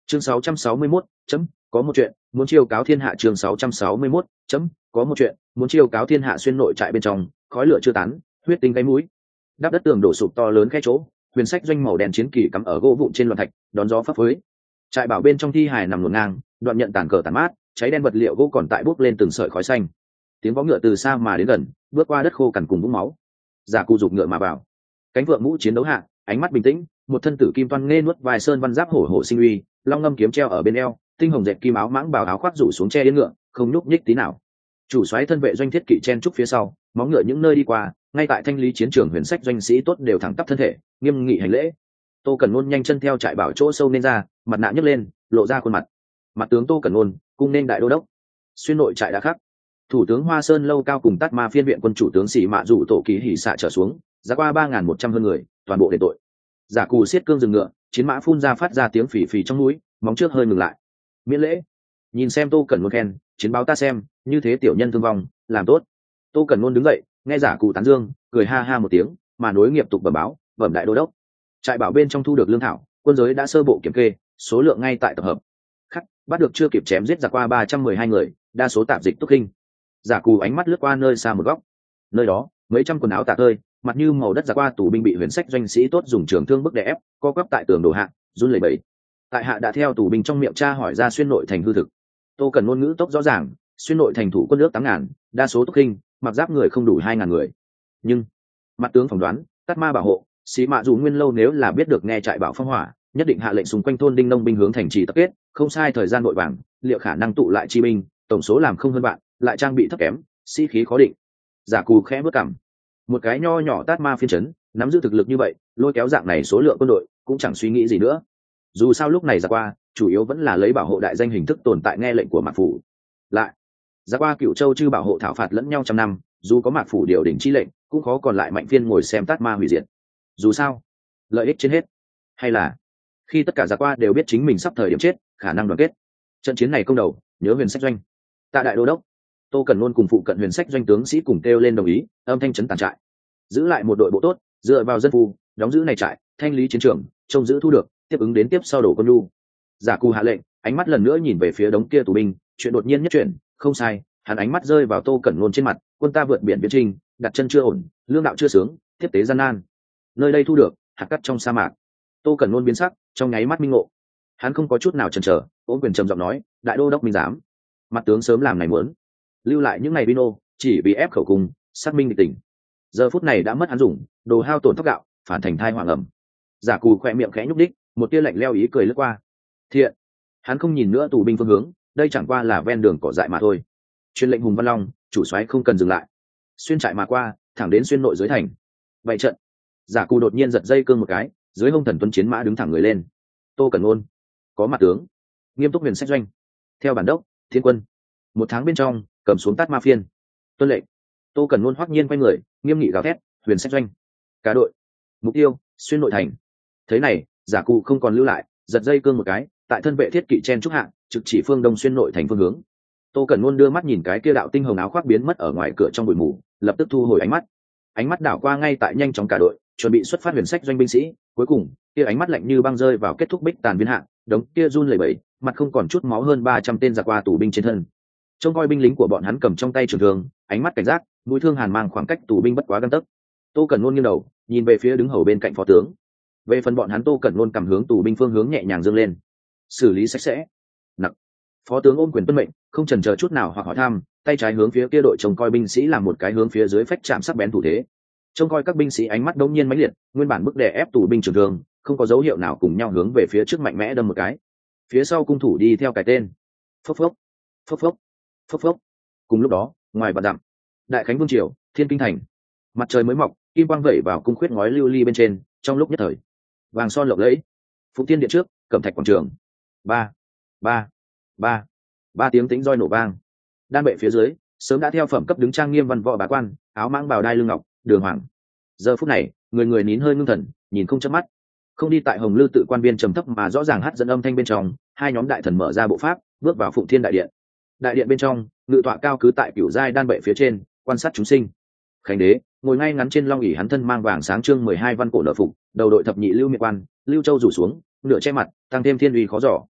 chương 661, chấm có một chuyện muốn chiêu cáo thiên hạ. chương 661, chấm có một chuyện muốn chiêu cáo thiên hạ. Xuyên nội trại bên trong, khói lửa chưa tán, huyết tinh gáy mũi. Đắp đất tường đổ sụp to lớn khe chỗ, huyền sách doanh màu đen chiến kỳ cắm ở gỗ vụn trên loạn thạch, đón gió phấp phới. Trại bảo bên trong thi hài nằm ngổn ngang, đoạn nhận tàn cờ tàn mát, cháy đen vật liệu gỗ còn tại bốc lên từng sợi khói xanh. Tiếng vó ngựa từ xa mà đến gần, bước qua đất khô cằn cùng vũng máu. Giả Cù giục ngựa mà vào. Cánh vượng mũ chiến đấu hạ, ánh mắt bình tĩnh, một thân tử kim toan nghe nuốt vài sơn văn giáp hổ hổ sinh uy, long ngâm kiếm treo ở bên eo, tinh hồng dệt kim áo mãng bào áo khoác rủ xuống che yên ngựa, không nhúc nhích tí nào. Chủ soái thân vệ doanh thiết kỵ chen trúc phía sau, móng ngựa những nơi đi qua, ngay tại thanh lý chiến trường huyền sách doanh sĩ tốt đều thẳng tắp thân thể, nghiêm nghị hành lễ. Tô Cẩn Nôn nhanh chân theo trại bảo chỗ sâu nên ra, mặt nạ nhấc lên, lộ ra khuôn mặt. Mặt tướng Tô Cẩn Nôn, cung nên đại đô đốc. Xuyên nội trại đã khắc. Thủ tướng Hoa Sơn lâu cao cùng Tát Ma phiên viện quân chủ tướng Sĩ Mạ Dụ tổ ký hỉ xạ trở xuống, ra qua 3.100 hơn người, toàn bộ đền tội. Giả Cù siết cương dừng ngựa, chiến mã phun ra phát ra tiếng phì phì trong núi, móng trước hơi ngừng lại. Miễn lễ. Nhìn xem Tô Cẩn Nôn khen, chiến báo ta xem, như thế tiểu nhân thương vong, làm tốt. Tô Cẩn Nôn đứng dậy, nghe Giả Cù tán dương, cười ha ha một tiếng, mà nối nghiệp tục bẩm báo, bẩm đại đô đốc. Trại bảo bên trong thu được lương thảo, quân giới đã sơ bộ kiểm kê, số lượng ngay tại tập hợp. Khắc, bắt được chưa kịp chém giết giặc qua 312 người, đa số tạp dịch túc hình. Giả Cù ánh mắt lướt qua nơi xa một góc. Nơi đó, mấy trăm quần áo tả tơi, mặt như màu đất giặc qua tù binh bị huyền sách doanh sĩ tốt dùng trường thương bức đè ép, co quắp tại tường đổ hạ, run lẩy bẩy. Tại hạ đã theo tù binh trong miệng tra hỏi ra xuyên nội thành hư thực. Tô Cần ngôn ngữ tốc rõ ràng, xuyên nội thành thủ quân nước 8.000, đa số túc hình, mặc giáp người không đủ 2.000 người. Nhưng mặt tướng phỏng đoán, Tát Ma bảo hộ, Sĩ Mạ Dụ nguyên lâu nếu là biết được nghe trại bảo phong hỏa, nhất định hạ lệnh xung quanh thôn đinh nông binh hướng thành trì tập kết, không sai thời gian nội vàng, liệu khả năng tụ lại chi binh, tổng số làm không hơn bạn, lại trang bị thấp kém, sĩ khí khó định. Giả Cù khẽ bước cằm. Một cái nho nhỏ Tát Ma phiên trấn, nắm giữ thực lực như vậy, lôi kéo dạng này số lượng quân đội, cũng chẳng suy nghĩ gì nữa. Dù sao lúc này ra qua, chủ yếu vẫn là lấy bảo hộ đại danh hình thức tồn tại nghe lệnh của Mạc phủ. Lại, ra qua Cửu Châu chư bảo hộ thảo phạt lẫn nhau trăm năm, dù có Mạc phủ điều đỉnh chi lệnh, cũng khó còn lại mạnh phiên ngồi xem Tát Ma hủy diệt. Dù sao, lợi ích trên hết. Hay là khi tất cả ra qua đều biết chính mình sắp thời điểm chết, khả năng đoàn kết. Trận chiến này công đầu, nhớ huyền sách doanh. Tạ đại đô đốc, Tô Cẩn Nôn cùng phụ cận huyền sách doanh tướng sĩ cùng kêu lên đồng ý, âm thanh chấn tàn trại. Giữ lại một đội bộ tốt, dựa vào dân phu, đóng giữ này trại, thanh lý chiến trường, trông giữ thu được, tiếp ứng đến tiếp sau đổ quân nhu. Giả Cù hạ lệnh, ánh mắt lần nữa nhìn về phía đống kia tù binh, chuyện đột nhiên nhất chuyển, không sai, hắn ánh mắt rơi vào Tô Cẩn Nôn trên mặt, quân ta vượt biển viễn trình, đặt chân chưa ổn, lương đạo chưa sướng, tiếp tế gian nan. Nơi đây thu được, hạt cát trong sa mạc. Tô Cẩn Nôn biến sắc, trong nháy mắt minh ngộ. Hắn không có chút nào chần chờ, ôm quyền trầm giọng nói, đại đô đốc minh giám. Mặt tướng sớm làm này muốn, lưu lại những ngày bino, chỉ vì ép khẩu cung, xác minh địch tình. Giờ phút này đã mất hắn dùng, đồ hao tổn thóc gạo, phản thành thai hoàng ẩm. Giả Cù khỏe miệng khẽ nhúc đích, một tia lạnh leo ý cười lướt qua. Thiện, hắn không nhìn nữa tù binh phương hướng, đây chẳng qua là ven đường cỏ dại mà thôi. Truyền lệnh Hùng Văn Long, chủ soái không cần dừng lại. Xuyên trại mà qua, thẳng đến xuyên nội dưới thành. Vậy trận. Giả Cù đột nhiên giật dây cương một cái, dưới hông thần tuấn chiến mã đứng thẳng người lên. Tô Cẩn Nôn, có mặt tướng. Nghiêm túc huyền sách doanh. Theo bản đốc, Thiên quân. Một tháng bên trong, cầm xuống Tát Ma phiên. Tuân lệnh. Tô Cẩn Nôn hoắc nhiên quay người, nghiêm nghị gào thét, huyền sách doanh. Cả đội. Mục tiêu, xuyên nội thành. Thế này, Giả Cù không còn lưu lại, giật dây cương một cái, tại thân vệ thiết kỵ chen trúc hạng, trực chỉ phương đông xuyên nội thành phương hướng. Tô Cẩn Nôn đưa mắt nhìn cái kia đạo tinh hồng áo khoác biến mất ở ngoài cửa trong bụi mù, lập tức thu hồi ánh mắt đảo qua ngay tại nhanh chóng cả đội chuẩn bị xuất phát huyền sách doanh binh sĩ, cuối cùng kia ánh mắt lạnh như băng rơi vào kết thúc bích tàn viên hạng, đống kia run lẩy bẩy, mặt không còn chút máu hơn 300 tên giặc qua tù binh trên thân. Trông coi binh lính của bọn hắn cầm trong tay trường thương, ánh mắt cảnh giác, mũi thương hàn mang khoảng cách tù binh bất quá gang tấc. Tô Cẩn Nôn nghiêng đầu, nhìn về phía đứng hầu bên cạnh phó tướng. Về phần bọn hắn, Tô Cẩn Nôn cầm hướng tù binh phương hướng nhẹ nhàng dương lên, xử lý sạch sẽ. Nặc. Phó tướng ôm quyền tuân mệnh, không chần chờ chút nào hoặc hỏi thăm, tay trái hướng phía kia đội trông coi binh sĩ làm một cái hướng phía dưới phách chạm sắc bén thủ thế. Trông coi các binh sĩ ánh mắt đống nhiên mãnh liệt, nguyên bản bức đè ép tù binh trường thương, không có dấu hiệu nào cùng nhau hướng về phía trước mạnh mẽ đâm một cái. Phía sau cung thủ đi theo cái tên. Phốc phốc, phốc phốc, phốc phốc. Cùng lúc đó, ngoài vạn dặm, Đại Khánh Vương triều, Thiên Kinh thành. Mặt trời mới mọc, kim quang vẩy vào cung khuyết ngói lưu ly bên trên, trong lúc nhất thời, vàng son lộng lẫy. Phụng Thiên điện trước, Cẩm Thạch quảng trường. Ba, ba, ba, ba tiếng tính roi nổ vang. Đan bệ phía dưới, sớm đã theo phẩm cấp đứng trang nghiêm văn võ bá quan, áo mãng bào đai lưng ngọc, đường hoàng. Giờ phút này, người người nín hơi ngưng thần, nhìn không chớp mắt. Không đi tại Hồng Lư tự quan viên trầm thấp mà rõ ràng hát dẫn âm thanh bên trong, hai nhóm đại thần mở ra bộ pháp, bước vào Phụng Thiên đại điện. Đại điện bên trong, ngự tọa cao cứ tại cửu giai đan bệ phía trên, quan sát chúng sinh. Khánh đế ngồi ngay ngắn trên long ỷ, hắn thân mang vàng sáng trương 12 văn cổ nợ phục, đầu đội thập nhị lưu miệng quan, lưu châu rủ xuống, nửa che mặt, tăng thêm thiên uy khó dò.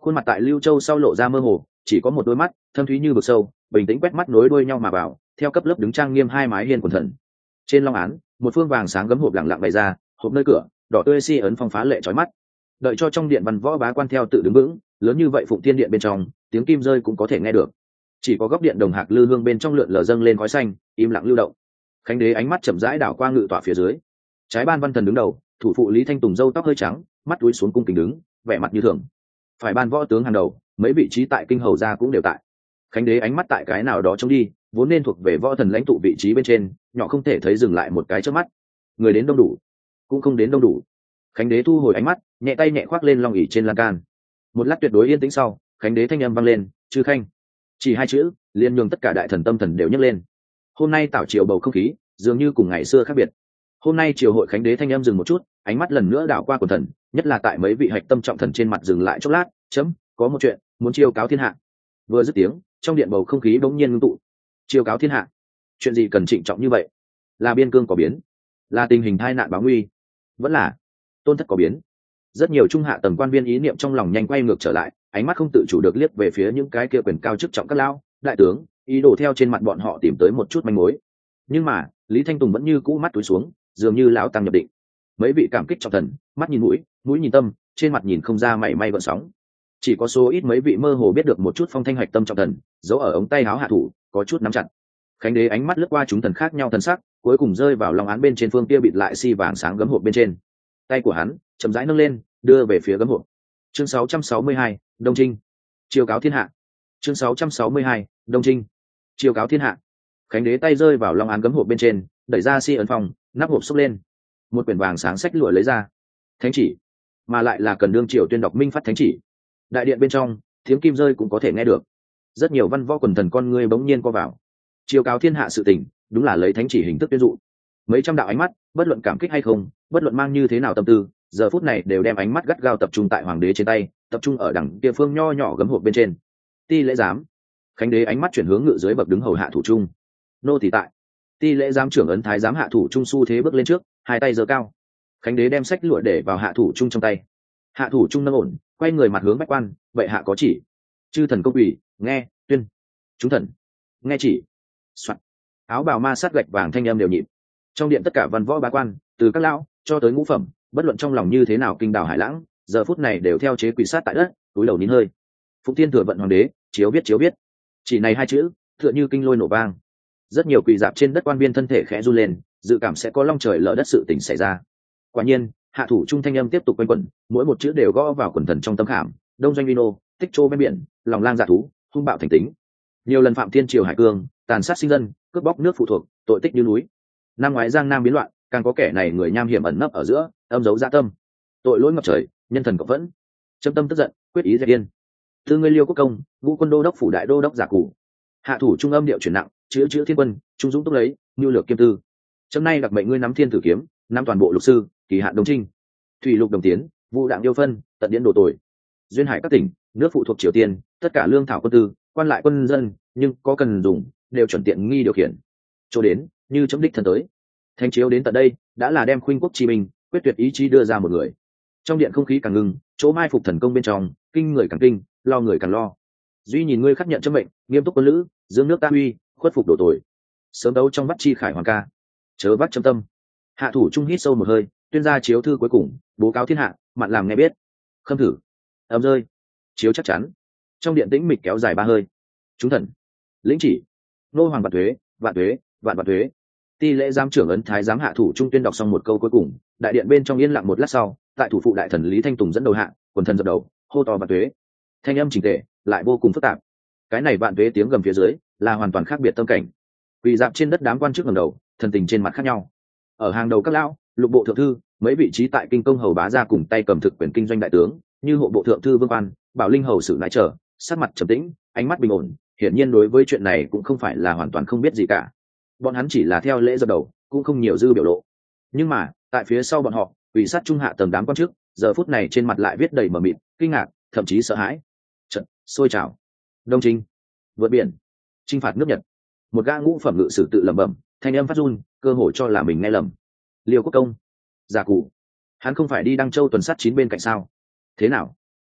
khuôn mặt tại Lưu Châu sau lộ ra mơ hồ, chỉ có một đôi mắt thâm thúy như vực sâu, bình tĩnh quét mắt nối đuôi nhau mà vào, theo cấp lớp đứng trang nghiêm hai mái hiên quần thần. Trên long án, một phương vàng sáng gấm hộp lặng lặng bày ra, hộp nơi cửa, đỏ tươi si ấn phong phá lệ chói mắt. Đợi cho trong điện văn võ bá quan theo tự đứng vững, lớn như vậy Phụng Thiên điện bên trong, tiếng kim rơi cũng có thể nghe được. Chỉ có góc điện đồng hạc lư hương bên trong lượn lờ dâng lên khói xanh, im lặng lưu động. Khánh đế ánh mắt chậm rãi đảo qua ngự tọa phía dưới. Trái ban văn thần đứng đầu, thủ phụ Lý Thanh Tùng râu tóc hơi trắng, mắt túi xuống cung kính đứng, vẻ mặt như thường. Phải ban võ tướng hàng đầu, mấy vị trí tại kinh hầu gia cũng đều tại. Khánh đế ánh mắt tại cái nào đó trông đi, vốn nên thuộc về võ thần lãnh tụ vị trí bên trên, nhỏ không thể thấy dừng lại một cái trước mắt. Người đến đông đủ, cũng không đến đông đủ. Khánh đế thu hồi ánh mắt, nhẹ tay nhẹ khoác lên long ỷ trên lan can. Một lát tuyệt đối yên tĩnh sau, Khánh đế thanh âm vang lên, "Chư khanh." Chỉ hai chữ, liền nhường tất cả đại thần tâm thần đều nhấc lên. Hôm nay tảo triều bầu không khí dường như cùng ngày xưa khác biệt. Hôm nay triều hội Khánh đế thanh âm dừng một chút, ánh mắt lần nữa đảo qua quần thần, nhất là tại mấy vị hạch tâm trọng thần trên mặt dừng lại chốc lát, chấm, có một chuyện muốn chiêu cáo thiên hạ. Vừa dứt tiếng, trong điện bầu không khí bỗng nhiên ngưng tụ. Chiêu cáo thiên hạ? Chuyện gì cần trịnh trọng như vậy? Là biên cương có biến, là tình hình tai nạn báo nguy, vẫn là tôn thất có biến? Rất nhiều trung hạ tầng quan viên ý niệm trong lòng nhanh quay ngược trở lại, ánh mắt không tự chủ được liếc về phía những cái kia quyền cao chức trọng các lão đại tướng, ý đồ theo trên mặt bọn họ tìm tới một chút manh mối. Nhưng mà Lý Thanh Tùng vẫn như cũ mắt túi xuống, dường như lão tăng nhập định. Mấy vị cảm kích trọng thần, mắt nhìn mũi, mũi nhìn tâm, trên mặt nhìn không ra mảy may gợn sóng. Chỉ có số ít mấy vị mơ hồ biết được một chút phong thanh hạch tâm trọng thần, giấu ở ống tay áo hạ thủ, có chút nắm chặt. Khánh đế ánh mắt lướt qua chúng thần khác nhau thần sắc, cuối cùng rơi vào long án bên trên phương kia bịt lại si vàng sáng gấm hộp bên trên. Tay của hắn chậm rãi nâng lên, đưa về phía gấm hộp. Chương 662, Đông Trinh. Chiêu cáo thiên hạ. Chương 662, Đông Trinh. Chiêu cáo thiên hạ. Khánh đế tay rơi vào long án gấm hộp bên trên, đẩy ra si ấn phòng, nắp hộp xốc lên. Một quyển vàng sáng sách lụa lấy ra. Thánh chỉ, mà lại là cần đương triều tuyên đọc minh phát thánh chỉ. Đại điện bên trong, tiếng kim rơi cũng có thể nghe được. Rất nhiều văn võ quần thần con ngươi bỗng nhiên co vào. Chiêu cáo thiên hạ sự tình, đúng là lấy thánh chỉ hình thức tuyên dụ. Mấy trăm đạo ánh mắt, bất luận cảm kích hay không, bất luận mang như thế nào tâm tư, giờ phút này đều đem ánh mắt gắt gao tập trung tại hoàng đế trên tay, tập trung ở đằng kia phương nho nhỏ gấm hộp bên trên. Ti lễ giám. Khánh đế ánh mắt chuyển hướng ngự dưới bậc đứng hầu hạ thủ trung. Nô tỳ tại. Ti lễ giám trưởng ấn thái giám hạ thủ trung xu thế bước lên trước, hai tay giơ cao. Khánh đế đem sách lụa để vào hạ thủ trung trong tay. Hạ thủ trung nâng ổn, quay người mặt hướng bách quan, vậy hạ có chỉ. Chư thần công ủy, nghe, tuyên. Chúng thần, nghe chỉ. Soạn. Áo bào ma sát gạch vàng thanh âm đều nhịp. Trong điện tất cả văn võ bá quan, từ các lão cho tới ngũ phẩm, bất luận trong lòng như thế nào kinh đảo hải lãng, giờ phút này đều theo chế quỳ sát tại đất, túi đầu nín hơi. Phụng Thiên thừa vận hoàng đế, chiếu biết. Chỉ này hai chữ, tựa như kinh lôi nổ vang. Rất nhiều quỳ dạp trên đất quan viên thân thể khẽ run lên, dự cảm sẽ có long trời lở đất sự tình xảy ra. Quả nhiên, hạ thủ trung thanh âm tiếp tục quanh quẩn, mỗi một chữ đều gõ vào quần thần trong tâm khảm. Đông doanh vino, tích trô bên biển, lòng lang dạ thú, hung bạo thành tính. Nhiều lần phạm thiên triều hải cương, tàn sát sinh dân, cướp bóc nước phụ thuộc, tội tích như núi. Năm ngoái giang nam biến loạn, càng có kẻ này người nham hiểm ẩn nấp ở giữa, âm giấu dạ tâm, tội lỗi ngập trời, nhân thần cộng vẫn. Châm tâm tức giận, quyết ý dẹp yên. Tư ngươi Liêu Quốc Công, Vũ quân đô đốc phủ đại đô đốc giả cụ. Hạ thủ trung âm điệu chuyển nặng, chữ thiên quân, trung dũng túc lấy, nhu lược kiêm tư. Chấm nay đặc mệnh ngươi nắm thiên tử kiếm, nắm toàn bộ lục sư, kỳ hạn Đông Trinh. Thủy lục đồng tiến, vụ đạng yêu phân, tận điển đồ tội. Duyên hải các tỉnh, nước phụ thuộc Triều Tiên, tất cả lương thảo quân tư, quan lại quân dân, nhưng có cần dùng, đều chuẩn tiện nghi điều khiển. Cho đến, như chấm đích thân tới. Thánh chiếu đến tận đây, đã là đem khuynh quốc chi minh, quyết tuyệt ý chí đưa ra một người. Trong điện không khí càng ngưng, chỗ mai phục thần công bên trong, kinh người càng kinh, lo người càng lo. Duy nhìn ngươi khắc nhận chấm mệnh, nghiêm túc quân lữ, dưỡng nước ta uy, khuất phục đổ tội. Sớm đấu trong bắt chi khải hoàng ca, chớ bắt chấm tâm. Hạ thủ trung hít sâu một hơi, tuyên ra chiếu thư cuối cùng, bố cáo thiên hạ, mạn làm nghe biết. Khâm thử, ấm rơi, chiếu chắc chắn. Trong điện tĩnh mịch kéo dài ba hơi. Chúng thần, lĩnh chỉ, nô hoàng vạn thuế, vạn thuế, vạn thuế. Ti lễ giám trưởng ấn thái giám hạ thủ trung tuyên đọc xong một câu cuối cùng, đại điện bên trong yên lặng một lát sau, tại thủ phụ đại thần Lý Thanh Tùng dẫn đầu hạ, quần thần dập đầu, hô to vạn thuế. Thanh âm chỉnh tề, lại vô cùng phức tạp. Cái này vạn thuế tiếng gầm phía dưới, là hoàn toàn khác biệt tâm cảnh. Quỳ dạp trên đất đám quan chức ngẩng đầu, thần tình trên mặt khác nhau. Ở hàng đầu các lão, lục bộ thượng thư, mấy vị trí tại kinh công hầu bá gia cùng tay cầm thực quyền kinh doanh đại tướng, như hộ bộ thượng thư Vương Quan, Bảo Linh hầu sử lại trở, sắc mặt trầm tĩnh, ánh mắt bình ổn, hiển nhiên đối với chuyện này cũng không phải là hoàn toàn không biết gì cả. Bọn hắn chỉ là theo lễ dập đầu, cũng không nhiều dư biểu lộ. Nhưng mà tại phía sau bọn họ, ủy sát trung hạ tầng đám quan chức, giờ phút này trên mặt lại viết đầy mờ mịt, kinh ngạc, thậm chí sợ hãi. Trận sôi trào, Đông Trinh, vượt biển, chinh phạt nước Nhật. Một gã ngũ phẩm ngự sử tự lẩm bẩm, thanh âm phát run, cơ hồ cho là mình nghe lầm. Liêu Quốc Công, giả cụ, hắn không phải đi Đăng Châu tuần sát 9 bên cạnh sao? Thế nào?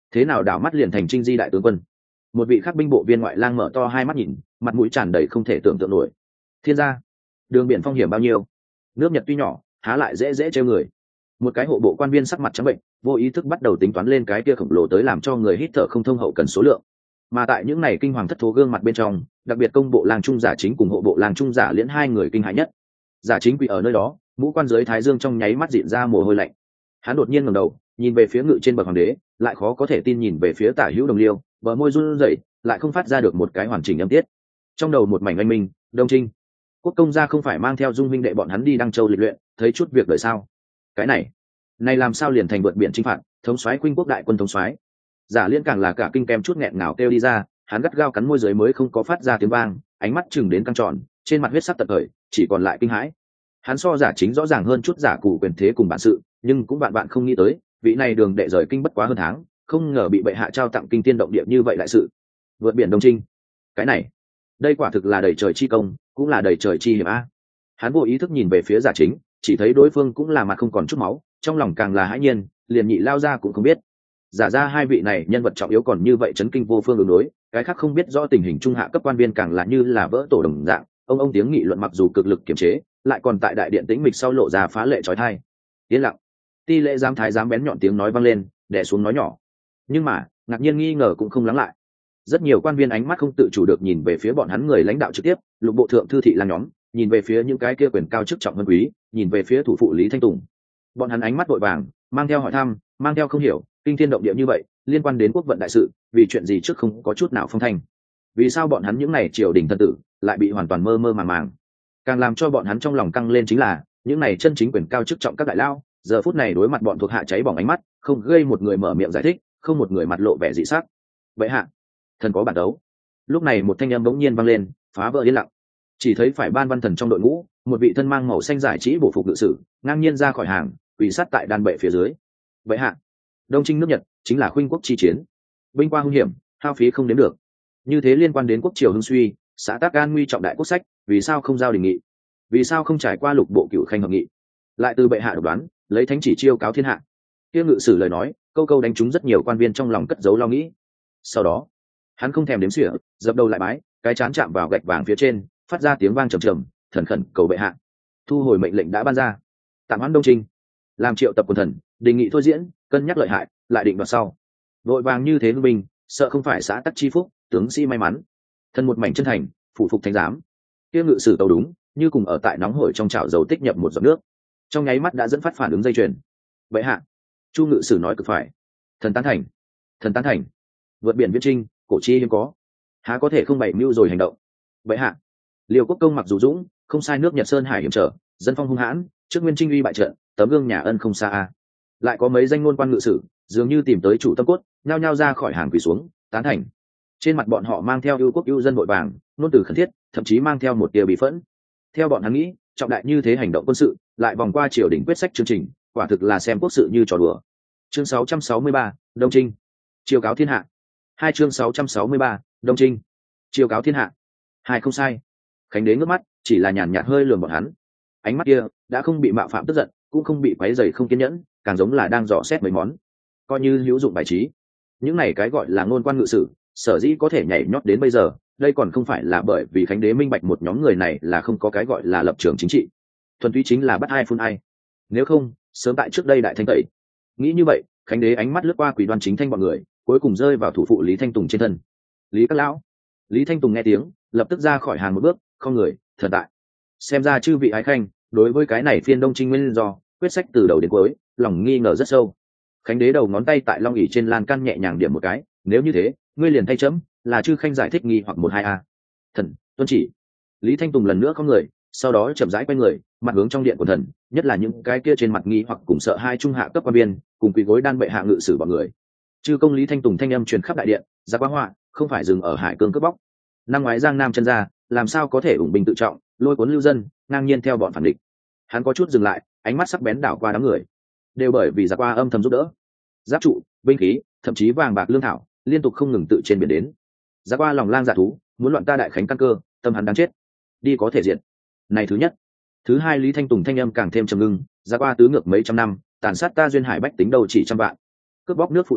thế nào đảo mắt liền thành Trinh Di đại tướng quân. Một vị khắc binh bộ viên ngoại lang mở to hai mắt nhìn, mặt mũi tràn đầy không thể tưởng tượng nổi. Thiên gia, đường biển phong hiểm bao nhiêu, nước Nhật tuy nhỏ há lại dễ dễ trêu người. Một cái hộ bộ quan viên sắc mặt trắng bệnh, vô ý thức bắt đầu tính toán lên cái kia khổng lồ tới làm cho người hít thở không thông hậu cần số lượng. Mà tại những này kinh hoàng thất thố gương mặt bên trong, đặc biệt công bộ lang trung giả chính cùng hộ bộ lang trung giả liễn hai người kinh hãi nhất. Giả chính quỳ ở nơi đó, mũ quan dưới thái dương trong nháy mắt dịn ra mồ hôi lạnh. Hắn đột nhiên ngẩng đầu, nhìn về phía ngự trên bậc hoàng đế, lại khó có thể tin nhìn về phía Tả Hữu Đồng Liêu, bờ môi run rẩy, lại không phát ra được một cái hoàn chỉnh âm tiết. Trong đầu một mảnh anh minh, Đông Trinh, quốc công gia không phải mang theo Dung huynh đệ bọn hắn đi Đăng Châu lịch luyện, thấy chút việc đời sao? Cái này làm sao liền thành vượt biển chinh phạt, thống soái khuynh quốc đại quân thống soái? Giả Liên càng là cả kinh kem chút nghẹn ngào kêu đi ra, hắn gắt gao cắn môi dưới mới không có phát ra tiếng vang, ánh mắt chừng đến căng tròn, trên mặt huyết sắc tận khởi, chỉ còn lại kinh hãi. Hắn so giả chính rõ ràng hơn chút giả cụ quyền thế cùng bản sự, nhưng cũng bạn không nghĩ tới, vị này đường đệ rời kinh bất quá hơn tháng, không ngờ bị bệ hạ trao tặng kinh tiên động địa như vậy đại sự. Vượt biển Đông Trinh, cái này, đây quả thực là đầy trời chi công, cũng là đầy trời chi hiểm a. Hắn vô ý thức nhìn về phía giả chính, chỉ thấy đối phương cũng là mặt không còn chút máu, trong lòng càng là hãi nhiên, liền nhị lao ra cũng không biết. Giả ra hai vị này nhân vật trọng yếu còn như vậy chấn kinh vô phương ứng đối, cái khác không biết rõ tình hình trung hạ cấp quan viên càng là như là vỡ tổ đồng dạng, ông tiếng nghị luận mặc dù cực lực kiềm chế, lại còn tại đại điện tĩnh mịch sau lộ ra phá lệ chói tai. Yên lặng. Ti lệ giám thái giám bén nhọn tiếng nói vang lên, đè xuống nói nhỏ. Nhưng mà, ngạc nhiên nghi ngờ cũng không lắng lại. Rất nhiều quan viên ánh mắt không tự chủ được nhìn về phía bọn hắn người lãnh đạo trực tiếp, lục bộ thượng thư thị lang nhóm, nhìn về phía những cái kia quyền cao chức trọng hơn quý, nhìn về phía thủ phụ Lý Thanh Tùng. Bọn hắn ánh mắt vội vàng, mang theo hỏi thăm, mang theo không hiểu, kinh thiên động địa như vậy, liên quan đến quốc vận đại sự, vì chuyện gì trước không có chút nào phong thanh. Vì sao bọn hắn những này triều đình thân tử lại bị hoàn toàn mơ mơ màng màng? Càng làm cho bọn hắn trong lòng căng lên chính là, những này chân chính quyền cao chức trọng các đại lao, giờ phút này đối mặt bọn thuộc hạ cháy bỏng ánh mắt, không gây một người mở miệng giải thích, không một người mặt lộ vẻ dị sắc. Vậy hạ, thần có bản tấu. Lúc này một thanh âm bỗng nhiên vang lên, phá vỡ yên lặng. Chỉ thấy phải ban văn thần trong đội ngũ, một vị thân mang màu xanh giải trí bổ phục ngự sử, ngang nhiên ra khỏi hàng, quỳ sát tại đan bệ phía dưới. Vậy hạ, Đông Trinh nước Nhật chính là khuynh quốc chi chiến, binh qua hung hiểm, hao phí không đếm được. Như thế liên quan đến quốc triều hưng suy, xã tác an nguy trọng đại quốc sách, vì sao không giao đình nghị? Vì sao không trải qua lục bộ cửu khanh hợp nghị? Lại từ bệ hạ độc đoán, lấy thánh chỉ chiêu cáo thiên hạ. Tiêu ngự sử lời nói, câu câu đánh trúng rất nhiều quan viên trong lòng cất giấu lo nghĩ. Sau đó, hắn không thèm đếm xỉa, dập đầu lại bái, cái chán chạm vào gạch vàng phía trên, phát ra tiếng vang trầm trầm, thần khẩn cầu bệ hạ thu hồi mệnh lệnh đã ban ra, tạm hoãn Đông Trinh, làm triệu tập quần thần, đề nghị thôi diễn, cân nhắc lợi hại, lại định đoạt sau. Vội vàng như thế hưng binh, sợ không phải xã tắc chi phúc, tướng sĩ may mắn. Thân một mảnh chân thành, phụ phục thánh giám. Tiêu ngự sử tàu đúng, như cùng ở tại nóng hổi trong chảo dầu tích nhập một giọt nước, trong nháy mắt đã dẫn phát phản ứng dây chuyền. Bệ hạ, chu ngự sử nói cực phải, thần tán thành, thần tán thành. Vượt biển viễn trinh, cổ chi hiếm có, há có thể không bày mưu rồi hành động. Bệ hạ, Liêu Quốc công mặc dù dũng, không sai nước Nhật Sơn Hải hiểm trở, dân phong hung hãn, trước nguyên trinh uy bại trận, tấm gương nhà ân không xa a. Lại có mấy danh ngôn quan ngự sử, dường như tìm tới chủ tâm cốt, nhao nhao ra khỏi hàng quỳ xuống, tán thành. Trên mặt bọn họ mang theo yêu quốc yêu dân vội vàng, ngôn từ khẩn thiết, thậm chí mang theo một tia bị phẫn. Theo bọn hắn nghĩ, trọng đại như thế hành động quân sự, lại vòng qua triều đình quyết sách chương trình, quả thực là xem quốc sự như trò đùa. Chương 663, Đông Trinh, chiêu cáo thiên hạ. Hai chương 663, Đông Trinh, chiêu cáo thiên hạ. Hai không sai. Khánh đế ngước mắt, chỉ là nhàn nhạt hơi lườm bọn hắn. Ánh mắt kia đã không bị mạo phạm tức giận, cũng không bị quấy rầy không kiên nhẫn, càng giống là đang dò xét mấy món, coi như hữu dụng bài trí. Những này cái gọi là ngôn quan ngự sử, sở dĩ có thể nhảy nhót đến bây giờ, đây còn không phải là bởi vì Khánh đế minh bạch một nhóm người này là không có cái gọi là lập trường chính trị, thuần túy chính là bắt ai phun ai. Nếu không, sớm tại trước đây đại thanh tẩy. Nghĩ như vậy, Khánh đế ánh mắt lướt qua Quỷ Đoan Chính Thanh bọn người, cuối cùng rơi vào thủ phụ Lý Thanh Tùng trên thân. Lý các lão. Lý Thanh Tùng nghe tiếng, lập tức ra khỏi hàng một bước, không người, thần tại. Xem ra chư vị ái khanh, đối với cái này phiên Đông Trinh nguyên do, quyết sách từ đầu đến cuối, lòng nghi ngờ rất sâu. Khánh đế đầu ngón tay tại long ỷ trên lan can nhẹ nhàng điểm một cái, nếu như thế, ngươi liền thay chấm, là chư khanh giải thích nghi hoặc 1-2 a. Thần, tuân chỉ. Lý Thanh Tùng lần nữa không người, sau đó chậm rãi quay người, mặt hướng trong điện của thần, nhất là những cái kia trên mặt nghi hoặc cùng sợ hai trung hạ cấp quan viên, cùng quỳ gối đan bệ hạ ngự sử bọn người. Chư công Lý Thanh Tùng thanh âm truyền khắp đại điện, ra quá họa, không phải dừng ở hải cương cướp bóc. Năm ngoái Giang Nam chân ra, làm sao có thể ủng binh tự trọng, lôi cuốn lưu dân, ngang nhiên theo bọn phản địch. Hắn có chút dừng lại, ánh mắt sắc bén đảo qua đám người, đều bởi vì Giặc Qua âm thầm giúp đỡ, giáp trụ, binh khí, thậm chí vàng bạc lương thảo, liên tục không ngừng tự trên biển đến. Giặc Qua lòng lang dạ thú, muốn loạn ta đại khánh căn cơ, tâm hắn đáng chết, đi có thể diện. Này thứ nhất. Thứ hai, Lý Thanh Tùng thanh âm càng thêm trầm ngưng, Giặc Qua tứ ngược mấy trăm năm, tàn sát ta duyên hải bách tính đầu chỉ trăm vạn, cướp bóc nước phụ thuộc,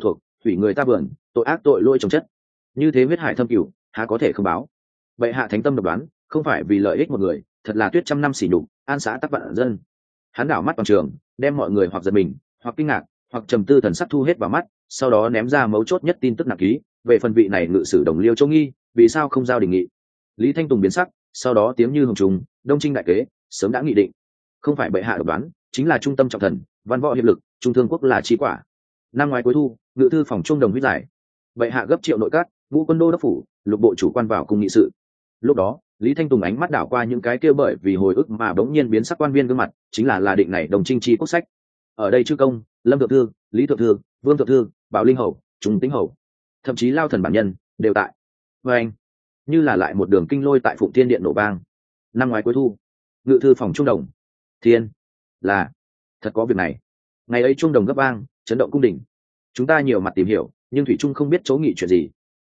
hủy người ta vườn, tội ác tội lỗi trồng chất, như thế huyết hải thâm cửu há có thể không báo. Bệ hạ thánh tâm độc đoán, không phải vì lợi ích một người, thật là tuyết trăm năm sỉ nhục, an xã tắc vạn dân. Hắn đảo mắt toàn trường, đem mọi người hoặc giật mình hoặc kinh ngạc hoặc trầm tư thần sắc thu hết vào mắt, sau đó ném ra mấu chốt nhất tin tức nặng ký về phần vị này ngự sử đồng liêu châu nghi vì sao không giao đình nghị. Lý Thanh Tùng biến sắc, sau đó tiếng như hồng trùng, đông trinh đại kế sớm đã nghị định, không phải bệ hạ độc đoán, chính là trung tâm trọng thần, văn võ hiệp lực, trung thương quốc là chi quả. Năm ngoái cuối thu, ngự thư phòng trung đồng huyết giải, bệ hạ gấp triệu nội các, vũ quân đô đốc phủ, lục bộ chủ quan vào cùng nghị sự. Lúc đó Lý Thanh Tùng ánh mắt đảo qua những cái kia bởi vì hồi ức mà bỗng nhiên biến sắc quan viên gương mặt, chính là định này đồng trinh chi quốc sách. Ở đây chư công, Lâm thượng thư, Lý thượng thư, Vương thượng thư, Bảo Linh hầu, Trung Tính hầu, thậm chí Lao thần bản nhân đều tại. Và anh, như là lại một đường kinh lôi tại Phụng Thiên điện nổ vang. Năm ngoái cuối thu, ngự thư phòng trung đồng, thiên là thật có việc này. Ngày ấy trung đồng gấp vang, chấn động cung đình. Chúng ta nhiều mặt tìm hiểu, nhưng thủy trung không biết chỗ nghị chuyện gì.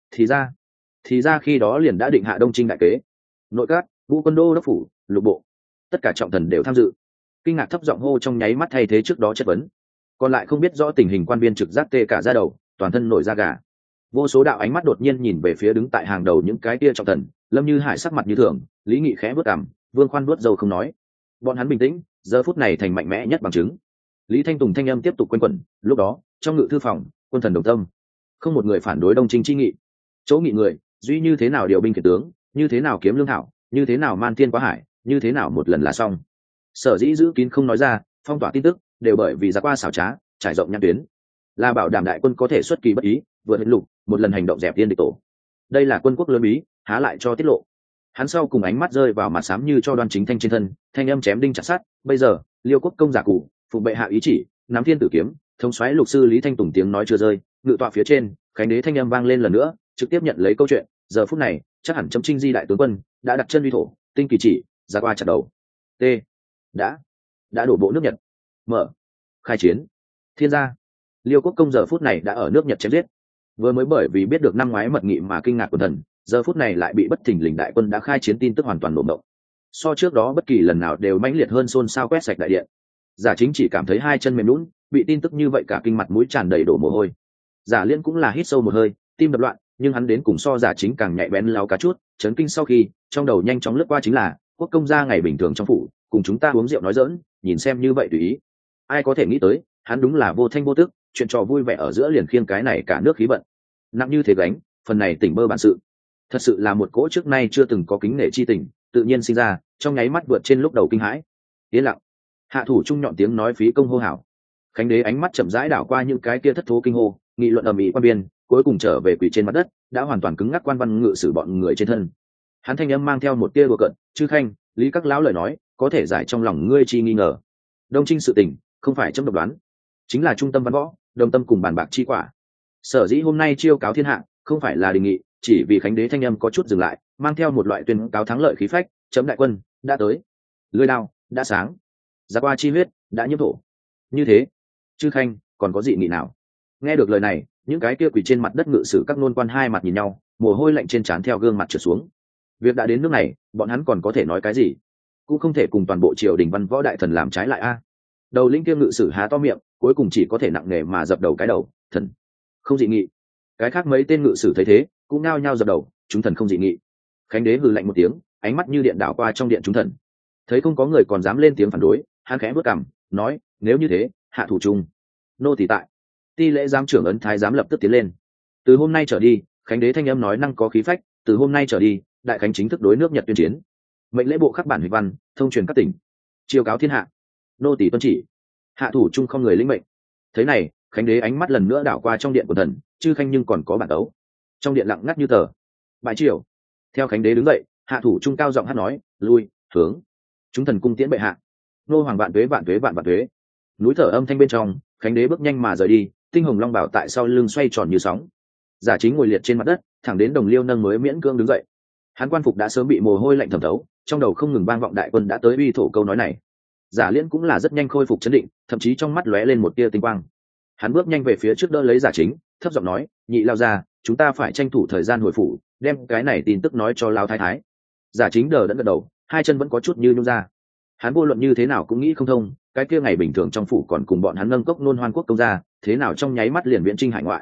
Thì ra khi đó liền đã định hạ đông trinh đại kế. Nội các, vũ quân đô đốc phủ, lục bộ, tất cả trọng thần đều tham dự. Kinh ngạc thấp giọng hô trong nháy mắt thay thế trước đó chất vấn. Còn lại không biết rõ tình hình quan viên trực giác tê cả da đầu, toàn thân nổi da gà. Vô số đạo ánh mắt đột nhiên nhìn về phía đứng tại hàng đầu những cái kia trọng thần. Lâm Như Hải sắc mặt như thường, Lý Nghị khẽ bước cằm, Vương Khoan vuốt râu không nói. Bọn hắn bình tĩnh, giờ phút này thành mạnh mẽ nhất bằng chứng. Lý Thanh Tùng thanh âm tiếp tục quanh quẩn, lúc đó trong ngự thư phòng, quân thần đồng tâm, không một người phản đối đông trinh chi nghị. Chỗ nghị người duy như thế nào điều binh khiển tướng, như thế nào kiếm lương thảo, như thế nào man thiên quá hải, như thế nào một lần là xong. Sở dĩ giữ kín không nói ra, phong tỏa tin tức, đều bởi vì ra qua xảo trá, trải rộng nhãn tuyến, là bảo đảm đại quân có thể xuất kỳ bất ý, vượt hết lục, một lần hành động dẹp tiên địch tổ. Đây là quân quốc lớn bí, há lại cho tiết lộ. Hắn sau cùng ánh mắt rơi vào mặt xám như cho Đoan Chính Thanh trên thân, thanh âm chém đinh chặt sắt. Bây giờ Liêu quốc công giả cụ, phụng bệ hạ ý chỉ, nắm thiên tử kiếm, thống soái lục sư Lý Thanh Tùng tiếng nói chưa rơi, ngự tọa phía trên, khánh đế thanh âm vang lên lần nữa, trực tiếp nhận lấy câu chuyện. Giờ phút này chắc hẳn chấm trinh di đại tướng quân đã đặt chân uy thổ, tinh kỳ chỉ ra qua chặt đầu. T đã đổ bộ nước Nhật, mở khai chiến. Thiên gia Liêu quốc công giờ phút này đã ở nước Nhật chém giết, vừa mới bởi vì biết được năm ngoái mật nghị mà kinh ngạc của thần, giờ phút này lại bị bất thình lình đại quân đã khai chiến tin tức hoàn toàn nổ động. So trước đó bất kỳ lần nào đều mãnh liệt hơn, xôn xao quét sạch đại điện. Giả Chính chỉ cảm thấy hai chân mềm nhũn, bị tin tức như vậy cả kinh mặt mũi tràn đầy đổ mồ hôi. Giả Liên cũng là hít sâu một hơi, tim đập loạn, nhưng hắn đến cùng so Giả Chính càng nhạy bén láo cá chút, chấn kinh sau khi trong đầu nhanh chóng lướt qua chính là quốc công gia ngày bình thường trong phủ cùng chúng ta uống rượu nói giỡn, nhìn xem như vậy tùy ý. Ai có thể nghĩ tới hắn đúng là vô thanh vô tức, chuyện trò vui vẻ ở giữa liền khiêng cái này cả nước khí vận nặng như thế gánh. Phần này tỉnh mơ bản sự, thật sự là một cỗ trước nay chưa từng có kính nể chi tình tự nhiên sinh ra, trong nháy mắt vượt trên lúc đầu kinh hãi. Yên lặng, hạ thủ trung nhọn tiếng nói phí công hô hào. Khánh đế ánh mắt chậm rãi đảo qua những cái kia thất thố kinh hô, nghị luận ầm ĩ quan biên, cuối cùng trở về quỳ trên mặt đất, đã hoàn toàn cứng ngắc quan văn ngự sử bọn người trên thân. Hắn thanh âm mang theo một tia đùa cợt, chư khanh, Lý các lão lời nói có thể giải trong lòng ngươi chi nghi ngờ. Đông trinh sự tình không phải chấm độc đoán, chính là trung tâm văn võ đồng tâm cùng bàn bạc chi quả. Sở dĩ hôm nay chiêu cáo thiên hạ không phải là đề nghị, chỉ vì khánh đế thanh âm có chút dừng lại, mang theo một loại tuyên cáo thắng lợi khí phách. Chấm đại quân đã tới, lưỡi đao đã sáng, ra qua chi huyết đã nhiễm thổ. Như thế chư khanh còn có dị nghị nào? Nghe được lời này, những cái kia quỳ trên mặt đất ngự sử các nôn quan hai mặt nhìn nhau, mồ hôi lạnh trên trán theo gương mặt trượt xuống. Việc đã đến nước này, bọn hắn còn có thể nói cái gì? Cũng không thể cùng toàn bộ triều đình văn võ đại thần làm trái lại a. Đầu lĩnh kia ngự sử há to miệng, cuối cùng chỉ có thể nặng nề mà dập đầu cái đầu, thần không dị nghị. Cái khác mấy tên ngự sử thấy thế cũng nao nhao dập đầu, chúng thần không dị nghị. Khánh đế hừ lạnh một tiếng, ánh mắt như điện đảo qua trong điện chúng thần, thấy không có người còn dám lên tiếng phản đối, hắn khẽ bước cằm, nói: nếu như thế, hạ thủ trung nô tỳ tại. Ti lễ giám trưởng ấn thái giám lập tức tiến lên. Từ hôm nay trở đi, khánh đế thanh âm nói năng có khí phách, từ hôm nay trở đi, đại khánh chính thức đối nước Nhật tuyên chiến. Mệnh lễ bộ khắc bản huy văn, thông truyền các tỉnh, chiêu cáo thiên hạ. Nô tỳ tuân chỉ. Hạ thủ trung không người lĩnh mệnh. Thế này, khánh đế ánh mắt lần nữa đảo qua trong điện của thần, chư khanh nhưng còn có bản tấu. Trong điện lặng ngắt như tờ. Bại triều. Theo khánh đế đứng dậy, hạ thủ trung cao giọng hát nói: lui, hướng. Chúng thần cung tiễn bệ hạ. Nô hoàng vạn tuế vạn tuế vạn vạn tuế. Núi thở âm thanh bên trong, khánh đế bước nhanh mà rời đi, tinh hồng long bảo tại sau lưng xoay tròn như sóng. Giả Chính ngồi liệt trên mặt đất, thẳng đến đồng liêu nâng mới miễn cưỡng đứng dậy. Hắn quan phục đã sớm bị mồ hôi lạnh thẩm thấu, trong đầu không ngừng vang vọng đại quân đã tới uy thổ câu nói này. Giả Liên cũng là rất nhanh khôi phục chấn định, thậm chí trong mắt lóe lên một tia tinh quang. Hắn bước nhanh về phía trước đỡ lấy Giả Chính, thấp giọng nói: nhị lao ra, chúng ta phải tranh thủ thời gian hồi phủ, đem cái này tin tức nói cho lao thái thái. Giả Chính đờ đẫn gật đầu, hai chân vẫn có chút như nhung ra. Hắn vô luận như thế nào cũng nghĩ không thông, cái kia ngày bình thường trong phủ còn cùng bọn hắn nâng cốc nôn hoan quốc công gia, thế nào trong nháy mắt liền viễn trinh hải ngoại.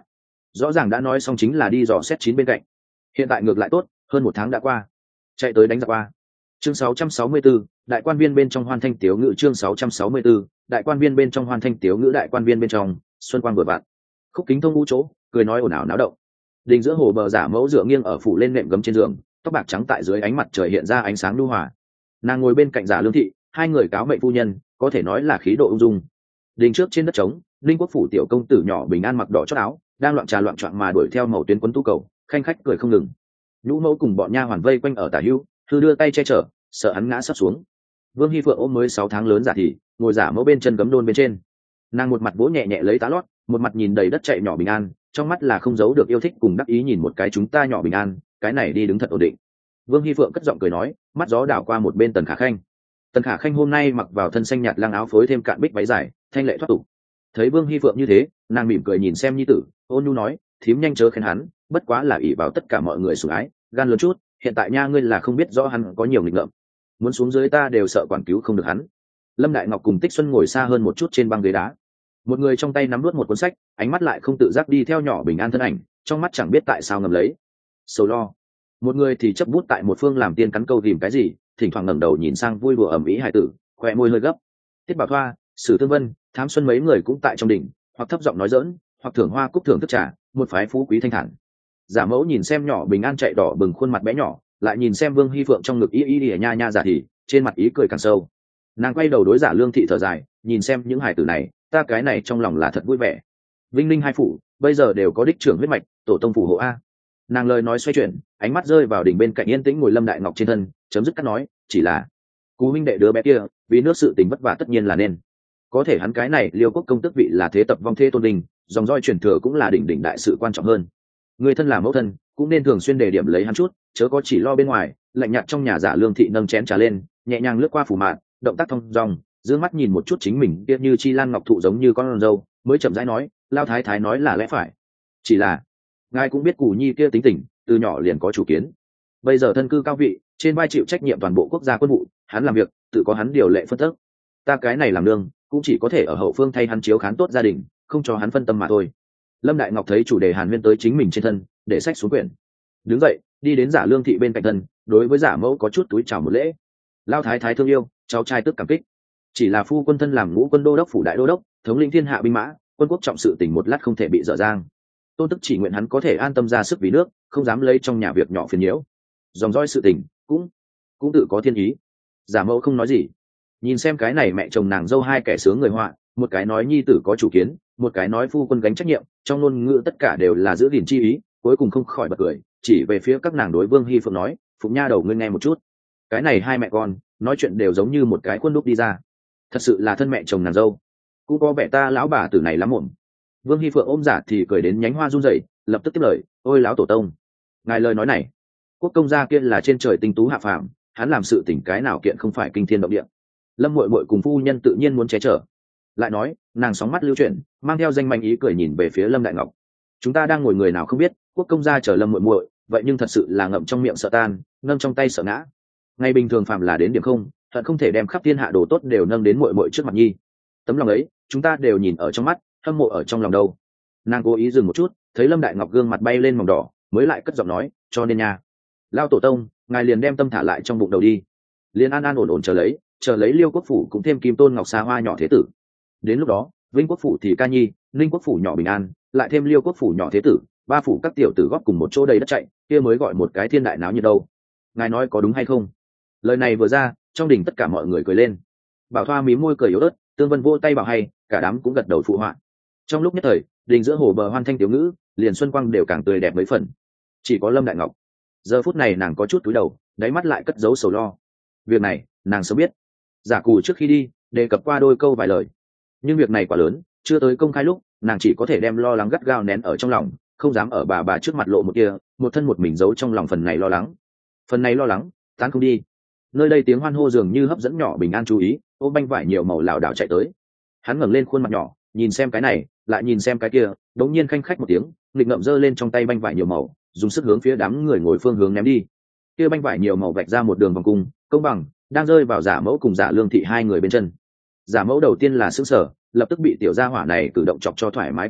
rõ ràng đã nói xong chính là đi dò xét chín bên cạnh, hiện tại ngược lại tốt, hơn một tháng đã qua, chạy tới đánh giặc qua. Chương 664, đại quan viên bên trong hoan thanh tiếu ngữ. Chương 664, đại quan viên bên trong hoan thanh tiếu ngữ. Đại quan viên bên trong, xuân quang vừa vặn, khúc kính thông ngũ chỗ, cười nói ồn ào náo động. Đình giữa hồ bờ giả mẫu dựa nghiêng ở phủ lên nệm gấm trên giường, tóc bạc trắng tại dưới ánh mặt trời hiện ra ánh sáng nhu hòa. Nàng ngồi bên cạnh giả lương thị, hai người cáo mệnh phu nhân, có thể nói là khí độ ung dung. Đình trước trên đất trống, linh quốc phủ tiểu công tử nhỏ bình an mặc đỏ chót áo, đang loạn trà loạn choạng mà đuổi theo màu tuyến quấn tú cầu, khanh khách cười không ngừng. Nhũ mẫu cùng bọn nha hoàn vây quanh ở tả hữu, thư đưa tay che chở, sợ hắn ngã sắp xuống. Vương Hi Phượng ôm mới 6 tháng lớn giả thì ngồi giả mẫu bên chân gấm đôn bên trên, nàng một mặt vỗ nhẹ nhẹ lấy tá lót, một mặt nhìn đầy đất chạy nhỏ bình an, trong mắt là không giấu được yêu thích cùng đắc ý nhìn một cái chúng ta nhỏ bình an, cái này đi đứng thật ổn định. Vương Hi Phượng cất giọng cười nói, mắt gió đảo qua một bên Tần Khả Khanh. Tần Khả Khanh hôm nay mặc vào thân xanh nhạt lăng áo phối thêm cạn bích váy dài, thanh lệ thoát tục. Thấy Vương Hi Phượng như thế, nàng mỉm cười nhìn xem nhi tử, ôn nhu nói, thím nhanh chớ khen hắn, bất quá là ỷ vào tất cả mọi người sủng ái, gan lớn chút, hiện tại nha ngươi là không biết rõ hắn có nhiều nghịch ngợm, muốn xuống dưới ta đều sợ quản cứu không được hắn. Lâm Đại Ngọc cùng Tích Xuân ngồi xa hơn một chút trên băng ghế đá, một người trong tay nắm nuốt một cuốn sách, ánh mắt lại không tự giác đi theo nhỏ bình an thân ảnh, trong mắt chẳng biết tại sao ngầm lấy sầu lo. Một người thì chấp bút tại một phương làm tiên cắn câu tìm cái gì, thỉnh thoảng ngẩng đầu nhìn sang vui đùa ầm ĩ hài tử, khoe môi hơi gấp. Tiết Bảo Thoa, Sử Tương Vân, Thám Xuân mấy người cũng tại trong đỉnh, hoặc thấp giọng nói giỡn, hoặc thưởng hoa cúc thưởng thức trà, một phái phú quý thanh thản. Giả mẫu nhìn xem nhỏ bình an chạy đỏ bừng khuôn mặt bé nhỏ, lại nhìn xem Vương Hi Phượng trong ngực y nha nha giả thì trên mặt ý cười càng sâu. Nàng quay đầu đối giả lương thị thở dài, nhìn xem những hài tử này, ta cái này trong lòng là thật vui vẻ. Vinh Linh hai phủ bây giờ đều có đích trưởng huyết mạch, tổ tông phủ hộ a. Nàng lời nói xoay chuyển, ánh mắt rơi vào đỉnh bên cạnh yên tĩnh ngồi Lâm Đại Ngọc trên thân, chấm dứt cắt nói, chỉ là cú huynh đệ đứa bé kia vì nước sự tình vất vả tất nhiên là nên, có thể hắn cái này Liêu quốc công tước vị là thế tập vong thê tôn đình, dòng roi truyền thừa cũng là đỉnh đại sự quan trọng hơn. Người thân là mẫu thân cũng nên thường xuyên đề điểm lấy hắn chút, chớ có chỉ lo bên ngoài. Lạnh nhạt trong nhà giả lương thị nâng chén trà lên, nhẹ nhàng lướt qua phủ mạn, động tác thong dong, dương mắt nhìn một chút chính mình kia như chi lan ngọc thụ giống như con râu, mới chậm rãi nói, lao thái thái nói là lẽ phải, chỉ là ngài cũng biết Cù Nhi kia tính tình, từ nhỏ liền có chủ kiến, bây giờ thân cư cao vị, trên vai chịu trách nhiệm toàn bộ quốc gia quân vụ, hắn làm việc tự có hắn điều lệ phân tức, ta cái này làm nương cũng chỉ có thể ở hậu phương thay hắn chiếu khán tốt gia đình, không cho hắn phân tâm mà thôi. Lâm Đại Ngọc thấy chủ đề hàn huyên tới chính mình trên thân, để sách xuống quyển, đứng dậy đi đến giả lương thị bên cạnh thân, đối với giả mẫu có chút túi chào một lễ. Lao thái thái thương yêu, cháu trai tức cảm kích, chỉ là phu quân thân làm ngũ quân đô đốc phủ đại đô đốc, thống lĩnh thiên hạ binh mã, quân quốc trọng sự tình một lát không thể bị dở dang, tôn tức chỉ nguyện hắn có thể an tâm ra sức vì nước, không dám lấy trong nhà việc nhỏ phiền nhiễu, dòng dõi sự tình cũng tự có thiên ý. Giả mẫu không nói gì, nhìn xem cái này mẹ chồng nàng dâu hai kẻ sướng người họa, một cái nói nhi tử có chủ kiến, một cái nói phu quân gánh trách nhiệm, trong ngôn ngữ tất cả đều là giữ gìn chi ý, cuối cùng không khỏi bật cười, chỉ về phía các nàng đối Vương Hi Phượng nói, Phụng nha đầu ngươi nghe một chút, cái này hai mẹ con nói chuyện đều giống như một cái khuôn đúc đi ra, thật sự là thân mẹ chồng nàng dâu, cũng có vẻ ta lão bà tử này lắm muộn. Vương Hi Phượng ôm giả thì cười đến nhánh hoa run rẩy, lập tức tiếp lời, ôi lão tổ tông, ngài lời nói này, quốc công gia kia là trên trời tinh tú hạ phàm, hắn làm sự tình cái nào kiện không phải kinh thiên động địa. Lâm muội muội cùng phu nhân tự nhiên muốn che chở. Lại nói, nàng sóng mắt lưu chuyển, mang theo danh manh ý cười nhìn về phía Lâm Đại Ngọc. Chúng ta đang ngồi người nào không biết, quốc công gia chờ Lâm muội muội, vậy nhưng thật sự là ngậm trong miệng sợ tan, nâng trong tay sợ ngã. Ngày bình thường phàm là đến điểm không, thật không thể đem khắp thiên hạ đồ tốt đều nâng đến muội muội trước mặt nhi. Tấm lòng ấy, chúng ta đều nhìn ở trong mắt, hâm mộ ở trong lòng đâu. Nàng cố ý dừng một chút, thấy Lâm Đại Ngọc gương mặt bay lên mỏng đỏ, mới lại cất giọng nói, cho nên nha, lao tổ tông, ngài liền đem tâm thả lại trong bụng đầu đi, liền an an ổn ổn chờ lấy Liêu quốc phủ cũng thêm Kim Tôn Ngọc Sa Hoa nhỏ thế tử. Đến lúc đó, Vinh quốc phủ thì Ca Nhi, Ninh quốc phủ nhỏ bình an, lại thêm Liêu quốc phủ nhỏ thế tử, ba phủ các tiểu tử góp cùng một chỗ đầy đất chạy, kia mới gọi một cái thiên đại náo nhiệt đâu. Ngài nói có đúng hay không? Lời này vừa ra, trong đình tất cả mọi người cười lên. Bảo Thoa mím môi cười yếu ớt, Tương Vân vỗ tay bảo hay, cả đám cũng gật đầu phụ họa. Trong lúc nhất thời, đình giữa hồ bờ hoan thanh tiểu ngữ, liền xuân quang đều càng tươi đẹp mấy phần. Chỉ có Lâm Đại Ngọc, giờ phút này nàng có chút cúi đầu, đáy mắt lại cất giấu sầu lo. Việc này nàng sớm biết, giả Cù trước khi đi đề cập qua đôi câu vài lời, nhưng việc này quá lớn, chưa tới công khai lúc, nàng chỉ có thể đem lo lắng gắt gao nén ở trong lòng, không dám ở bà trước mặt lộ một kia, một thân một mình giấu trong lòng phần này lo lắng tan không đi. Nơi đây tiếng hoan hô dường như hấp dẫn nhỏ bình an chú ý, ôm banh vải nhiều màu lảo đảo chạy tới. Hắn ngẩng lên khuôn mặt nhỏ, nhìn xem cái này lại nhìn xem cái kia, đống nhiên khanh khách một tiếng, nghịch ngợm giơ lên trong tay banh vải nhiều màu, dùng sức hướng phía đám người ngồi phương hướng ném đi. Kia banh vải nhiều màu vạch ra một đường vòng cung công bằng, đang rơi vào giả mẫu cùng giả lương thị hai người bên chân. Giả mẫu đầu tiên là sững sờ, lập tức bị tiểu gia hỏa này cử động chọc cho thoải mái cười to,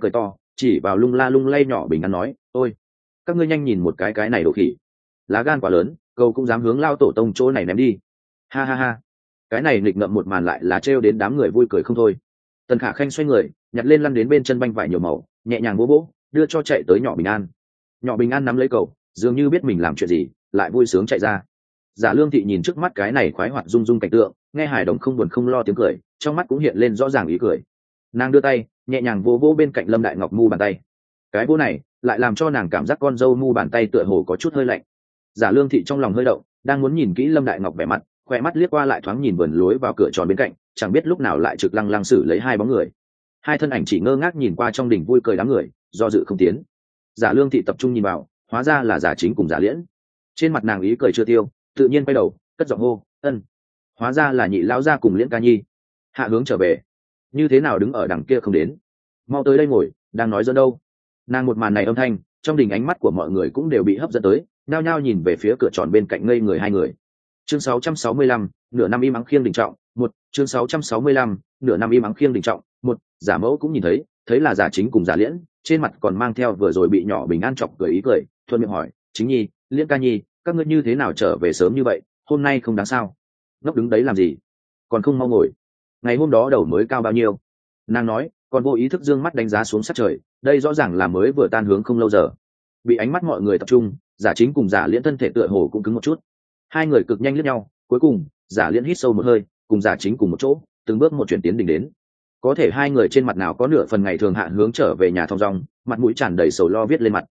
chỉ vào lung la lung lay nhỏ bình ăn nói: ôi, các ngươi nhanh nhìn một cái này đồ khỉ, lá gan quá lớn, cầu cũng dám hướng lao tổ tông chỗ này ném đi. Ha ha ha, cái này nghịch ngợm một màn lại là trêu đến đám người vui cười không thôi. Tần Khả Khanh xoay người nhặt lên lăn đến bên chân banh vải nhiều màu, nhẹ nhàng bố bố đưa cho chạy tới nhỏ bình an. Nhỏ bình an nắm lấy cầu, dường như biết mình làm chuyện gì, lại vui sướng chạy ra. Giả Lương Thị nhìn trước mắt cái này khoái hoạt rung rung cảnh tượng, nghe hài đồng không buồn không lo tiếng cười, trong mắt cũng hiện lên rõ ràng ý cười. Nàng đưa tay nhẹ nhàng vỗ vỗ bên cạnh Lâm Đại Ngọc mu bàn tay. Cái vỗ này lại làm cho nàng cảm giác con dâu mu bàn tay tựa hồ có chút hơi lạnh. Giả Lương Thị trong lòng hơi động, đang muốn nhìn kỹ Lâm Đại Ngọc vẻ mặt, khỏe mắt liếc qua lại thoáng nhìn vườn lối vào cửa tròn bên cạnh, chẳng biết lúc nào lại trực lăng lăng xử lấy hai bóng người. Hai thân ảnh chỉ ngơ ngác nhìn qua trong đỉnh vui cười đám người, do dự không tiến. Giả Lương Thị tập trung nhìn vào, hóa ra là Giả Chính cùng Giả Liễn. Trên mặt nàng ý cười chưa tiêu, tự nhiên quay đầu cất giọng hô: ân. Hóa ra là Nhị lão gia cùng Liễn ca nhi. Hạ hướng trở về, như thế nào đứng ở đằng kia không đến, mau tới đây ngồi, đang nói dẫn đâu. Nàng một màn này âm thanh, trong đình ánh mắt của mọi người cũng đều bị hấp dẫn tới, nhao nhao nhìn về phía cửa tròn bên cạnh ngây người hai người. Chương 665, nửa năm im ắng khiêng đình trọng, một. Chương 665, nửa năm im ắng khiêng đình trọng, một. Giả Mẫu cũng nhìn thấy là Giả Chính cùng Giả Liễn, trên mặt còn mang theo vừa rồi bị nhỏ bình an chọc cười ý cười, thuận miệng hỏi: Chính nhi, Liễn ca nhi, các ngươi như thế nào trở về sớm như vậy, hôm nay không đáng sao? Ngốc đứng đấy làm gì, còn không mau ngồi. Ngày hôm đó đầu mới cao bao nhiêu? Nàng nói, còn vô ý thức dương mắt đánh giá xuống sát trời, đây rõ ràng là mới vừa tan hướng không lâu giờ. Bị ánh mắt mọi người tập trung, Giả Chính cùng Giả Liễn thân thể tựa hồ cũng cứng một chút. Hai người cực nhanh liếc nhau, cuối cùng Giả Liễn hít sâu một hơi, cùng Giả Chính cùng một chỗ từng bước một chuyển tiến đỉnh đến. Có thể hai người trên mặt nào có nửa phần ngày thường hạ hướng trở về nhà thong dong, mặt mũi tràn đầy sầu lo viết lên mặt.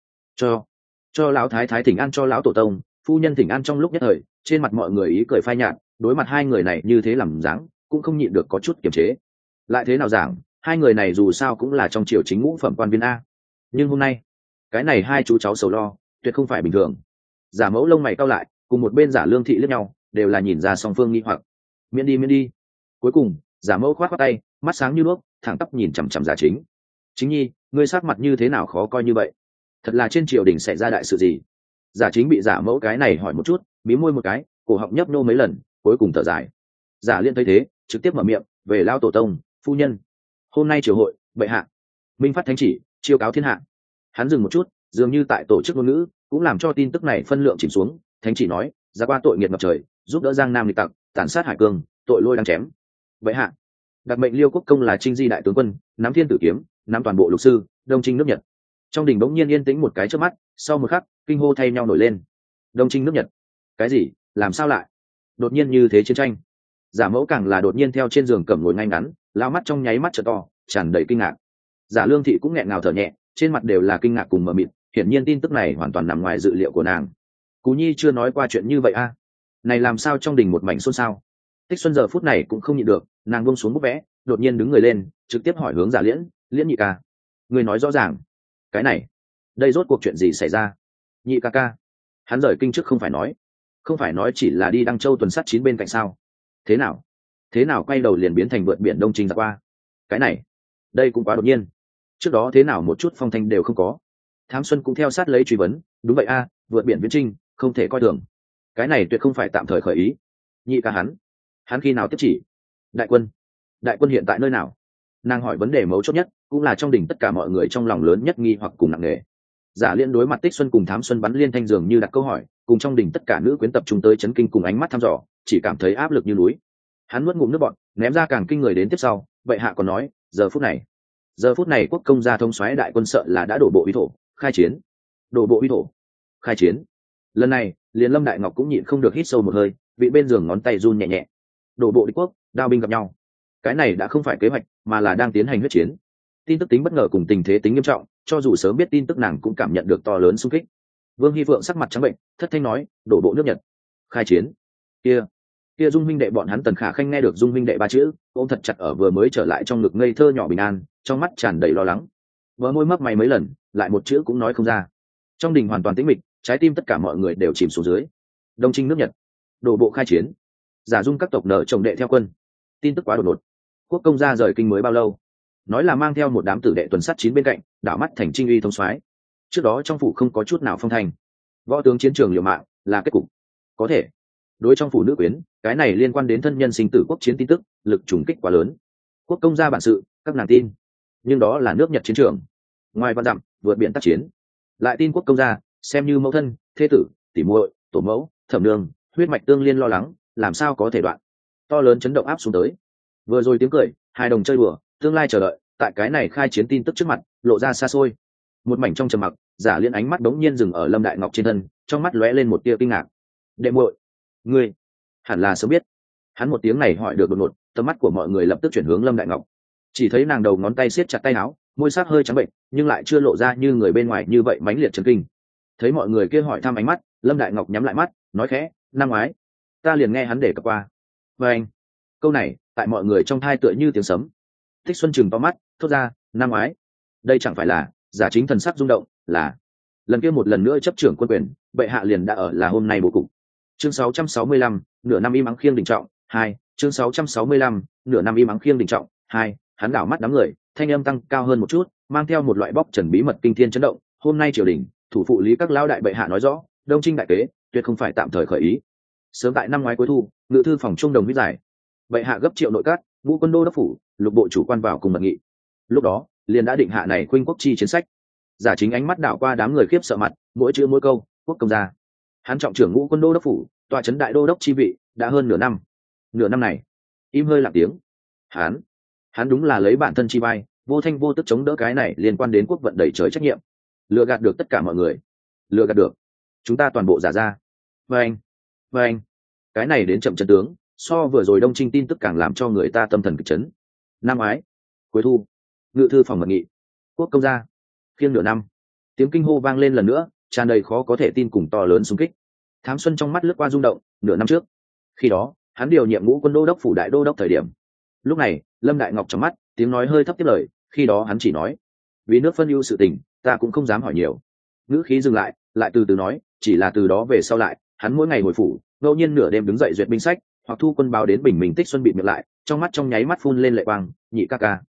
Cho lão thái thái thỉnh an cho lão tổ tông, phu nhân thỉnh an. Trong lúc nhất thời, trên mặt mọi người ý cười phai nhạt, đối mặt hai người này như thế làm dáng, cũng không nhịn được có chút kiềm chế. Lại thế nào giảng, hai người này dù sao cũng là trong triều chính ngũ phẩm quan viên a. Nhưng hôm nay, cái này hai chú cháu sầu lo, tuyệt không phải bình thường. Giả Mẫu lông mày cau lại, cùng một bên Giả Lương Thị liếc nhau, đều là nhìn ra song phương nghi hoặc. Miễn đi. Cuối cùng, Giả Mẫu khoát khoát tay, mắt sáng như đuốc, thẳng tắp nhìn chằm chằm Giả Chính. Chính nhi, ngươi sắc mặt như thế nào khó coi như vậy? Thật là trên triều đình xảy ra đại sự gì? Giả Chính bị Giả Mẫu cái này hỏi một chút, mím môi một cái, cổ họng nhấp nô mấy lần, cuối cùng thở dài. Giả Liên thấy thế, trực tiếp mở miệng: về lao tổ tông, phu nhân, hôm nay triều hội, bệ hạ minh phát thánh chỉ, chiêu cáo thiên hạ. Hắn dừng một chút, dường như tại tổ chức ngôn ngữ cũng làm cho tin tức này phân lượng chìm xuống. Thánh chỉ nói, ra qua tội nghiệt ngập trời, giúp đỡ giang nam lịch tặc, tàn sát hải cương, tội lôi đang chém. Bệ hạ đặc mệnh Liêu Quốc Công là Trinh Di đại tướng quân, nắm thiên tử kiếm, nắm toàn bộ lục sư, đông trinh nước Nhật. Trong đình bỗng nhiên yên tĩnh một cái trước mắt, sau một khắc kinh hô thay nhau nổi lên. Đông trinh nước Nhật? Cái gì? Làm sao lại đột nhiên như thế chiến tranh? Giả Mẫu càng là đột nhiên theo trên giường cầm ngồi ngay ngắn, lao mắt trong nháy mắt trợ to, tràn đầy kinh ngạc. Giả Lương Thị cũng nghẹn ngào thở nhẹ, trên mặt đều là kinh ngạc cùng mờ mịt, hiển nhiên tin tức này hoàn toàn nằm ngoài dự liệu của nàng. Cú Nhi chưa nói qua chuyện như vậy a? Này làm sao trong đình một mảnh xôn xao. Tích Xuân giờ phút này cũng không nhịn được, nàng buông xuống bút vẽ, đột nhiên đứng người lên, trực tiếp hỏi hướng Giả Liễn: Liễn nhị ca, người nói rõ ràng, cái này, đây rốt cuộc chuyện gì xảy ra? Nhị ca ca, hắn rời kinh trước không phải nói chỉ là đi Đăng Châu tuần sát 9 bên cạnh sao? Thế nào quay đầu liền biến thành vượt biển đông trinh ra qua? Cái này, đây cũng quá đột nhiên. Trước đó thế nào một chút phong thanh đều không có. Thám Xuân cũng theo sát lấy truy vấn: đúng vậy a, vượt biển viễn trinh, không thể coi thường. Cái này tuyệt không phải tạm thời khởi ý. Nhị ca hắn khi nào tiếp chỉ? Đại quân hiện tại nơi nào? Nàng hỏi vấn đề mấu chốt nhất, cũng là trong đỉnh tất cả mọi người trong lòng lớn nhất nghi hoặc cùng nặng nề. Giả Liên đối mặt Tích Xuân cùng Thám Xuân bắn liên thanh dường như đặt câu hỏi, cùng trong đỉnh tất cả nữ quyến tập trung tới chấn kinh cùng ánh mắt thăm dò, chỉ cảm thấy áp lực như núi. Hắn nuốt ngụm nước bọt, ném ra càng kinh người đến tiếp sau. Vậy hạ còn nói, giờ phút này quốc công gia thống soái đại quân sợ là đã đổ bộ uy thổ, khai chiến. Đổ bộ uy thổ, khai chiến. Lần này, liền Lâm Đại Ngọc cũng nhịn không được hít sâu một hơi, bị bên giường ngón tay run nhẹ nhẹ. Đổ bộ địch quốc, đao binh gặp nhau. Cái này đã không phải kế hoạch, mà là đang tiến hành huyết chiến. Tin tức tính bất ngờ cùng tình thế tính nghiêm trọng, cho dù sớm biết tin tức nàng cũng cảm nhận được to lớn xung kích. Vương Hy Phượng sắc mặt trắng bệnh, thất thanh nói: đổ bộ nước Nhật, khai chiến. Kia Dung minh đệ bọn hắn. Tần Khả Khanh nghe được Dung minh đệ ba chữ, ôm thật chặt ở vừa mới trở lại trong ngực ngây thơ nhỏ bình an, trong mắt tràn đầy lo lắng. Vỡ môi mấp mày mấy lần, lại một chữ cũng nói không ra. Trong đình hoàn toàn tĩnh mịch, trái tim tất cả mọi người đều chìm xuống dưới. Đông trinh nước Nhật, đổ bộ khai chiến. Giả Dung các tộc nợ chồng đệ theo quân. Tin tức quá đột ngột. Quốc công gia rời kinh mới bao lâu, nói là mang theo một đám tử đệ tuần sát 9 bên cạnh, đảo mắt thành Trinh uy thống soái. Trước đó trong phủ không có chút nào phong thành. Võ tướng chiến trường liều mạng là kết cục. Có thể đối trong phủ nữ quyến, cái này liên quan đến thân nhân sinh tử quốc chiến tin tức, lực trùng kích quá lớn. Quốc công gia bản sự, các nàng tin, nhưng đó là nước Nhật chiến trường. ngoài văn dặm vượt biển tác chiến, lại tin quốc công gia xem như mẫu thân thế tử tỉ muội tổ mẫu thẩm nương huyết mạch tương liên lo lắng làm sao có thể đoạn. To lớn chấn động áp xuống tới. Vừa rồi tiếng cười hai đồng chơi đùa tương lai chờ đợi tại cái này khai chiến tin tức trước mặt lộ ra xa xôi. Một mảnh trong trầm mặc, Giả Liên ánh mắt đống nhiên dừng ở Lâm Đại Ngọc trên thân, trong mắt lóe lên một tia kinh ngạc. Đệ muội, ngươi hẳn là sớm biết. Hắn một tiếng này hỏi được đột ngột, tầm mắt của mọi người lập tức chuyển hướng Lâm Đại Ngọc. Chỉ thấy nàng đầu ngón tay siết chặt tay áo, môi sắc hơi trắng bệnh, nhưng lại chưa lộ ra như người bên ngoài như vậy mãnh liệt chấn kinh. Thấy mọi người kia hỏi thăm ánh mắt, Lâm Đại Ngọc nhắm lại mắt, nói khẽ, năm ngoái, ta liền nghe hắn để cập qua. Và anh, câu này tại mọi người trong thai tựa như tiếng sấm. Thích Xuân chừng to mắt, thốt ra, năm ngoái, đây chẳng phải là Giả Chính thần sắc rung động, là lần kia một lần nữa chấp trưởng quân quyền, bệ hạ liền đã ở là hôm nay bố cục. Chương 665, nửa năm im ắng khiêng đình trọng, 2, chương 665, nửa năm im ắng khiêng đình trọng, 2, hắn đảo mắt đám người, thanh âm tăng cao hơn một chút, mang theo một loại bóc trần bí mật kinh thiên chấn động, hôm nay triều đình, thủ phụ lý các lão đại bệ hạ nói rõ, Đông Trinh đại kế, tuyệt không phải tạm thời khởi ý. Sớm tại năm ngoái cuối thu, ngự thư phòng trung đồng viết giải, bệ hạ gấp triệu nội các, ngũ quân đô đốc phủ, lục bộ chủ quan vào cùng mật nghị. Lúc đó, liền đã định hạ này khuynh quốc chi chiến sách. Giả Chính ánh mắt đảo qua đám người khiếp sợ mặt, mỗi chữ mỗi câu, quốc công gia. Hắn trọng trưởng ngũ quân đô đốc phủ, tòa trấn đại đô đốc chi vị, đã hơn nửa năm. Nửa năm này, im hơi lặng tiếng. Hắn đúng là lấy bản thân chi vai, vô thanh vô tức chống đỡ cái này liên quan đến quốc vận đẩy trời trách nhiệm, lừa gạt được tất cả mọi người, lừa gạt được chúng ta toàn bộ giả ra. Và anh, cái này đến chậm chân tướng, so vừa rồi Đông Trinh tin tức càng làm cho người ta tâm thần kịch chấn. Năm ngoái cuối thu, ngự thư phòng mật nghị, quốc công gia khiêng nửa năm. Tiếng kinh hô vang lên lần nữa, tràn đầy khó có thể tin cùng to lớn xung kích. Thám Xuân trong mắt lướt qua rung động, nửa năm trước, khi đó hắn điều nhiệm ngũ quân đô đốc phủ đại đô đốc thời điểm. Lúc này Lâm Đại Ngọc trong mắt tiếng nói hơi thấp tiếp lời, khi đó hắn chỉ nói, vì nước phân ưu sự tình, ta cũng không dám hỏi nhiều. Ngữ khí dừng lại, lại từ từ nói, chỉ là từ đó về sau lại, hắn mỗi ngày hồi phủ, ngẫu nhiên nửa đêm đứng dậy duyệt binh sách, hoặc thu quân báo đến bình minh Tích Xuân bị miệng lại, trong mắt trong nháy mắt phun lên lệ quang, nhị ca ca.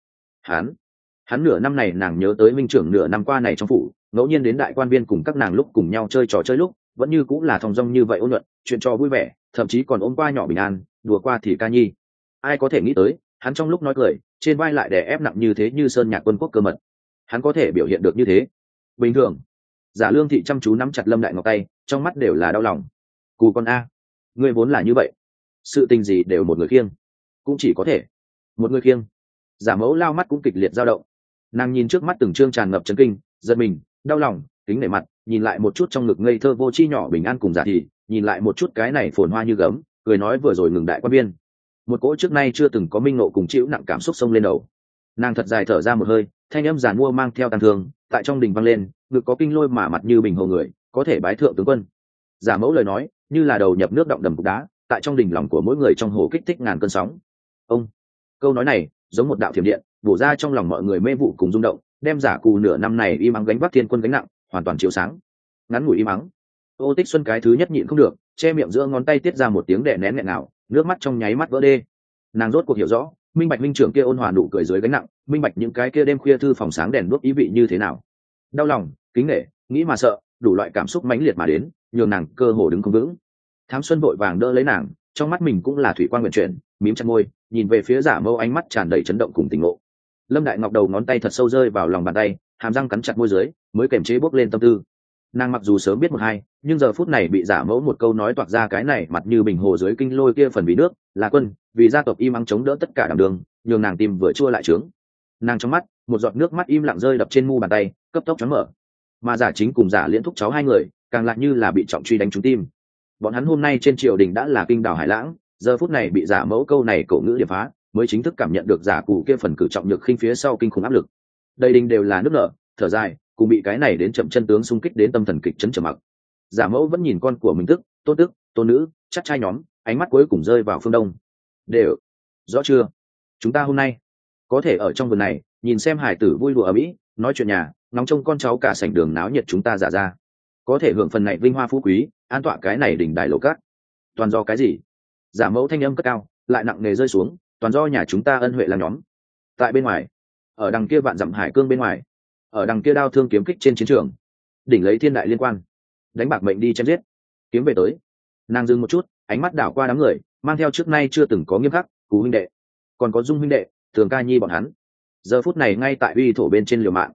Hắn nửa năm này nàng nhớ tới minh trưởng nửa năm qua này trong phủ, ngẫu nhiên đến đại quan viên cùng các nàng lúc cùng nhau chơi trò chơi lúc, vẫn như cũng là thong dong như vậy ôn nhuận, chuyện trò vui vẻ, thậm chí còn ôm qua nhỏ bình an, đùa qua thì ca nhi. Ai có thể nghĩ tới, hắn trong lúc nói cười, trên vai lại đè ép nặng như thế như sơn nhạc quân quốc cơ mật. Hắn có thể biểu hiện được như thế. Bình thường. Giả Lương Thị chăm chú nắm chặt Lâm Đại Ngọc tay, trong mắt đều là đau lòng. Cù con a, ngươi vốn là như vậy, sự tình gì đều một người khiêng, cũng chỉ có thể một người khiêng. Giả Mẫu lao mắt cũng kịch liệt dao động. Nàng nhìn trước mắt từng trương tràn ngập chấn kinh, giật mình, đau lòng, kính nể mặt, nhìn lại một chút trong ngực ngây thơ vô chi nhỏ bình an cùng Giả Thị, nhìn lại một chút cái này phồn hoa như gấm, cười nói vừa rồi ngừng đại quan viên. Một cỗ trước nay chưa từng có minh nộ cùng chịu nặng cảm xúc xông lên đầu. Nàng thật dài thở ra một hơi, thanh âm giàn mua mang theo tàn thương, tại trong đình vang lên, ngực có kinh lôi mà mặt như bình hồ người, có thể bái thượng tướng quân. Giả Mẫu lời nói, như là đầu nhập nước động đầm cục đá, tại trong đình lòng của mỗi người trong hồ kích thích ngàn cơn sóng. Ông, câu nói này giống một đạo thiểm điện, bổ ra trong lòng mọi người mê vụ cùng rung động, đem Giả Cù nửa năm này im ắng gánh vác thiên quân gánh nặng, hoàn toàn chiếu sáng. Ngắn ngủi im ắng, Ô Tích Xuân cái thứ nhất nhịn không được, che miệng giữa ngón tay tiết ra một tiếng đè nén nghẹn ngào, nước mắt trong nháy mắt vỡ đê. Nàng rốt cuộc hiểu rõ, minh bạch minh trưởng kia ôn hòa nụ cười dưới gánh nặng, minh bạch những cái kia đêm khuya thư phòng sáng đèn đuốc ý vị như thế nào. Đau lòng, kính nể, nghĩ mà sợ, đủ loại cảm xúc mãnh liệt mà đến, nhường nàng cơ hồ đứng không vững. Thám Xuân vội vàng đỡ lấy nàng, trong mắt mình cũng là thủy quan nguyện chuyển, mím chặt môi, nhìn về phía Giả Mẫu ánh mắt tràn đầy chấn động cùng tình ngộ. Lâm Đại Ngọc đầu ngón tay thật sâu rơi vào lòng bàn tay, hàm răng cắn chặt môi dưới, mới kềm chế bốc lên tâm tư. Nàng mặc dù sớm biết một hai, nhưng giờ phút này bị Giả Mẫu một câu nói toạc ra cái này mặt như bình hồ dưới kinh lôi kia phần vì nước, là quân, vì gia tộc im ắng chống đỡ tất cả đảm đường, nhường nàng tim vừa chua lại trướng. Nàng trong mắt, một giọt nước mắt im lặng rơi đập trên mu bàn tay, cấp tốc choáng mở. Mà Giả Chính cùng Giả Liễn thúc cháu hai người, càng lại như là bị trọng truy đánh trúng tim. Bọn hắn hôm nay trên triều đình đã là kinh đảo hải lãng, giờ phút này bị Giả Mẫu câu này cổ ngữ điểm phá, mới chính thức cảm nhận được Giả Cụ kia phần cử trọng nhược khinh phía sau kinh khủng áp lực. Đây đình đều là nước nở, thở dài, cùng bị cái này đến chậm chân tướng xung kích đến tâm thần kịch chấn trầm mặc. Giả Mẫu vẫn nhìn con của mình tức, tôn nữ, chắc trai nhóm, ánh mắt cuối cùng rơi vào phương đông. Đều rõ chưa? Chúng ta hôm nay có thể ở trong vườn này nhìn xem hải tử vui đùa ở mỹ, nói chuyện nhà, ngóng trông con cháu cả sảnh đường náo nhiệt chúng ta giả ra, có thể hưởng phần này vinh hoa phú quý, an tọa cái này đỉnh đài lầu cát. Toàn do cái gì? Giả Mẫu thanh âm cất cao, lại nặng nề rơi xuống, toàn do nhà chúng ta ân huệ làm nhóm. Tại bên ngoài, ở đằng kia vạn dặm hải cương bên ngoài, ở đằng kia đao thương kiếm kích trên chiến trường, đỉnh lấy thiên đại liên quan, đánh bạc mệnh đi chém giết, kiếm về tới. Nàng dừng một chút, ánh mắt đảo qua đám người, mang theo trước nay chưa từng có nghiêm khắc, Cú huynh đệ, còn có Dung huynh đệ, Thường Ca Nhi bọn hắn, giờ phút này ngay tại uy thổ bên trên liều mạng.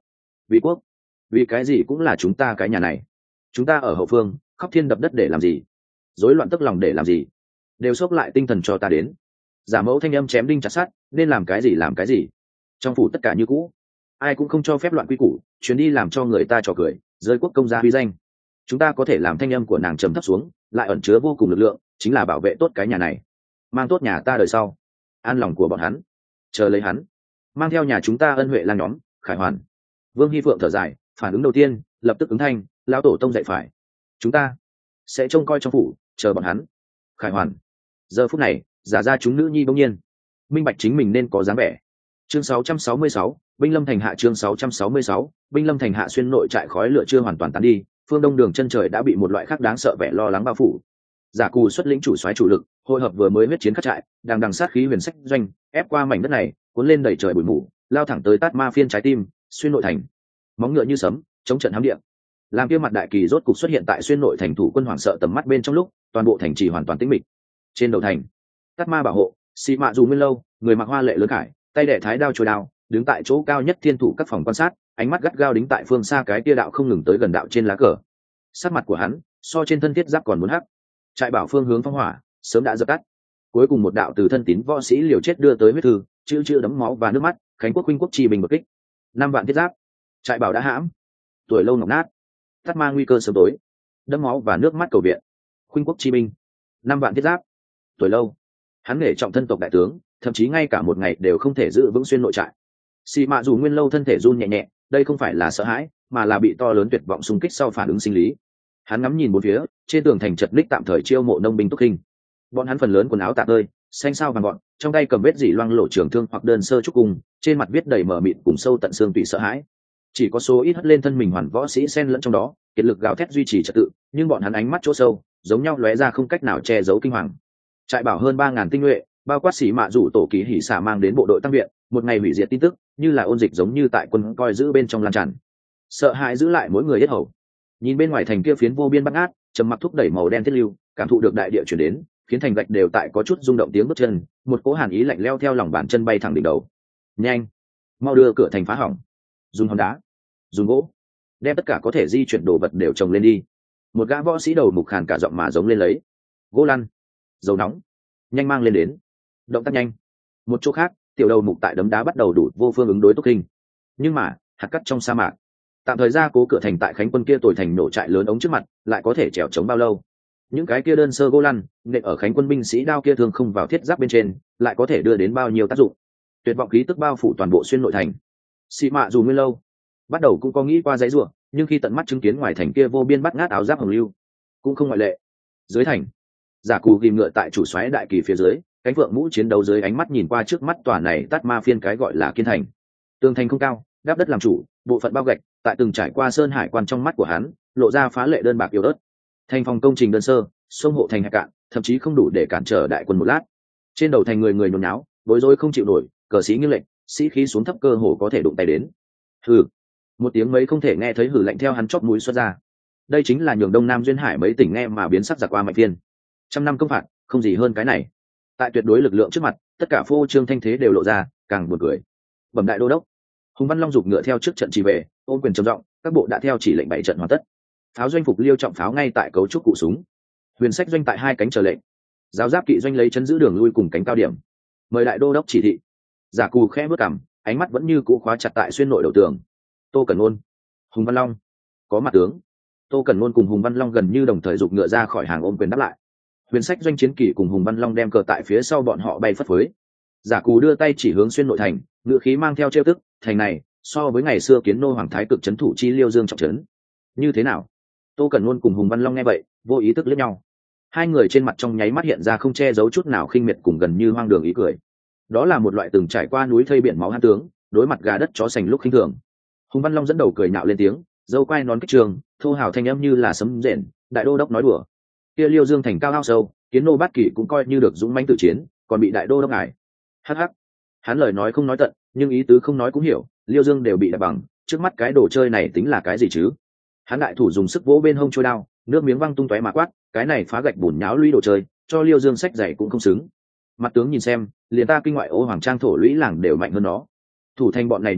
Vì quốc, vì cái gì cũng là chúng ta cái nhà này. Chúng ta ở hậu phương khóc thiên đập đất để làm gì, rối loạn tức lòng để làm gì, đều xốc lại tinh thần cho ta đến. Giả mẫu thanh âm chém đinh chặt sắt, nên làm cái gì làm cái gì. Trong phủ tất cả như cũ, ai cũng không cho phép loạn quy củ, chuyến đi làm cho người ta trò cười, rơi quốc công gia huy danh. Chúng ta có thể làm. Thanh âm của nàng trầm thấp xuống, lại ẩn chứa vô cùng lực lượng, chính là bảo vệ tốt cái nhà này, mang tốt nhà ta đời sau, an lòng của bọn hắn, chờ lấy hắn mang theo nhà chúng ta ân huệ lang nhóm khải hoàn. Vương Hy Phượng thở dài, phản ứng đầu tiên lập tức ứng thanh, lão tổ tông dạy phải, chúng ta sẽ trông coi trong phủ, chờ bọn hắn khải hoàn. Giờ phút này giả ra chúng nữ nhi bỗng nhiên minh bạch chính mình nên có dáng vẻ. Chương 666, binh lâm thành hạ. Chương 666, binh lâm thành hạ. Xuyên nội trại khói lửa chưa hoàn toàn tán đi, phương đông đường chân trời đã bị một loại khác đáng sợ vẻ lo lắng bao phủ. Giả Cù xuất lĩnh chủ soái chủ lực, hội hợp vừa mới huyết chiến khắc trại, đang đằng sát khí huyền sách doanh, ép qua mảnh đất này, cuốn lên đẩy trời bụi mù, lao thẳng tới Tát Ma Phiên trái tim, xuyên nội thành. Móng ngựa như sấm, chống trận hám địa. Làm kia mặt đại kỳ rốt cục xuất hiện tại xuyên nội thành, thủ quân hoảng sợ tầm mắt bên trong lúc, toàn bộ thành trì hoàn toàn tĩnh mịch. Trên đầu thành, Tát Ma bảo hộ, Xì Mạ Dù Nguyên Lâu, người mặc hoa lệ lớn khải, tay đẻ thái đao chôi đao, đứng tại chỗ cao nhất thiên thủ các phòng quan sát, ánh mắt gắt gao đính tại phương xa cái tia đạo không ngừng tới gần đạo trên lá cờ. Sắc mặt của hắn so trên thân thiết giáp còn muốn hắc. Trại bảo phương hướng phong hỏa sớm đã dập tắt. Cuối cùng một đạo từ thân tín võ sĩ liều chết đưa tới huyết thư, chữ đấm máu và nước mắt, khánh quốc huynh quốc chi bình một kích. 5 vạn thiết giáp, trại bảo đã hãm, tuổi lâu ngọc nát, Tát Ma nguy cơ sớm tối, đấm máu và nước mắt cầu viện. Huynh quốc chi binh, 5 vạn thiết giáp, tuổi lâu. Hắn nghề trọng thân tộc đại tướng, thậm chí ngay cả một ngày đều không thể giữ vững xuyên nội trại. Xì Mạ Dù Nguyên Lâu thân thể run nhẹ nhẹ, đây không phải là sợ hãi, mà là bị to lớn tuyệt vọng xung kích sau phản ứng sinh lý. Hắn ngắm nhìn bốn phía, trên tường thành chật ních tạm thời chiêu mộ nông binh túc hình. Bọn hắn phần lớn quần áo tả tơi, xanh sao vàng gọn, trong tay cầm vết dỉ loang lổ trường thương hoặc đơn sơ trúc cung, trên mặt viết đầy mờ mịt cùng sâu tận xương tủy sợ hãi. Chỉ có số ít hất lên thân mình hoàn võ sĩ xen lẫn trong đó, kiệt lực gào thét duy trì trật tự, nhưng bọn hắn ánh mắt chỗ sâu, giống nhau lóe ra không cách nào che giấu kinh hoàng. Trại bảo hơn 3000 tinh nhuệ, bao quát Xỉ Mạ Dù tổ ký hỉ xả mang đến bộ đội tăng viện, một ngày hủy diệt tin tức, như là ôn dịch giống như tại quân coi giữ bên trong lan tràn. Sợ hãi giữ lại mỗi người hết hầu. Nhìn bên ngoài thành kia phiến vô biên bắt ngát, trầm mặc thúc đẩy màu đen thiết lưu, cảm thụ được đại địa chuyển đến, khiến thành gạch đều tại có chút rung động tiếng bước chân, một cỗ hàn ý lạnh leo theo lòng bàn chân bay thẳng đỉnh đầu. Nhanh, mau đưa cửa thành phá hỏng, dùng hòn đá, dùng gỗ, đem tất cả có thể di chuyển đồ vật đều trồng lên đi. Một gã võ sĩ đầu mục khàn cả giọng mà giống lên lấy. Gỗ lăn, dầu nóng, nhanh mang lên đến. Động tác nhanh. Một chỗ khác, tiểu đầu mục tại đấm đá bắt đầu đủ vô phương ứng đối Túc Hình. Nhưng mà hạt cắt trong sa mạc, tạm thời ra cố cửa thành tại khánh quân kia tồi thành nổ trại lớn ống trước mặt, lại có thể trèo chống bao lâu? Những cái kia đơn sơ gỗ lăn nện ở khánh quân binh sĩ đao kia thường không vào thiết giáp bên trên, lại có thể đưa đến bao nhiêu tác dụng? Tuyệt vọng khí tức bao phủ toàn bộ xuyên nội thành. Xị Mạ Dù Nguyên Lâu bắt đầu cũng có nghĩ qua dãy ruộng, nhưng khi tận mắt chứng kiến ngoài thành kia vô biên bắt ngát áo giáp hồng lưu, cũng không ngoại lệ. Dưới thành, Giả Cù ghim ngựa tại chủ soái đại kỳ phía dưới, cánh vượng mũ chiến đấu dưới ánh mắt nhìn qua trước mắt tòa này Tát Ma Phiên cái gọi là kiên thành. Tường thành không cao, đáp đất làm chủ, bộ phận bao gạch, tại từng trải qua sơn hải quan trong mắt của hắn, lộ ra phá lệ đơn bạc yếu ớt. Thành phòng công trình đơn sơ, sông hộ thành hẹp cạn, thậm chí không đủ để cản trở đại quân một lát. Trên đầu thành người người nhốn nháo, bối rối không chịu nổi, cờ sĩ nghiêng lệnh, sĩ khí xuống thấp cơ hồ có thể đụng tay đến. Hừ, một tiếng mấy không thể nghe thấy hừ lạnh theo hắn chót mũi xuất ra. Đây chính là nhường Đông Nam duyên hải mấy tỉnh nghe mà biến sắc giặc qua Mạnh Phiên. Trăm năm công phạt, không gì hơn cái này. Tại tuyệt đối lực lượng trước mặt, tất cả phô trương thanh thế đều lộ ra, càng buồn cười. Bẩm đại đô đốc, Hùng Văn Long giục ngựa theo trước trận chỉ về, ôm quyền trầm giọng, các bộ đã theo chỉ lệnh bảy trận hoàn tất. Pháo doanh phục liêu trọng pháo ngay tại cấu trúc cụ súng. Huyền sách doanh tại hai cánh chờ lệnh. Giáo giáp kỵ doanh lấy chân giữ đường lui cùng cánh cao điểm. Mời đại đô đốc chỉ thị. Giả Cù khẽ bước cằm, ánh mắt vẫn như cũ khóa chặt tại xuyên nội đầu tường. Tô Cẩn Nôn, Hùng Văn Long, có mặt tướng. Tô Cẩn Nôn cùng Hùng Văn Long gần như đồng thời giục ngựa ra khỏi hàng ôm quyền đáp lại. Huyền sách doanh chiến kỷ cùng Hùng Văn Long đem cờ tại phía sau bọn họ bay phất phới. Giả Cù đưa tay chỉ hướng xuyên nội thành, ngựa khí mang theo trêu tức, thành này so với ngày xưa kiến nô hoàng thái cực trấn thủ chi liêu dương trọng trấn, như thế nào? Tô Cẩn Nôn cùng Hùng Văn Long nghe vậy, vô ý thức liếc nhau. Hai người trên mặt trong nháy mắt hiện ra không che giấu chút nào khinh miệt cùng gần như hoang đường ý cười. Đó là một loại từng trải qua núi thây biển máu hãn tướng, đối mặt gà đất chó sành lúc khinh thường. Hùng Văn Long dẫn đầu cười nhạo lên tiếng, dâu quai nón kích trường, thô hào thanh âm như là sấm rền. Đại đô đốc nói đùa, kia liêu dương thành cao ao sâu, kiến nô bát kỷ cũng coi như được dũng mãnh tự chiến, còn bị đại đô đốc ngài. Hắc hắc, hắn lời nói không nói tận, nhưng ý tứ không nói cũng hiểu, liêu dương đều bị đạp bằng, trước mắt cái đồ chơi này tính là cái gì chứ? Hắn đại thủ dùng sức vỗ bên hông trôi đao, nước miếng văng tung tóe mà quát, cái này phá gạch bùn nháo lũy đồ chơi, cho liêu dương sách dày cũng không xứng. Mặt tướng nhìn xem, liền ta kinh ngoại ô hoàng trang thổ lũy làng đều mạnh hơn nó. Thủ thành bọn này nhị cậu,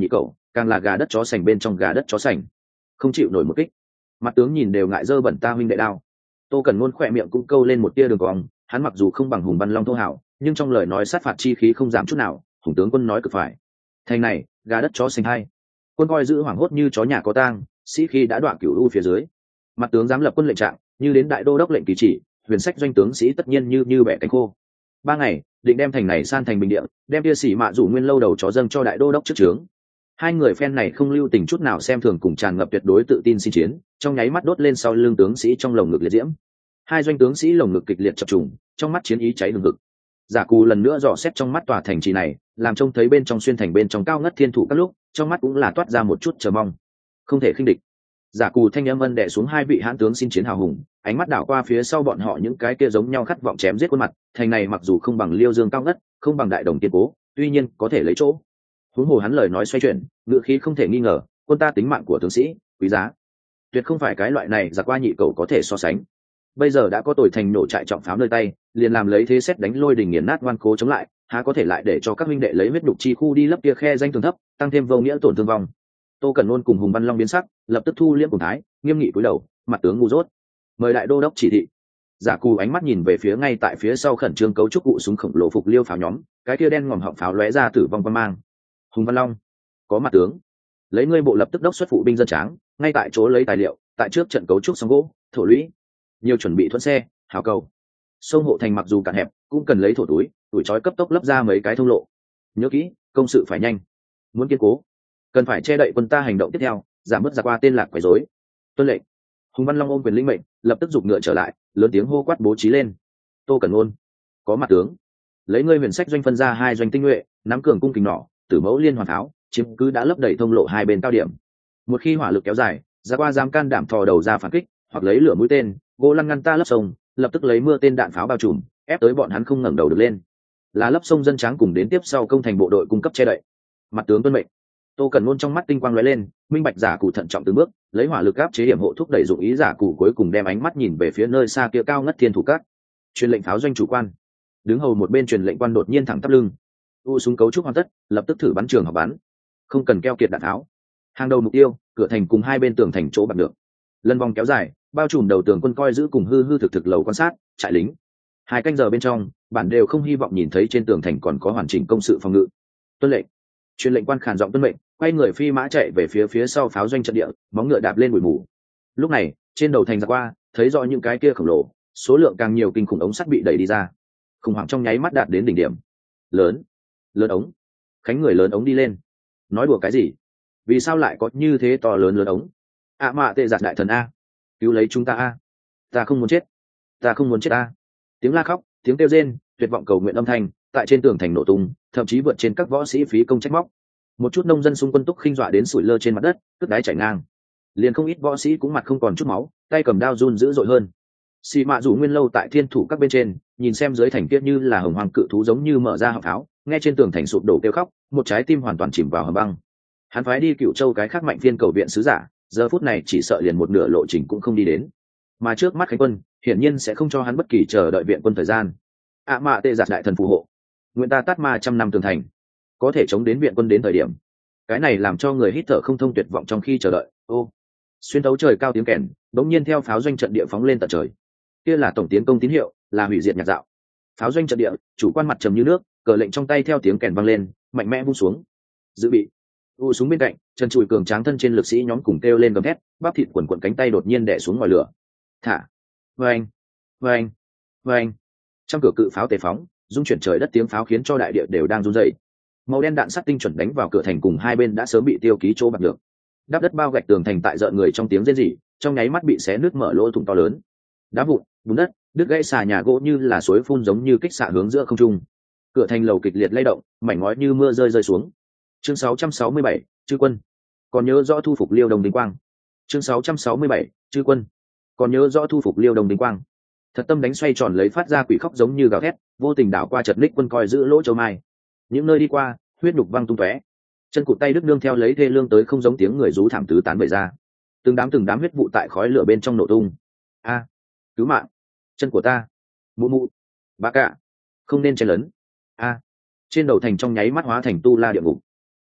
càng là gà đất chó sành bên trong gà đất chó sành, không chịu nổi một kích. Mặt tướng nhìn đều ngại dơ bẩn ta huynh đệ đao. Tô Cẩn Ngôn khỏe miệng cũng câu lên một tia đường cong, hắn mặc dù không bằng Hùng Văn Long thô hảo, nhưng trong lời nói sát phạt chi khí không giảm chút nào. Hùng tướng quân nói cực phải. Thành này, gà đất chó sành hay. Quân coi giữ hoảng hốt như chó nhà có tang, sĩ khí đã đoạn cửu u phía dưới. Mặt tướng dám lập quân lệnh trạng, như đến đại đô đốc lệnh kỳ chỉ, huyền sách doanh tướng sĩ tất nhiên như bẻ cánh khô. 3 ngày, định đem thành này san thành bình địa, đem tia sĩ mạ rủ nguyên lâu đầu chó dâng cho đại đô đốc trước trướng. Hai người phen này không lưu tình chút nào xem thường cùng tràn ngập tuyệt đối tự tin xin chiến, trong nháy mắt đốt lên sau lưng tướng sĩ trong lồng ngực liệt diễm. Hai doanh tướng sĩ lồng ngực kịch liệt chập trùng, trong mắt chiến ý cháy hừng hực. Giả Cù lần nữa dò xét trong mắt tòa thành trì này, làm trông thấy bên trong xuyên thành bên trong cao ngất thiên thủ các lúc, trong mắt cũng là toát ra một chút chờ mong. Không thể khinh địch. Giả Cù thanh âm ân đè xuống hai vị hãn tướng xin chiến hào hùng, ánh mắt đảo qua phía sau bọn họ những cái kia giống nhau khát vọng chém giết khuôn mặt, thành này mặc dù không bằng Liêu Dương cao ngất, không bằng Đại Đồng kiên cố, tuy nhiên có thể lấy chỗ. Huống hồ hắn lời nói xoay chuyển, ngữ khí không thể nghi ngờ, quân ta tính mạng của tướng sĩ, quý giá. Tuyệt không phải cái loại này giặc qua nhị cầu có thể so sánh. Bây giờ đã có tồi thành nổ trại trọng pháo nơi tay, liền làm lấy thế xét đánh lôi đình nghiền nát ngoan cố chống lại, há có thể lại để cho các huynh đệ lấy huyết đục chi khu đi lấp kia khe danh tường thấp, tăng thêm vô nghĩa tổn thương vong. Tô Cẩn Nôn cùng Hùng Văn Long biến sắc, lập tức thu liễm cùng thái, nghiêm nghị cúi đầu, mặt tướng ngu dốt. Mời đại đô đốc chỉ thị. Giả Cù ánh mắt nhìn về phía ngay tại phía sau khẩn trương cấu trúc cụ súng khổng lồ phục liêu pháo nhóm, cái kia đen ngòm họng pháo lóe ra tử vong quan mang. Hùng Văn Long, có mặt tướng. Lấy ngươi bộ lập tức đốc xuất phụ binh dân tráng, ngay tại chỗ lấy tài liệu, tại trước trận cấu trúc sóng gỗ, thổ lũy, nhiều chuẩn bị thuận xe, hào cầu. Sông hộ thành mặc dù cạn hẹp, cũng cần lấy thổ túi, tuổi trói cấp tốc lấp ra mấy cái thông lộ. Nhớ kỹ, công sự phải nhanh, muốn kiên cố, cần phải che đậy quân ta hành động tiếp theo, giảm bớt giặc qua tên lạc quấy rối. Tuân lệnh. Hùng Văn Long ôm quyền lĩnh mệnh, lập tức giục ngựa trở lại, lớn tiếng hô quát bố trí lên. Tô Cẩn Ngôn, có mặt tướng. Lấy ngươi huyền sách doanh phân ra 2 doanh tinh nhuệ, nắm cường cung kình nỏ, tử mẫu liên hoàn tháo, chiếm cứ đã lấp đầy thông lộ 2 bên cao điểm. Một khi hỏa lực kéo dài, giặc qua dám can đảm thò đầu ra phản kích, hoặc lấy lửa mũi tên, gỗ lăn ngăn ta lấp sông, lập tức lấy mưa tên đạn pháo bao trùm, ép tới bọn hắn không ngẩng đầu được lên. Là lấp sông dân tráng cùng đến tiếp sau công thành bộ đội cung cấp che đậy. Mặt tướng tuân mệnh. Tô Cẩn Ngôn trong mắt tinh quang lóe lên, minh bạch Giả Cù thận trọng từng bước, lấy hỏa lực áp chế hiểm hộ thúc đẩy dụng ý. Giả Cù cuối cùng đem ánh mắt nhìn về phía nơi xa kia cao ngất thiên thủ các. Truyền lệnh pháo doanh chủ quan. Đứng hầu một bên truyền lệnh quan đột nhiên thẳng tắp lưng. U súng cấu trúc hoàn tất, lập tức thử bắn trường học bắn. Không cần keo kiệt đạn tháo. Hàng đầu mục tiêu, cửa thành cùng 2 bên tường thành chỗ bạc được. Lần vòng kéo dài, bao trùm đầu tường quân coi giữ cùng hư thực lầu quan sát, trại lính. 2 canh giờ bên trong, bản đều không hy vọng nhìn thấy trên tường thành còn có hoàn chỉnh công sự phòng ngự. Tuân lệnh. Truyền lệnh quan khàn giọng tuân mệnh, quay người phi mã chạy về phía sau pháo doanh trận địa, móng ngựa đạp lên bụi mù. Lúc này, trên đầu thành giặc qua, thấy rõ những cái kia khổng lồ, số lượng càng nhiều kinh khủng ống sắt bị đẩy đi ra. Khủng hoảng trong nháy mắt đạt đến đỉnh điểm. Lớn ống. Khánh người lớn ống đi lên. Nói đùa cái gì? Vì sao lại có như thế to lớn ống? Mạ tệ giặc đại thần a, cứu lấy chúng ta a. Ta không muốn chết a. Tiếng la khóc, tiếng kêu rên, tuyệt vọng cầu nguyện âm thanh tại trên tường thành nổ tung, thậm chí vượt trên các võ sĩ phí công trách móc. Một chút nông dân xung quân túc khinh dọa đến sủi lơ trên mặt đất, cất đáy chảy ngang. Liền không ít võ sĩ cũng mặt không còn chút máu, tay cầm đao run dữ dội hơn. Xì mạ rủ nguyên lâu tại thiên thủ các bên trên, nhìn xem dưới thành kia như là hồng hoàng cự thú giống như mở ra họng pháo, nghe trên tường thành sụp đổ kêu khóc, một trái tim hoàn toàn chìm vào hầm băng. Hắn phái đi Cựu Châu cái khác mạnh viên cầu viện sứ giả, giờ phút này chỉ sợ liền một nửa lộ trình cũng không đi đến. Mà trước mắt Khánh quân, hiển nhiên sẽ không cho hắn bất kỳ chờ đợi viện quân thời gian. Mạ tệ giặc đại thần phù hộ, nguyện ta tát ma 100 năm tường thành, có thể chống đến viện quân đến thời điểm. Cái này làm cho người hít thở không thông tuyệt vọng trong khi chờ đợi. Xuyên tấu trời cao tiếng kèn bỗng nhiên theo pháo doanh trận địa phóng lên tận trời. Kia là tổng tiến công tín hiệu, là hủy diệt nhạc dạo. Pháo doanh trận địa, chủ quan mặt trầm như nước, cờ lệnh trong tay theo tiếng kèn vang lên, mạnh mẽ vung xuống. Dự bị. Súng bên cạnh, chân chùi cường tráng thân trên lực sĩ nhóm cùng kêu lên gầm thét, bắp thịt quần quần cánh tay đột nhiên đè xuống ngoài lửa. Thả. Vâng. Trăm cửa cự pháo tề phóng, dung chuyển trời đất tiếng pháo khiến cho đại địa đều đang run rẩy. Màu đen đạn sắt tinh chuẩn đánh vào cửa thành cùng 2 bên đã sớm bị tiêu ký chỗ bạc được. Đắp đất bao gạch tường thành tại rợn người trong tiếng rên rỉ, trong nháy mắt bị xé nứt mở lỗ thủng to lớn. Đá vụn, bùn đất, đứt gãy xà nhà gỗ như là suối phun giống như kích xạ hướng giữa không trung. Cửa thành lầu kịch liệt lay động, mảnh ngói như mưa rơi xuống. Chương 667, Chư quân. Còn nhớ rõ thu phục Liêu Đồng Đinh Quang. Chương 667, Chư quân. Còn nhớ rõ thu phục Liêu Đồng Đinh Quang. Thật tâm đánh xoay tròn lấy phát ra quỷ khóc giống như gào thét, vô tình đảo qua chật ních quân coi giữ lỗ châu mai. Những nơi đi qua, huyết nhục văng tung tóe. Chân cụt tay đứt nương theo lấy thê lương tới không giống tiếng người rú thảm tứ tán bày ra. Từng đám huyết vụ tại khói lửa bên trong nổ tung. Cứu mạng, chân của ta. Mụ, bà cả, không nên chen lấn. Trên đầu thành trong nháy mắt hóa thành tu la địa ngục.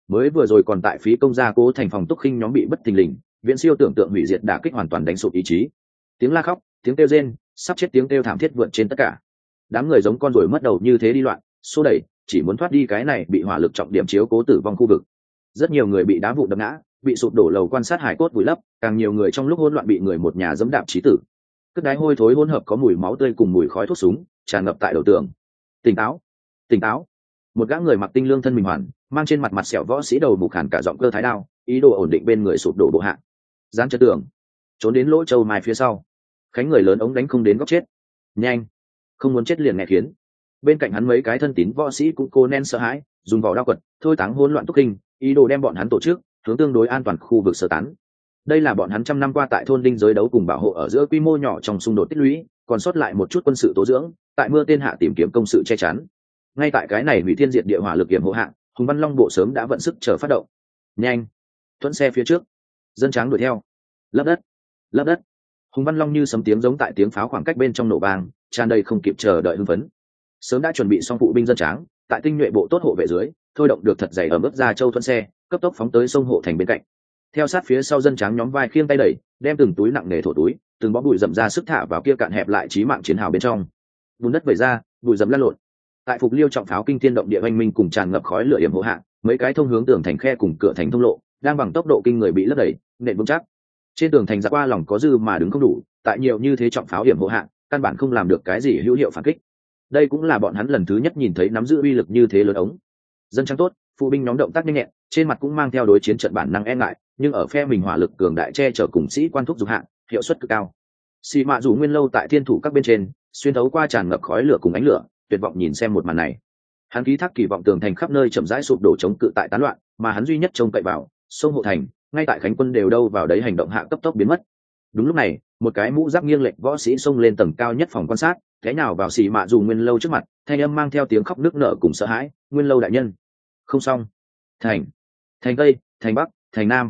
mới vừa rồi còn tại phí công gia cố thành phòng túc khinh nhóm bị bất thình lình viễn siêu tưởng tượng hủy diệt đả kích hoàn toàn đánh sụp ý chí. Tiếng la khóc, tiếng kêu rên, sắp chết tiếng kêu thảm thiết vượt trên tất cả. Đám người giống con ruồi mất đầu như thế đi loạn xô đẩy, chỉ muốn thoát đi cái này bị hỏa lực trọng điểm chiếu cố tử vong khu vực. Rất nhiều người bị đá vụn đập ngã, bị sụp đổ lầu quan sát hải cốt vùi lấp, càng nhiều người trong lúc hỗn loạn bị người một nhà giẫm đạp chí tử. Cất đái hôi thối hỗn hợp có mùi máu tươi cùng mùi khói thuốc súng tràn ngập tại đầu tường. Tỉnh táo, tỉnh táo! Một gã người mặc tinh lương thân mình hoàn, mang trên mặt mặt sẹo võ sĩ đầu mục hẳn cả giọng cơ thái đao, ý đồ ổn định bên người sụp đổ bộ hạ. Dán chân tường, trốn đến lỗ châu mai phía sau. Khánh người lớn ống đánh không đến góc chết. Nhanh, không muốn chết liền nghe khiến. Bên cạnh hắn mấy cái thân tín võ sĩ cũng cô nen sợ hãi, dùng vỏ đao quật thôi táng hỗn loạn túc kinh, ý đồ đem bọn hắn tổ chức hướng tương đối an toàn khu vực sơ tán. Đây là bọn hắn trăm năm qua tại thôn đinh giới đấu cùng bảo hộ ở giữa quy mô nhỏ trong xung đột tích lũy, còn sót lại một chút quân sự tố dưỡng, tại mưa tên hạ tìm kiếm công sự che chắn. Ngay tại cái này hủy thiên diệt địa hỏa lực kiểm hộ hạng, Hùng Văn Long bộ sớm đã vận sức chờ phát động. Nhanh, thuận xe phía trước, dân tráng đuổi theo, lấp đất, lấp đất. Hùng Văn Long như sấm tiếng giống tại tiếng pháo khoảng cách bên trong nổ vang, tràn đầy không kịp chờ đợi hưng phấn. Sớm đã chuẩn bị xong phụ binh dân tráng, tại tinh nhuệ bộ tốt hộ vệ dưới, thôi động được thật dày ở mức ra châu thuận xe, cấp tốc phóng tới sông hộ thành bên cạnh. Theo sát phía sau dân tráng nhóm vai khiêng tay đẩy, đem từng túi nặng nề thổ túi, từng bó bụi rậm ra sức thả vào kia cạn hẹp lại chí mạng chiến hào bên trong. Bùn đất vẩy ra, bụi rậm lăn lộn. Tại phục liêu trọng pháo kinh thiên động địa oanh minh cùng tràn ngập khói lửa yểm hộ hạ, mấy cái thông hướng tường thành khe cùng cửa thành thông lộ, đang bằng tốc độ kinh người bị lấp đầy, nện vững chắc. Trên tường thành giặc qua lòng có dư mà đứng không đủ, tại nhiều như thế trọng pháo yểm hộ hạ, căn bản không làm được cái gì hữu hiệu phản kích. Đây cũng là bọn hắn lần thứ nhất nhìn thấy nắm giữ uy lực như thế lớn ống. Dân trắng tốt, phụ binh nhóm động tác nhanh nhẹn, trên mặt cũng mang theo đối chiến trận bản năng e ngại, nhưng ở phe mình hỏa lực cường đại che chở cùng sĩ quan thúc dục hạng, hiệu suất cực cao. Xì mạ dù nguyên lâu tại thiên thủ các bên trên, xuyên thấu qua tràn ngập khói lửa cùng ánh lửa, tuyệt vọng nhìn xem một màn này. Hắn ký thác kỳ vọng tường thành khắp nơi chậm rãi sụp đổ chống cự tại tán loạn, mà hắn duy nhất trông cậy vào sông hộ thành, ngay tại khánh quân đều đâu vào đấy hành động hạ cấp tốc biến mất. Đúng lúc này, một cái mũ giáp nghiêng lệch võ sĩ xông lên tầng cao nhất phòng quan sát, thế nào vào xì mạ dù nguyên lâu trước mặt, thanh âm mang theo tiếng khóc nức nở cùng sợ hãi. Nguyên lâu đại nhân, không xong, thành tây, thành bắc, thành nam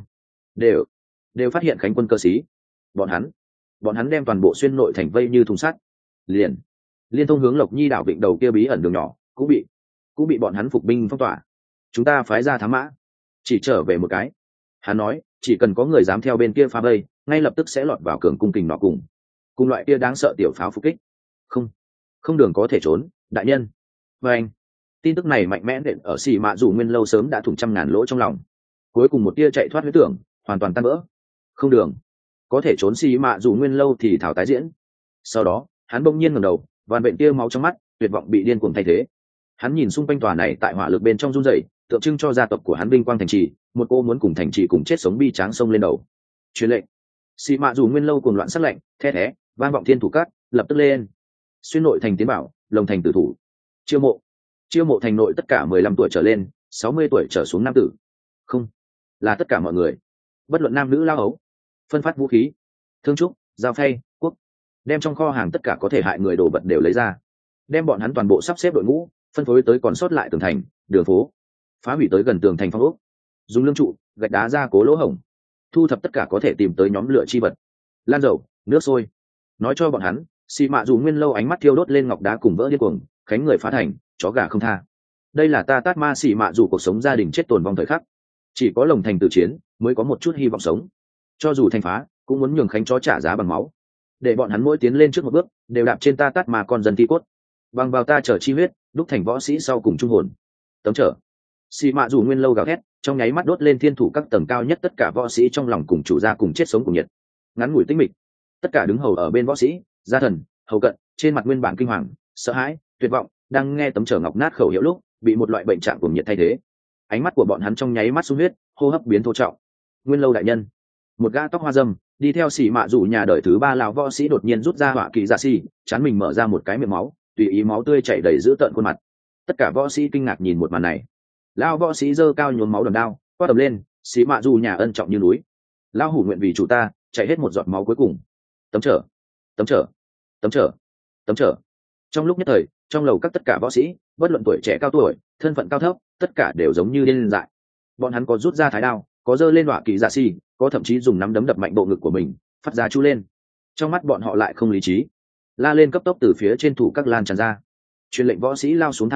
đều phát hiện khánh quân cơ sĩ. Bọn hắn đem toàn bộ xuyên nội thành vây như thùng sắt, liên thông hướng Lộc Nhi đảo vịnh đầu kia bí ẩn đường nhỏ cũng bị bọn hắn phục binh phong tỏa. Chúng ta phái ra thám mã, chỉ trở về một cái. Hắn nói, chỉ cần có người dám theo bên kia phá vây, ngay lập tức sẽ lọt vào cường cung kình nọ cùng loại kia đáng sợ tiểu pháo phục kích. Không đường có thể trốn, đại nhân. Và anh, tin tức này mạnh mẽ nện ở xì mạ dù nguyên lâu sớm đã thủng trăm ngàn lỗ trong lòng. Cuối cùng một tia chạy thoát huyết tưởng hoàn toàn tan vỡ. Không đường có thể trốn, xì mạ dù nguyên lâu thì thảo tái diễn. Sau đó hắn bỗng nhiên ngẩng đầu, vằn vện tia máu trong mắt, tuyệt vọng bị điên cuồng thay thế. Hắn nhìn xung quanh tòa này tại hỏa lực bên trong run rẩy, tượng trưng cho gia tộc của hắn vinh quang thành trì, một cô muốn cùng thành trì cùng chết sống bi tráng sông lên đầu. Truyền lệnh. Xì mạ dù nguyên lâu cuồng loạn sắc lệnh, the thé vang vọng thiên thủ cát, lập tức lên. Xuyên nội thành tiến bảo, lồng thành tử thủ. Chiêu mộ thành nội tất cả 15 tuổi trở lên, 60 tuổi trở xuống nam tử. Không, là tất cả mọi người, bất luận nam nữ lao ấu. Phân phát vũ khí, thương trúc, dao phay, quốc, đem trong kho hàng tất cả có thể hại người đồ vật đều lấy ra, đem bọn hắn toàn bộ sắp xếp đội ngũ, phân phối tới còn sót lại tường thành, đường phố, phá hủy tới gần tường thành phong ốc, dùng lương trụ, gạch đá ra cố lỗ hổng, thu thập tất cả có thể tìm tới nhóm lửa chi vật, lan dầu, nước sôi. Nói cho bọn hắn, xì mạ dù nguyên lâu ánh mắt thiêu đốt lên ngọc đá cùng vỡ điên cuồng, khánh người phá thành, chó gà không tha. Đây là ta tát ma xì mạ dù cuộc sống gia đình chết tồn vong thời khắc, chỉ có lồng thành tử chiến mới có một chút hy vọng sống. Cho dù thành phá, cũng muốn nhường khánh chó trả giá bằng máu, để bọn hắn mỗi tiến lên trước một bước đều đạp trên ta tát ma con dân thi cốt, bằng vào ta trở chi huyết đúc thành võ sĩ sau cùng trung hồn. Tấm trở. Xì mạ dù nguyên lâu gào thét, trong nháy mắt đốt lên thiên thủ các tầng cao nhất tất cả võ sĩ trong lòng cùng chủ gia cùng chết sống cùng nhiệt. Ngắn ngủi tĩnh mịch, tất cả đứng hầu ở bên võ sĩ, gia thần, hầu cận, trên mặt nguyên bản kinh hoàng, sợ hãi, tuyệt vọng, đang nghe tấm trở ngọc nát khẩu hiệu lúc bị một loại bệnh trạng cùng nhiệt thay thế. Ánh mắt của bọn hắn trong nháy mắt sung huyết, hô hấp biến thô trọng. Nguyên lâu đại nhân. Một gã tóc hoa râm đi theo xì mạ dù nhà đời thứ 3 lão võ sĩ đột nhiên rút ra hỏa kỳ dạ xì, chán mình mở ra một cái miệng máu, tùy ý máu tươi chảy đầy giữa tận khuôn mặt. Tất cả võ sĩ kinh ngạc nhìn một màn này. Lão võ sĩ giơ cao nhuốm máu đầm đao, quát tầm lên, xì mạ dù nhà ân trọng như núi, lão hủ nguyện vì chủ ta chảy hết một giọt máu cuối cùng. Tấm trở, tấm trở, tấm trở, tấm trở. Trong lúc nhất thời, trong lầu các tất cả võ sĩ, bất luận tuổi trẻ cao tuổi, thân phận cao thấp, tất cả đều giống như điên dại. Bọn hắn có rút ra thái đao, có giơ lên hỏa kỳ dạ xì, có thậm chí dùng nắm đấm đập mạnh bộ ngực của mình, phát ra chú lên. Trong mắt bọn họ lại không lý trí, la lên cấp tốc từ phía trên thủ các lan tràn ra. Truyền lệnh võ sĩ lao xuống thang lầu,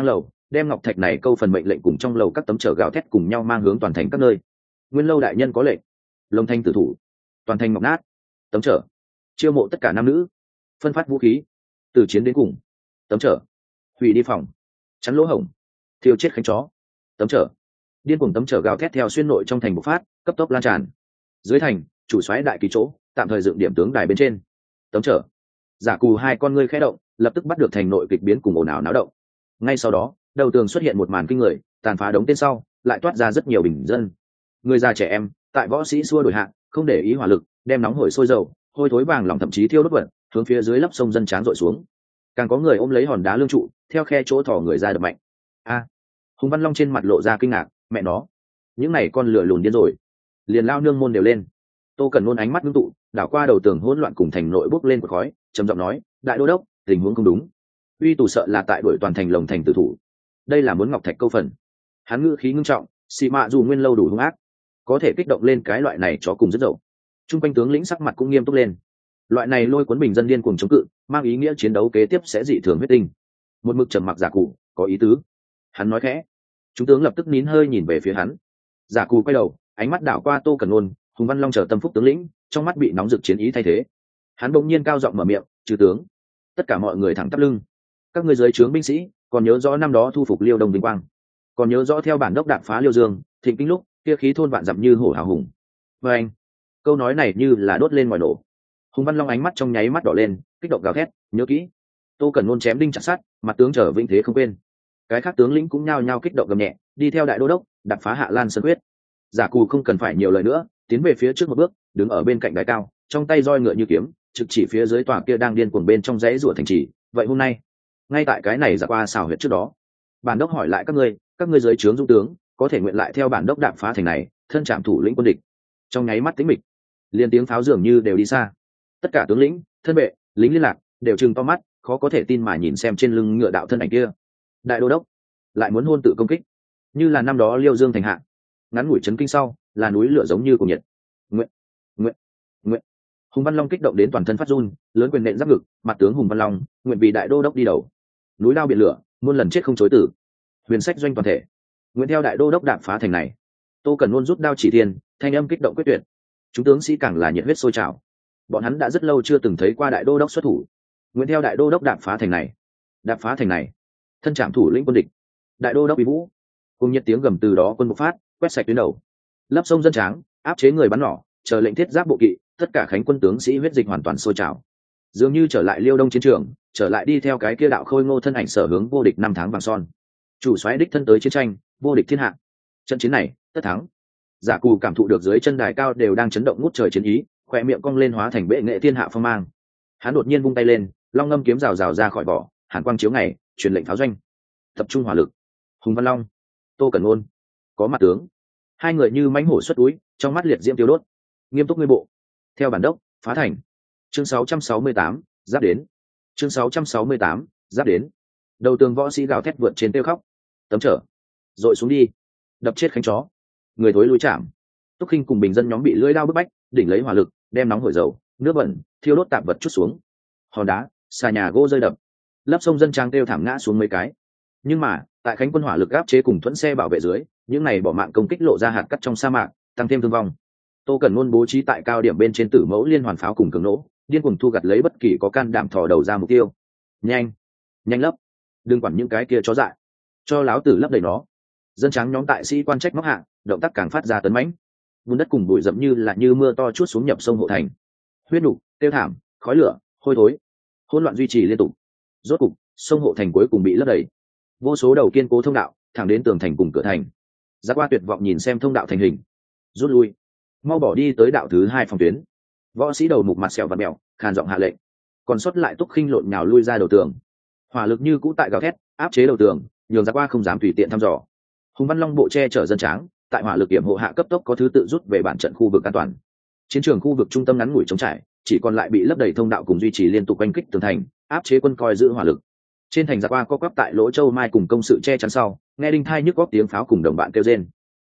đem ngọc thạch này câu phần mệnh lệnh cùng trong lầu các tấm chở gào thét cùng nhau mang hướng toàn thành các nơi. Nguyên lâu đại nhân có lệnh, lồng thanh tử thủ, toàn thành ngọc nát, tấm chở chiêu mộ tất cả nam nữ, phân phát vũ khí, từ chiến đến cùng, tấm chở hủy đi phòng, chắn lỗ hổng, thiêu chết khánh chó, tấm chở điên cuồng tấm chở gào thét theo xuyên nội trong thành bộc phát, cấp tốc lan tràn. Dưới thành, chủ soái đại kỳ chỗ tạm thời dựng điểm tướng đài bên trên, tấm chở Giả Cù hai con ngươi khẽ động, lập tức bắt được thành nội kịch biến cùng ồn ào náo động. Ngay sau đó, đầu tường xuất hiện một màn kinh người, tàn phá đống tên sau, lại toát ra rất nhiều bình dân. Người già trẻ em, tại võ sĩ xua đổi hạ, không để ý hỏa lực, đem nóng hổi sôi dầu, hôi thối vàng lòng thậm chí thiêu đốt vật, hướng phía dưới lấp sông dân tráng dội xuống. Càng có người ôm lấy hòn đá lương trụ, theo khe chỗ thò người ra đập mạnh. A! Hùng Văn Long trên mặt lộ ra kinh ngạc, mẹ nó, những này con lửa lùn điên rồi. Liền lao nương môn đều lên. Tô Cẩn Nôn ánh mắt ngưng tụ, đảo qua đầu tường hỗn loạn cùng thành nội bốc lên của khói, trầm giọng nói, đại đô đốc, tình huống không đúng. Uy tù sợ là tại đuổi toàn thành lồng thành tử thủ. Đây là muốn ngọc thạch câu phần. Hắn ngữ khí ngưng trọng, xì mạ dù nguyên lâu đủ hung ác, có thể kích động lên cái loại này chó cùng rất dậu. Trung quanh tướng lĩnh sắc mặt cũng nghiêm túc lên. Loại này lôi cuốn bình dân điên cuồng chống cự, mang ý nghĩa chiến đấu kế tiếp sẽ dị thường huyết tinh. Một mực trầm mặc Giả Cụ, có ý tứ. Hắn nói khẽ. Chúng tướng lập tức nín hơi nhìn về phía hắn. Giả Cụ quay đầu, ánh mắt đảo qua Tô Cẩn Nôn, Hùng Văn Long chờ tâm phúc tướng lĩnh, trong mắt bị nóng rực chiến ý thay thế. Hắn bỗng nhiên cao giọng mở miệng, "Chư tướng!" Tất cả mọi người thẳng tắp lưng. Các ngươi dưới trướng binh sĩ, còn nhớ rõ năm đó thu phục Liêu Đông vinh quang, còn nhớ rõ theo bản đốc đạn phá Liêu Dương, thịnh kinh lúc kia khí thôn vạn dặm như hổ hào hùng. Và anh, câu nói này như là đốt lên ngòi nổ. Hùng Văn Long ánh mắt trong nháy mắt đỏ lên, kích động gào thét, "Nhớ kỹ!" Tô Cẩn Nôn chém đinh chặt sắt, mặt tướng trở vĩnh thế không quên. Cái khác tướng lĩnh cũng nhao nhao kích động gầm nhẹ, đi theo đại đô đốc đập phá Hạ Lan Sơn quyết. Giả Cù không cần phải nhiều lời nữa, tiến về phía trước một bước, đứng ở bên cạnh đài cao, trong tay roi ngựa như kiếm, trực chỉ phía dưới tòa kia đang điên cuồng bên trong dãy rủa thành trì. Vậy hôm nay, ngay tại cái này giả qua xào huyệt trước đó, bản đốc hỏi lại các ngươi dưới trướng dũng tướng, có thể nguyện lại theo bản đốc đạp phá thành này, thân trảm thủ lĩnh quân địch. Trong nháy mắt tĩnh mịch, liền tiếng pháo dường như đều đi xa. Tất cả tướng lĩnh, thân vệ, lính liên lạc đều trừng to mắt, khó có thể tin mà nhìn xem trên lưng ngựa đạo thân ảnh kia. Đại đô đốc lại muốn hôn tự công kích, như là năm đó Liêu Dương thành hạ. Ngắn ngủi chấn kinh sau, là núi lửa giống như cùng nhiệt. Nguyện, nguyện, nguyện. Hùng Văn Long kích động đến toàn thân phát run, lớn quyền nện giáp ngực, mặt tướng Hùng Văn Long, nguyện vì đại đô đốc đi đầu. Núi lao biển lửa, muôn lần chết không chối tử. Huyền sách doanh toàn thể, nguyện theo đại đô đốc đạp phá thành này. Tô Cẩn Nôn rút đao chỉ thiên, thanh âm kích động quyết tuyệt. Chúng tướng sĩ càng là nhiệt huyết sôi trào. Bọn hắn đã rất lâu chưa từng thấy qua đại đô đốc xuất thủ. Nguyện theo đại đô đốc đạp phá thành này, đạp phá thành này, thân trảm thủ lĩnh quân địch. Đại đô đốc uy vũ, cùng nhiệt tiếng gầm từ đó quân bộc phát, quét sạch tuyến đầu, lấp sông dân tráng, áp chế người bắn nỏ, chờ lệnh thiết giáp bộ kỵ, tất cả khánh quân tướng sĩ huyết dịch hoàn toàn sôi trào, dường như trở lại Liêu Đông chiến trường, trở lại đi theo cái kia đạo khôi ngô thân ảnh sở hướng vô địch năm tháng vàng son. Chủ soái đích thân tới chiến tranh, vô địch thiên hạ. Trận chiến này, tất thắng. Giả Cù cảm thụ được dưới chân đài cao đều đang chấn động ngút trời chiến ý, khóe miệng cong lên hóa thành bệ nghệ thiên hạ phong mang. Hắn đột nhiên vung tay lên, long ngâm kiếm rào rào ra khỏi vỏ, hàn quang chiếu ngày, truyền lệnh pháo doanh, tập trung hỏa lực. Hùng Văn Long, Tô Cẩn Nôn, có mặt tướng, hai người như mãnh hổ xuất túi, trong mắt liệt diễm tiêu đốt. Nghiêm túc ngươi bộ, theo bản đốc phá thành. Chương 668, giáp đến. Chương 668, giáp đến. Đầu tường võ sĩ gào thét vượt trên tiêu khóc. Tấm trở, dội xuống đi, đập chết khánh chó. Người thối lui chạm. Túc Khinh cùng bình dân nhóm bị lưỡi đao bức bách, đỉnh lấy hỏa lực, đem nóng hổi dầu, nước bẩn, thiêu đốt tạp vật chút xuống. Hòn đá, xà nhà gỗ rơi đập, lấp sông dân trang kêu thảm ngã xuống mấy cái. Nhưng mà, tại khánh quân hỏa lực áp chế cùng thuẫn xe bảo vệ dưới, những này bỏ mạng công kích lộ ra hạt cắt trong sa mạc, tăng thêm thương vong. Tô Cẩn Nôn bố trí tại cao điểm bên trên tử mẫu liên hoàn pháo cùng cường nỗ, điên cuồng thu gặt lấy bất kỳ có can đảm thò đầu ra mục tiêu. Nhanh, nhanh lấp, đừng quản những cái kia chó dại, cho láo tử lấp đầy nó. Dân trắng nhóm tại sĩ quan trách móc hạ, động tác càng phát ra tấn mãnh. Bùn đất cùng bụi rậm như là như mưa to trút xuống nhập sông hộ thành. Huyết nục, tiêu thảm, khói lửa, hôi thối, hỗn loạn duy trì liên tục. Rốt cục, sông hộ thành cuối cùng bị lấp đầy. Vô số đầu kiên cố thông đạo thẳng đến tường thành cùng cửa thành. Giác Qua tuyệt vọng nhìn xem thông đạo thành hình, rút lui, mau bỏ đi tới đạo thứ hai phòng tuyến. Võ sĩ đầu mục mặt sẹo và mèo khàn giọng hạ lệnh, còn sót lại Túc Khinh lộn nhào lui ra đầu tường. Hỏa lực như cũ tại gào thét áp chế đầu tường, nhường Giác Qua không dám tùy tiện thăm dò. Hùng Văn Long bộ che chở dân tráng, tại hỏa lực kiểm hộ hạ cấp tốc có thứ tự rút về bản trận khu vực an toàn. Chiến trường khu vực trung tâm ngắn ngủi trống trải, chỉ còn lại bị lấp đầy thông đạo cùng duy trì liên tục quanh kích tường thành, áp chế quân coi giữ hỏa lực. Trên thành Giác Qua co quắp tại lỗ châu mai cùng công sự che chắn sau, nghe đinh thai nhức góc tiếng pháo cùng đồng bạn kêu rên.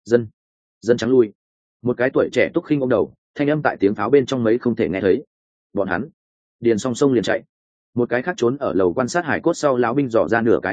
Dân trắng lui. Một cái tuổi trẻ Túc Khinh ôm đầu, thanh âm tại tiếng pháo bên trong mấy không thể nghe thấy. Bọn hắn điền song sông liền chạy. Một cái khác trốn ở lầu quan sát hải cốt sau lão binh dò ra nửa cái ánh mắt,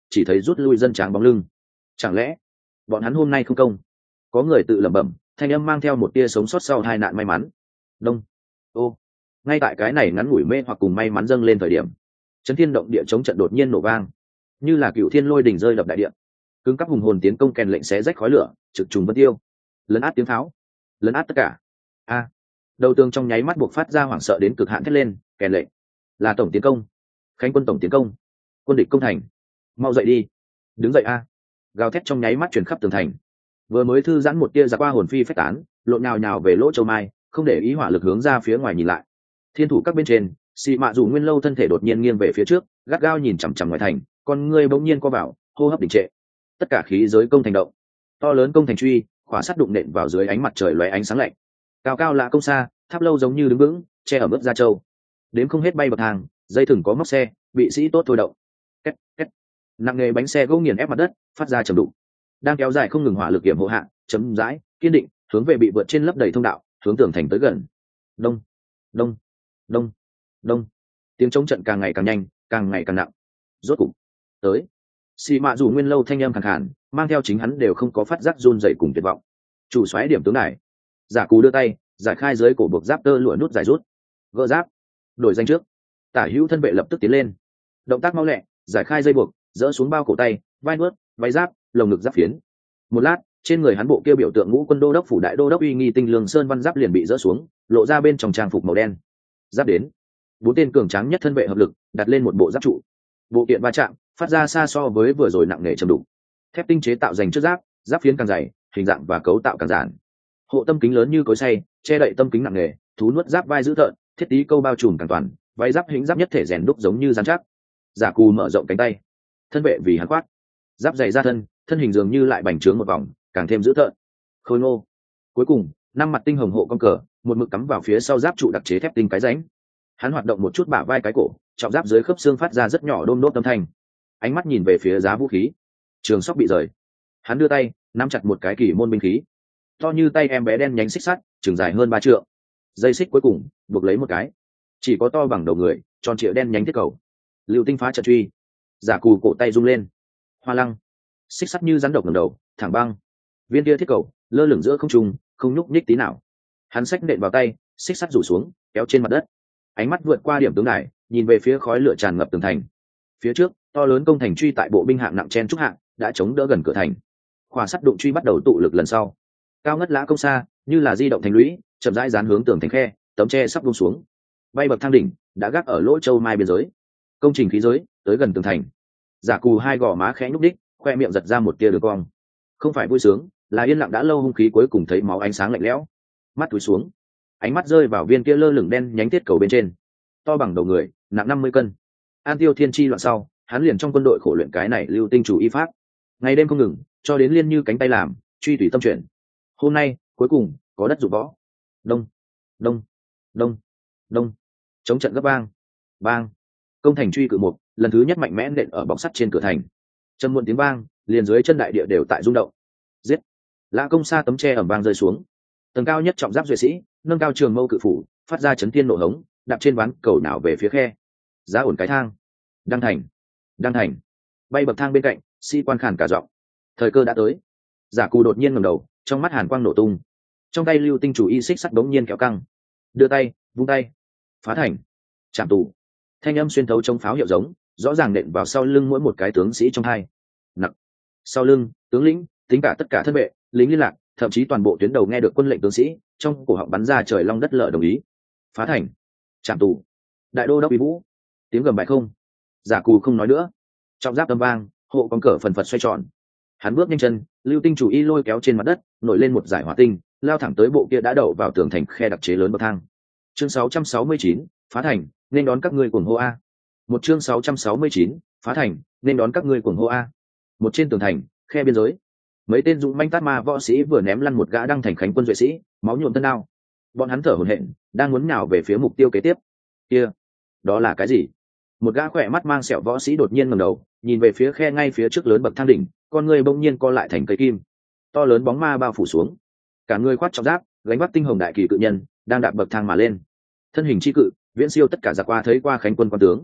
chỉ thấy rút lui dân tráng bóng lưng. Chẳng lẽ bọn hắn hôm nay không công? Có người tự lẩm bẩm, thanh âm mang theo một tia sống sót sau tai nạn may mắn. Đông. Ô. Ngay tại cái này ngắn ngủi mê hoặc cùng may mắn dâng lên thời điểm, chấn thiên động địa chống trận đột nhiên nổ vang, như là cựu thiên lôi đỉnh rơi đập đại địa. Cứng cắp hùng hồn tiến công kèn lệnh xé rách khói lửa, trực trùng vân tiêu, lấn át tiếng pháo, lấn át tất cả. A. Đầu tường trong nháy mắt buộc phát ra hoảng sợ đến cực hạn thét lên, kèn lệnh là tổng tiến công, khánh quân tổng tiến công, quân địch công thành, mau dậy đi, đứng dậy a. Gào thét trong nháy mắt truyền khắp tường thành. Vừa mới thư giãn một tia giặc qua hồn phi phách tán, lộn nhào nhào về lỗ châu mai, không để ý hỏa lực hướng ra phía ngoài nhìn lại. Thiên thủ các bên trên, xì mạ dù nguyên lâu thân thể đột nhiên nghiêng về phía trước, gắt gao nhìn chằm chằm ngoài thành, con ngươi bỗng nhiên co vào, hô hấp đình trệ. Tất cả khí giới công thành động, to lớn công thành truy, khóa sắt đụng nện vào dưới ánh mặt trời lóe ánh sáng lạnh. Cao cao lạ công xa, tháp lâu giống như đứng vững, che ở bước ra châu. Đếm không hết bay bậc thang, dây thừng có móc xe, bị sĩ tốt thôi động. Két két. Nặng nghề bánh xe gỗ nghiền ép mặt đất, phát ra trầm đụng. Đang kéo dài không ngừng hỏa lực kiểm hộ hạ, chấm dãi, kiên định, hướng về bị vượt trên lấp đầy thông đạo, hướng tường thành tới gần. Đông, đông, đông, đông. Tiếng chống trận càng ngày càng nhanh, càng ngày càng nặng. Rốt cục tới. Xì mạ dù nguyên lâu thanh âm khàn khàn, mang theo chính hắn đều không có phát giác run rẩy cùng tuyệt vọng. Chủ xoáy điểm tướng này. Giả Cú đưa tay, giải khai dưới cổ buộc giáp tơ lụa nút giải rút. Gỡ giáp, đổi danh trước. Tả hữu thân vệ lập tức tiến lên. Động tác mau lẹ, giải khai dây buộc, dỡ xuống bao cổ tay, vai nuốt, váy giáp, lồng ngực giáp phiến. Một lát, trên người hắn bộ kia biểu tượng ngũ quân đô đốc phủ đại đô đốc uy nghi tinh lương sơn văn giáp liền bị dỡ xuống, lộ ra bên trong trang phục màu đen. Giáp đến, bốn tên cường tráng nhất thân vệ hợp lực đặt lên một bộ giáp trụ. Bộ kiện va chạm, phát ra xa so với vừa rồi nặng nề trầm đục. Thép tinh chế tạo dành trước giáp, giáp phiến càng dày, hình dạng và cấu tạo càng giản. Hộ tâm kính lớn như cối xay, che đậy tâm kính nặng nề, thú nuốt giáp vai dữ tợn, thiết tí câu bao trùm càng toàn, váy giáp hình giáp nhất thể rèn đúc giống như rắn chắc. Giả Cù mở rộng cánh tay, thân vệ vì hắn quát, giáp dày ra thân, thân hình dường như lại bành trướng một vòng, càng thêm dữ tợn. Khôi ngô. Cuối cùng, năm mặt tinh hồng hộ con cờ, một mực cắm vào phía sau giáp trụ đặc chế thép tinh cái rãnh. Hắn hoạt động một chút bả vai cái cổ, trọng giáp dưới khớp xương phát ra rất nhỏ đôm đốt âm thanh. Ánh mắt nhìn về phía giá vũ khí, trường sóc bị rời. Hắn đưa tay nắm chặt một cái kỳ môn binh khí, to như tay em bé đen nhánh xích sắt, trường dài hơn 3 trượng. Dây xích cuối cùng buộc lấy một cái, chỉ có to bằng đầu người, tròn trịa đen nhánh thiết cầu. Lưu tinh phá trận truy. Giả Cù cổ tay rung lên. Hoa lăng. Xích sắt như rắn độc ngẩng đầu, thẳng băng. Viên kia thiết cầu lơ lửng giữa không trung, không nhúc nhích tí nào. Hắn xách nện vào tay, xích sắt rủ xuống, kéo trên mặt đất. Ánh mắt vượt qua điểm tướng đài, nhìn về phía khói lửa tràn ngập tường thành. Phía trước, to lớn công thành truy tại bộ binh hạng nặng chen trúc hạng, đã chống đỡ gần cửa thành. Khỏa sắt đụng truy bắt đầu tụ lực lần sau. Cao ngất lã công xa, như là di động thành lũy, chậm rãi dán hướng tường thành khe, tấm tre sắp buông xuống. Bay bậc thang đỉnh đã gác ở lỗ châu mai biên giới. Công trình khí giới tới gần tường thành. Giả Cù hai gò má khẽ nhúc đích, khoe miệng giật ra một tia đường cong. Không phải vui sướng, là yên lặng đã lâu, hung khí cuối cùng thấy máu ánh sáng lạnh lẽo. Mắt túi xuống, ánh mắt rơi vào viên kia lơ lửng đen nhánh thiết cầu bên trên, to bằng đầu người, nặng 50 cân. An Tiêu Thiên Chi loạn sau, hắn liền trong quân đội khổ luyện cái này lưu tinh chủ y pháp, ngày đêm không ngừng, cho đến liên như cánh tay làm, truy tùy tâm chuyển. Hôm nay cuối cùng có đất dụng võ. Đông, đông, đông, đông. Chống trận gấp bang, bang. Công thành truy cự một lần thứ nhất mạnh mẽ nện ở bọc sắt trên cửa thành. Trầm muộn tiếng vang, liền dưới chân đại địa đều tại rung động. Giết. Lã công xa tấm tre ẩm vang rơi xuống. Tầng cao nhất trọng giáp duệ sĩ nâng cao trường mâu cự phủ, phát ra chấn thiên nổ hống, đạp trên ván cầu nào về phía khe. Giá ổn cái thang. Đăng thành, đăng thành. Bay bậc thang bên cạnh, sĩ quan khàn cả giọng. Thời cơ đã tới. Giả Cù đột nhiên ngẩng đầu, trong mắt hàn quang nổ tung. Trong tay lưu tinh chủ y xích sắt đống nhiên kéo căng. Đưa tay, vung tay. Phá thành. Chạm tù. Thanh âm xuyên thấu trong pháo hiệu giống, rõ ràng nện vào sau lưng mỗi một cái tướng sĩ trong hai. Nặng. Sau lưng, tướng lĩnh, tính cả tất cả thân vệ, lính liên lạc, thậm chí toàn bộ tuyến đầu nghe được quân lệnh tướng sĩ, trong cổ họng bắn ra trời long đất lở đồng ý. Phá thành. Chạm tù. Đại đô đốc uy vũ. Tiếng gầm bại không. Giả Cù không nói nữa. Trọng giáp âm vang, hộ con cờ phần phật xoay tròn. Hắn bước nhanh chân, lưu tinh chủ y lôi kéo trên mặt đất, nổi lên một giải hỏa tinh, lao thẳng tới bộ kia đã đậu vào tường thành khe đặc chế lớn bậc thang. Chương 669, phá thành, nên đón các ngươi cuồng hô a. Một chương 669, phá thành, nên đón các ngươi cuồng hô a. Một trên tường thành, khe biên giới, mấy tên dũng manh tát ma võ sĩ vừa ném lăn một gã đăng thành khánh quân duệ sĩ, máu nhuộm thân đao. Bọn hắn thở hổn hển, đang muốn nhào về phía mục tiêu kế tiếp. Kia, đó là cái gì? Một gã khỏe mắt mang sẹo võ sĩ đột nhiên ngẩng đầu, nhìn về phía khe ngay phía trước lớn bậc thang đỉnh, con người bỗng nhiên co lại thành cây kim. To lớn bóng ma bao phủ xuống, cả người khoác trọng giáp, gánh vác tinh hồng đại kỳ cự nhân, đang đạp bậc thang mà lên. Thân hình chi cự, viễn siêu tất cả giặc qua thấy qua khánh quân quan tướng.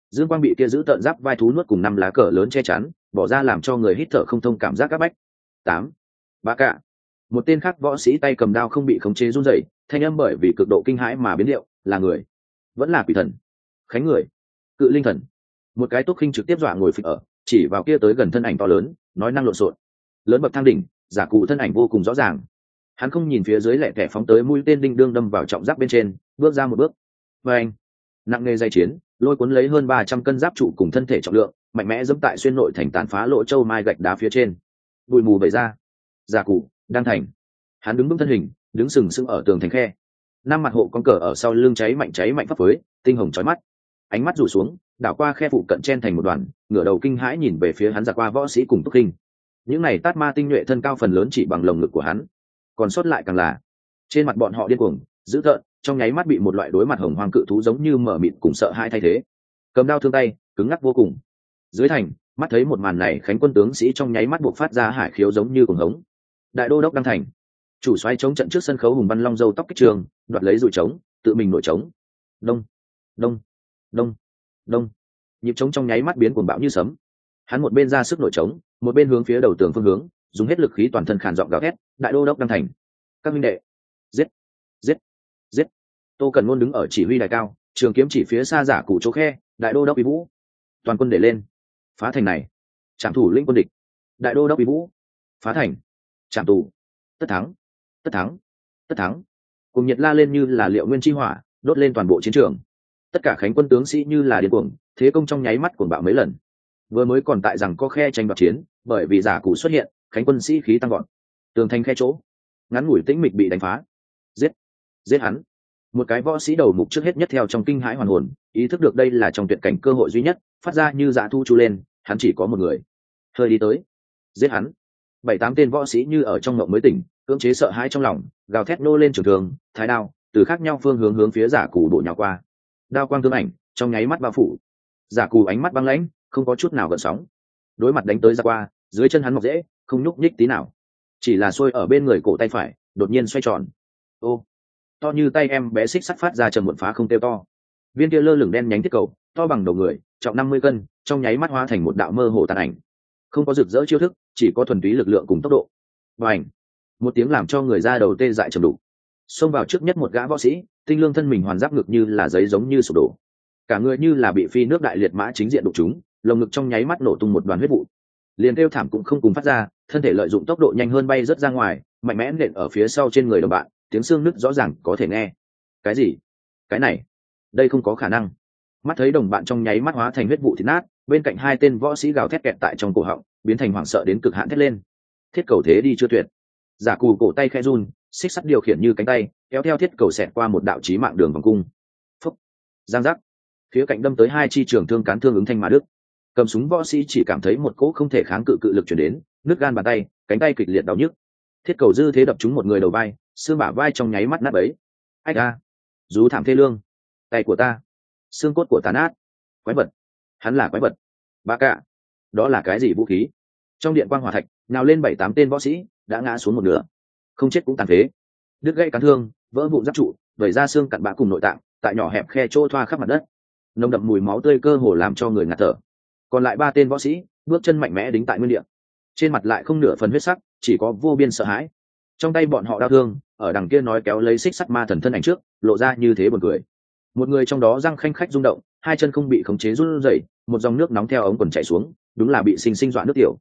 dương quang bị kia giữ tợn giáp vai thú nuốt cùng 5 lá cờ lớn che chắn, bỏ ra làm cho người hít thở không thông cảm giác áp bách. 8. Bá cạ. Một tên khác võ sĩ tay cầm đao không bị khống chế run rẩy, thanh âm bởi vì cực độ kinh hãi mà biến điệu, là người, vẫn là quỷ thần, khánh người, cự linh thần. Một cái túc khinh trực tiếp dọa ngồi phịch ở, chỉ vào kia tới gần thân ảnh to lớn, nói năng lộn xộn. Lớn bậc thang đỉnh, giả cụ thân ảnh vô cùng rõ ràng. Hắn không nhìn phía dưới lẹ kẻ phóng tới mũi tên đinh đương đâm vào trọng giáp bên trên, bước ra một bước. Và anh, nặng nề dây chiến, lôi cuốn lấy hơn 300 cân giáp trụ cùng thân thể trọng lượng, mạnh mẽ dẫm tại xuyên nội thành tàn phá lỗ châu mai gạch đá phía trên. Bụi mù vẩy ra. Giả cụ đang thành. Hắn đứng vững thân hình, đứng sừng sững ở tường thành khe. Năm mặt hộ con cờ ở sau lưng cháy mạnh pháp phới, tinh hồng chói mắt. Ánh mắt rủ xuống, đảo qua khe phụ cận chen thành một đoàn, ngửa đầu kinh hãi nhìn về phía hắn giặc qua võ sĩ cùng túc kinh. Những này tát ma tinh nhuệ thân cao phần lớn chỉ bằng lồng ngực của hắn, còn sót lại càng là trên mặt bọn họ điên cuồng dữ tợn, trong nháy mắt bị một loại đối mặt hồng hoang cự thú giống như mở mịt cùng sợ hãi thay thế. Cầm đao thương tay cứng ngắc vô cùng. Dưới thành mắt thấy một màn này, khánh quân tướng sĩ trong nháy mắt buộc phát ra hải khiếu giống như cuồng hống. Đại đô đốc đăng thành, chủ soái chống trận trước sân khấu hùng văn long dâu tóc kích trường, đoạt lấy dùi trống, tự mình nổi trống. Đông đông đông đông, nhịp trống trong nháy mắt biến cuồng bạo như sấm. Hắn một bên ra sức nổi trống, một bên hướng phía đầu tường phương hướng, dùng hết lực khí toàn thân khàn giọng gào thét, đại đô đốc đăng thành, các minh đệ, giết giết giết. Tô Cẩn Ngôn đứng ở chỉ huy đài cao, trường kiếm chỉ phía xa giả cụ chỗ khe, đại đô đốc uy vũ, toàn quân để lên, phá thành này, trảm thủ lĩnh quân địch, đại đô đốc uy vũ, phá thành, trảm tù, tất thắng tất thắng tất thắng. Cùng nhiệt la lên như là liệu nguyên chi hỏa, đốt lên toàn bộ chiến trường. Tất cả khánh quân tướng sĩ như là điên cuồng, thế công trong nháy mắt cuồng bạo mấy lần. Vừa mới còn tại rằng có khe tranh đoạt chiến, bởi vì giả cụ xuất hiện, khánh quân sĩ khí tăng gọn. Tường thành khe chỗ ngắn ngủi tĩnh mịch bị đánh phá. Giết giết hắn. Một cái võ sĩ đầu mục trước hết nhất theo trong kinh hãi hoàn hồn, ý thức được đây là trong tuyệt cảnh cơ hội duy nhất, phát ra như dạ thu chu lên, hắn chỉ có một người. Hơi đi tới, giết hắn. 7-8 tên võ sĩ như ở trong mộng mới tỉnh, cưỡng chế sợ hãi trong lòng, gào thét nô lên trường thường, thái đao từ khác nhau phương hướng phía giả cụ bộ nhào qua. Đao quang tương ảnh trong nháy mắt bao phủ. Giả cụ ánh mắt băng lãnh, không có chút nào gợn sóng. Đối mặt đánh tới ra qua, dưới chân hắn mọc dễ, không nhúc nhích tí nào, chỉ là xuôi ở bên người cổ tay phải đột nhiên xoay tròn. Ô, to như tay em bé xích sắt phát ra trầm muộn phá không tiêu to. Viên kia lơ lửng đen nhánh thiết cầu, to bằng đầu người, trọng 50 cân, trong nháy mắt hóa thành một đạo mơ hồ tàn ảnh. Không có rực rỡ chiêu thức, chỉ có thuần túy lực lượng cùng tốc độ. Bành! Một tiếng làm cho người ra đầu tê dại trầm đủ. Xông vào trước nhất một gã võ sĩ, tinh lương thân mình hoàn giáp ngực như là giấy giống như sụp đổ. Cả người như là bị phi nước đại liệt mã chính diện đụng chúng, lồng ngực trong nháy mắt nổ tung một đoàn huyết vụ. Liền kêu thảm cũng không cùng phát ra, thân thể lợi dụng tốc độ nhanh hơn bay rất ra ngoài, mạnh mẽ nện ở phía sau trên người đồng bạn, tiếng xương nứt rõ ràng có thể nghe. Cái gì? Cái này, đây không có khả năng. Mắt thấy đồng bạn trong nháy mắt hóa thành huyết vụ thịt nát, bên cạnh hai tên võ sĩ gào thét kẹt tại trong cổ họng, biến thành hoảng sợ đến cực hạn thét lên. Thiết cầu thế đi chưa tuyệt. Giả cù cổ tay khẽ run, xích sắt điều khiển như cánh tay, kéo theo thiết cầu xẹt qua một đạo chí mạng đường vòng cung. Phúc, giang giác. Phía cạnh đâm tới hai chi trường thương cán thương ứng thanh mà đứt. Cầm súng võ sĩ chỉ cảm thấy một cỗ không thể kháng cự cự lực chuyển đến, nứt gan bàn tay, cánh tay kịch liệt đau nhức. Thiết cầu dư thế đập trúng một người đầu vai, xương bả vai trong nháy mắt nát bấy. Ách a, rú thảm thê lương. Tay của ta, xương cốt của ta nát. Quái vật, hắn là quái vật. Ba cạ, đó là cái gì vũ khí? Trong điện quang hỏa thạch, nào lên 7-8 tên võ sĩ đã ngã xuống một nửa, không chết cũng tàn phế. Đứt gãy cán thương, vỡ vụn giáp trụ, vẩy ra xương cặn bã cùng nội tạng, tại nhỏ hẹp khe chỗ thoa khắp mặt đất. Nồng đậm mùi máu tươi cơ hồ làm cho người ngạt thở. Còn lại 3 tên võ sĩ bước chân mạnh mẽ đính tại nguyên địa, trên mặt lại không nửa phần huyết sắc, chỉ có vô biên sợ hãi. Trong tay bọn họ đao thương ở đằng kia nói kéo lấy xích sắt ma thần thân ảnh trước, lộ ra như thế buồn cười. Một người trong đó răng khanh khách rung động, hai chân không bị khống chế run rẩy, một dòng nước nóng theo ống quần chảy xuống, đúng là bị sinh dọa nước tiểu.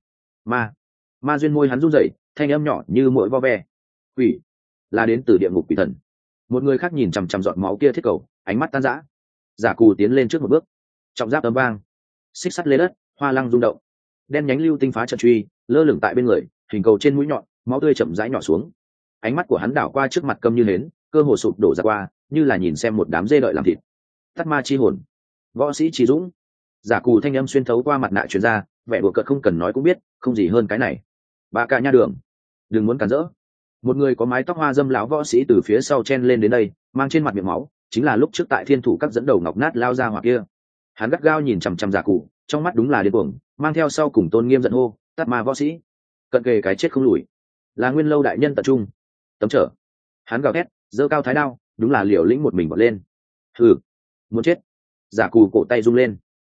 Ma duyên môi hắn run rẩy, thanh âm nhỏ như muỗi vo ve. Quỷ, là đến từ địa ngục quỷ thần. Một người khác nhìn chằm chằm giọt máu kia thiết cầu, ánh mắt tan rã. Giả cù tiến lên trước một bước, trọng giáp tấm vang, xích sắt lê đất, hoa lăng rung động, đen nhánh lưu tinh phá trận truy lơ lửng tại bên người, hình cầu trên mũi nhọn, máu tươi chậm rãi nhỏ xuống. Ánh mắt của hắn đảo qua trước mặt câm như nến, cơ hồ sụp đổ ra qua, như là nhìn xem một đám dê đợi làm thịt. Tắt ma chi hồn, võ sĩ trí dũng. Giả cù thanh âm xuyên thấu qua mặt nạ truyền ra, vẻ đùa cợt không cần nói cũng biết, không gì hơn cái này. Ba ca nha đường, đừng muốn cản rỡ. Một người có mái tóc hoa dâm lão võ sĩ từ phía sau chen lên đến đây, mang trên mặt miệng máu, chính là lúc trước tại thiên thủ các dẫn đầu ngọc nát lao ra hỏa kia. Hắn gắt gao nhìn chằm chằm giả cụ, trong mắt đúng là điên cuồng, mang theo sau cùng tôn nghiêm giận hô, tát ma võ sĩ, cận kề cái chết không lùi, là nguyên lâu đại nhân tập trung. Tấm trở. Hắn gào thét, giơ cao thái đao, đúng là liều lĩnh một mình vọt lên. Hừ, muốn chết. Giả cù cổ tay rung lên,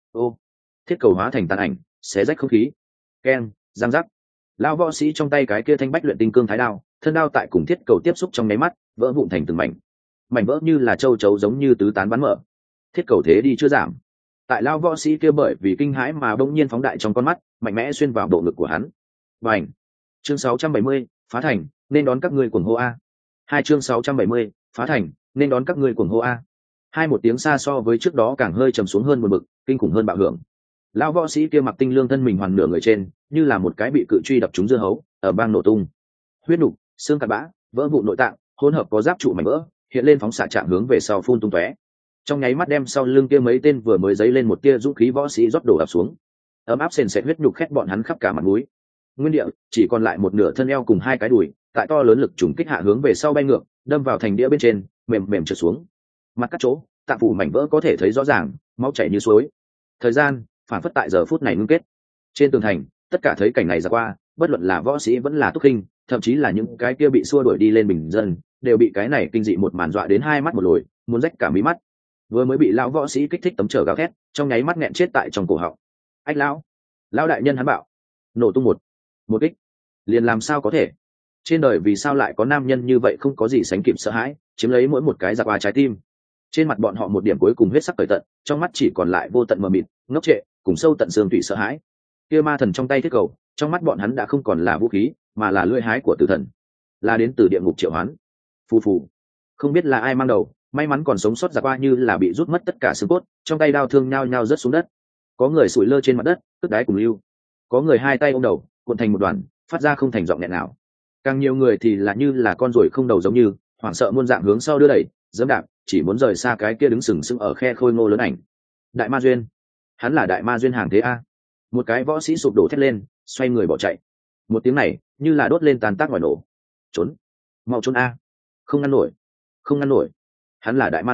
ô, thiết cầu hóa thành tàn ảnh xé rách không khí. Keng, giang giác. Lão võ sĩ trong tay cái kia thanh bách luyện tinh cương thái đao, thân đao tại cùng thiết cầu tiếp xúc trong nháy mắt vỡ vụn thành từng mảnh. Mảnh vỡ như là châu chấu giống như tứ tán bắn mở. Thiết cầu thế đi chưa giảm, tại lão võ sĩ kia bởi vì kinh hãi mà bỗng nhiên phóng đại trong con mắt, mạnh mẽ xuyên vào bộ ngực của hắn. Bành. Chương 670, phá thành, nên đón các ngươi cuồng hô a. Hai chương 670, phá thành, nên đón các ngươi cuồng hô a. Hai một tiếng xa so với trước đó càng hơi trầm xuống hơn một bậc, kinh khủng hơn bạo hưởng. Lão võ sĩ kia mặc tinh lương thân mình hoàn nửa người trên, như là một cái bị cự truy đập trúng dưa hấu, ở bang nổ tung. Huyết nục, xương cặn bã, vỡ vụn nội tạng, hỗn hợp có giáp trụ mảnh vỡ, hiện lên phóng xạ chạm hướng về sau phun tung tóe. Trong nháy mắt đem sau lưng kia mấy tên vừa mới dấy lên một tia dũng khí võ sĩ rót đổ ập xuống. Ấm áp sền sệt huyết nhục khét bọn hắn khắp cả mặt mũi. Nguyên địa chỉ còn lại một nửa thân eo cùng hai cái đùi, tại to lớn lực trùng kích hạ hướng về sau bay ngược, đâm vào thành đĩa bên trên, mềm mềm trượt xuống. Mặt các chỗ, tạng phủ mảnh vỡ có thể thấy rõ ràng, máu chảy như suối. Thời gian phản phất tại giờ phút này ngưng kết. Trên tường thành, tất cả thấy cảnh này ra qua, bất luận là võ sĩ vẫn là túc khinh, thậm chí là những cái kia bị xua đuổi đi lên bình dân, đều bị cái này kinh dị một màn dọa đến hai mắt một lồi, muốn rách cả mí mắt. Vừa mới bị lão võ sĩ kích thích tấm trở gào thét, trong nháy mắt nghẹn chết tại trong cổ họng. Ách lão đại nhân hắn bảo, nổ tung một kích, liền làm sao có thể? Trên đời vì sao lại có nam nhân như vậy không có gì sánh kịp sợ hãi, chiếm lấy mỗi một cái giặc qua trái tim. Trên mặt bọn họ một điểm cuối cùng huyết sắc cởi tận, trong mắt chỉ còn lại vô tận mờ mịt, ngốc trệ, cùng sâu tận xương tủy sợ hãi. Kia ma thần trong tay thiết cầu, trong mắt bọn hắn đã không còn là vũ khí, mà là lưỡi hái của tử thần, là đến từ địa ngục triệu hoán. Phù phù, không biết là ai mang đầu, may mắn còn sống sót giặc qua như là bị rút mất tất cả xương cốt, trong tay đao thương nhao nhao rớt xuống đất. Có người sủi lơ trên mặt đất, tức đái cùng lưu. Có người hai tay ôm đầu, cuộn thành một đoàn, phát ra không thành giọng nghẹn nào. Càng nhiều người thì là như là con ruồi không đầu giống như hoảng sợ muôn dạng hướng sau đưa đẩy, giẫm đạp, chỉ muốn rời xa cái kia đứng sừng sững ở khe khôi ngô lớn ảnh. Đại ma duyên, hắn là đại ma duyên hàng thế a. Một cái võ sĩ sụp đổ thét lên, xoay người bỏ chạy. Một tiếng này như là đốt lên tàn tác ngoài nổ. Trốn, mau trốn a. Không ngăn nổi, không ngăn nổi. Hắn là đại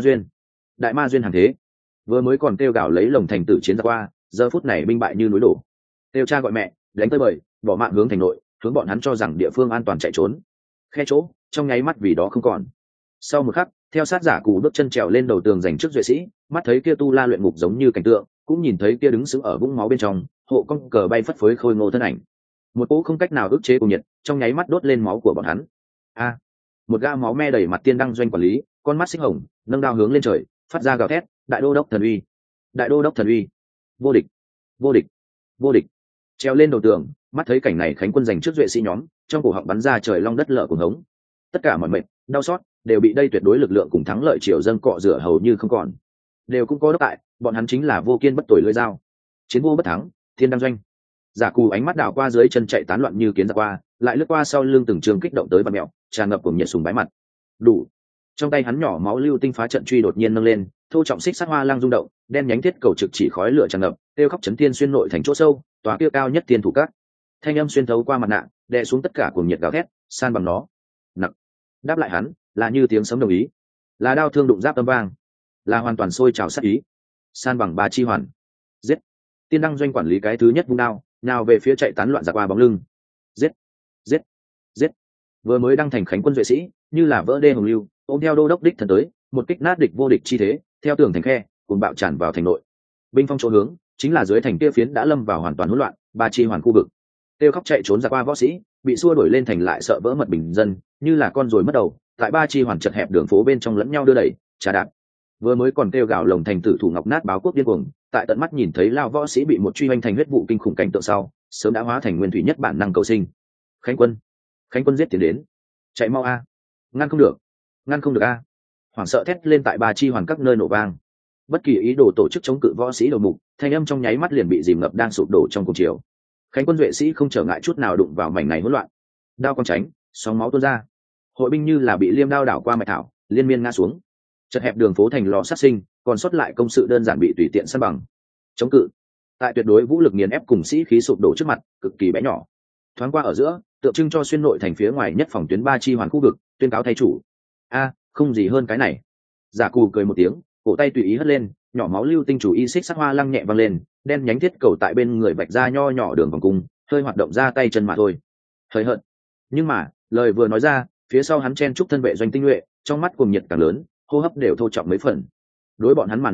ma duyên hàng thế. Vừa mới còn kêu gào lấy lồng thành tử chiến ra qua, giờ phút này binh bại như núi đổ. Kêu cha gọi mẹ, đánh tới bời, bỏ mạng hướng thành nội, hướng bọn hắn cho rằng địa phương an toàn chạy trốn. Khe chỗ trong nháy mắt vì đó không còn. Sau một khắc, theo sát giả cù bước chân trèo lên đầu tường dành trước duệ sĩ, mắt thấy kia tu la luyện ngục giống như cảnh tượng, cũng nhìn thấy kia đứng sững ở vũng máu bên trong, hộ con cờ bay phất phới khôi ngô thân ảnh. Một cỗ không cách nào ức chế cùng nhiệt, trong nháy mắt đốt lên máu của bọn hắn. A, một gã máu me đầy mặt tiên đăng doanh quản lý, con mắt xích hồng, nâng đao hướng lên trời, phát ra gào thét, đại đô đốc thần uy, đại đô đốc thần uy, vô địch, vô địch, vô địch. Treo lên đầu tường, mắt thấy cảnh này, Khánh quân dành trước duệ sĩ nhóm, trong cổ họng bắn ra trời long đất lở cuồng hống. Tất cả mọi mệt, đau xót đều bị đây tuyệt đối lực lượng cùng thắng lợi triều dâng cọ rửa hầu như không còn. Đều cũng có đốc tại, bọn hắn chính là vô kiên bất tồi lưỡi dao, chiến vô bất thắng, thiên đăng doanh. Giả cù ánh mắt đảo qua dưới chân chạy tán loạn như kiến ra qua, lại lướt qua sau lưng từng trường kích động tới bạt mẹo, tràn ngập cùng nhiệt sùng bái mặt. Đủ. Trong tay hắn nhỏ máu lưu tinh phá trận truy đột nhiên nâng lên, thô trọng xích sắt hoa lang rung động, đen nhánh thiết cầu trực chỉ khói lửa tràn ngập, kêu khóc chấn thiên xuyên nội thành chỗ sâu, tòa kia cao nhất tiên thủ các. Thanh âm xuyên thấu qua mặt nạ, đè xuống tất cả cuồng nhiệt gào thét, san bằng nó. Nặng. Đáp lại hắn, là như tiếng sấm đồng ý, là đao thương đụng giáp âm vang, là hoàn toàn sôi trào sát ý. San bằng ba chi hoàn. Giết. Tiên đăng doanh quản lý cái thứ nhất vung đao, nào về phía chạy tán loạn giặc qua bóng lưng. Giết. Giết. Giết. Vừa mới đăng thành Khánh quân duệ sĩ, như là vỡ đê hồng lưu, ôm theo đô đốc đích thần tới, một kích nát địch vô địch chi thế, theo tường thành khe, cùng bạo tràn vào thành nội. Binh phong chỗ hướng, chính là dưới thành kia phiến đã lâm vào hoàn toàn hỗn loạn, ba chi hoàn khu vực. Tiêu khóc chạy trốn ra qua võ sĩ, bị xua đuổi lên thành lại sợ vỡ mật bình dân, như là con rồi mất đầu, tại ba chi hoàn chật hẹp đường phố bên trong lẫn nhau đưa đẩy, trà đạp. Vừa mới còn kêu gào lồng thành tử thủ ngọc nát báo quốc điên cuồng, tại tận mắt nhìn thấy lao võ sĩ bị một truy hoành thành huyết vụ kinh khủng cảnh tượng sau, sớm đã hóa thành nguyên thủy nhất bản năng cầu sinh. Khánh quân giết tiến đến, chạy mau a, ngăn không được a. Hoảng sợ thét lên tại ba chi hoàn các nơi nổ vang. Bất kỳ ý đồ tổ chức chống cự võ sĩ đầu mục, thanh âm trong nháy mắt liền bị dìm ngập đang sụp đổ trong cuộc chiều. Khánh quân duệ sĩ không trở ngại chút nào đụng vào mảnh này hỗn loạn, đao quang tránh, sóng máu tuôn ra. Hội binh như là bị liêm đao đảo qua mạch thảo, liên miên ngã xuống. Chật hẹp đường phố thành lò sát sinh, còn sót lại công sự đơn giản bị tùy tiện san bằng. Chống cự tại tuyệt đối vũ lực nghiền ép cùng sĩ khí sụp đổ trước mặt, cực kỳ bé nhỏ. Thoáng qua ở giữa, tượng trưng cho xuyên nội thành phía ngoài nhất phòng tuyến ba chi hoàn khu vực, tuyên cáo thay chủ. A, không gì hơn cái này. Giả cù cười một tiếng, cổ tay tùy ý hất lên, nhỏ máu lưu tinh chủ y xích sắc hoa lăng nhẹ văng lên, đen nhánh thiết cầu tại bên người vạch ra nho nhỏ đường vòng cung, hơi hoạt động ra tay chân mà thôi. Hơi hận. Nhưng mà, lời vừa nói ra, phía sau hắn chen trúc thân vệ doanh tinh nhuệ, trong mắt cuồng nhiệt càng lớn, hô hấp đều thô trọng mấy phần. Đối bọn hắn mà nói,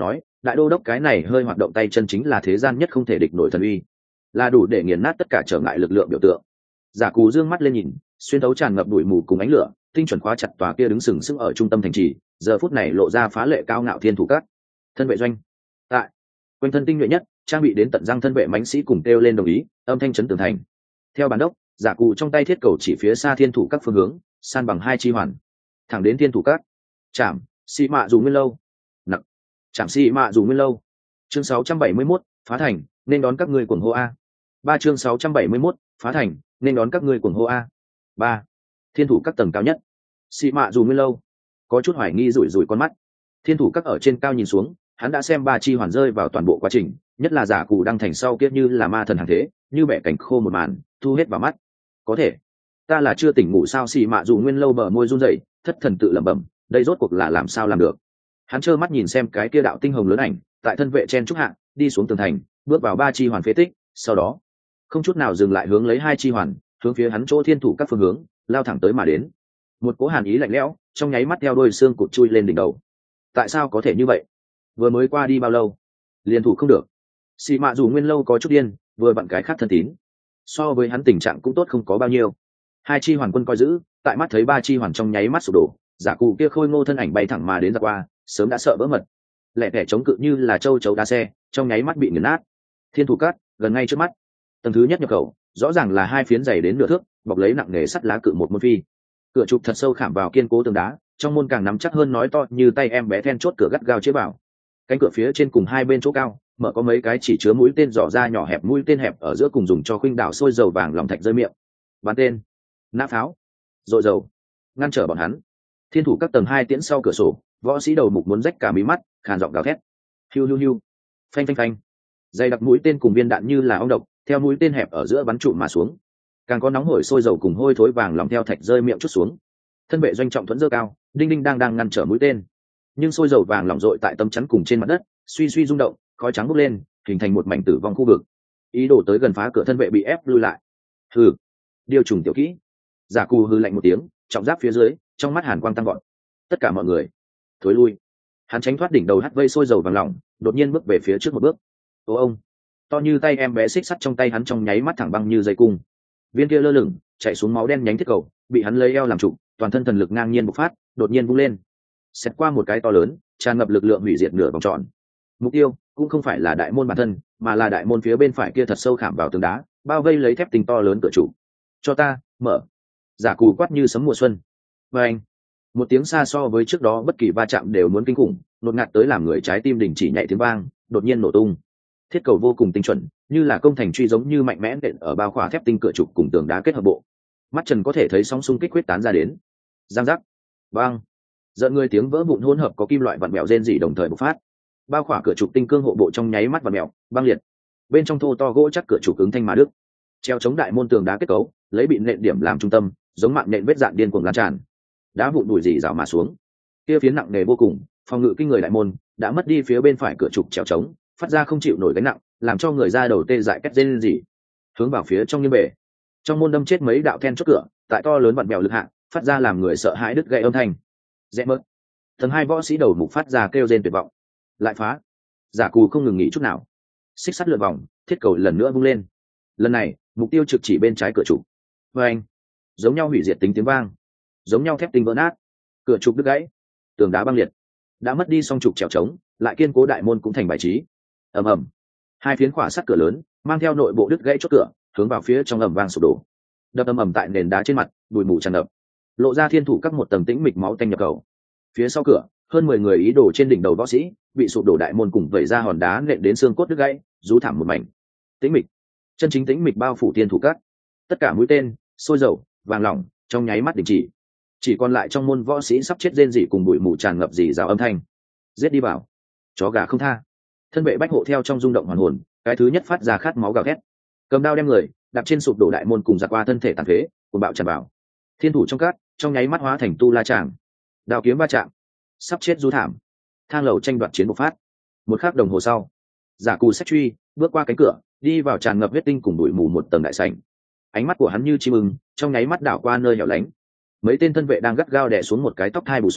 đại đô đốc cái này hơi hoạt động tay chân chính là thế gian nhất không thể địch nổi thần uy, là đủ để nghiền nát tất cả trở ngại lực lượng biểu tượng. Giả Cù dương mắt lên nhìn, xuyên thấu tràn ngập bụi mù cùng ánh lửa, tinh chuẩn khóa chặt tòa kia đứng sừng sững ở trung tâm thành trì, giờ phút này lộ ra phá lệ cao ngạo thiên thủ các. Thân vệ doanh tại quanh thân tinh nhuệ nhất, trang bị đến tận răng thân vệ mãnh sĩ cùng kêu lên đồng ý, âm thanh chấn tường thành. Theo bản đốc, Giả Cù trong tay thiết cầu chỉ phía xa thiên thủ các phương hướng, san bằng 2 chi hoàn, thẳng đến thiên thủ các. Chạm xị mạ dù nguyên lâu, nặng chạm xị mạ dù nguyên lâu. Chương 671, phá thành, nên đón các ngươi cuồng hô a. 3 chương 671, phá thành, nên đón các ngươi cuồng hô a. 3. Thiên thủ các tầng cao nhất, xị mạ dù nguyên lâu. Có chút hoài nghi rủi rủi con mắt. Thiên thủ các ở trên cao nhìn xuống, hắn đã xem 3 chi hoàn rơi vào toàn bộ quá trình, nhất là Giả Cù đăng thành sau kia như là ma thần hàng thế, như bẻ cảnh khô một màn, thu hết vào mắt. Có thể, ta là chưa tỉnh ngủ sao? Xị mạ dù nguyên lâu bờ môi run rẩy, thất thần tự lẩm bẩm, đây rốt cuộc là làm sao làm được? Hắn trơ mắt nhìn xem cái kia đạo tinh hồng lớn ảnh, tại thân vệ chen trúc hạ, đi xuống tường thành, bước vào 3 chi hoàn phế tích, sau đó không chút nào dừng lại hướng lấy 2 chi hoàn, hướng phía hắn chỗ thiên thủ các phương hướng lao thẳng tới mà đến. Một cỗ hàn ý lạnh lẽo trong nháy mắt theo đôi xương cụt chui lên đỉnh đầu. Tại sao có thể như vậy? Vừa mới qua đi bao lâu liền thủ không được? Xị mạ dù nguyên lâu có chút điên, vừa vặn cái khác thân tín, so với hắn tình trạng cũng tốt không có bao nhiêu. 2 chi hoàn quân coi giữ, tại mắt thấy 3 chi hoàn trong nháy mắt sụp đổ, Giả Cù kia khôi ngô thân ảnh bay thẳng mà đến giặc qua, sớm đã sợ vỡ mật, lẻ tẻ chống cự như là châu chấu đá xe, trong nháy mắt bị nghiền nát. Thiên thủ cát gần ngay trước mắt, tầng thứ nhất nhập khẩu rõ ràng là 2 phiến dày đến nửa thước, bọc lấy nặng nề sắt lá cự một môn phi, cửa trục thật sâu khảm vào kiên cố tường đá, trong môn càng nắm chắc hơn nói to như tay em bé then chốt cửa gắt gao chế bảo. Cánh cửa phía trên cùng 2 bên chỗ cao mở có mấy cái chỉ chứa mũi tên dò ra nhỏ hẹp, mũi tên hẹp ở giữa cùng dùng cho khuynh đảo sôi dầu vàng lòng thạch rơi miệng. Bắn tên, nã pháo, dội dầu, ngăn trở bọn hắn. Thiên thủ các tầng 2 tiễn sau cửa sổ, võ sĩ đầu mục muốn rách cả mí mắt, khàn giọng gào thét. Hiu hiu hiu, phanh phanh phanh. Dày đặc mũi tên cùng viên đạn như là ong độc, theo mũi tên hẹp ở giữa bắn trụ mà xuống. Càng có nóng hổi sôi dầu cùng hôi thối vàng lòng theo thạch rơi miệng chút xuống. Thân vệ doanh trọng thuẫn dơ cao, đinh đinh đang ngăn trở mũi tên. Nhưng sôi dầu vàng lỏng dội tại tấm chắn cùng trên mặt đất, suy suy rung động, khói trắng bốc lên, hình thành một mảnh tử vong khu vực. Ý đồ tới gần phá cửa thân vệ bị ép lui lại. Hừ, điều trùng tiểu kỹ. Giả Cù hừ lạnh một tiếng, trọng giáp phía dưới, trong mắt hàn quang tăng gọn. Tất cả mọi người thối lui. Hắn tránh thoát đỉnh đầu hắt vây sôi dầu vàng lỏng, đột nhiên bước về phía trước một bước. Ô ông, to như tay em bé xích sắt trong tay hắn trong nháy mắt thẳng băng như dây cung. Viên kia lơ lửng chạy xuống máu đen nhánh thiết cầu, bị hắn lấy eo làm trụ, toàn thân thần lực ngang nhiên bộc phát, đột nhiên vung lên, xét qua một cái to lớn, tràn ngập lực lượng hủy diệt nửa vòng tròn. Mục tiêu cũng không phải là đại môn bản thân, mà là đại môn phía bên phải kia thật sâu khảm vào tường đá, bao vây lấy thép tinh to lớn cửa trụ. Cho ta mở. Giả Cù quát như sấm mùa xuân. Và anh, một tiếng xa so với trước đó bất kỳ va chạm đều muốn kinh khủng, đột ngạt tới làm người trái tim đình chỉ nhảy tiếng vang, đột nhiên nổ tung. Thiết cầu vô cùng tinh chuẩn, như là công thành truy giống như mạnh mẽ đện ở bao khỏa thép tinh cửa trục cùng tường đá kết hợp bộ. Mắt trần có thể thấy sóng xung kích huyết tán ra đến. Giang giác, bang, giận người tiếng vỡ vụn hỗn hợp có kim loại vặn mèo rên rỉ đồng thời bộc phát. Bao khỏa cửa trục tinh cương hộ bộ trong nháy mắt vặn mèo, băng liệt. Bên trong thô to gỗ chắc cửa trục cứng thanh mà đứt. Treo chống đại môn tường đá kết cấu, lấy bị nện điểm làm trung tâm, giống mạng nện vết dạn điên cuồng lan tràn. Đá vụn đùi rỉ rào mà xuống. Kia phiến nặng nề vô cùng, phòng ngự kinh người đại môn đã mất đi phía bên phải cửa trục treo chống, phát ra không chịu nổi gánh nặng, làm cho người ra đầu tê dại két rên rỉ. Hướng vào phía trong như bể, trong môn đâm chết mấy đạo then chốt cửa, tại to lớn vặn bèo lực hạ, phát ra làm người sợ hãi đứt gãy âm thanh. Rẽ mớt. Tầng 2 võ sĩ đầu mục phát ra kêu rên tuyệt vọng. Lại phá. Giả Cù không ngừng nghỉ chút nào. Xích sắt lượn vòng, thiết cầu lần nữa vung lên. Lần này, mục tiêu trực chỉ bên trái cửa trụ. Và anh, giống nhau hủy diệt tính tiếng vang, giống nhau thép tinh vỡ nát, cửa trục đứt gãy, tường đá băng liệt. Đã mất đi song trục trèo trống, lại kiên cố đại môn cũng thành bài trí. Ầm ầm, 2 phiến khỏa sắt cửa lớn mang theo nội bộ đứt gãy chốt cửa, hướng vào phía trong ầm vang sụp đổ. Đập ầm ầm tại nền đá trên mặt, bụi mù tràn ngập, lộ ra thiên thủ các một tầng tĩnh mịch máu tanh nhập khẩu. Phía sau cửa, hơn 10 người ý đồ trên đỉnh đầu võ sĩ, bị sụp đổ đại môn cùng vẩy ra hòn đá nện đến xương cốt đứt gãy, rú thảm một mảnh. Tĩnh mịch, chân chính tĩnh mịch bao phủ thiên thủ các. Tất cả mũi tên, sôi dầu, vàng lỏng trong nháy mắt đình chỉ còn lại trong môn võ sĩ sắp chết rên rỉ cùng bụi mù tràn ngập rỉ rào âm thanh. Giết đi vào, chó gà không tha. Thân vệ bách hộ theo trong rung động hoàn hồn, cái thứ nhất phát ra khát máu gào thét, cầm đao đem người đạp trên sụp đổ đại môn cùng giặc qua thân thể tàn phế, cuồng bạo tràn vào. Thiên thủ trong cát trong nháy mắt hóa thành tu la tràng, đao kiếm va chạm, sắp chết rú thảm. Thang lầu tranh đoạt chiến bộc phát. Một khắc đồng hồ sau, Giả Cù sách truy bước qua cánh cửa, đi vào tràn ngập huyết tinh cùng bụi mù một tầng đại sảnh. Ánh mắt của hắn như chim ưng, trong nháy mắt đảo qua nơi hẻo lánh. Mấy tên thân vệ đang gắt gao đè xuống một cái tóc thai bù xù,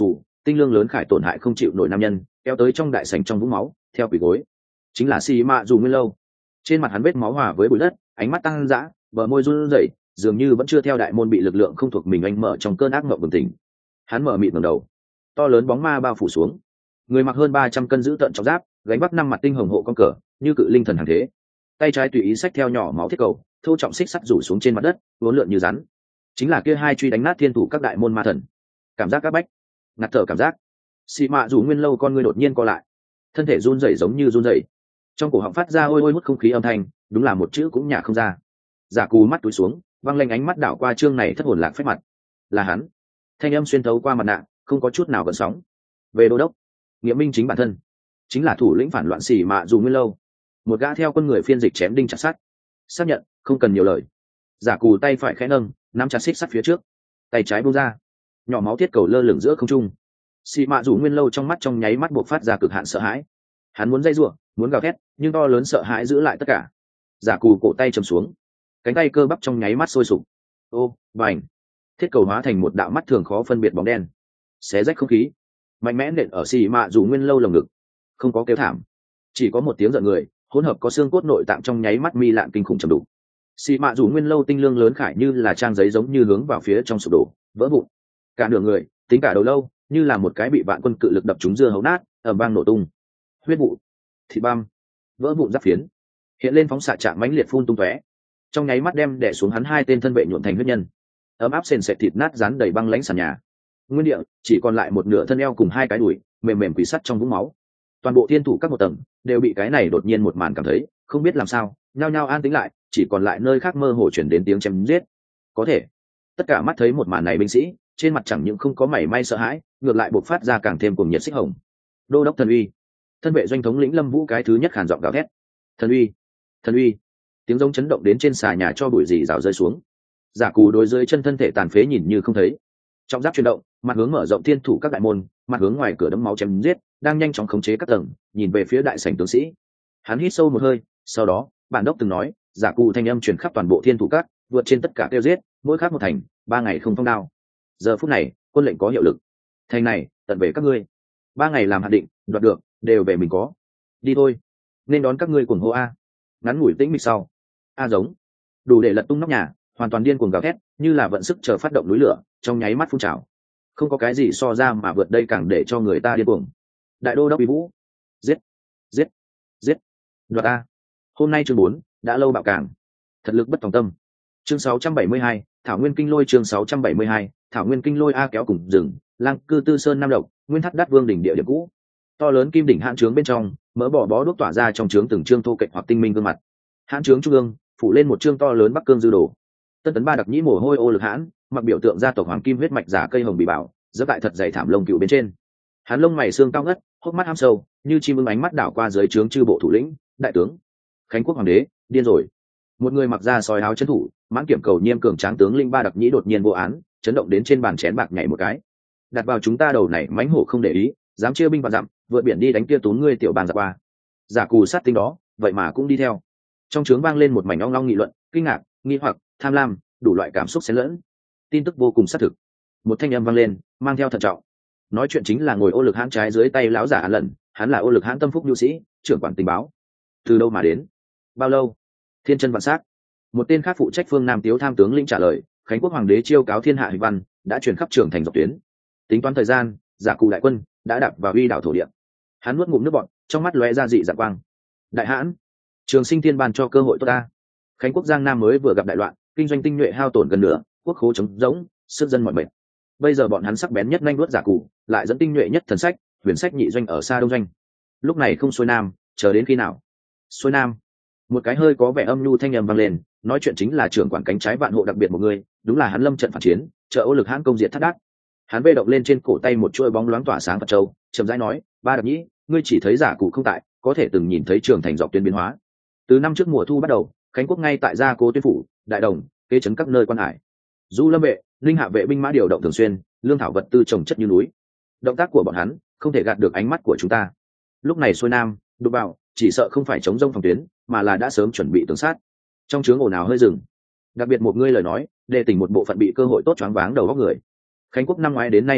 tinh lương lớn khải tổn hại không chịu nổi nam nhân kéo tới trong đại sảnh trong vũng máu theo quỷ gối chính là xì mạ dù nguyên lâu. Trên mặt hắn vết máu hòa với bụi đất, ánh mắt tăng dã, bờ môi run rẩy, dường như vẫn chưa theo đại môn bị lực lượng không thuộc mình anh mở trong cơn ác mộng bừng tỉnh. Hắn mở mịt ngẩng đầu, to lớn bóng ma bao phủ xuống. Người mặc hơn 300 cân giữ tận trong giáp, gánh vác 5 mặt tinh hồng hộ con cờ, như cự linh thần hàng thế. Tay trái tùy ý xách theo nhỏ máu thiết cầu, thô trọng xích sắt rủ xuống trên mặt đất, uốn lượn như rắn. Chính là kia hai truy đánh nát thiên thủ các đại môn ma thần. Cảm giác các bách, ngạt thở cảm giác. Xì mạ dù nguyên lâu con người đột nhiên co lại, thân thể run rẩy giống như run rẩy, trong cổ họng phát ra ôi ôi hút không khí âm thanh, đúng là một chữ cũng nhả không ra. Giả cù mắt túi xuống, văng lanh ánh mắt đảo qua chương này thất hồn lạc phép mặt. Là hắn. Thanh âm xuyên thấu qua mặt nạ, không có chút nào gợn sóng. Về đô đốc, nghĩa minh chính bản thân, chính là thủ lĩnh phản loạn xỉ mạ dù nguyên lâu. Một gã theo quân người phiên dịch chém đinh chặt sắt. Xác nhận, không cần nhiều lời. Giả cù tay phải khẽ nâng, nắm chặt xích sắt phía trước, tay trái buông ra, nhỏ máu thiết cầu lơ lửng giữa không trung. Xỉ mạ dù nguyên lâu trong mắt trong nháy mắt buộc phát ra cực hạn sợ hãi. Hắn muốn dây rủa, muốn gào thét, nhưng to lớn sợ hãi giữ lại tất cả. Giả cù cổ tay chầm xuống, cánh tay cơ bắp trong nháy mắt sôi sục. Ô, bành! Thiết cầu hóa thành một đạo mắt thường khó phân biệt bóng đen, xé rách không khí, mạnh mẽ nện ở xì mạ dù nguyên lâu lồng ngực. Không có kêu thảm, chỉ có một tiếng giận người, hỗn hợp có xương cốt nội tạng trong nháy mắt mi lạn kinh khủng trầm đủ. Xì mạ dù nguyên lâu tinh lương lớn khải như là trang giấy giống như hướng vào phía trong sụp đổ, vỡ vụn. Cả nửa người, tính cả đầu lâu, như là một cái bị vạn quân cự lực đập trúng dưa hấu nát, ầm vang nổ tung. Huyết vụ, thịt băm, vỡ vụn giáp phiến, hiện lên phóng xạ trạng mãnh liệt phun tung tóe, trong nháy mắt đem đè xuống hắn hai tên thân vệ nhuộm thành huyết nhân. Ấm áp sền sệt thịt nát rán đầy băng lãnh sàn nhà. Nguyên địa chỉ còn lại một nửa thân eo cùng hai cái đùi mềm mềm quỳ sắt trong vũng máu. Toàn bộ thiên thủ các một tầng đều bị cái này đột nhiên một màn cảm thấy không biết làm sao, nhao nhao an tĩnh lại, chỉ còn lại nơi khác mơ hồ chuyển đến tiếng chém giết. Có thể tất cả mắt thấy một màn này binh sĩ trên mặt chẳng những không có mảy may sợ hãi, ngược lại bộc phát ra càng thêm cuồng nhiệt xích hồng. Đô đốc thần uy, thân vệ doanh thống lĩnh Lâm Vũ cái thứ nhất khàn giọng gào thét. Thần uy, thần uy! Tiếng giống chấn động đến trên xà nhà cho bụi rì rào rơi xuống. Giả cù đối dưới chân thân thể tàn phế nhìn như không thấy, trong giáp chuyển động, mặt hướng mở rộng thiên thủ các đại môn, mặt hướng ngoài cửa đấm máu chém giết, đang nhanh chóng khống chế các tầng, nhìn về phía đại sảnh tướng sĩ. Hắn hít sâu một hơi, sau đó bản đốc từng nói, giả cù thanh âm truyền khắp toàn bộ thiên thủ các, vượt trên tất cả tiêu giết, mỗi khác một thành, 3 ngày không phong đao. Giờ phút này quân lệnh có hiệu lực, thành này tận về các ngươi. 3 ngày làm hạn định, đoạt được đều về mình có. Đi thôi, nên đón các ngươi cuồng hô a. Ngắn ngủi tĩnh mịch sau, a giống đủ để lật tung nóc nhà, hoàn toàn điên cuồng gào thét, như là vận sức chờ phát động núi lửa, trong nháy mắt phun trào. Không có cái gì so ra mà vượt đây càng để cho người ta điên cuồng. Đại đô đốc Uy Vũ, giết, giết, giết, đoạt a. Hôm nay chương 4, đã lâu bạo càng, thật lực bất tòng tâm. Chương 672, Thảo Nguyên Kinh Lôi. Chương 672, Thảo Nguyên Kinh Lôi. A kéo cùng rừng, lang cư Tư Sơn Nam Độc, nguyên thắt đắt vương đỉnh địa điểm cũ. To lớn kim đỉnh hãn trướng bên trong, mỡ bò bó đuốc tỏa ra trong trướng từng trương thô kệch hoặc tinh minh gương mặt. Hãn trướng trung ương phủ lên một trương to lớn bắc cương dư đồ. Tân tấn ba đặc nhĩ mồ hôi ô lực hãn, mặc biểu tượng gia tộc hoàng kim huyết mạch giả cây hồng bị bảo, dẫm tại thật dày thảm lông cựu bên trên. Hắn lông mày xương cao ngất, hốc mắt ham sâu, như chim ưng ánh mắt đảo qua dưới trướng chư bộ thủ lĩnh, đại tướng, khánh quốc hoàng đế, điên rồi. Một người mặc da sói áo trấn thủ, mãn kiểm cầu nhiêm cường tráng tướng linh ba đặc nhĩ đột nhiên vô án, chấn động đến trên bàn chén bạc nhảy một cái. Đặt vào chúng ta đầu này mãnh hổ không để ý, dám chia binh vạn dặm, vượt biển đi đánh kia tốn ngươi tiểu bàn giặc qua. Giả cù sát tinh đó, vậy mà cũng đi theo. Trong trướng vang lên một mảnh ong long nghị luận, kinh ngạc, nghi hoặc, tham lam, đủ loại cảm xúc xen lẫn. Tin tức vô cùng xác thực. Một thanh âm vang lên, mang theo thận trọng. Nói chuyện chính là ngồi ô lực hãn trái dưới tay lão giả Hàn Lần, hắn là ô lực hãn tâm phúc nhu sĩ, trưởng quản tình báo. Từ đâu mà đến? Bao lâu? Thiên chân vạn sát. Một tên khác phụ trách phương Nam Tiếu tham tướng lĩnh trả lời, khánh quốc hoàng đế chiêu cáo thiên hạ hình văn, đã truyền khắp trường thành dọc tuyến. Tính toán thời gian, giả cù đại quân đã đạp vào uy đảo thổ địa. Hắn nuốt ngụm nước bọt, trong mắt lóe ra dị dạng quang. Đại hãn, trường sinh thiên ban cho cơ hội tốt ta. Khánh quốc Giang Nam mới vừa gặp đại loạn, kinh doanh tinh nhuệ hao tổn gần nửa, quốc khố trống rỗng, sức dân mọi mệt. Bây giờ bọn hắn sắc bén nhất nhanh đuốt giả cụ, lại dẫn tinh nhuệ nhất thần sách, huyền sách nhị doanh ở xa đông doanh. Lúc này không xuôi nam, chờ đến khi nào? Xuôi nam. Một cái hơi có vẻ âm nhu thanh âm vang lên, nói chuyện chính là trưởng quản cánh trái vạn hộ đặc biệt một người, đúng là hắn lâm trận phản chiến, trợ ô lực hãn công diệt thất đát. Hắn vê động lên trên cổ tay một chuôi bóng loáng tỏa sáng Phật châu, chậm rãi nói, ba đặc nhĩ, ngươi chỉ thấy giả cụ không tại, có thể từng nhìn thấy trường thành dọc tuyến biến hóa. Từ năm trước mùa thu bắt đầu, khánh quốc ngay tại gia cố tuyên phủ, đại đồng, kế trấn các nơi quan hải. Du lâm vệ, linh hạ vệ binh mã điều động thường xuyên, lương thảo vật tư trồng chất như núi. Động tác của bọn hắn không thể gạt được ánh mắt của chúng ta. Lúc này xuôi nam, đụng vào, chỉ sợ không phải chống rông phòng tuyến, mà là đã sớm chuẩn bị tường sát. Trong trướng ồn ào hơi dừng. Đặc biệt một ngươi lời nói, để tỉnh một bộ phận bị cơ hội tốt choáng váng đầu óc người. Khánh quốc năm ngoái đến nay động tác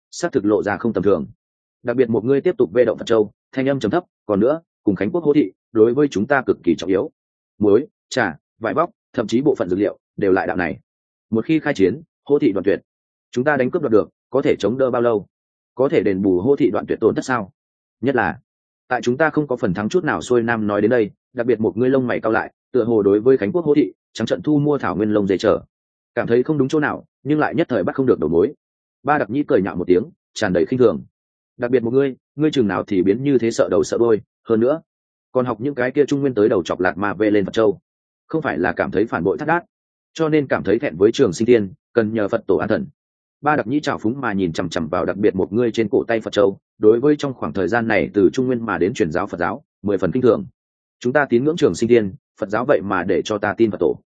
xác thực lộ ra không tầm thường. Đặc biệt một ngươi tiếp tục vê động Phật Châu, thanh âm trầm thấp, còn nữa, cùng Khánh quốc hô thị, đối với chúng ta cực kỳ trọng yếu. Muối, trà, vải bóc, thậm chí bộ phận dược liệu đều lại đạo này. Một khi khai chiến, hô thị đoạn tuyệt, chúng ta đánh cướp đoạt được, có thể chống đỡ bao lâu? Có thể đền bù hô thị đoạn tuyệt tổn thất sao? Nhất là tại chúng ta không có phần thắng chút nào. Xuôi Nam nói đến đây, đặc biệt một ngươi lông mày cao lại, tựa hồ đối với Khánh quốc hô thị trắng trận thu mua thảo nguyên lông dày trở, cảm thấy không đúng chỗ nào, nhưng lại nhất thời bắt không được đầu mối. Ba Đặc Nhĩ cười nhạo một tiếng, tràn đầy khinh thường. Đặc biệt một ngươi chừng nào thì biến như thế, sợ đầu sợ đôi, hơn nữa còn học những cái kia trung nguyên tới đầu chọc lạt mà về lên Phật Châu, không phải là cảm thấy phản bội thắt đát, cho nên cảm thấy thẹn với Trường Sinh Tiên, cần nhờ Phật tổ an thần. Ba Đặc Nhĩ trào phúng mà nhìn chằm chằm vào đặc biệt một ngươi trên cổ tay Phật Châu, đối với trong khoảng thời gian này từ trung nguyên mà đến truyền giáo Phật giáo 10 phần kinh thường. Chúng ta tín ngưỡng Trường Sinh Tiên, Phật giáo vậy mà để cho ta tin Phật tổ.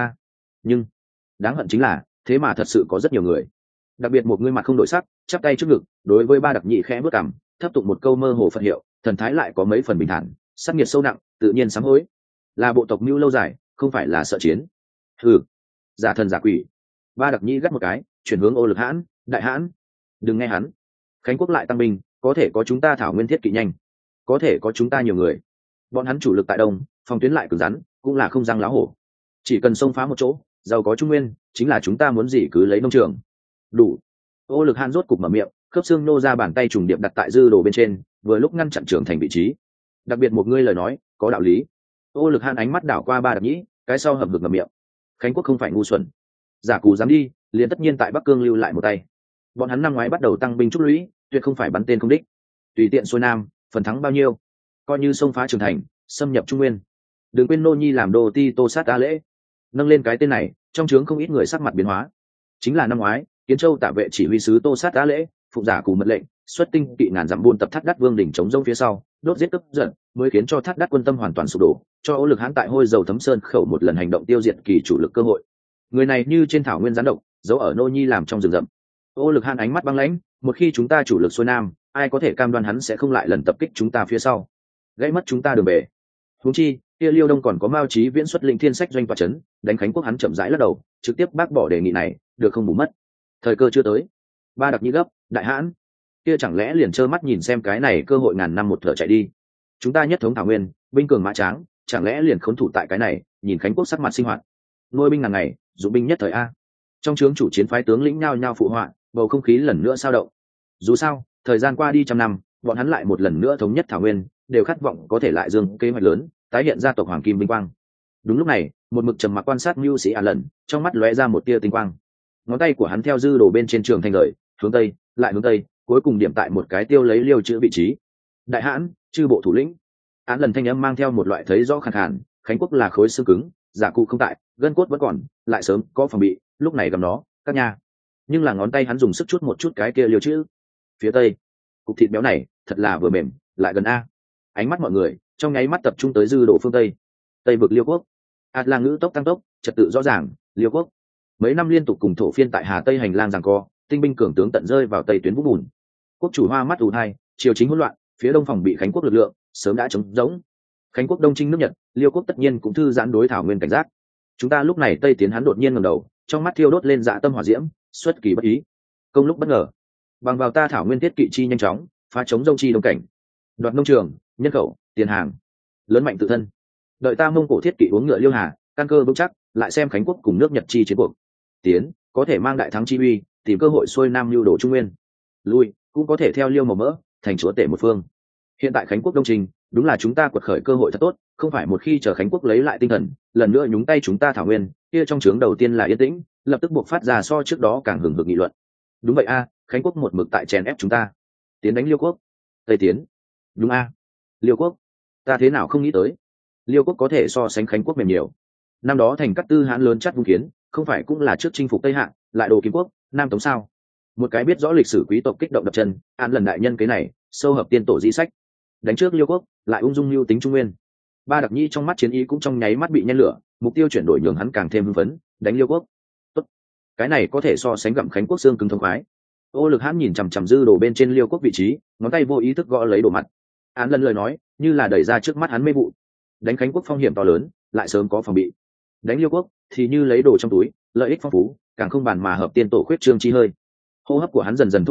Nhưng đáng hận chính là thế mà thật sự có rất nhiều người. Đặc biệt một ngươi mặt không đổi sắc, chắp tay trước ngực, đối với Ba Đặc Nhĩ khẽ bước cằm, thấp tụng một câu mơ hồ Phật hiệu, thần thái lại có mấy phần bình thản, sắc nhiệt sâu nặng, tự nhiên sám hối. Là bộ tộc mưu lâu dài, không phải là sợ chiến. Hừ, giả thần giả quỷ. Ba Đặc Nhĩ gắt một cái, chuyển hướng Ô Lực Hãn, đại hãn, đừng nghe hắn. Khánh quốc lại tăng binh, có thể có chúng ta thảo nguyên thiết kỵ nhanh, có thể có chúng ta nhiều người, bọn hắn chủ lực tại đông, phòng tuyến lại cứng rắn, cũng là không răng lá hổ. Chỉ cần xông phá một chỗ, giàu có trung nguyên, chính là chúng ta muốn gì cứ lấy nông trường. Đủ. Ô Lực Hãn rốt cục mở miệng, khớp xương nô ra bàn tay trùng điệp đặt tại dư đồ bên trên, vừa lúc ngăn chặn trưởng thành vị trí. Đặc biệt một ngươi lời nói có đạo lý. Ô Lực Hãn ánh mắt đảo qua Ba Đặc Nhĩ, cái sau hầm hực ngậm miệng. Khánh quốc không phải ngu xuẩn, giả cù dám đi, liền tất nhiên tại Bắc Cương lưu lại một tay. Bọn hắn năm ngoái bắt đầu tăng binh trúc lũy, tuyệt không phải bắn tên không đích, tùy tiện xuôi nam, phần thắng bao nhiêu, coi như xông phá trường thành, xâm nhập trung nguyên. Đừng quên nô nhi làm đô ti Tô Sát Á Lễ, nâng lên cái tên này, trong trướng không ít người sắc mặt biến hóa. Chính là năm ngoái Kiến Châu tạ vệ chỉ huy sứ Tô Sát Á Lễ, phụng giả cù mật lệnh, xuất tinh kỵ ngàn dặm buôn tập Thác Đát Vương đỉnh chống rông phía sau, đốt giết cướp giận, mới khiến cho Thác Đát quân tâm hoàn toàn sụp đổ, cho Ô Lực Hãn tại Hôi Dầu Thấm Sơn khẩu một lần hành động tiêu diệt kỳ chủ lực cơ hội. Người này như trên thảo nguyên gián độc, giấu ở nô nhi làm trong rừng rậm. Ô Lực Hãn ánh mắt băng lãnh, một khi chúng ta chủ lực xuôi nam, ai có thể cam đoan hắn sẽ không lại lần tập kích chúng ta phía sau, gãy mất chúng ta đường về. Huống chi kia Liêu Đông còn có Mao Chí Viễn xuất lĩnh thiên sách doanh tòa chấn, đánh Khánh quốc hắn chậm rãi lắc đầu, trực tiếp bác bỏ đề nghị này, được không bù mất. Thời cơ chưa tới. Ba Đặc Nhĩ gấp, đại hãn, kia chẳng lẽ liền trơ mắt nhìn xem cái này cơ hội ngàn năm một thở chạy đi? Chúng ta nhất thống thảo nguyên, binh cường mã tráng, chẳng lẽ liền khốn thủ tại cái này, nhìn Khánh quốc sắc mặt sinh hoạt, nuôi binh ngàn ngày, dụng binh nhất thời a? Trong trướng chủ chiến phái tướng lĩnh nhao nhao phụ họa, bầu không khí lần nữa sao động. Dù sao thời gian qua đi trăm năm, bọn hắn lại một lần nữa thống nhất thảo nguyên, đều khát vọng có thể lại dương kế hoạch lớn, tái hiện gia tộc hoàng kim vinh quang. Đúng lúc này một mực trầm mặc quan sát mưu sĩ lần, trong mắt lóe ra một tia tinh quang. Ngón tay của hắn theo dư đồ bên trên trường thành lợi, hướng tây, lại hướng tây, cuối cùng điểm tại một cái tiêu lấy liêu chữ vị trí. Đại hãn, chư bộ thủ lĩnh. Án lần thanh âm mang theo một loại thấy rõ khàn khàn, Khánh quốc là khối xương cứng, giả cụ không tại, gân cốt vẫn còn, lại sớm có phòng bị, lúc này gầm nó các nhà. Nhưng là ngón tay hắn dùng sức chút một chút cái kia liêu chữ. Phía tây, cục thịt béo này thật là vừa mềm lại gần a. Ánh mắt mọi người trong nháy mắt tập trung tới dư đồ phương tây. Tây vực Liêu quốc. Ạt là ngữ tốc tăng tốc, trật tự rõ ràng. Liêu quốc mấy năm liên tục cùng thổ phiên tại Hà Tây hành lang giằng co, tinh binh cường tướng tận rơi vào tây tuyến vũng bùn. Quốc chủ hoa mắt ù hai, triều chính hỗn loạn, phía đông phòng bị Khánh quốc lực lượng sớm đã trống rỗng. Khánh quốc đông chinh nước Nhật, Liêu quốc tất nhiên cũng thư giãn đối thảo nguyên cảnh giác. Chúng ta lúc này tây tiến, hắn đột nhiên ngẩng đầu, trong mắt thiêu đốt lên dạ tâm hỏa diễm, xuất kỳ bất ý, công lúc bất ngờ. Bằng vào ta thảo nguyên tiết kỵ chi nhanh chóng, phá chống dông chi đông cảnh, đoạt nông trường, nhân khẩu, tiền hàng, lớn mạnh tự thân. Đợi ta Mông Cổ thiết kỵ uống ngựa Liêu Hà, căn cơ vững chắc, lại xem Khánh quốc cùng nước Nhật chi chiến cuộc tiến, có thể mang đại thắng chi uy, tìm cơ hội xuôi nam lưu đổ trung nguyên. Lui cũng có thể theo Liêu màu mỡ, thành chúa tể một phương. Hiện tại Khánh quốc đông trình, đúng là chúng ta quật khởi cơ hội thật tốt, không phải một khi chờ Khánh quốc lấy lại tinh thần, lần nữa nhúng tay chúng ta thảo nguyên, kia trong trướng đầu tiên là yên tĩnh, lập tức buộc phát ra so trước đó càng hừng hực nghị luận. Đúng vậy a, Khánh quốc một mực tại chèn ép chúng ta, tiến đánh Liêu quốc, tây tiến. Đúng a, Liêu quốc, ta thế nào không nghĩ tới, Liêu quốc có thể so sánh Khánh quốc mềm nhiều. Năm đó thành Cát Tư Hán lớn chắt vung kiến, không phải cũng là trước chinh phục Tây Hạ, lại đồ Kim quốc, Nam Tống sao? Một cái biết rõ lịch sử quý tộc kích động đập chân, án lần đại nhân cái này, sâu hợp tiên tổ di sách, đánh trước Liêu quốc, lại ung dung lưu tính trung nguyên. Ba Đặc Nhĩ trong mắt chiến ý cũng trong nháy mắt bị nhen lửa, mục tiêu chuyển đổi nhường hắn càng thêm hưng phấn, đánh Liêu quốc. Tốt, cái này có thể so sánh gặm Khánh quốc xương cứng thông khoái. Ô Lực Hãn nhìn chằm chằm dư đồ bên trên Liêu quốc vị trí, ngón tay vô ý thức gõ lấy đồ mặt. Án lần lời nói như là đẩy ra trước mắt hắn mê vụ. Đánh Khánh quốc phong hiểm to lớn, lại sớm có phòng bị. Đánh Liêu quốc thì như lấy đồ trong túi, lợi ích phong phú, càng không bàn mà hợp tiên tổ khuyết trương chi hơi. Hô hấp của hắn dần dần thô trọng,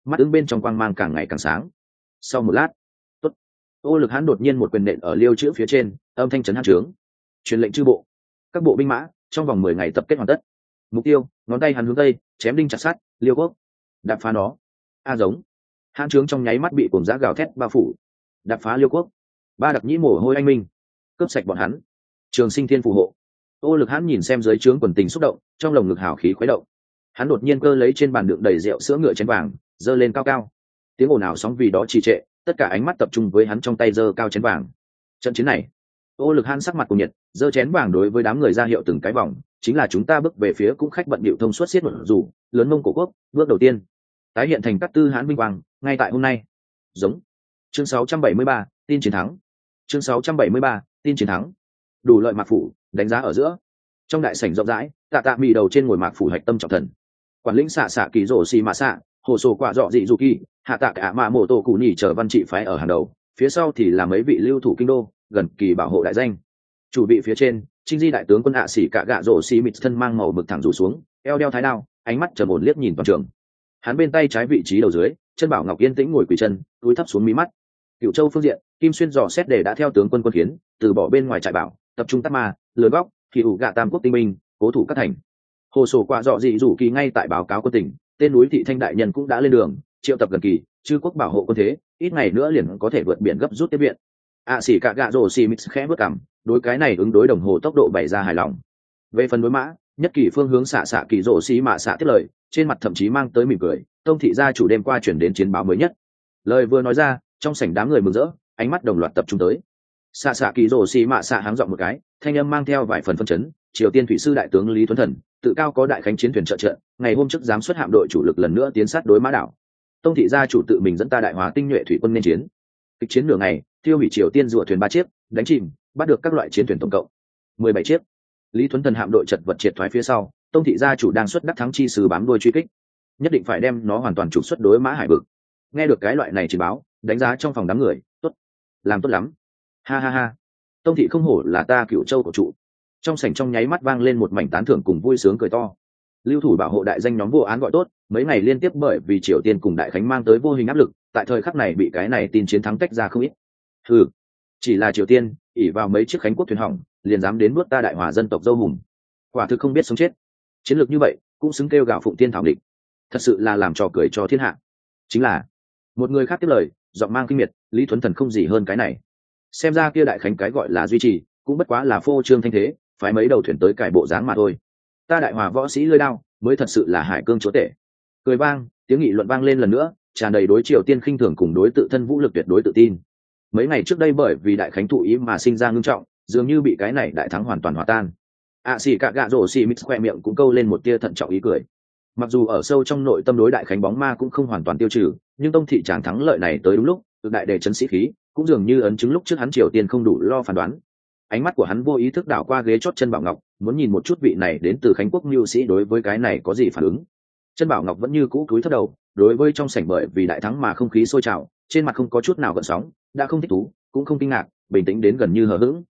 mắt ứng bên trong quang mang càng ngày càng sáng. Sau một lát, tốt. Ô Lực Hãn đột nhiên một quyền nện ở liêu chữ phía trên, âm thanh chấn hãn trướng. Truyền lệnh chư bộ, các bộ binh mã trong vòng 10 ngày tập kết hoàn tất. Mục tiêu, ngón tay hắn hướng tây, chém đinh chặt sắt, liêu quốc. Đạp phá nó. A giống. Hãn trướng trong nháy mắt bị cuồng dã gào thét bao phủ. Đạp phá liêu quốc. Ba đặc nhĩ mồ hôi anh minh, cướp sạch bọn hắn. Trường sinh thiên phù hộ. Ô Lực Hãn nhìn xem dưới trướng quần tình xúc động, trong lồng ngực hào khí khuấy động. Hắn đột nhiên cơ lấy trên bàn đựng đầy rượu sữa ngựa chén vàng, giơ lên cao cao. Tiếng ồn ào sóng vì đó trì trệ, tất cả ánh mắt tập trung với hắn trong tay giơ cao chén vàng. Trận chiến này, Ô Lực Hãn sắc mặt cùng nhiệt, giơ chén vàng đối với đám người ra hiệu từng cái vòng, chính là chúng ta bước về phía cũng khách bận điệu thông suốt xiết một dù lớn Mông Cổ quốc, bước đầu tiên tái hiện thành các tư hãn vinh quang ngay tại hôm nay. Giống. Chương 673, tin chiến thắng. Chương 673, tin chiến thắng. Đủ lợi mạc phủ đánh giá ở giữa, trong đại sảnh rộng rãi, tạ mì đầu trên ngồi mạc phủ hạch tâm trọng thần, quản lĩnh xạ kỳ rổ xì mạ xạ, hồ sổ quả dọ dị dù kỳ, hạ tạ cả mạ mổ tổ cụ nhỉ chờ văn trị phái ở hàng đầu, phía sau thì là mấy vị lưu thủ kinh đô gần kỳ bảo hộ đại danh. Chủ vị phía trên, Trinh Di đại tướng quân hạ sĩ cả gạ rổ xì mịt thân mang màu mực thẳng rủ xuống, eo đeo thái đao, ánh mắt trầm ổn liếc nhìn toàn trường. Hắn bên tay trái vị trí đầu dưới, chân bảo ngọc yên tĩnh ngồi quỳ chân, túi thấp xuống mí mắt. Cựu châu phương diện, Kim Xuyên dò xét để đã theo tướng quân quân kiến, từ bỏ bên ngoài trại bảo, tập trung tát ma, lừa góc, thì ủ gạ tam quốc tinh binh, cố thủ các thành. Hồ sổ quả dọ dị rủ kỳ ngay tại báo cáo quân tỉnh, tên núi thị thanh đại nhân cũng đã lên đường, triệu tập gần kỳ, chư quốc bảo hộ quân thế, ít ngày nữa liền có thể vượt biển gấp rút tiếp viện. Sĩ cả gạ rổ xì mít khẽ bước cằm, đối cái này ứng đối đồng hồ tốc độ bày ra hài lòng. Về phần đối mã, nhất kỳ phương hướng xạ kỳ rổ xì mạ xạ tiếp lời, trên mặt thậm chí mang tới mỉm cười. Tông thị gia chủ đêm qua chuyển đến chiến báo mới nhất. Lời vừa nói ra, trong sảnh đám người mừng rỡ, ánh mắt đồng loạt tập trung tới. Xạ kỳ rổ xì mạ xạ háng giọng một cái, thanh âm mang theo vài phần phân chấn. Triều Tiên thủy sư đại tướng Lý Thuấn Thần tự cao có đại khánh chiến thuyền trợ trận, ngày hôm trước dám xuất hạm đội chủ lực lần nữa tiến sát đối mã đảo. Tông thị gia chủ tự mình dẫn ta đại hòa tinh nhuệ thủy quân nên chiến. Kịch chiến nửa ngày, tiêu hủy Triều Tiên rùa thuyền 3 chiếc, đánh chìm, bắt được các loại chiến thuyền tổng cộng 17 chiếc. Lý Thuấn Thần hạm đội chật vật triệt thoái phía sau, Tông thị gia chủ đang xuất đắc thắng chi sứ bám đuôi truy kích, nhất định phải đem nó hoàn toàn trục xuất đối mã hải vực. Nghe được cái loại này chỉ báo, đánh giá trong phòng đám người, tốt, làm tốt lắm, ha ha ha. Tông thị không hổ là ta Cửu Châu của trụ. Trong sảnh trong nháy mắt vang lên một mảnh tán thưởng cùng vui sướng cười to. Lưu thủ bảo hộ đại danh nhóm vô án gọi tốt, mấy ngày liên tiếp bởi vì Triều Tiên cùng đại khánh mang tới vô hình áp lực, tại thời khắc này bị cái này tin chiến thắng tách ra không ít. Hừ, chỉ là Triều Tiên ỉ vào mấy chiếc khánh quốc thuyền hỏng liền dám đến nuốt ta đại hòa dân tộc dâu hùng, quả thực không biết sống chết. Chiến lược như vậy cũng xứng kêu gạo phụng tiên thảo địch, thật sự là làm trò cười cho thiên hạ. Chính là một người khác tiếp lời, giọng mang kinh miệt, Lý Thuấn Thần không gì hơn cái này. Xem ra kia đại khánh cái gọi là duy trì cũng bất quá là phô trương thanh thế, phái mấy đầu thuyền tới cải bộ dáng mà thôi. Ta đại hòa võ sĩ lưỡi đao mới thật sự là hải cương chúa tể. Cười vang, tiếng nghị luận vang lên lần nữa, tràn đầy đối Triều Tiên khinh thường cùng đối tự thân vũ lực tuyệt đối tự tin. Mấy ngày trước đây bởi vì đại khánh thụ ý mà sinh ra ngưng trọng, dường như bị cái này đại thắng hoàn toàn hòa tan. Sĩ cả gạ rổ xì mít khoe miệng cũng câu lên một tia thận trọng ý cười. Mặc dù ở sâu trong nội tâm đối đại khánh bóng ma cũng không hoàn toàn tiêu trừ, nhưng tông thị tràng thắng lợi này tới đúng lúc, được đại đề chấn sĩ khí, cũng dường như ấn chứng lúc trước hắn Triều Tiên không đủ lo phán đoán. Ánh mắt của hắn vô ý thức đảo qua ghế chót chân bảo ngọc, muốn nhìn một chút vị này đến từ khánh quốc mưu sĩ đối với cái này có gì phản ứng. Chân bảo ngọc vẫn như cũ cúi thấp đầu, đối với trong sảnh bởi vì đại thắng mà không khí sôi trào, trên mặt không có chút nào gợn sóng, đã không thích thú, cũng không kinh ngạc, bình tĩnh đến gần như hờ hững.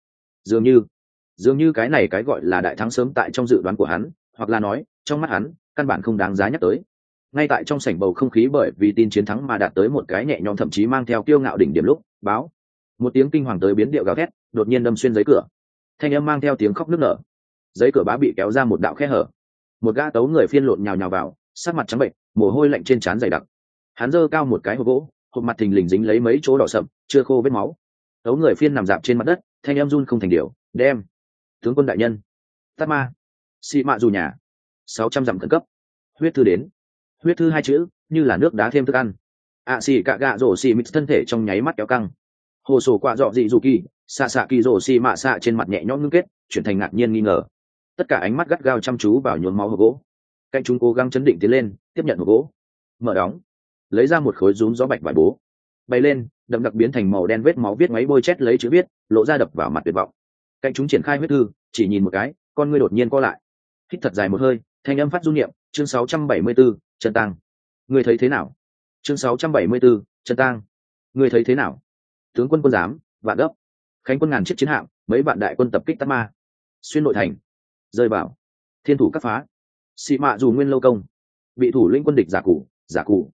Dường như cái này cái gọi là đại thắng sớm tại trong dự đoán của hắn, hoặc là nói trong mắt hắn căn bản không đáng giá nhắc tới. Ngay tại trong sảnh bầu không khí bởi vì tin chiến thắng mà đạt tới một cái nhẹ nhõm thậm chí mang theo kiêu ngạo đỉnh điểm lúc, báo một tiếng kinh hoàng tới biến điệu gào thét đột nhiên đâm xuyên giấy cửa, thanh âm mang theo tiếng khóc nức nở. Giấy cửa bá bị kéo ra một đạo khe hở, một gã tấu người phiên lộn nhào nhào vào, sắc mặt trắng bệnh, mồ hôi lạnh trên trán dày đặc. Hắn giơ cao một cái hộp gỗ, hộp mặt thình lình dính lấy mấy chỗ đỏ sậm, chưa khô vết máu. Tấu người phiên nằm dạp trên mặt đất, thanh âm run không thành điều, đem tướng quân đại nhân, tát ma, xị mạ dù nhà, 600 dặm khẩn cấp, huyết thư đến. Huyết thư 2 chữ như là nước đá thêm thức ăn. Sĩ cả gạ rổ xì mít thân thể trong nháy mắt kéo căng. Hồ sổ quả dọ dị dù kỳ, xạ kỳ rổ xì mạ xạ trên mặt nhẹ nhõm ngưng kết, chuyển thành ngạc nhiên nghi ngờ. Tất cả ánh mắt gắt gao chăm chú vào nhuốm máu hộp gỗ. Cạnh chúng cố gắng chấn định tiến lên, tiếp nhận hộp gỗ, mở đóng, lấy ra một khối rúm gió bạch vải bố, bay lên, đậm đặc biến thành màu đen vết máu viết máy bôi chét lấy chữ viết, lộ ra đập vào mặt tuyệt vọng. Cạnh chúng triển khai huyết thư, chỉ nhìn một cái, con ngươi đột nhiên co lại. Hít thật dài một hơi, thanh âm phát run niệm, chương 674, chân tang. Ngươi thấy thế nào? Chương 674, chân tang. Ngươi thấy thế nào? Tướng quân quân giám, vạn gấp. Khánh quân ngàn chiếc chiến hạm, mấy vạn đại quân tập kích Tát Ma. Xuyên nội thành, rơi vào thiên thủ cắt phá. Xị mạ dù nguyên lâu công, bị thủ lĩnh quân địch giả cụ.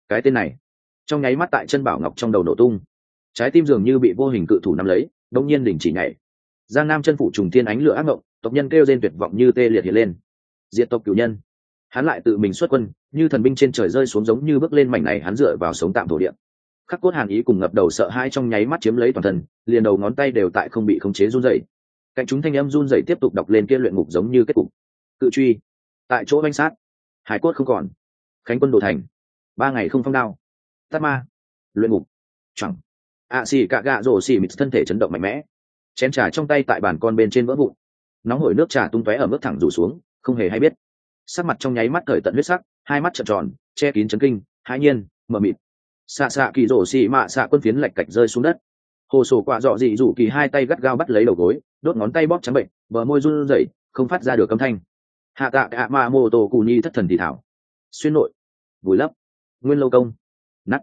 Cái tên này trong nháy mắt tại chân bảo ngọc trong đầu nổ tung, trái tim dường như bị vô hình cự thủ nắm lấy, đông nhiên đình chỉ nhảy. Giang Nam chân phủ trùng thiên ánh lửa ác mộng, tộc nhân kêu rên tuyệt vọng như tê liệt hiện lên. Diệt tộc cửu nhân, hắn lại tự mình xuất quân, như thần binh trên trời rơi xuống, giống như bước lên mảnh này hắn dựa vào sống tạm thổ địa. Khắc cốt hàn ý cùng ngập đầu sợ hãi trong nháy mắt chiếm lấy toàn thân, liền đầu ngón tay đều tại không bị khống chế run rẩy. Cạnh chúng thanh âm run rẩy tiếp tục đọc lên kia luyện ngục giống như kết cục. Cự truy, tại chỗ banh sát, hải cốt không còn. Khánh quân đổ thành, 3 ngày không phong đao. Tát ma, luyện ngục, chẳng. Xì cạ gạ rổ xì mịt thân thể chấn động mạnh mẽ. Chén trà trong tay tại bàn con bên trên vỡ vụn. Nóng hổi nước trà tung tóe ở mức thẳng rủ xuống, không hề hay biết. Sắc mặt trong nháy mắt cởi tận huyết sắc, hai mắt trợn tròn, che kín chấn kinh, hãi nhiên, mờ mịt. Xạ kỳ rổ xì mạ xạ quân phiến lạch cạch rơi xuống đất. Hồ sổ quạ dọ dị rủ kỳ hai tay gắt gao bắt lấy đầu gối, đốt ngón tay bóp trắng bệnh, bờ môi run rẩy, không phát ra được âm thanh. Hạ tạ cả ma mô tô cù nhi thất thần thì thảo. Xuyên nội, vùi lấp, nguyên lâu công, nắt.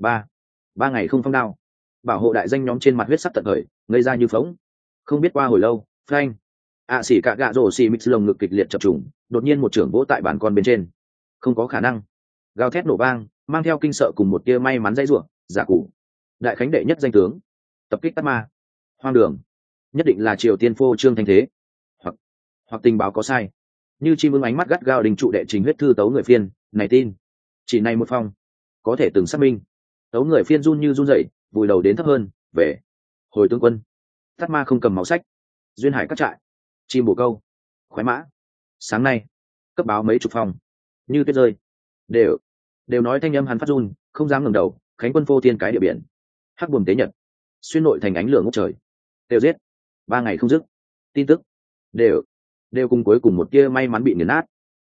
ba ngày không phong đao. Bảo hộ đại danh nhóm trên mặt huyết sắc tận khởi, ngây ra như phóng. Không biết qua hồi lâu, phanh. Xỉ cả gạ rổ xì mít lồng ngực kịch liệt chập trùng, đột nhiên một trưởng vỗ tại bàn con bên trên. Không có khả năng. Gào thét nổ vang, mang theo kinh sợ cùng một tia may mắn dây rủa, giả cụ. Đại khánh đệ nhất danh tướng, tập kích Tát Ma. Hoang đường. Nhất định là Triều Tiên phô trương thanh thế. Hoặc tình báo có sai. Như chim ưng ánh mắt gắt gao đình trụ đệ trình huyết thư tấu người phiên, này tin. Chỉ này một phong, có thể từng xác minh. Tấu người phiên run như run rẩy, vùi đầu đến thấp hơn, về. Hồi tướng quân. Tát Ma không cầm máu sách. Duyên hải các trại. Chim bồ câu. Khoái mã. Sáng nay, cấp báo mấy chục phong. Như tuyết rơi. Đều nói thanh âm hắn phát run, không dám ngẩng đầu. Khánh quân phô thiên cái địa biển. Hắc buồm tế nhật. Xuyên nội thành ánh lửa ngút trời. Đều giết. 3 ngày không dứt. Tin tức. Đều cùng cuối cùng một tia may mắn bị nghiền nát.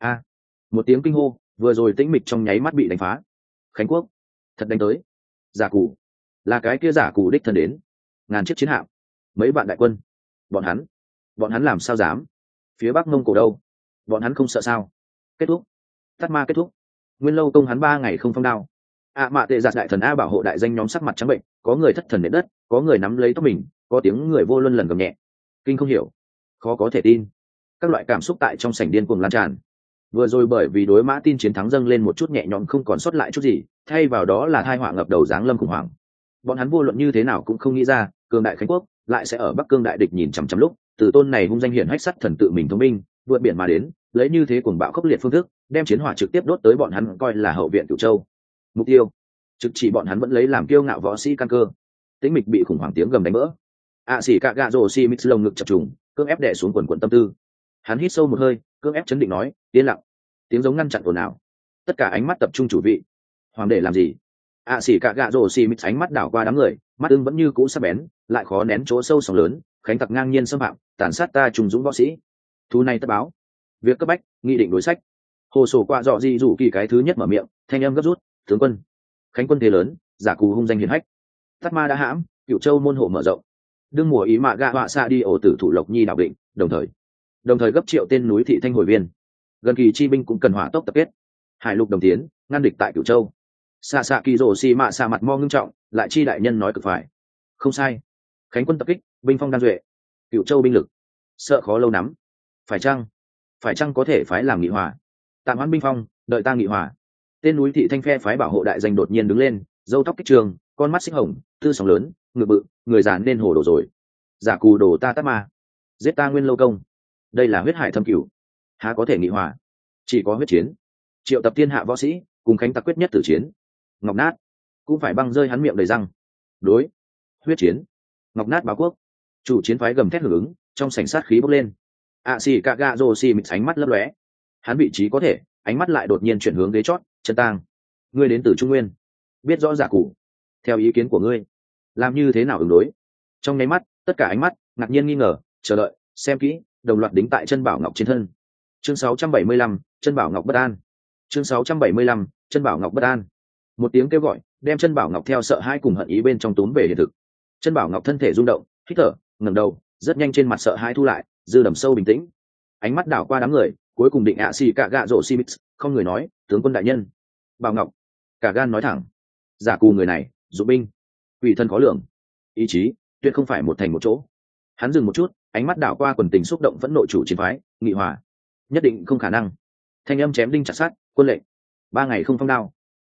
Một tiếng kinh hô, vừa rồi tĩnh mịch trong nháy mắt bị đánh phá. Khánh quốc, thật đánh tới. Giả cụ, là cái kia giả cụ đích thân đến. Ngàn chiếc chiến hạm, mấy vạn đại quân. Bọn hắn làm sao dám? Phía bắc mông cổ đâu? Bọn hắn không sợ sao? Kết thúc. Tát Ma kết thúc. Nguyên lâu công hắn 3 ngày không phong đao. Mạ tệ giạt đại thần A bảo hộ đại danh nhóm sắc mặt trắng bệnh, có người thất thần nện đất, có người nắm lấy tóc mình, có tiếng người vô luân lần gầm nhẹ. Kinh không hiểu, khó có thể tin. Các loại cảm xúc tại trong sảnh điên cuồng lan tràn. Vừa rồi bởi vì đối Mã Tin chiến thắng dâng lên một chút nhẹ nhõm, không còn sót lại chút gì, thay vào đó là tai họa ngập đầu giáng lâm khủng hoảng. Bọn hắn vô luận như thế nào cũng không nghĩ ra, cường đại Khánh quốc lại sẽ ở Bắc Cương đại địch nhìn chằm chằm lúc, từ tôn này hung danh hiển hách sắt thần tự mình thông minh, vượt biển mà đến, lấy như thế cuồng bạo khốc liệt phương thức, đem chiến hỏa trực tiếp đốt tới bọn hắn coi là hậu viện Cửu Châu. Mục tiêu trực chỉ bọn hắn vẫn lấy làm kiêu ngạo võ sĩ căn cơ. Tĩnh mịch bị khủng hoảng tiếng gầm đánh vỡ. Xỉ cạ gạ rồ xi mít lồng ngực chập trùng, cưỡng ép đè xuống quần tâm tư. Hắn hít sâu một hơi, cưỡng ép chấn định nói, yên lặng. Tiếng giống ngăn chặn ồn ào. Tất cả ánh mắt tập trung chủ vị. Hoàng đệ làm gì? Xỉ cạ gạ rồ xi mít ánh mắt đảo qua đám người, mắt ưng vẫn như cũ sắc bén, lại khó nén chỗ sâu sóng lớn. Khánh tặc ngang nhiên xâm phạm, tàn sát ta trùng dũng võ sĩ. Thu này tất báo. Việc cấp bách, nghị định đối sách. Hồ sổ qua dọ di rủ kỳ cái thứ nhất mở miệng, thanh âm gấp rút, tướng quân. Khánh quân thế lớn, giả cù hung danh hiển hách. Tát Ma đã hãm, Cửu Châu môn hộ mở rộng. Đương mùa ý mạ gạ họa xa đi ổ tử thủ lộc nhi đảo định, đồng thời gấp triệu tên núi thị thanh hồi viên. Gần kỳ chi binh cũng cần hỏa tốc tập kết. Hải lục đồng tiến, ngăn địch tại Cửu Châu. Xạ kỳ rổ xì mạ xạ mặt mo ngưng trọng, lại chi đại nhân nói cực phải. Không sai. Khánh quân tập kích, binh phong đan duệ. Cửu Châu binh lực, sợ khó lâu nắm. Phải chăng có thể phái làm nghị hòa? Tạm hoãn binh phong, đợi ta nghị hòa. Tên núi thị thanh phe phái bảo hộ đại danh đột nhiên đứng lên, râu tóc kích trường, con mắt xích hồng, tư sóng lớn, ngực bự, người già nên hồ đồ rồi. Giả cù đồ ta Tát Ma, giết ta Nguyên lâu công. Đây là huyết hải thâm cửu, há có thể nghị hòa? Chỉ có huyết chiến. Triệu tập thiên hạ võ sĩ, cùng Khánh tặc quyết nhất tử chiến. Ngọc nát, cũng phải băng rơi hắn miệng đầy răng. Đối, huyết chiến. Ngọc nát báo quốc. Chủ chiến phái gầm thét hưởng ứng, trong sảnh sát khí bốc lên. Xỉ cạ gạ rồ xì mịt ánh mắt lấp lóe. Hắn vị trí có thể, ánh mắt lại đột nhiên chuyển hướng ghế chót, chân tang. Ngươi đến từ Trung Nguyên, biết rõ giả cụ. Theo ý kiến của ngươi, làm như thế nào ứng đối? Trong nháy mắt, tất cả ánh mắt ngạc nhiên nghi ngờ, chờ đợi, xem kỹ, đồng loạt đính tại chân bảo ngọc trên thân. Chương 675, chân bảo ngọc bất an. Chương 675, chân bảo ngọc bất an. Một tiếng kêu gọi, đem chân bảo ngọc theo sợ hãi cùng hận ý bên trong túm về hiện thực. Chân bảo ngọc thân thể rung động, hít thở, ngẩng đầu, rất nhanh trên mặt sợ hãi thu lại, dư đầm sâu bình tĩnh. Ánh mắt đảo qua đám người, cuối cùng định xì cạ gạ rổ xi mít, không người nói, tướng quân đại nhân. Bảo ngọc, cả gan nói thẳng, giả cù người này, dụ binh, quỷ thân khó lường, ý chí tuyệt không phải một thành một chỗ. Hắn dừng một chút, ánh mắt đảo qua quần tình xúc động phẫn nộ chủ chiến phái, nghị hòa nhất định không khả năng. Thanh âm chém đinh chặt sát, quân lệnh, 3 ngày không phong đao.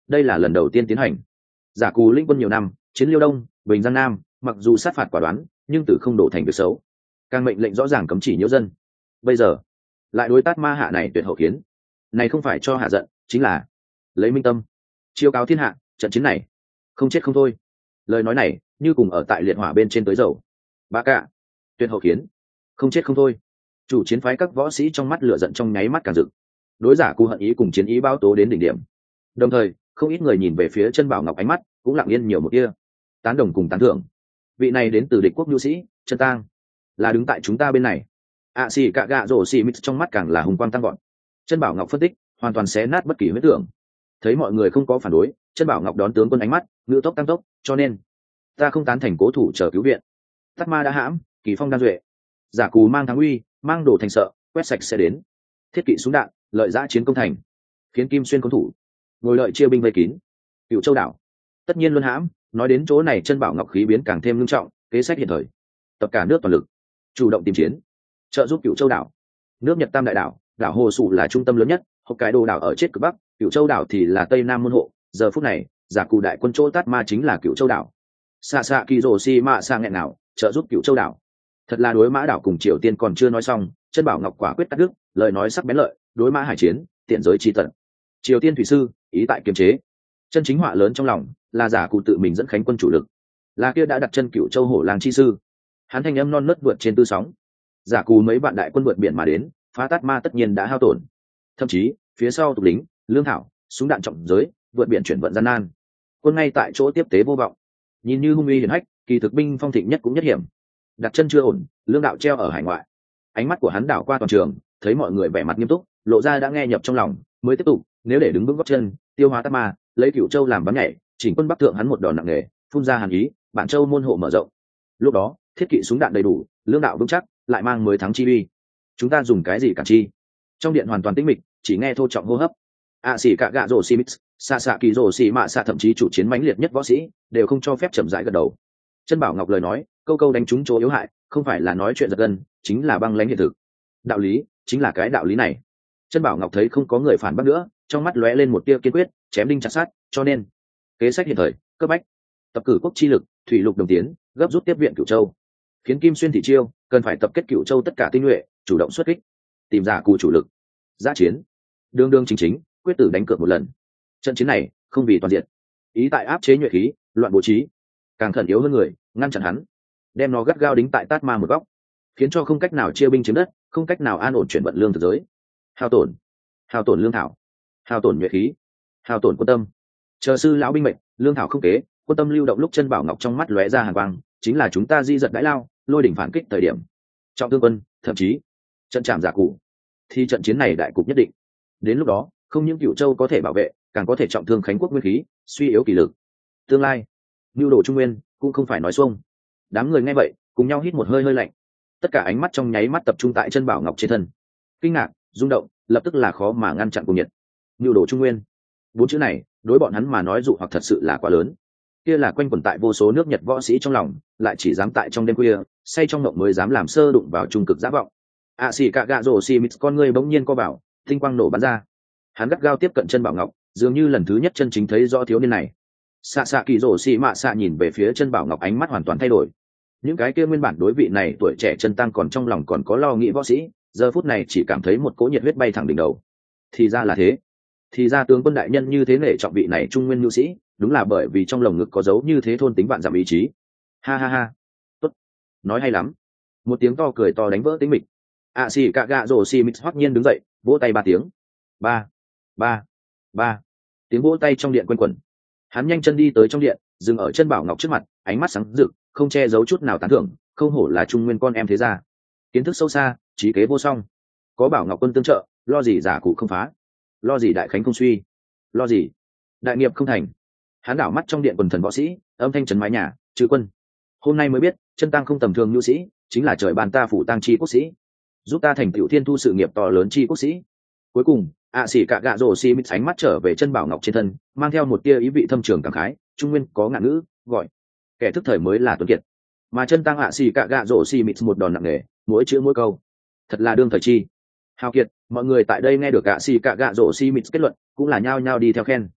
đây là lần đầu tiên tiến hành. Giả Cù lĩnh quân nhiều năm, chiến Liêu Đông, Bình Giang Nam, mặc dù sát phạt quả đoán, nhưng tử không đổ thành việc xấu, càng mệnh lệnh rõ ràng cấm chỉ nhiễu dân. Bây giờ lại đối Tát Ma Hạ này tuyệt hậu khiến, này không phải cho hạ giận, chính là lấy minh tâm chiêu cáo thiên hạ. Trận chiến này không chết không thôi. Lời nói này như cùng ở tại liệt hỏa bên trên tới dầu. Bá cả tuyệt hậu khiến, không chết không thôi. Chủ chiến phái các võ sĩ trong mắt lửa giận trong nháy mắt càng rực. Đối Giả Cù hận ý cùng chiến ý bao tố đến đỉnh điểm. Đồng thời không ít người nhìn về phía Chân Bảo Ngọc, ánh mắt cũng lặng yên nhiều một tia tán đồng cùng tán thưởng. Vị này đến từ địch quốc nhu sĩ Chân Tang là đứng tại chúng ta bên này. Xì cạ gạ rổ xì mít trong mắt càng là hùng quang tăng gọn. Chân Bảo Ngọc phân tích hoàn toàn xé nát bất kỳ huyết tưởng. Thấy mọi người không có phản đối, Chân Bảo Ngọc đón tướng quân ánh mắt ngữ tốc tăng tốc, cho nên ta không tán thành cố thủ chờ cứu viện. Tát Ma đã hãm, kỳ phong đang duệ. Giả Cù mang thắng uy, mang đồ thành sợ, quét sạch sẽ đến. Thiết kỵ súng đạn, lợi giã chiến công thành, khiến Kim Xuyên cố thủ ngồi lợi chia binh vây kín Cửu Châu đảo. Tất nhiên luân hãm. Nói đến chỗ này, Chân Bảo Ngọc khí biến càng thêm nghiêm trọng. Kế sách hiện thời, tập cả nước toàn lực chủ động tìm chiến, trợ giúp Cửu Châu đảo. Nước Nhật tam đại đảo, đảo Hồ Sủ là trung tâm lớn nhất, Hokkaido đảo ở chết cực bắc, Cửu Châu đảo thì là tây nam môn hộ. Giờ phút này, Giả Cù đại quân chỗ Tát Ma chính là Cửu Châu đảo. Xạ xạ kỳ rồ xi mạ sang nghẹn nào trợ giúp Cửu Châu đảo. Thật là đối Mã đảo cùng Triều Tiên còn chưa nói xong, Chân Bảo Ngọc quả quyết cắt đứt, lời nói sắc bén lợi, đối Mã hải chiến, tiện giới chi tận. Triều Tiên thủy sư, ý tại kiềm chế. Chân chính họa lớn trong lòng là Giả Cù tự mình dẫn khánh quân chủ lực, là kia đã đặt chân Cửu Châu hổ lang chi sư. Hắn thanh âm non nớt vượt trên tư sóng. Giả Cù mấy vạn đại quân vượt biển mà đến, phá Tát Ma tất nhiên đã hao tổn. Thậm chí phía sau tục lính, lương thảo, súng đạn trọng giới, vượt biển chuyển vận gian nan. Quân ngay tại chỗ tiếp tế vô vọng, nhìn như hung uy hiển hách, kỳ thực binh phong thịnh nhất cũng nhất hiểm. Đặt chân chưa ổn, lương đạo treo ở hải ngoại. Ánh mắt của hắn đảo qua toàn trường, thấy mọi người vẻ mặt nghiêm túc, lộ ra đã nghe nhập trong lòng, mới tiếp tục. Nếu để đứng vững gót chân, tiêu hóa Tát Ma, lấy Cửu Châu làm bắn nhảy, chỉnh quân bắc thượng hắn một đòn nặng nề, phun ra hàn ý, Bản Châu môn hộ mở rộng. Lúc đó thiết kỵ súng đạn đầy đủ, lương đạo vững chắc, lại mang mới thắng chi uy. Chúng ta dùng cái gì cản chi? Trong điện hoàn toàn tĩnh mịch, chỉ nghe thô trọng hô hấp. Xì cạ gạ rổ xì mít, xạ xạ kỳ rổ xì mạ xạ, thậm chí chủ chiến mãnh liệt nhất võ sĩ đều không cho phép chậm rãi gật đầu. Chân Bảo Ngọc lời nói, câu câu đánh trúng chỗ yếu hại, không phải là nói chuyện giật gân, chính là băng lãnh hiện thực. Đạo lý chính là cái đạo lý này. Chân Bảo Ngọc thấy không có người phản bác nữa, trong mắt lóe lên một tia kiên quyết, chém đinh chặt sát. Cho nên kế sách hiện thời cấp bách, tập cử quốc chi lực, thủy lục đồng tiến, gấp rút tiếp viện Cửu Châu, khiến Kim Xuyên thị chiêu cần phải tập kết Cửu Châu tất cả tinh nhuệ, chủ động xuất kích, tìm Giả Cù chủ lực, giã chiến, đương đương chính chính, quyết tử đánh cược một lần. Trận chiến này không vì toàn diện, ý tại áp chế nhuệ khí, loạn bố trí, càng khẩn yếu hơn người, ngăn chặn hắn, đem nó gắt gao đính tại Tát Ma một góc, khiến cho không cách nào chia binh chiếm đất, không cách nào an ổn chuyển vận lương thực giới. Hao tổn lương thảo, hao tổn nhuệ khí, hao tổn quân tâm. Chờ sư lão binh mệnh, lương thảo không kế, quân tâm lưu động. Lúc Chân Bảo Ngọc trong mắt lóe ra hàn quang, chính là chúng ta di giật đãi lao, lôi đỉnh phản kích thời điểm. Trọng thương quân, thậm chí trận chạm Giả Cù, thì trận chiến này đại cục nhất định. Đến lúc đó, không những Cửu Châu có thể bảo vệ, càng có thể trọng thương Khánh quốc nguyên khí, suy yếu kỷ lực. Tương lai nhu đồ Trung Nguyên cũng không phải nói xuông. Đám người nghe vậy cùng nhau hít một hơi hơi lạnh, tất cả ánh mắt trong nháy mắt tập trung tại Chân Bảo Ngọc trên thân. Kinh ngạc, rung động, lập tức là khó mà ngăn chặn cùng nhiệt. Nhu đồ Trung Nguyên, bốn chữ này đối bọn hắn mà nói dụ hoặc thật sự là quá lớn. Kia là quanh quẩn tại vô số nước Nhật võ sĩ trong lòng, lại chỉ dám tại trong đêm khuya say trong mộng mới dám làm sơ đụng vào trung cực giả vọng. Xì cạ gạ rổ xì mít, con người bỗng nhiên co bảo, tinh quang nổ bắn ra. Hắn gắt gao tiếp cận Chân Bảo Ngọc, dường như lần thứ nhất chân chính thấy rõ thiếu niên này. Xạ xạ kỳ rổ xì mạ xạ nhìn về phía Chân Bảo Ngọc, ánh mắt hoàn toàn thay đổi. Những cái kia nguyên bản đối vị này tuổi trẻ chân tăng còn trong lòng còn có lo nghĩ võ sĩ, giờ phút này chỉ cảm thấy một cỗ nhiệt huyết bay thẳng đỉnh đầu. Thì ra là thế, thì ra tướng quân đại nhân như thế nể trọng vị này trung nguyên nhu sĩ, đúng là bởi vì trong lồng ngực có dấu như thế thôn tính vạn dặm ý chí. Ha ha ha, tốt, nói hay lắm. Một tiếng to cười to đánh vỡ tĩnh mịch. Xì cạ gạ rổ xì mít hoắc nhiên đứng dậy, vỗ tay ba tiếng. Ba ba ba, tiếng vỗ tay trong điện quanh quẩn. Hắn nhanh chân đi tới trong điện, dừng ở Chân Bảo Ngọc trước mặt, ánh mắt sáng rực, không che giấu chút nào tán thưởng. Không hổ là trung nguyên con em thế gia, kiến thức sâu xa, trí kế vô song. Có Bảo Ngọc quân tương trợ, lo gì Giả Cụ không phá, lo gì đại khánh không suy, lo gì đại nghiệp không thành. Hắn đảo mắt trong điện quần thần võ sĩ, âm thanh trấn mái nhà, chư quân. Hôm nay mới biết, Chân Tăng không tầm thường nhu sĩ, chính là trời ban ta phủ tăng chi quốc sĩ, giúp ta thành tựu thiên thu sự nghiệp to lớn chi quốc sĩ. Cuối cùng, Xì cạ gạ rổ xì mít ánh mắt trở về Chân Bảo Ngọc trên thân, mang theo một tia ý vị thâm trường cảm khái. Trung nguyên có ngạn ngữ gọi kẻ thức thời mới là tuấn kiệt, mà Chân Tăng Xì cạ gạ rổ xì mít một đòn nặng nề, mỗi chữ mỗi câu thật là đương thời chi hào kiệt. Mọi người tại đây nghe được Xì cạ gạ rổ xì mít kết luận, cũng là nhao nhao đi theo khen.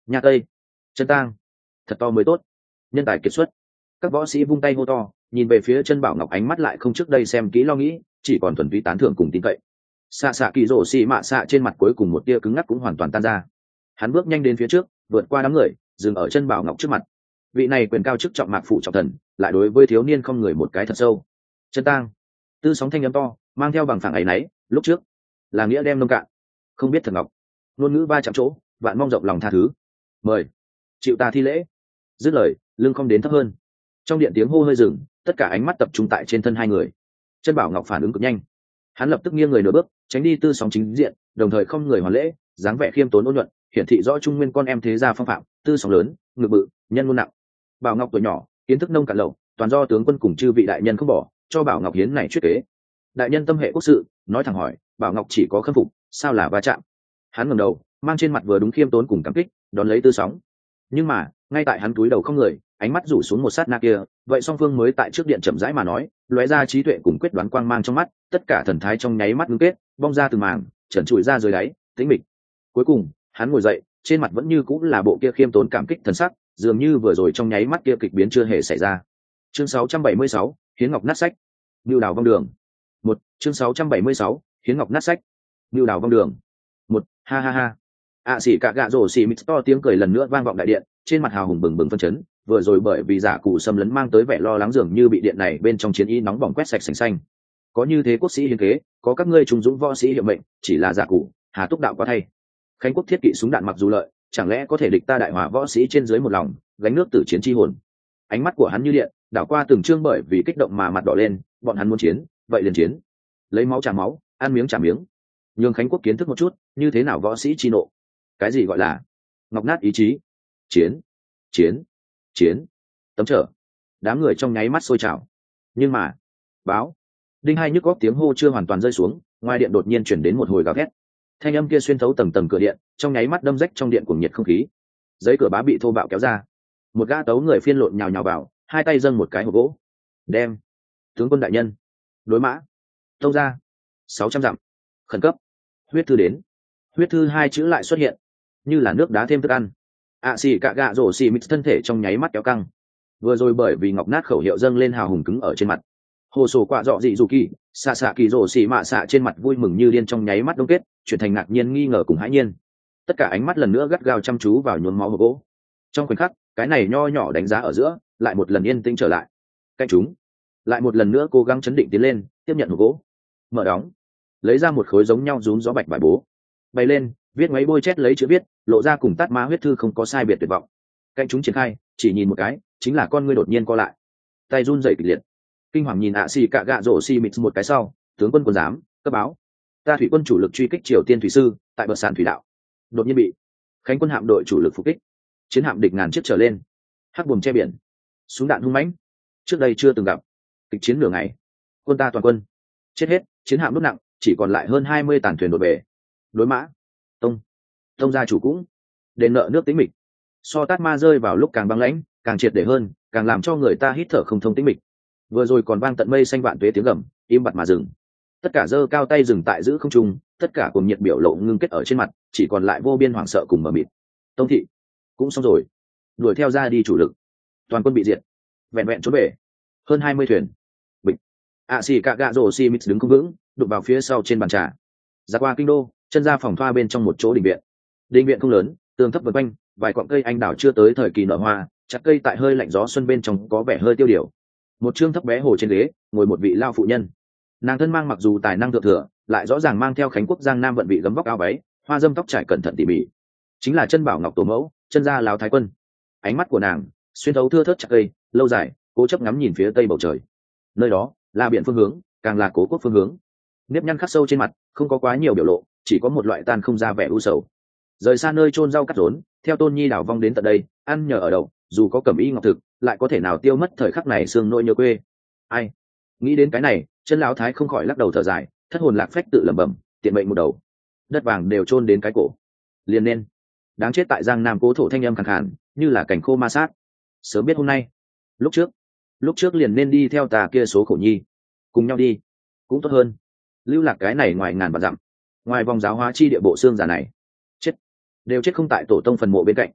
nhà tây, chân tang, thật to mới tốt, nhân tài kiệt xuất. Các võ sĩ vung tay hô to, nhìn về phía chân bảo ngọc, ánh mắt lại không trước đây xem kỹ lo nghĩ, chỉ còn thuần túy tán thưởng cùng tin cậy. Xạ xạ kỳ rổ xì mạ xạ trên mặt cuối cùng một tia cứng ngắc cũng hoàn toàn tan ra. Hắn bước nhanh đến phía trước, vượt qua đám người, dừng ở chân bảo ngọc trước mặt. Vị này quyền cao chức trọng mạc phụ trọng thần, lại đối với thiếu niên không người một cái thật sâu. Chân tang, tư sóng thanh âm to, mang theo bằng phẳng ấy nấy, lúc trước là nghĩa đem nông cạn, không biết thần ngọc, ngôn ngữ va chạm chỗ, vạn mong rộng lòng tha thứ. Mời chịu ta thi lễ. Dứt lời, lưng không đến thấp hơn. Trong điện tiếng hô hơi dừng, tất cả ánh mắt tập trung tại trên thân hai người. Chân bảo ngọc phản ứng cực nhanh, hắn lập tức nghiêng người nửa bước, tránh đi tư sóng chính diện, đồng thời không người hoàn lễ, dáng vẻ khiêm tốn ôn nhuận, hiển thị rõ trung nguyên con em thế gia phong phạm. Tư sóng lớn, ngực bự, nhân ngôn nặng. Bảo ngọc tuổi nhỏ, kiến thức nông cạn lậu, toàn do tướng quân cùng chư vị đại nhân không bỏ, cho bảo ngọc hiến này chuyết kế. Đại nhân tâm hệ quốc sự, nói thẳng hỏi, bảo ngọc chỉ có khâm phục, sao là va chạm. Hắn ngẩng đầu, mang trên mặt vừa đúng khiêm tốn cùng cảm kích, đón lấy tư sóng. Nhưng mà ngay tại hắn cúi đầu không người, ánh mắt rủ xuống một sát na kia, vậy song phương mới tại trước điện chậm rãi mà nói, lóe ra trí tuệ cùng quyết đoán quang mang trong mắt, tất cả thần thái trong nháy mắt ngưng kết, bong ra từ màng, trần trụi ra dưới đáy, tĩnh mịch. Cuối cùng hắn ngồi dậy, trên mặt vẫn như cũng là bộ kia khiêm tốn cảm kích thần sắc, dường như vừa rồi trong nháy mắt kia kịch biến chưa hề xảy ra. Chương 676, hiến ngọc nát sách, Nưu đào vong đường. Một, chương 676, hiến ngọc nát sách, Nưu đào vong đường. Một, ha ha ha. Xỉ cả gạ rổ xỉ mít to tiếng cười lần nữa vang vọng đại điện, trên mặt hào hùng bừng bừng phân chấn, vừa rồi bởi vì giả cụ xâm lấn mang tới vẻ lo lắng dường như bị điện này bên trong chiến y nóng bỏng quét sạch sành xanh. Có như thế quốc sĩ hiến kế, có các ngươi trung dũng võ sĩ hiệu mệnh, chỉ là giả cụ, hà túc đạo quá thay. Khánh quốc thiết kỵ súng đạn mặc dù lợi, chẳng lẽ có thể địch ta đại hỏa võ sĩ trên dưới một lòng, gánh nước tử chiến chi hồn. Ánh mắt của hắn như điện, đảo qua từng chương bởi vì kích động mà mặt đỏ lên, bọn hắn muốn chiến, vậy liền chiến. Lấy máu trả máu, ăn miếng trả miếng. Nhường Khánh quốc kiến thức một chút, như thế nào võ sĩ chi nộ. Cái gì gọi là ngọc nát ý chí. Chiến, chiến, chiến. Tấm trở. Đám người trong nháy mắt sôi trào. Nhưng mà báo, đinh hai nhức góc tiếng hô chưa hoàn toàn rơi xuống, ngoài điện đột nhiên chuyển đến một hồi gào thét. Thanh âm kia xuyên thấu tầng tầng cửa điện, trong nháy mắt đâm rách trong điện cuồng nhiệt không khí. Giấy cửa bá bị thô bạo kéo ra, một gã tấu người phiên lộn nhào nhào vào, hai tay dâng một cái hộp gỗ. Đem tướng quân đại nhân, đối mã tâu ra 600 dặm, khẩn cấp, huyết thư đến. Huyết thư hai chữ lại xuất hiện, như là nước đá thêm thức ăn. Xỉ cả gạ rổ xỉ mít thân thể trong nháy mắt kéo căng. Vừa rồi bởi vì ngọc nát khẩu hiệu dâng lên hào hùng cứng ở trên mặt. Hồ sổ quạ dọ dị dù kỳ, xạ xạ kỳ rổ xỉ mạ xạ trên mặt vui mừng như điên trong nháy mắt đông kết, chuyển thành ngạc nhiên nghi ngờ cùng hãi nhiên. Tất cả ánh mắt lần nữa gắt gao chăm chú vào nhuốm máu hộp gỗ. Trong khoảnh khắc, cái này nho nhỏ đánh giá ở giữa, lại một lần yên tĩnh trở lại. Cạnh chúng lại một lần nữa cố gắng chấn định tiến lên, tiếp nhận hộp gỗ, mở đóng, lấy ra một khối giống nhau rúm gió bạch bài bố, bay lên, viết mấy bôi chét lấy chữ viết, lộ ra cùng tát ma huyết thư không có sai biệt tuyệt vọng. Cạnh chúng triển khai, chỉ nhìn một cái, chính là con ngươi đột nhiên co lại, tay run rẩy kịch liệt, kinh hoàng nhìn xì cả gạ rổ xì mịt một cái sau, tướng quân quân giám cấp báo, ta thủy quân chủ lực truy kích triều tiên thủy sư tại bờ sàn thủy đạo, đột nhiên bị khánh quân hạm đội chủ lực phục kích, chiến hạm địch ngàn chiếc trở lên, hắc buồm che biển, súng đạn hung mãnh, trước đây chưa từng gặp, kịch chiến nửa ngày, quân ta toàn quân chết hết, chiến hạm đốt nặng, chỉ còn lại hơn 20 tàn thuyền đổ về. Đối mã tông gia chủ cũng đền nợ nước tĩnh mịch, so tát ma rơi vào lúc càng băng lãnh, càng triệt để hơn, càng làm cho người ta hít thở không thông tĩnh mịch. Vừa rồi còn vang tận mây xanh vạn tuế tiếng gầm, im bặt mà dừng. Tất cả giơ cao tay dừng tại giữ không trung, tất cả cùng nhiệt biểu lộ ngưng kết ở trên mặt, chỉ còn lại vô biên hoảng sợ cùng mờ mịt. Tông thị cũng xong rồi, đuổi theo ra đi chủ lực, toàn quân bị diệt, vẹn vẹn trốn về hơn 20 thuyền. Bịch. Xỉ cả gạ rổ xì mít đứng không vững, đụng vào phía sau trên bàn trà. Ra qua kinh đô, chân ra phòng thoa bên trong một chỗ đình viện. Đình viện không lớn, tường thấp vượt quanh, vài cọng cây anh đào chưa tới thời kỳ nở hoa, chặt cây tại hơi lạnh gió xuân bên trong có vẻ hơi tiêu điều. Một trương thấp bé hồ trên ghế, ngồi một vị lao phụ nhân. Nàng thân mang mặc dù tài năng thượng thừa, lại rõ ràng mang theo Khánh quốc giang nam vận vị gấm vóc áo váy, hoa dâm tóc trải cẩn thận tỉ mỉ. Chính là chân bảo ngọc tổ mẫu, chân gia láo thái quân. Ánh mắt của nàng xuyên thấu thưa thớt chặt cây, lâu dài, cố chấp ngắm nhìn phía tây bầu trời. Nơi đó là biển phương hướng, càng là cố quốc phương hướng. Nếp nhăn khắc sâu trên mặt, không có quá nhiều biểu lộ, chỉ có một loại tan không ra vẻ u sầu. Rời xa nơi chôn rau cắt rốn, theo tôn nhi đảo vong đến tận đây, ăn nhờ ở đậu, dù có cẩm y ngọc thực, lại có thể nào tiêu mất thời khắc này xương nỗi nhớ quê. Ai nghĩ đến cái này, chân lão thái không khỏi lắc đầu thở dài, thất hồn lạc phách tự lẩm bẩm, tiện mệnh một đầu, đất vàng đều chôn đến cái cổ, liền nên đáng chết tại giang nam cố thổ. Thanh âm khàn khàn, như là cảnh khô ma sát. Sớm biết hôm nay, lúc trước liền nên đi theo tà kia số khổ nhi, cùng nhau đi cũng tốt hơn. Lưu lạc cái này ngoài ngàn vạn dặm, ngoài vòng giáo hóa chi địa bộ xương giả này, chết đều chết không tại tổ tông phần mộ bên cạnh.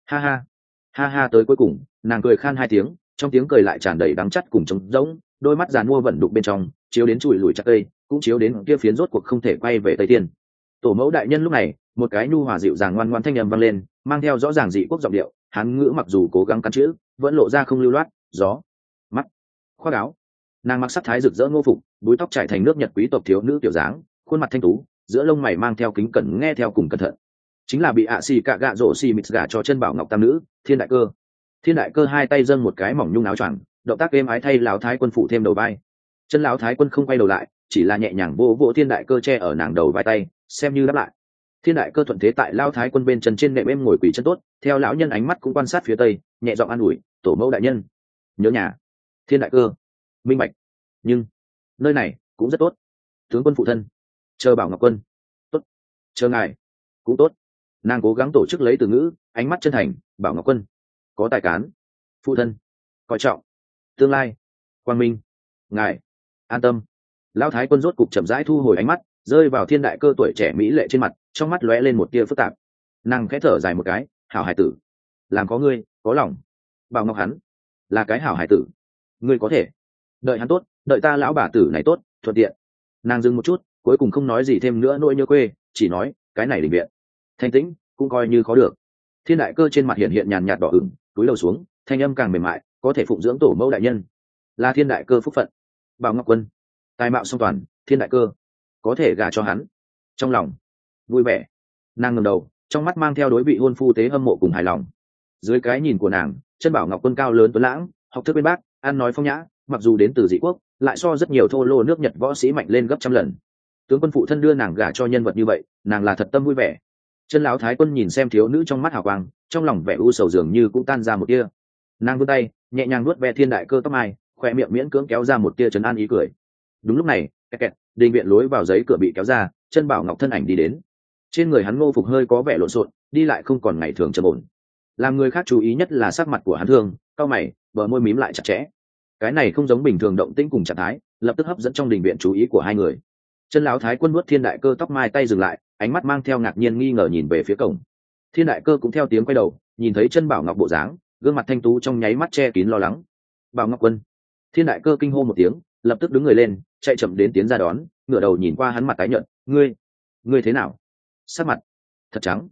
Ha ha, ha ha, tới cuối cùng nàng cười khan hai tiếng, trong tiếng cười lại tràn đầy đắng chắt cùng trống rỗng, đôi mắt giàn mua vận đục bên trong chiếu đến chùi lùi chặt cây, cũng chiếu đến kia phiến rốt cuộc không thể quay về tây tiên. Tổ mẫu đại nhân lúc này một cái nhu hòa dịu dàng ngoan ngoan thanh âm vang lên, mang theo rõ ràng dị quốc giọng điệu hán ngữ, mặc dù cố gắng cắn chữ vẫn lộ ra không lưu loát. Gió mắt khoác áo, nàng mặc sắc thái rực rỡ ngô phục, búi tóc trải thành nước nhật quý tộc thiếu nữ tiểu dáng, khuôn mặt thanh tú, giữa lông mày mang theo kính cẩn nghe theo cùng cẩn thận, chính là bị ạ xì cạ gạ rổ xì mịt gà cho chân bảo ngọc tam nữ Thiên Đại Cơ. Thiên Đại Cơ hai tay dâng một cái mỏng nhung áo choàng, động tác êm ái thay lão thái quân phụ thêm đầu vai. Chân lão thái quân không quay đầu lại, chỉ là nhẹ nhàng vỗ vỗ Thiên Đại Cơ che ở nàng đầu vai tay, xem như đáp lại. Thiên Đại Cơ thuận thế tại lão thái quân bên chân trên nệm êm ngồi quỳ chân tốt, theo lão nhân ánh mắt cũng quan sát phía tây, nhẹ giọng an ủi, tổ mẫu đại nhân nhớ nhà. Thiên Đại Cơ minh bạch, nhưng nơi này cũng rất tốt. Tướng quân phụ thân, chờ bảo ngọc quân tốt, chờ ngài cũng tốt. Nàng cố gắng tổ chức lấy từ ngữ, ánh mắt chân thành, bảo ngọc quân có tài cán, phụ thân coi trọng tương lai quang minh, ngài an tâm. Lão thái quân rốt cục chậm rãi thu hồi ánh mắt, rơi vào Thiên Đại Cơ tuổi trẻ mỹ lệ trên mặt, trong mắt lóe lên một tia phức tạp. Nàng khẽ thở dài một cái, hảo hải tử, làm có ngươi có lòng. Bảo ngọc hắn là cái hảo hải tử, ngươi có thể đợi hắn tốt, đợi ta lão bà tử này tốt, thuận tiện. Nàng dừng một chút, cuối cùng không nói gì thêm nữa nỗi nhớ quê, chỉ nói cái này định viện thanh tĩnh cũng coi như khó được. Thiên Đại Cơ trên mặt hiện hiện nhàn nhạt đỏ ửng, túi đầu xuống, thanh âm càng mềm mại, có thể phụng dưỡng tổ mẫu đại nhân là Thiên Đại Cơ phúc phận. Bảo ngọc quân tài mạo song toàn, Thiên Đại Cơ có thể gả cho hắn, trong lòng vui vẻ. Nàng ngẩng đầu, trong mắt mang theo đối vị hôn phu tế hâm mộ cùng hài lòng. Dưới cái nhìn của nàng, chân bảo ngọc quân cao lớn tuấn lãng, học thức bên bác, ăn nói phong nhã, mặc dù đến từ dị quốc, lại so rất nhiều thô lô nước Nhật võ sĩ mạnh lên gấp trăm lần. Tướng quân phụ thân đưa nàng gả cho nhân vật như vậy, nàng là thật tâm vui vẻ. Chân lão thái quân nhìn xem thiếu nữ trong mắt hào quang, trong lòng vẻ u sầu dường như cũng tan ra một tia. Nàng vươn tay nhẹ nhàng nuốt ve Thiên Đại Cơ tóc mai, khỏe miệng miễn cưỡng kéo ra một tia trấn an ý cười. Đúng lúc này, kẹt kẹt, đình viện lối vào giấy cửa bị kéo ra, chân bảo ngọc thân ảnh đi đến. Trên người hắn ngô phục hơi có vẻ lộn xộn, đi lại không còn ngày thường trầm ổn. Làm người khác chú ý nhất là sắc mặt của hắn thương, cau mày, bờ môi mím lại chặt chẽ. Cái này không giống bình thường động tĩnh cùng trạng thái, lập tức hấp dẫn trong đình viện chú ý của hai người. Chân lão thái quân nuốt Thiên Đại Cơ tóc mai tay dừng lại, ánh mắt mang theo ngạc nhiên nghi ngờ nhìn về phía cổng. Thiên Đại Cơ cũng theo tiếng quay đầu, nhìn thấy chân bảo ngọc bộ dáng, gương mặt thanh tú trong nháy mắt che kín lo lắng. Bảo ngọc quân. Thiên Đại Cơ kinh hô một tiếng, lập tức đứng người lên, chạy chậm đến tiến ra đón, ngửa đầu nhìn qua hắn mặt tái nhợt, ngươi thế nào? Sắc mặt thật trắng,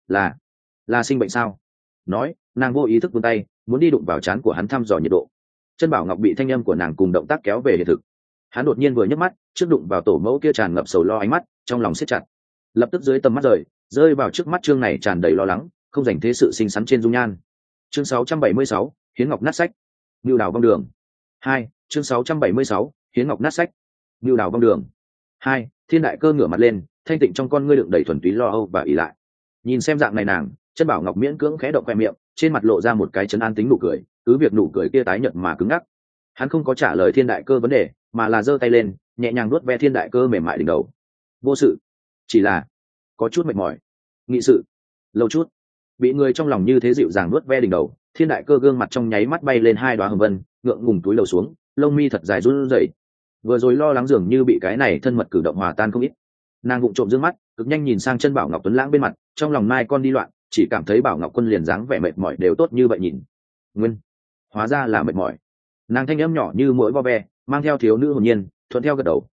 là sinh bệnh sao? Nói, nàng vô ý thức vươn tay, muốn đi đụng vào trán của hắn thăm dò nhiệt độ. Chân bảo ngọc bị thanh âm của nàng cùng động tác kéo về hiện thực. Hắn đột nhiên vừa nhấc mắt, trước đụng vào tổ mẫu kia tràn ngập sầu lo ánh mắt, trong lòng siết chặt. Lập tức dưới tầm mắt rơi vào trước mắt chương này tràn đầy lo lắng, không dành thế sự xinh xắn trên dung nhan. Chương 676, Hiến Ngọc nát sách. Nưu đào vong đường. 2, chương 676, Hiến Ngọc nát sách. Nưu đào vong đường. 2, Thiên Đại Cơ ngửa mặt lên, thanh tịnh trong con ngươi đựng đầy thuần túy lo âu và ỷ lại. Nhìn xem dạng này nàng, chân bảo ngọc miễn cưỡng khẽ động khoe miệng, trên mặt lộ ra một cái trấn an tính nụ cười, cứ việc nụ cười kia tái nhợt mà cứng ngắc. Hắn không có trả lời Thiên Đại Cơ vấn đề, mà là giơ tay lên, nhẹ nhàng nuốt ve Thiên Đại Cơ mềm mại đỉnh đầu. Vô sự, chỉ là có chút mệt mỏi. Nghị sự lâu chút. Bị người trong lòng như thế dịu dàng nuốt ve đỉnh đầu, Thiên Đại Cơ gương mặt trong nháy mắt bay lên hai đóa hồng vân, ngượng ngùng túi đầu xuống, lông mi thật dài run rẩy. Vừa rồi lo lắng dường như bị cái này thân mật cử động hòa tan không ít. Nàng vụng trộm dương mắt, cực nhanh nhìn sang chân bảo ngọc tuấn lãng bên mặt, trong lòng mai con đi loạn, chỉ cảm thấy bảo ngọc quân liền dáng vẻ mệt mỏi đều tốt như vậy nhìn. Nguyên hóa ra là mệt mỏi. Nàng thanh âm nhỏ như mũi vo ve, mang theo thiếu nữ hồn nhiên, thuận theo gật đầu,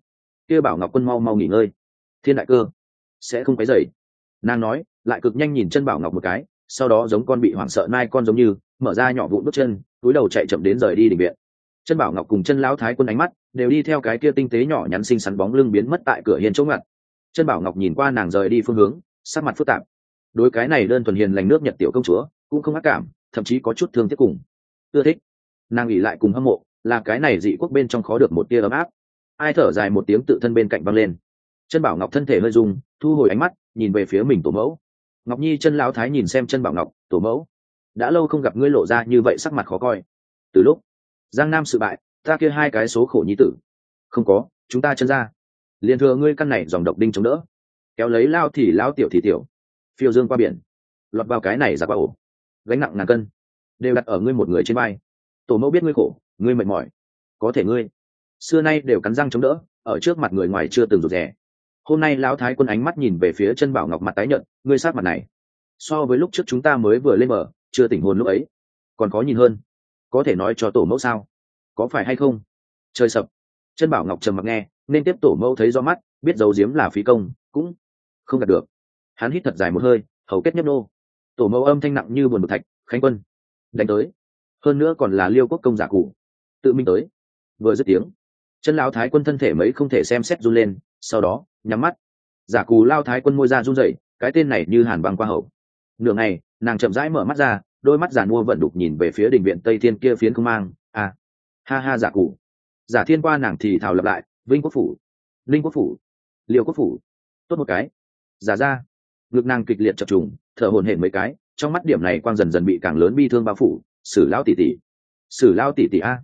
kia bảo ngọc quân mau mau nghỉ ngơi, Thiên Đại Cơ sẽ không quấy rầy. Nàng nói, lại cực nhanh nhìn chân bảo ngọc một cái, sau đó giống con bị hoảng sợ nai con giống như mở ra nhỏ vụn bước chân, túi đầu chạy chậm đến rời đi đình viện. Chân bảo ngọc cùng chân lão thái quân ánh mắt đều đi theo cái kia tinh tế nhỏ nhắn xinh xắn bóng lưng biến mất tại cửa hiên chỗ ngặt. Chân bảo ngọc nhìn qua nàng rời đi phương hướng, sắc mặt phức tạp. Đối cái này đơn thuần hiền lành nước Nhật tiểu công chúa cũng không ác cảm, thậm chí có chút thương tiếc cùng ưa thích. Nàng ủy lại cùng hâm mộ, là cái này dị quốc bên trong khó được một tia ấm áp. Ai thở dài một tiếng tự thân bên cạnh văng lên. Chân bảo ngọc thân thể hơi rung, thu hồi ánh mắt, nhìn về phía mình tổ mẫu. Ngọc Nhi chân lão thái nhìn xem chân bảo ngọc, tổ mẫu, đã lâu không gặp ngươi lộ ra như vậy sắc mặt khó coi. Từ lúc Giang Nam sự bại, ta kia hai cái số khổ nhi tử không có, chúng ta chân ra liền thừa ngươi căn này dòng độc đinh chống đỡ, kéo lấy lao thì lao tiểu thì tiểu, phiêu dương qua biển, lọt vào cái này ra qua ổ, gánh nặng ngàn cân đều đặt ở ngươi một người trên vai. Tổ mẫu biết ngươi khổ, ngươi mệt mỏi, có thể ngươi xưa nay đều cắn răng chống đỡ, ở trước mặt người ngoài chưa từng rụt rè. Hôm nay lão thái quân ánh mắt nhìn về phía chân bảo ngọc mặt tái nhợt, ngươi sát mặt này so với lúc trước chúng ta mới vừa lên bờ chưa tỉnh hồn lúc ấy còn có nhìn hơn. Có thể nói cho tổ mẫu sao, có phải hay không? Trời sập. Chân Bảo Ngọc trầm mặc nghe, nên tiếp tổ mẫu thấy rõ mắt, biết giấu giếm là phí công, cũng không đạt được. Hắn hít thật dài một hơi, hầu kết nhấp nô. Tổ mẫu âm thanh nặng như buồn bực thạch, Khánh Quân đánh tới, hơn nữa còn là Liêu Quốc công giả cụ tự mình tới. Vừa dứt tiếng, chân lão thái quân thân thể mấy không thể xem xét run lên, sau đó nhắm mắt. Giả cù lao thái quân môi ra run rẩy, cái tên này như hàn băng qua hầu. Nửa ngày nàng chậm rãi mở mắt ra, đôi mắt giàn mua vận đục nhìn về phía đình viện tây thiên kia phiến không mang. À, ha ha. Giả cụ, giả thiên qua nàng thì thào lặp lại, Vinh Quốc phủ, Linh Quốc phủ, Liêu Quốc phủ. Tốt một cái. Giả ra. Ngực nàng kịch liệt chập trùng, thở hổn hển mấy cái, trong mắt điểm này quang dần dần bị càng lớn bi thương bao phủ. Sử lão tỷ tỷ, Sử lao tỷ tỷ a,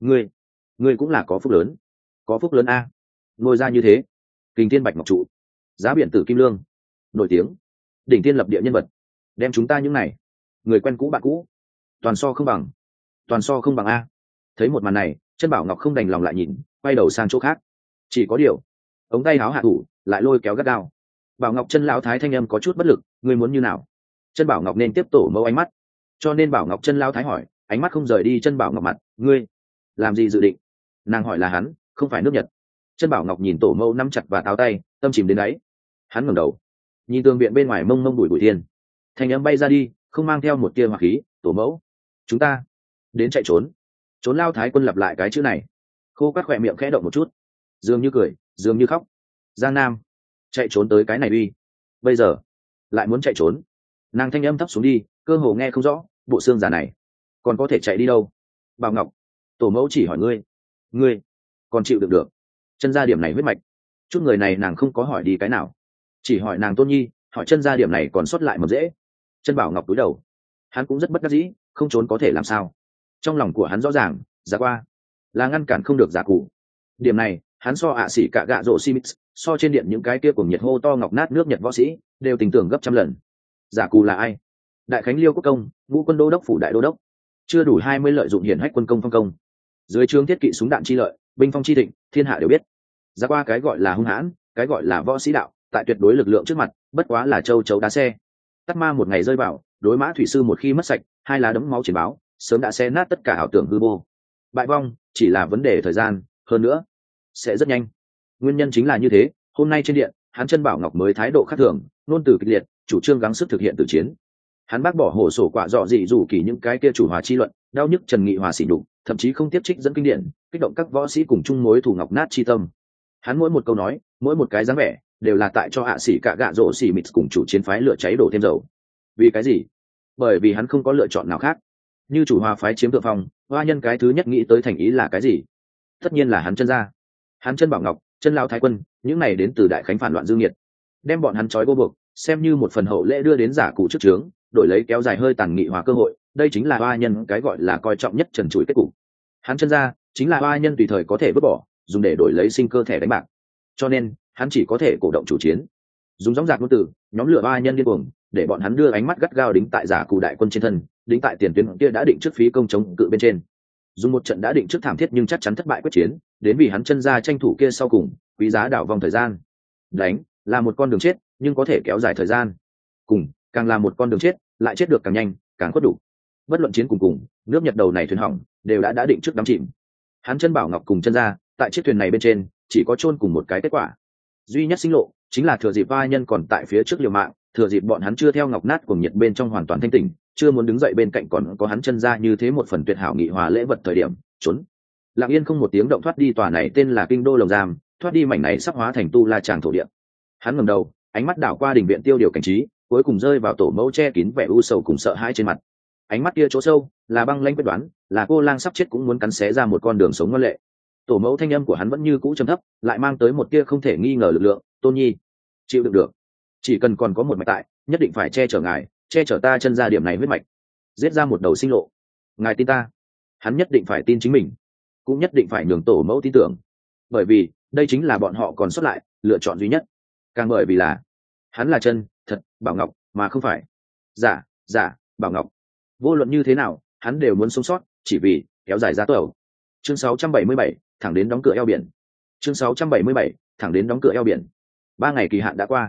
ngươi cũng là có phúc lớn, có phúc lớn a. Ngôi ra như thế, kình thiên bạch ngọc trụ, giá biển tử kim lương, nổi tiếng đỉnh thiên lập địa nhân vật, đem chúng ta những này người quen cũ bạn cũ toàn so không bằng, toàn so không bằng a. Thấy một màn này, chân Bảo Ngọc không đành lòng lại nhìn, quay đầu sang chỗ khác. Chỉ có điều ống tay áo hạ thủ lại lôi kéo gắt gao. Bảo Ngọc chân lão thái thanh âm có chút bất lực, ngươi muốn như nào? Chân Bảo Ngọc nên tiếp tổ mẫu ánh mắt, cho nên Bảo Ngọc chân lão thái hỏi, ánh mắt không rời đi chân Bảo Ngọc mặt, ngươi làm gì dự định? Nàng hỏi là hắn, không phải nước Nhật. Chân Bảo Ngọc nhìn tổ mẫu nắm chặt và táo tay, tâm chìm đến đáy. Hắn ngẩng đầu nhìn tường viện bên ngoài mông mông bụi bụi thiên, thanh âm bay ra đi, không mang theo một tia hỏa khí, tổ mẫu, chúng ta đến chạy trốn. Trốn lao thái quân lặp lại cái chữ này, khô các khỏe miệng khẽ động một chút, dường như cười dường như khóc. Giang Nam chạy trốn tới cái này uy, bây giờ lại muốn chạy trốn. Nàng thanh âm thấp xuống đi, cơ hồ nghe không rõ, bộ xương giả này còn có thể chạy đi đâu? Bảo Ngọc, tổ mẫu chỉ hỏi ngươi còn chịu được được chân gia điểm này huyết mạch? Chút người này nàng không có hỏi đi cái nào, chỉ hỏi nàng Tôn Nhi, hỏi chân gia điểm này còn sót lại mầm dễ. Chân Bảo Ngọc cúi đầu, hắn cũng rất bất đắc dĩ, không trốn có thể làm sao. Trong lòng của hắn rõ ràng, Giả qua là ngăn cản không được Giả cụ. Điểm này hắn so ạ sĩ cả gạ rộ simix, so trên điện những cái kia cùng nhiệt hô to ngọc nát nước Nhật võ sĩ đều tình tưởng gấp trăm lần. Giả cụ là ai? Đại Khánh Liêu Quốc công, Ngũ quân đô đốc phủ đại đô đốc, chưa đủ 20 lợi dụng hiển hách quân công phong công, dưới trướng thiết kỵ súng đạn chi lợi, binh phong chi thịnh, thiên hạ đều biết. Giả qua cái gọi là hung hãn, cái gọi là võ sĩ đạo, tại tuyệt đối lực lượng trước mặt bất quá là châu chấu đá xe. Tắt ma một ngày rơi vào, đối mã thủy sư một khi mất sạch, hai lá đấm máu chiến báo sớm đã xé nát tất cả ảo tưởng hư vô. Bại vong chỉ là vấn đề thời gian, hơn nữa sẽ rất nhanh. Nguyên nhân chính là như thế, hôm nay trên điện hắn chân Bảo Ngọc mới thái độ khác thường, ngôn từ kịch liệt, chủ trương gắng sức thực hiện tử chiến. Hắn bác bỏ hồ sổ quả dọ dị rủ kỳ những cái kia chủ hòa chi luận, đau nhức Trần Nghị hòa xỉ nhục, thậm chí không tiếp trích dẫn kinh điển, kích động các võ sĩ cùng chung mối thù ngọc nát chi tâm. Hắn mỗi một câu nói, mỗi một cái dáng vẻ, đều là tại cho hạ sĩ cả gạ rổ xỉ mịt cùng chủ chiến phái lửa cháy đổ thêm dầu. Vì cái gì? Bởi vì hắn không có lựa chọn nào khác. Như chủ hòa phái chiếm thượng phong, hoa nhân cái thứ nhất nghĩ tới thành ý là cái gì? Tất nhiên là hắn chân gia, hắn chân Bảo Ngọc, chân lao thái quân, những này đến từ Đại Khánh phản loạn dư nghiệt, đem bọn hắn trói vô buộc, xem như một phần hậu lễ đưa đến Giả cụ trước trướng, đổi lấy kéo dài hơi tàn nghị hòa cơ hội. Đây chính là hoa nhân cái gọi là coi trọng nhất trần trụi kết cục. Hắn chân gia chính là hoa nhân tùy thời có thể vứt bỏ, dùng để đổi lấy sinh cơ thẻ đánh bạc. Cho nên hắn chỉ có thể cổ động chủ chiến, dùng dõng dạc ngôn từ nhóm lửa hoa nhân điên cuồng, để bọn hắn đưa ánh mắt gắt gao đính tại Giả cụ đại quân trên thân, đính tại tiền tuyến kia đã định trước phí công chống cự bên trên. Dùng một trận đã định trước thảm thiết nhưng chắc chắn thất bại quyết chiến, đến vì hắn chân gia tranh thủ kia sau cùng quý giá đảo vòng thời gian. Đánh là một con đường chết, nhưng có thể kéo dài thời gian. Cùng càng là một con đường chết, lại chết được càng nhanh, càng khuất đủ. Bất luận chiến cùng nước Nhật đầu này thuyền hỏng đều đã định trước đắm chìm. Hắn chân Bảo Ngọc cùng chân gia tại chiếc thuyền này bên trên chỉ có chôn cùng một cái kết quả duy nhất sinh lộ, chính là thừa dịp vai nhân còn tại phía trước liều mạng, thừa dịp bọn hắn chưa theo ngọc nát cùng nhiệt bên trong hoàn toàn thanh tỉnh, chưa muốn đứng dậy bên cạnh còn có hắn chân gia như thế một phần tuyệt hảo nghị hòa lễ vật thời điểm trốn lặng yên không một tiếng động thoát đi tòa này tên là kinh đô lồng giam, thoát đi mảnh này sắp hóa thành tu la tràng thổ địa. Hắn ngẩng đầu, ánh mắt đảo qua đình viện tiêu điều cảnh trí, cuối cùng rơi vào tổ mẫu che kín vẻ u sầu cùng sợ hãi trên mặt. Ánh mắt kia chỗ sâu là băng lãnh quyết đoán, là cô lang sắp chết cũng muốn cắn xé ra một con đường sống ngoan lệ. Tổ mẫu thanh âm của hắn vẫn như cũ trầm thấp, lại mang tới một tia không thể nghi ngờ lực lượng. Tôn Nhi chịu đựng được, chỉ cần còn có một mạch tại, nhất định phải che chở ngài, che chở ta chân gia điểm này huyết mạch, giết ra một đầu sinh lộ. Ngài tin ta. Hắn nhất định phải tin chính mình, cũng nhất định phải nhường tổ mẫu tin tưởng, bởi vì đây chính là bọn họ còn sót lại lựa chọn duy nhất. Càng bởi vì là hắn là chân thật Bảo Ngọc, mà không phải giả Bảo Ngọc. Vô luận như thế nào, hắn đều muốn sống sót, chỉ vì kéo dài giá tàu. Chương 677, thẳng đến đóng cửa eo biển. Chương 677, thẳng đến đóng cửa eo biển. 3 ngày kỳ hạn đã qua.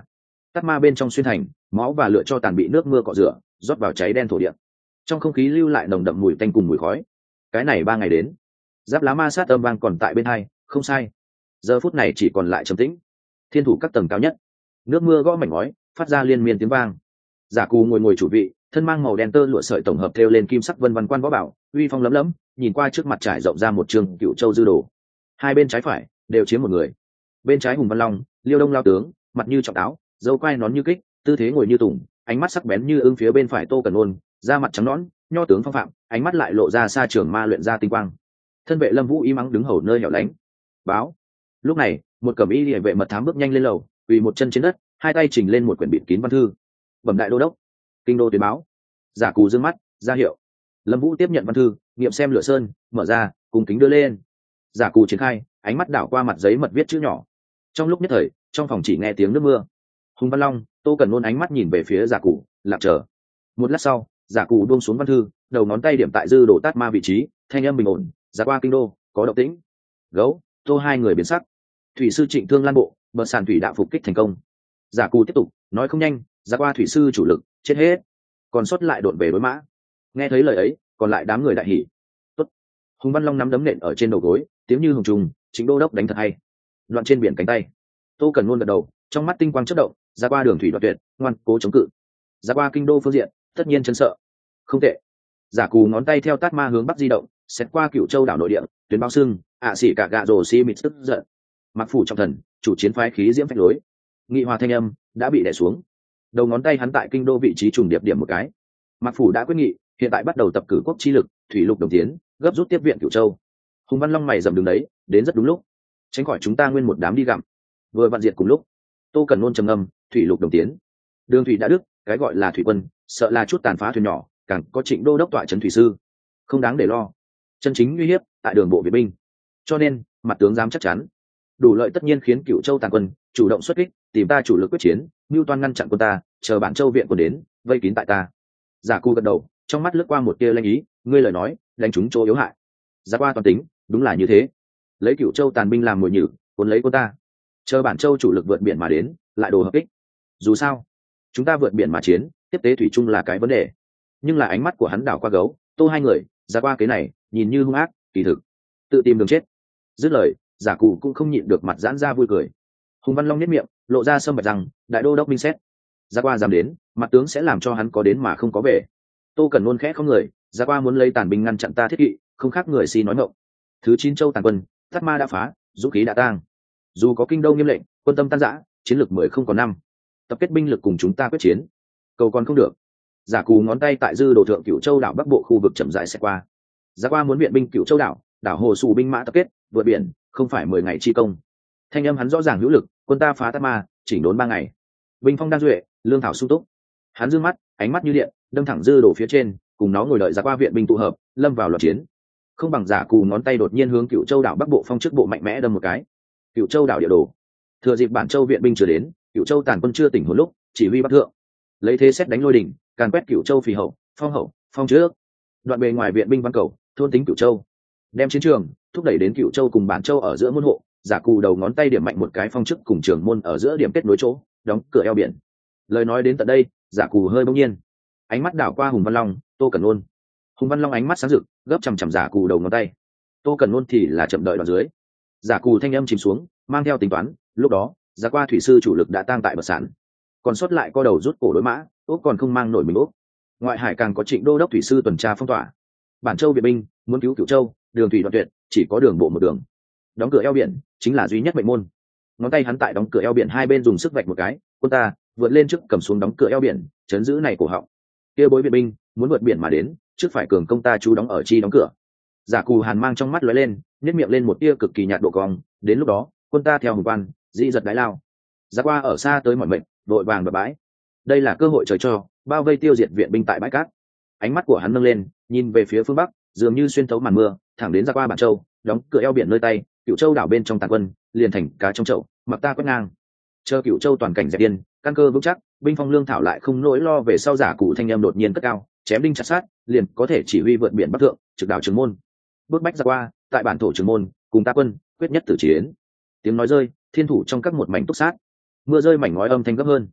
Tát Ma bên trong xuyên thành, máu và lửa cho tàn bị nước mưa cọ rửa, rót vào cháy đen thổ địa. Trong không khí lưu lại nồng đậm mùi tanh cùng mùi khói. Cái này 3 ngày đến, giáp lá ma sát âm vang còn tại bên hai, không sai. Giờ phút này chỉ còn lại trầm tĩnh. Thiên thủ các tầng cao nhất, nước mưa gõ mảnh ngói, phát ra liên miên tiếng vang. Giả Cù ngồi chủ vị, thân mang màu đen tơ lụa sợi tổng hợp thêu lên kim sắc vân vân quan võ bảo, uy phong lấm lấm, nhìn qua trước mặt trải rộng ra một trường Cựu Châu dư đồ. Hai bên trái phải đều chiếm một người. Bên trái Hùng Văn Long, Liêu Đông lao tướng, mặt như trọng táo, dâu quai nón như kích, tư thế ngồi như tùng, ánh mắt sắc bén như ưng. Phía bên phải Tô Cẩn Ôn, da mặt trắng nõn, nho tướng phong phạm, ánh mắt lại lộ ra xa trường ma luyện ra tinh quang. Thân vệ Lâm Vũ y mắng đứng hầu nơi hẻo lánh. Báo. Lúc này, một cẩm y liễu vệ mật thám bước nhanh lên lầu, quỳ một chân trên đất, hai tay chỉnh lên một quyển bịt kín văn thư. Bẩm đại đô đốc, kinh đô tuyên báo. Giả Cù dương mắt ra hiệu. Lâm Vũ tiếp nhận văn thư, nghiệm xem lửa sơn, mở ra, cùng kính đưa lên. Giả Cù triển khai, ánh mắt đảo qua mặt giấy mật viết chữ nhỏ. Trong lúc nhất thời, trong phòng chỉ nghe tiếng nước mưa. Hùng Văn Long, Tô Cẩn Nôn ánh mắt nhìn về phía Giả Cù, lặng chờ. Một lát sau, Giả Cù buông xuống văn thư, đầu ngón tay điểm tại dư đồ Tát Ma vị trí, thanh âm bình ổn. Giả qua kinh đô, có động tĩnh. Gấu, Tô hai người biến sắc. Thủy sư Trịnh Thương Lan bộ, bờ sàn thủy đạo phục kích thành công. Giả Cù tiếp tục, nói không nhanh, Giả qua thủy sư chủ lực chết hết, còn sót lại đột về đối mã. Nghe thấy lời ấy, còn lại đám người đại hỉ. Tốt. Hùng Văn Long nắm đấm nện ở trên đầu gối, tiếng như hùng trùng. Chính đô đốc đánh thật hay. Đoạn trên biển cánh tay. Tô Cẩn Nôn gật đầu, trong mắt tinh quang chớp động. Ra qua đường thủy đoạt tuyệt, ngoan cố chống cự. Ra qua kinh đô phương diện, tất nhiên chân sợ. Không tệ. Giả Cù ngón tay theo Tát Ma hướng bắc di động, xét qua Cựu Châu đảo nội địa, tuyến bao xương, xỉ cả gạ rồ xi mịt tức giận. Mặc phủ trọng thần, chủ chiến phái khí diễm phách lối. Nghị hòa thanh âm đã bị đè xuống. Đầu ngón tay hắn tại kinh đô vị trí trùng điệp điểm một cái. Mặc phủ đã quyết nghị, hiện tại bắt đầu tập cử quốc chi lực, thủy lục đồng tiến, gấp rút tiếp viện Cựu Châu. Hùng Văn Long mày dầm đứng đấy, đến rất đúng lúc, tránh khỏi chúng ta nguyên một đám đi gặm. Vừa vặn diệt cùng lúc. Tô Cẩn Nôn trầm ngâm, thủy lục đồng tiến, đường thủy đã đứt, cái gọi là thủy quân, sợ là chút tàn phá thuyền nhỏ, càng có Trịnh đô đốc tọa trấn thủy sư, không đáng để lo. Chân chính uy hiếp tại đường bộ Việt binh, cho nên mặt tướng dám chắc chắn, đủ lợi tất nhiên khiến Cựu Châu tàn quân chủ động xuất kích, tìm ta chủ lực quyết chiến, mưu toan ngăn chặn quân ta, chờ bản châu viện quân đến, vây kín tại ta. Giả Cù gật đầu, trong mắt lướt qua một tia lanh ý, ngươi lời nói, đánh chúng chỗ yếu hại. Giả qua toàn tính, đúng là như thế. Lấy Cựu Châu tàn binh làm mồi nhử, cuốn lấy quân ta, chờ bản châu chủ lực vượt biển mà đến, lại đồ hợp kích. Dù sao, chúng ta vượt biển mà chiến, tiếp tế thủy chung là cái vấn đề. Nhưng là ánh mắt của hắn đảo qua Gấu, Tô hai người, Giả qua cái này, nhìn như hung ác, kỳ thực tự tìm đường chết. Dứt lời, Giả Cù cũng không nhịn được mặt giãn ra vui cười. Hùng Văn Long nhếch miệng, lộ ra sâm bạch rằng, đại đô đốc minh xét. Giả qua dám đến, mặt tướng sẽ làm cho hắn có đến mà không có về. Tô Cẩn Nôn khẽ không người, Giả qua muốn lấy tàn binh ngăn chặn ta thiết kỵ, không khác người si nói ngọng. Thứ 9 châu tàn quân, Tát Ma đã phá, dũng khí đã tang. Dù có kinh đô nghiêm lệnh, quân tâm tan rã, chiến lược 10 không còn 5. Tập kết binh lực cùng chúng ta quyết chiến, cầu còn không được. Giả Cù ngón tay tại dư đồ thượng Cựu Châu đảo bắc bộ khu vực chậm rãi sẽ qua. Giả qua muốn viện binh Cựu Châu đảo, đảo hồ sù binh mã tập kết, vượt biển, không phải 10 ngày chi công. Thanh âm hắn rõ ràng hữu lực, quân ta phá Tát Ma, chỉnh đốn 3 ngày. Binh phong đang duệ, lương thảo sung túc. Hắn dương mắt, ánh mắt như điện, đâm thẳng dư đồ phía trên, cùng nó ngồi đợi Giả qua viện binh tụ hợp, lâm vào loạt chiến. Không bằng Giả Cù ngón tay đột nhiên hướng Cựu Châu đảo bắc bộ phong trước bộ mạnh mẽ đâm một cái. Cựu Châu đảo địa đồ. Thừa dịp bản châu viện binh chưa đến, Cựu Châu tàn quân chưa tỉnh hồn lúc, chỉ huy bắc thượng, lấy thế xét đánh lôi đỉnh, càn quét Cựu Châu phì hậu, phong trước. Đoạn bề ngoài viện binh văn cầu, thôn tính Cựu Châu, đem chiến trường thúc đẩy đến Cựu Châu cùng bản châu ở giữa môn hộ. Giả Cù đầu ngón tay điểm mạnh một cái phong trước cùng trường môn ở giữa điểm kết nối chỗ, đóng cửa eo biển. Lời nói đến tận đây, Giả Cù hơi bỗng nhiên, ánh mắt đảo qua Hùng Văn Long, Tô Cẩn Nôn. Hùng Văn Long ánh mắt sáng rực, gấp chằm chằm Giả Cù đầu ngón tay. Tô Cẩn Nôn thì là chậm đợi đoạn dưới. Giả Cù thanh âm chìm xuống, mang theo tính toán. Lúc đó, Giả qua thủy sư chủ lực đã tang tại bờ sản, còn sót lại co đầu rút cổ đối mã, úc còn không mang nổi mình úc. Ngoại hải càng có Trịnh đô đốc thủy sư tuần tra phong tỏa. Bản châu viện binh muốn cứu Cựu Châu, đường thủy đoạn tuyệt, chỉ có đường bộ một đường. Đóng cửa eo biển chính là duy nhất mệnh môn. Ngón tay hắn tại đóng cửa eo biển hai bên dùng sức vạch một cái, quân ta vượt lên trước cầm xuống đóng cửa eo biển, chấn giữ này cổ họng. Kia bối viện binh muốn vượt biển mà đến, trước phải cường công ta chú đóng ở chi đóng cửa. Giả Cù hàn mang trong mắt lóe lên, nhếch miệng lên một tia cực kỳ nhạt độ cong. Đến lúc đó, quân ta theo hùng quan, dị giật đái lao. Giả qua ở xa tới mọi mệnh, vội vàng bờ bãi. Đây là cơ hội trời cho, bao vây tiêu diệt viện binh tại bãi cát. Ánh mắt của hắn nâng lên, nhìn về phía phương bắc, dường như xuyên thấu màn mưa, thẳng đến Giả qua bản châu, đóng cửa eo biển nơi tay, Cựu Châu đảo bên trong tàn quân, liền thành cá trong chậu, mặc ta quét ngang. Chờ Cựu Châu toàn cảnh dẹp yên, căn cơ vững chắc, binh phong lương thảo lại không nỗi lo về sau. Giả Cụ thanh em đột nhiên cất cao, chém đinh chặt sát, liền có thể chỉ huy vượt biển bắc thượng, trực đảo Trường Môn. Bước bách Giả qua, tại bản thổ Trường Môn, cùng ta quân, quyết nhất tử chiến. Tiếng nói rơi, thiên thủ trong các một mảnh túc sát. Mưa rơi mảnh ngói âm thanh gấp hơn.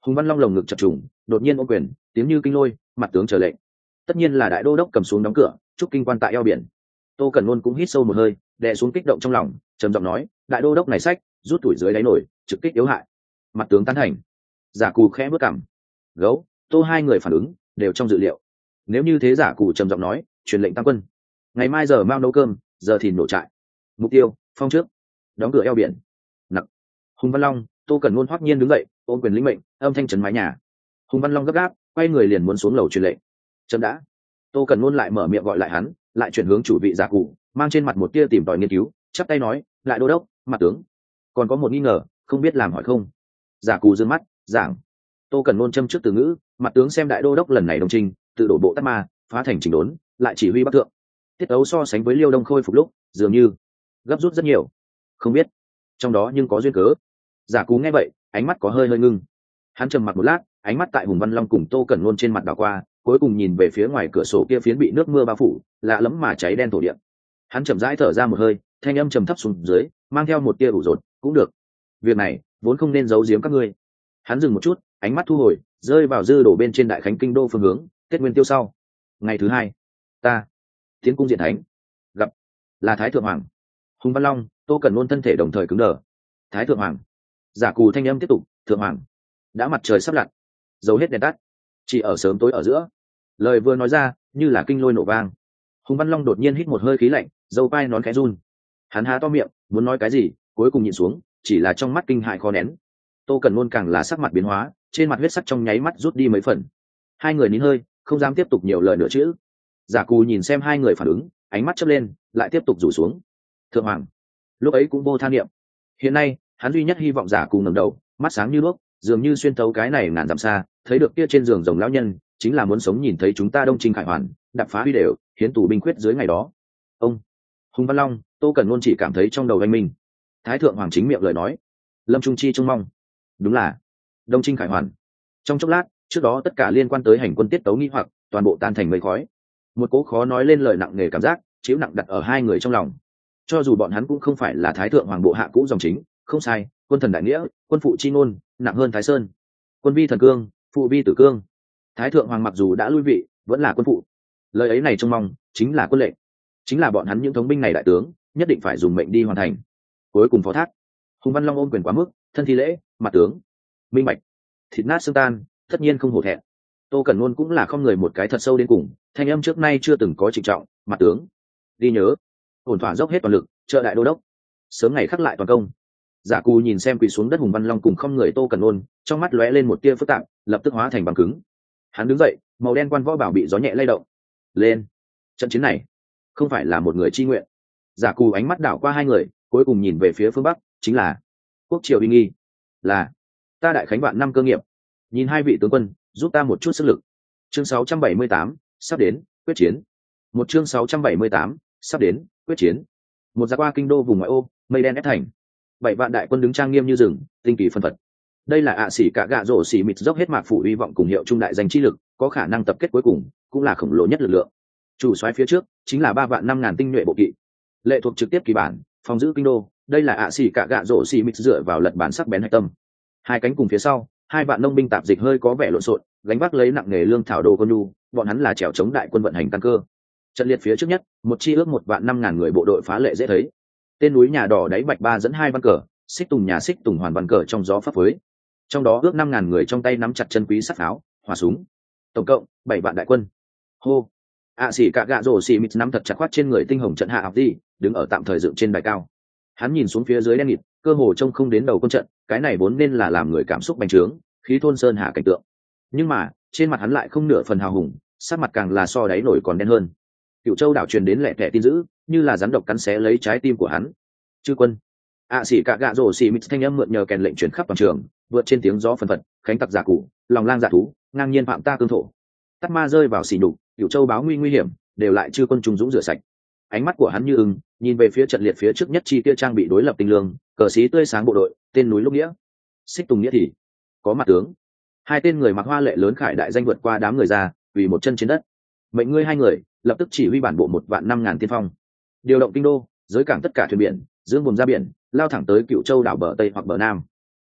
Hùng Văn Long lồng ngực chập trùng, đột nhiên ôm quyền, tiếng như kinh lôi, mặt tướng chờ lệnh. Tất nhiên là đại đô đốc cầm xuống đóng cửa, chúc kinh quan tại eo biển. Tô Cẩn Luân cũng hít sâu một hơi, đè xuống kích động trong lòng, trầm giọng nói, đại đô đốc này sách, rút tuổi dưới đáy nổi, trực kích yếu hại. Mặt tướng tán thành. Giả Cù khẽ bước cằm. Gấu, Tô hai người phản ứng đều trong dự liệu. Nếu như thế Giả Cù trầm giọng nói, truyền lệnh tăng quân. Ngày mai giờ mau nấu cơm, giờ thì nổ trại. Mục tiêu, phong trước. Đóng cửa eo biển. Nặc. Hùng Văn Long, Tô Cẩn Luân hoắc nhiên đứng dậy, ôm quyền lĩnh mệnh, âm thanh trấn mái nhà. Hùng Văn Long gấp gáp, quay người liền muốn xuống lầu truyền lệnh. Chấm đã. Tô Cẩn Luân lại mở miệng gọi lại hắn, lại chuyển hướng chủ vị Giả Cụ, mang trên mặt một tia tìm tòi nghiên cứu, chắp tay nói, lại đô đốc, mặt tướng, còn có một nghi ngờ, không biết làm hỏi không. Giả Cụ giương mắt, giảng. Tô Cẩn Luân châm trước từ ngữ, mặt tướng xem đại đô đốc lần này đồng trình, tự đổ bộ Tát Ma, phá thành chỉnh đốn, lại chỉ huy bắc thượng. Tiết tấu so sánh với Liêu Đông khôi phục lúc, dường như gấp rút rất nhiều. Không biết, trong đó nhưng có duyên cớ. Giả Cú nghe vậy, ánh mắt có hơi hơi ngưng. Hắn trầm mặc một lát, ánh mắt tại Hùng Văn Long cùng Tô Cẩn Luân trên mặt đảo qua, cuối cùng nhìn về phía ngoài cửa sổ kia phiến bị nước mưa bao phủ, lạ lẫm mà cháy đen thổ địa. Hắn chậm rãi thở ra một hơi, thanh âm trầm thấp xuống dưới, mang theo một tia ủ rột, cũng được. Việc này vốn không nên giấu giếm các ngươi. Hắn dừng một chút, ánh mắt thu hồi, rơi vào dư đổ bên trên đại khánh kinh đô phương hướng, Tết Nguyên Tiêu sau. Ngày thứ hai, ta tiến cung diện thánh, gặp là Thái thượng hoàng. Hùng Văn Long, Tô Cẩn Luân thân thể đồng thời cứng đờ. Thái thượng hoàng. Giả Cù thanh âm tiếp tục, thượng hoàng. Đã mặt trời sắp lặn, dầu hết đèn tắt, chỉ ở sớm tối ở giữa. Lời vừa nói ra, như là kinh lôi nổ vang. Hùng Văn Long đột nhiên hít một hơi khí lạnh, dâu vai nón khẽ run. Hắn há to miệng, muốn nói cái gì, cuối cùng nhịn xuống, chỉ là trong mắt kinh hại khó nén. Tô Cẩn Luân càng là sắc mặt biến hóa, trên mặt huyết sắc trong nháy mắt rút đi mấy phần. Hai người nín hơi, không dám tiếp tục nhiều lời nữa chữ. Giả Cù nhìn xem hai người phản ứng, ánh mắt chớp lên, lại tiếp tục rủ xuống. Thượng hoàng, lúc ấy cũng vô tha niệm. Hiện nay, hắn duy nhất hy vọng Giả Cù ngẩng đầu, mắt sáng như đuốc, dường như xuyên thấu cái này ngàn dặm xa, thấy được kia trên giường rồng lão nhân, chính là muốn sống nhìn thấy chúng ta Đông Trinh khải hoàn, đập phá huy đều, hiến tù binh quyết dưới ngày đó. Ông Hùng Văn Long, Tô Cẩn Luân chỉ cảm thấy trong đầu anh minh. Thái thượng hoàng chính miệng lời nói, Lâm Trung Chi trông mong. Đúng là Đông Trinh khải hoàn. Trong chốc lát, trước đó tất cả liên quan tới hành quân tiết tấu nghi hoặc, toàn bộ tan thành mây khói. Một cố khó nói lên lời nặng nề cảm giác, chịu nặng đặt ở hai người trong lòng. Cho dù bọn hắn cũng không phải là Thái thượng hoàng bộ hạ cũ dòng chính, không sai, quân thần đại nghĩa, quân phụ chi ngôn, nặng hơn Thái Sơn. Quân vi thần cương, phụ vi tử cương. Thái thượng hoàng mặc dù đã lui vị, vẫn là quân phụ. Lời ấy này trông mong, chính là quân lệnh, chính là bọn hắn những thống binh này đại tướng, nhất định phải dùng mệnh đi hoàn thành. Cuối cùng phó thác. Hùng Văn Long ôm quyền quá mức, thân thi lễ, mặt tướng, minh bạch, thịt nát xương tan, tất nhiên không hổ thẹn. Tô Cẩn Luân cũng là không người một cái thật sâu đến cùng, thanh âm trước nay chưa từng có trịnh trọng, mặt tướng, đi nhớ, ổn thỏa dốc hết toàn lực, trợ đại đô đốc, sớm ngày khắc lại toàn công. Giả Cù nhìn xem quỳ xuống đất Hùng Văn Long cùng không người Tô Cẩn Luân, trong mắt lóe lên một tia phức tạp, lập tức hóa thành bằng cứng. Hắn đứng dậy, màu đen quan võ bảo bị gió nhẹ lay động. Lên, trận chiến này không phải là một người chi nguyện. Giả Cù ánh mắt đảo qua hai người, cuối cùng nhìn về phía phương bắc, chính là quốc triều uy nghi, là ta đại khánh vạn năm cơ nghiệp. Nhìn hai vị tướng quân, giúp ta một chút sức lực. Chương 678, sắp đến, quyết chiến. Một chương 678, sắp đến, quyết chiến. Một giặc qua kinh đô vùng ngoại ô, mây đen ép thành. 7 vạn đại quân đứng trang nghiêm như rừng, tinh kỳ phân phật. Đây là ạ xỉ cả gạ rổ xỉ mịt dốc hết mạc phủ hy vọng cùng hiệu trung đại danh chi lực, có khả năng tập kết cuối cùng, cũng là khổng lồ nhất lực lượng. Chủ soái phía trước chính là 3 vạn 5.000 tinh nhuệ bộ kỵ, lệ thuộc trực tiếp kỳ bản, phòng giữ kinh đô. Đây là ạ xỉ cả gạ rổ xỉ mịt dựa vào lật bản sắc bén hạch tâm. Hai cánh cùng phía sau, 2 vạn nông binh tạp dịch hơi có vẻ lộn xộn, gánh vác lấy nặng nghề lương thảo đồ con nhu, bọn hắn là trèo chống đại quân vận hành căn cơ. Trận liệt phía trước nhất, một chi ước 1 vạn 5.000 người bộ đội phá lệ dễ thấy. Tên núi nhà đỏ đáy bạch ba dẫn 2 văn cờ, xích tùng nhà xích tùng hoàn văn cờ trong gió pháp phới. Trong đó ước 5.000 người trong tay nắm chặt chân quý sắt pháo, hỏa súng. Tổng cộng 7 vạn đại quân. Hô. ạ xỉ cả gạ rổ xỉ mịt nắm thật chặt khoát trên người tinh hồng trận hạ học đi, đứng ở tạm thời dựng trên đài cao. Hắn nhìn xuống phía dưới đen nghịt, cơ hồ trông không đến đầu quân trận, cái này vốn nên là làm người cảm xúc bành trướng, khí thôn sơn hạ cảnh tượng. Nhưng mà, trên mặt hắn lại không nửa phần hào hùng, sắc mặt càng là so đáy nổi còn đen hơn. Cựu Châu đảo truyền đến lẻ tẻ tin dữ, như là rắn độc cắn xé lấy trái tim của hắn. Chư quân. ạ xỉ cả gạ rổ xỉ mịt thanh âm mượn nhờ kèn lệnh truyền khắp toàn trường, vượt trên tiếng gió phần phật, khánh tặc giả cụ, lòng lang dạ thú, ngang nhiên phạm ta cương thổ. Tát Ma rơi vào xỉ nhục, Cựu Châu báo nguy hiểm, đều lại chư quân trung dũng rửa sạch. Ánh mắt của hắn như ưng, nhìn về phía trận liệt phía trước nhất chi kia trang bị đối lập tinh lương, cờ xí tươi sáng bộ đội, tên núi lúc nghĩa, xích tùng nghĩa thì có mặt tướng. Hai tên người mặc hoa lệ lớn khải đại danh vượt qua đám người ra, vì một chân trên đất. Mệnh ngươi hai người, lập tức chỉ huy bản bộ 1 vạn 5.000 tiên phong, điều động kinh đô, giới cảng tất cả thuyền biển, dưỡng vùng ra biển, lao thẳng tới Cựu Châu đảo bờ tây hoặc bờ nam.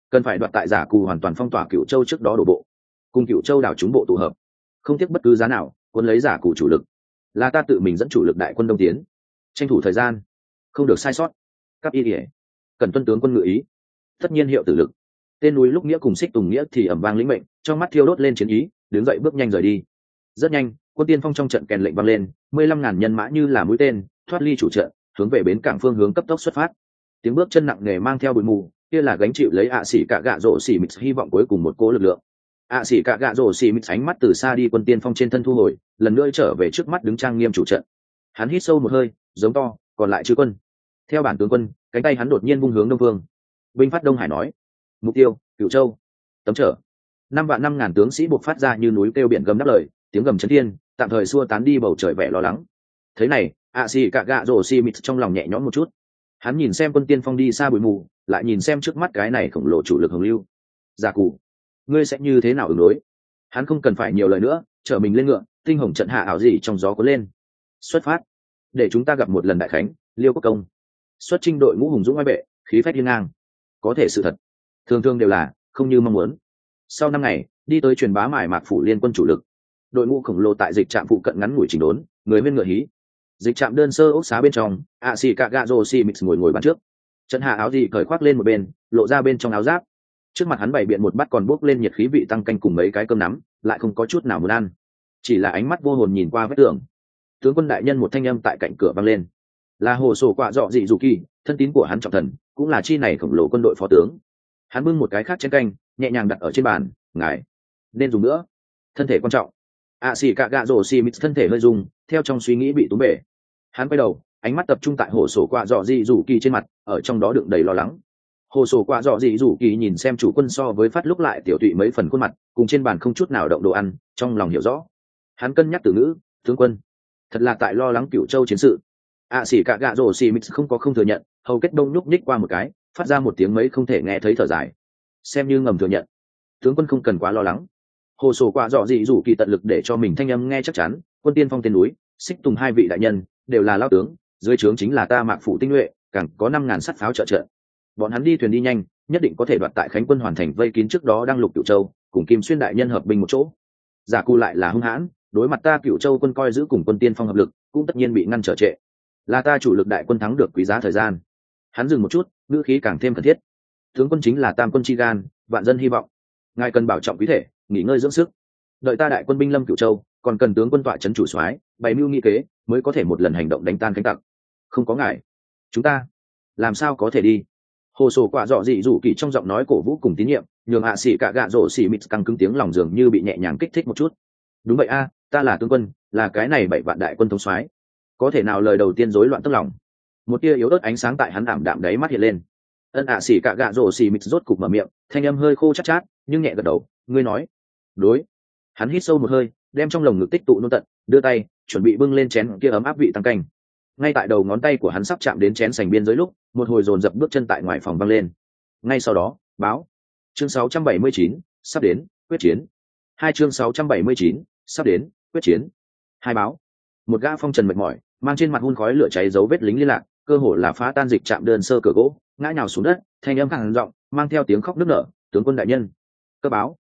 cần phải đoạt tại giả cù hoàn toàn phong tỏa Cửu Châu trước đó đổ bộ, cùng Cửu Châu đảo chúng bộ tụ hợp, không tiếc bất cứ giá nào quân lấy giả cù chủ lực. Là ta tự mình dẫn chủ lực đại quân đông tiến, tranh thủ thời gian, không được sai sót. Cấp y ỉa cần tuân tướng quân ngự ý. Tất nhiên hiệu tử lực. Tên núi lúc nghĩa cùng Xích Tùng nghĩa thì ầm vang lĩnh mệnh, trong mắt thiêu đốt lên chiến ý, đứng dậy bước nhanh rời đi. Rất nhanh, quân tiên phong trong trận kèn lệnh vang lên, 15.000 nhân mã như là mũi tên thoát ly chủ trận, hướng về bến cảng phương hướng cấp tốc xuất phát. Tiếng bước chân nặng nề mang theo bụi mù, kia là gánh chịu lấy ạ xỉ cả gạ rổ xỉ mịt hy vọng cuối cùng một cỗ lực lượng. ạ xỉ cả gạ rổ xỉ mịt ánh mắt từ xa đi quân tiên phong trên thân thu hồi, lần nữa trở về trước mắt đứng trang nghiêm chủ trận. Hắn hít sâu một hơi, giống to, còn lại chư quân. Theo bản tướng quân, cánh tay hắn đột nhiên vung hướng đông vương. Binh phát Đông Hải nói, mục tiêu Cửu Châu. Tấm trở 5.000 tướng sĩ buộc phát ra như núi kêu biển gầm đáp lời, tiếng gầm chấn thiên, tạm thời xua tán đi bầu trời vẻ lo lắng. Thế này, ạ xỉ cả gạ rổ xỉ mịt trong lòng nhẹ nhõm một chút. Hắn nhìn xem quân tiên phong đi xa bụi mù, lại nhìn xem trước mắt cái này khổng lồ chủ lực hồng lưu. Giả cụ, ngươi sẽ như thế nào ứng đối? Hắn không cần phải nhiều lời nữa, chở mình lên ngựa, tinh hồng trận hạ ảo gì trong gió cuốn lên. Xuất phát, để chúng ta gặp một lần đại khánh, Liêu Quốc Công. Xuất chinh đội ngũ hùng dũng oai vệ, khí phách hiên ngang. Có thể sự thật, thường thường đều là không như mong muốn. Sau 5 ngày, đi tới truyền bá mải mạc phủ liên quân chủ lực. Đội ngũ khổng lồ tại dịch trạm phụ cận ngắn ngủi chỉnh đốn, người bên ngựa hí. Dịch trạm đơn sơ ốc xá bên trong, ạ xỉ cả gạ rồ xỉ mịt ngồi bàn trước. Trận hạ áo gì cởi khoác lên một bên, lộ ra bên trong áo giáp. Trước mặt hắn bày biện một bát còn bốc lên nhiệt khí vị tăng canh cùng mấy cái cơm nắm, lại không có chút nào muốn ăn, chỉ là ánh mắt vô hồn nhìn qua vết tường. Tướng quân đại nhân một thanh âm tại cạnh cửa vang lên, là hồ sổ quạ dọ dị dù kỳ, thân tín của hắn trọng thần, cũng là chi này khổng lồ quân đội phó tướng. Hắn bưng một cái khác chén canh, nhẹ nhàng đặt ở trên bàn, ngài nên dùng nữa, thân thể quan trọng. ạ xỉ cả gạ rồ xỉ mịt thân thể hơi rung, theo trong suy nghĩ bị túm bể. Hắn quay đầu, ánh mắt tập trung tại hồ sổ quạ dọ dị dù kỳ trên mặt, ở trong đó đựng đầy lo lắng. Hồ sổ quạ dọ dị dù kỳ nhìn xem chủ quân so với phát lúc lại tiểu tụy mấy phần khuôn mặt, cùng trên bàn không chút nào động đồ ăn, trong lòng hiểu rõ. Hắn cân nhắc từ ngữ, tướng quân, thật là tại lo lắng Cửu Châu chiến sự. ạ xỉ cả gạ rồ xỉ mịt không thừa nhận, hầu kết đông nhúc nhích qua một cái, phát ra một tiếng mấy không thể nghe thấy thở dài, xem như ngầm thừa nhận. Tướng quân không cần quá lo lắng. Hồ sổ quạ dọ dị dù kỳ tận lực để cho mình thanh âm nghe chắc chắn, quân tiên phong tên núi, Xích Tùng 2 vị đại nhân đều là lao tướng, dưới trướng chính là ta mạc phủ tinh nhuệ, càng có 5.000 sắt pháo trợ trợ. Bọn hắn đi thuyền đi nhanh, nhất định có thể đoạt tại Khánh quân hoàn thành vây kín trước đó đang lục Cửu Châu, cùng Kim Xuyên đại nhân hợp binh một chỗ. Giả Cù lại là hung hãn, đối mặt ta Cửu Châu quân coi giữ cùng quân tiên phong hợp lực, cũng tất nhiên bị ngăn trở trệ. Là ta chủ lực đại quân thắng được quý giá thời gian. Hắn dừng một chút, ngữ khí càng thêm cần thiết. Tướng quân chính là tam quân chi gan, vạn dân hy vọng. Ngài cần bảo trọng quý thể, nghỉ ngơi dưỡng sức. Đợi ta đại quân binh lâm Cửu Châu, còn cần tướng quân tọa trấn chủ soái, bày mưu nghị kế, mới có thể một lần hành động đánh tan cánh tặc. Không có ngài, chúng ta làm sao có thể đi? Hồ sổ quạ dọ dị dù kỳ trong giọng nói cổ vũ cùng tín nhiệm, nhường ạ xỉ cả gạ rổ xỉ mịt căng cứng tiếng lòng dường như bị nhẹ nhàng kích thích một chút. Đúng vậy a, ta là tướng quân, là cái này 7 vạn đại quân thống soái, có thể nào lời đầu tiên rối loạn tức lòng. Một tia yếu ớt ánh sáng tại hắn ảm đạm đáy mắt hiện lên. Ân ạ xỉ cả gạ rổ xỉ mịt rốt cục mở miệng, thanh âm hơi khô chát chát, nhưng nhẹ gật đầu, ngươi nói đối. Hắn hít sâu một hơi, đem trong lồng ngực tích tụ nôn tận, đưa tay chuẩn bị bưng lên chén kia ấm áp vị tăng canh. Ngay tại đầu ngón tay của hắn sắp chạm đến chén sành biên giới lúc, một hồi dồn dập bước chân tại ngoài phòng vang lên. Ngay sau đó, báo. Chương 679, sắp đến, quyết chiến. Chương 679, sắp đến, quyết chiến. Hai báo. Một gã phong trần mệt mỏi, mang trên mặt hun khói lửa cháy dấu vết lính liên lạc, cơ hồ là phá tan dịch chạm đơn sơ cửa gỗ, ngã nhào xuống đất, thanh âm khàn giọng, mang theo tiếng khóc nức nở, tướng quân đại nhân. Cơ báo.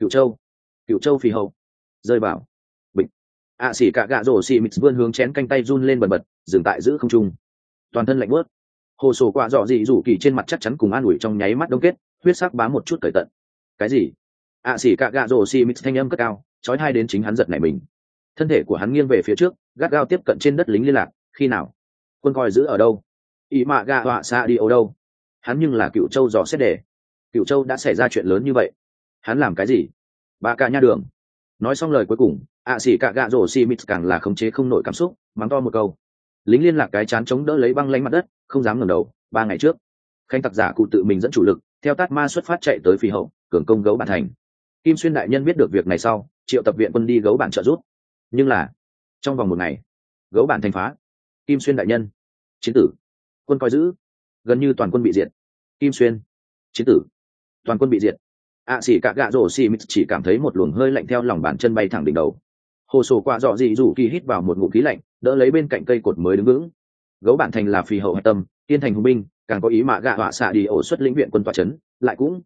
Cửu Châu phi hậu. Rơi vào. Bịch. ạ xỉ cả gạ rổ xỉ mịt vươn hướng chén canh tay run lên bần bật, dừng tại giữ không trung. Toàn thân lạnh bớt. Hồ sổ quạ dọ dị rủ kỳ trên mặt chắc chắn cùng an ủi trong nháy mắt đông kết, huyết sắc bám một chút cởi tận. Cái gì? ạ xỉ cả gạ rổ xỉ mịt thanh âm cất cao, chói tai đến chính hắn giật nảy mình. Thân thể của hắn nghiêng về phía trước, gắt gao tiếp cận trên đất lính liên lạc. Khi nào? Quân coi giữ ở đâu? Ý mạ gạ họa xa đi ở đâu? Hắn nhưng là Cửu Châu dò xét đề. Cửu Châu đã xảy ra chuyện lớn như vậy, hắn làm cái gì? Ba cả nha đường. Nói xong lời cuối cùng, ạ xỉ cả gạ rổ xỉ mịt càng là khống chế không nổi cảm xúc, mắng to một câu. Lính liên lạc cái chán chống đỡ lấy băng lánh mặt đất, không dám ngẩng đầu. 3 ngày trước, khanh tặc giả cụ tự mình dẫn chủ lực theo Tát Ma xuất phát chạy tới Phi Hậu, cường công Gấu Bản thành. Kim Xuyên đại nhân biết được việc này sau, triệu tập viện quân đi Gấu Bản trợ giúp. Nhưng là trong vòng 1 ngày, Gấu Bản thành phá. Kim Xuyên đại nhân chiến tử, quân coi giữ gần như toàn quân bị diệt. Kim Xuyên chiến tử, toàn quân bị diệt. ạ xỉ cả gạ rổ xỉ mịt chỉ cảm thấy một luồng hơi lạnh theo lòng bàn chân bay thẳng đỉnh đầu. Hồ sổ quạ dọ dị rủ kỳ hít vào một ngụm khí lạnh, đỡ lấy bên cạnh cây cột mới đứng vững. Gấu Bản thành là Phi Hậu hạch tâm, tiên thành hùng binh, càng có ý mạ gạ họa xạ đi ổ xuất lĩnh viện quân tọa chấn, lại cũng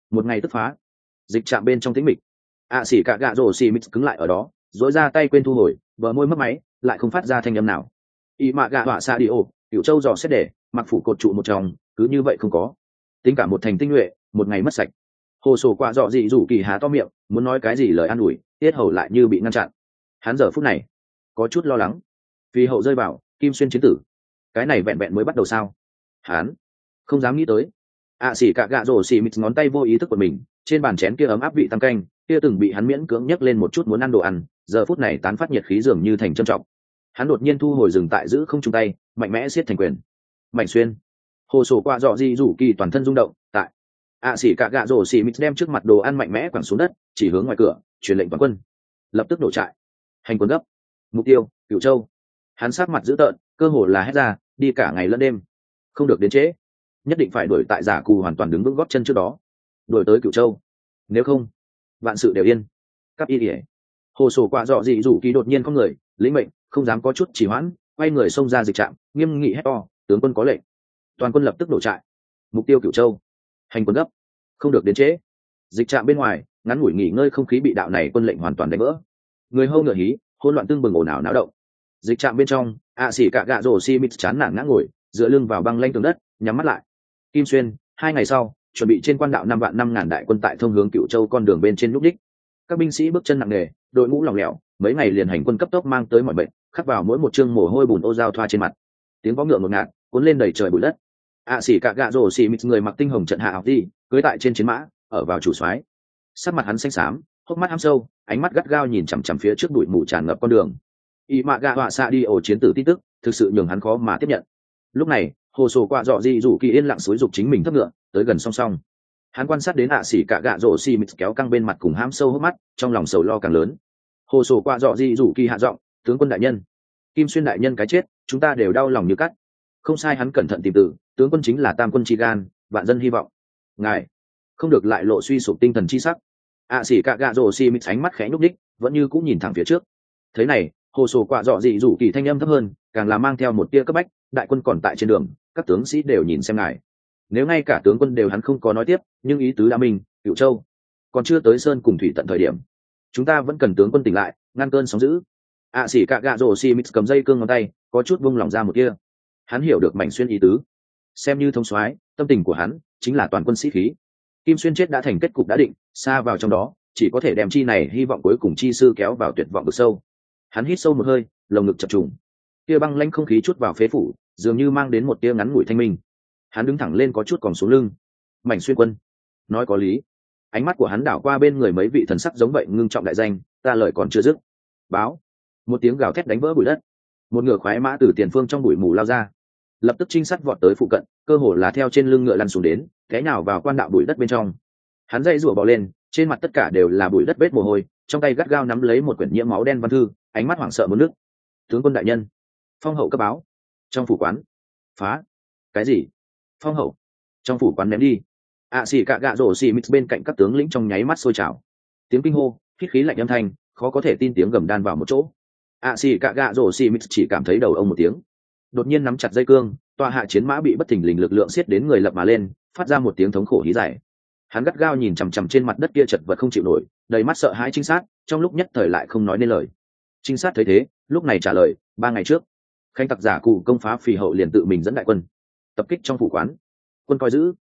Một ngày tức phá. Dịch trạm bên trong tĩnh mịch. Xỉ cả gạ rổ xì mít cứng lại ở đó, dỗi ra tay quên thu hồi, bờ môi mất máy, lại không phát ra thanh âm nào. Y mạ gạ họa xa đi ô, Cửu Châu dò xét để mặc phủ cột trụ một tròng, cứ như vậy không có. Tính cả một thành tinh nhuệ, một ngày mất sạch. Hồ sổ quả dọ dị rủ kỳ há to miệng, muốn nói cái gì lời an ủi, tiết hầu lại như bị ngăn chặn. Hắn giờ phút này có chút lo lắng, vì hậu rơi vào Kim Xuyên chiến tử. Cái này vẹn vẹn mới bắt đầu sao? Hắn không dám nghĩ tới. Xỉ cả gạ rổ xì mít ngón tay vô ý thức của mình, trên bàn chén kia ấm áp vị tăng canh, kia từng bị hắn miễn cưỡng nhấc lên một chút muốn ăn đồ ăn, giờ phút này tán phát nhiệt khí dường như thành trầm trọng. Hắn đột nhiên thu hồi dừng tại giữ không chung tay, mạnh mẽ siết thành quyền. Mạnh xuyên. Hồ sổ qua dọ di rủ kỳ toàn thân rung động, tại xỉ cả gạ rổ xì mít đem trước mặt đồ ăn mạnh mẽ quẳng xuống đất, chỉ hướng ngoài cửa, truyền lệnh toàn quân lập tức đổ trại, hành quân gấp, mục tiêu Cửu Châu. Hắn sát mặt dữ tợn, cơ hồ là hét ra, đi cả ngày lẫn đêm, không được đến trễ, nhất định phải đuổi tại giả cù hoàn toàn đứng vững gót chân trước đó, đuổi tới Cửu Châu, nếu không vạn sự đều yên. Cáp y ỉa. Hồ sổ quả dọ dị rủ kỳ đột nhiên không người lĩnh mệnh, không dám có chút trì hoãn, quay người xông ra dịch trạm, nghiêm nghị hét to, tướng quân có lệnh, toàn quân lập tức đổ trại, mục tiêu Cửu Châu, hành quân gấp, không được đến trễ. Dịch trạm bên ngoài ngắn ngủi nghỉ ngơi không khí bị đạo này quân lệnh hoàn toàn đánh vỡ, người hâu ngựa hí, hỗn loạn tương bừng ồn ào náo động. Dịch trạm bên trong xỉ cả gạ rổ xi mít chán nản ngã ngồi, dựa lưng vào băng lanh tường đất, nhắm mắt lại. Kim Xuyên 2 ngày sau chuẩn bị trên quan đạo 5 vạn 5 ngàn đại quân tại thông hướng Cửu Châu con đường bên trên lúc đích. Các binh sĩ bước chân nặng nề, đội ngũ lỏng lẻo, mấy ngày liền hành quân cấp tốc mang tới mọi bệnh, khắc vào mỗi một chương mồ hôi bùn ô dao thoa trên mặt. Tiếng vó ngựa ngột ngạt cuốn lên đầy trời bụi đất. Xỉ cả gạ rổ xì mít người mặc tinh hồng trận hạ học đi, cưỡi tại trên chiến mã, ở vào chủ soái. Sắc mặt hắn xanh xám, hốc mắt hăm sâu, ánh mắt gắt gao nhìn chằm chằm phía trước bụi mù tràn ngập con đường. Y mạ gạ họa xạ đi ổ chiến tử tin tức, thực sự nhường hắn khó mà tiếp nhận. Lúc này, hồ sổ quạ dọ dị rủ kỳ yên lặng xúi dục chính mình thấp ngựa, tới gần song song. Hắn quan sát đến xỉ cả gạ rổ xì mít kéo căng bên mặt cùng hám sâu hốc mắt, trong lòng sầu lo càng lớn. Hồ sổ quạ dọ dị rủ kỳ hạ giọng, tướng quân đại nhân, Kim Xuyên đại nhân cái chết, chúng ta đều đau lòng như cắt. Không sai, hắn cẩn thận tìm từ, tướng quân chính là tam quân chi gan, vạn dân hy vọng. Ngài không được lại lộ suy sụp tinh thần chi sắc. Xỉ cả gạ rổ xì mít ánh mắt khẽ nhúc đích, vẫn như cũng nhìn thẳng phía trước. Thế này, hồ sổ quạ dọ dị rủ kỳ thanh âm thấp hơn, càng là mang theo một tia cấp bách, đại quân còn tại trên đường, các tướng sĩ đều nhìn xem ngài. Nếu ngay cả tướng quân đều hắn không có nói tiếp, nhưng ý tứ đã minh, Cửu Châu còn chưa tới sơn cùng thủy tận thời điểm, chúng ta vẫn cần tướng quân tỉnh lại, ngăn cơn sóng dữ. Xỉ cả gạ rổ xì mít cầm dây cương ngón tay, có chút vung lòng ra một kia. Hắn hiểu được Mảnh Xuyên ý tứ, xem như thông soái, tâm tình của hắn chính là toàn quân sĩ khí. Kim Xuyên chết đã thành kết cục đã định, xa vào trong đó, chỉ có thể đem chi này hy vọng cuối cùng chi sư kéo vào tuyệt vọng vực sâu. Hắn hít sâu một hơi, lồng ngực chập trùng, tia băng lãnh không khí chút vào phế phủ, dường như mang đến một tia ngắn ngủi thanh minh. Hắn đứng thẳng lên có chút còng xuống lưng. Mảnh Xuyên quân nói có lý. Ánh mắt của hắn đảo qua bên người mấy vị thần sắc giống vậy ngưng trọng đại danh, ta lời còn chưa dứt. Báo. Một tiếng gào thét đánh vỡ bụi đất. Một ngựa khoái mã từ tiền phương trong bụi mù lao ra, lập tức trinh sát vọt tới phụ cận, cơ hồ là theo trên lưng ngựa lăn xuống đến, té nhào vào quan đạo bụi đất bên trong. Hắn dây rủa bò lên, trên mặt tất cả đều là bụi đất vết mồ hôi, trong tay gắt gao nắm lấy một quyển nhiễm máu đen văn thư, ánh mắt hoảng sợ muốn nước. Tướng quân đại nhân, phong hậu cấp báo. Trong phủ quán. Phá. Cái gì? Phong hậu? Trong phủ quán ném đi. Xỉ cả gạ rổ xì mít bên cạnh các tướng lĩnh trong nháy mắt sôi trào. Tiếng kinh hô, hít khí lạnh âm thanh, khó có thể tin tiếng gầm đan vào một chỗ. Xỉ cả gạ rổ xì mít chỉ cảm thấy đầu ông một tiếng, đột nhiên nắm chặt dây cương, tọa hạ chiến mã bị bất thình lình lực lượng xiết đến người lập mà lên, phát ra một tiếng thống khổ hí dài. Hắn gắt gao nhìn chằm chằm trên mặt đất kia chật vật không chịu nổi, đầy mắt sợ hãi trinh sát, trong lúc nhất thời lại không nói nên lời. Trinh sát thấy thế, lúc này trả lời, 3 ngày trước, khanh tặc giả cụ công phá Phì hậu liền tự mình dẫn đại quân tập kích trong phủ quán. Quân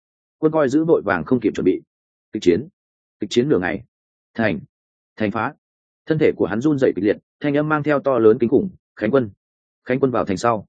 coi giữ vội vàng không kịp chuẩn bị. Kịch chiến nửa ngày, thành phá. Thân thể của hắn run rẩy kịch liệt, thanh âm mang theo to lớn kinh khủng, khánh quân vào thành sau.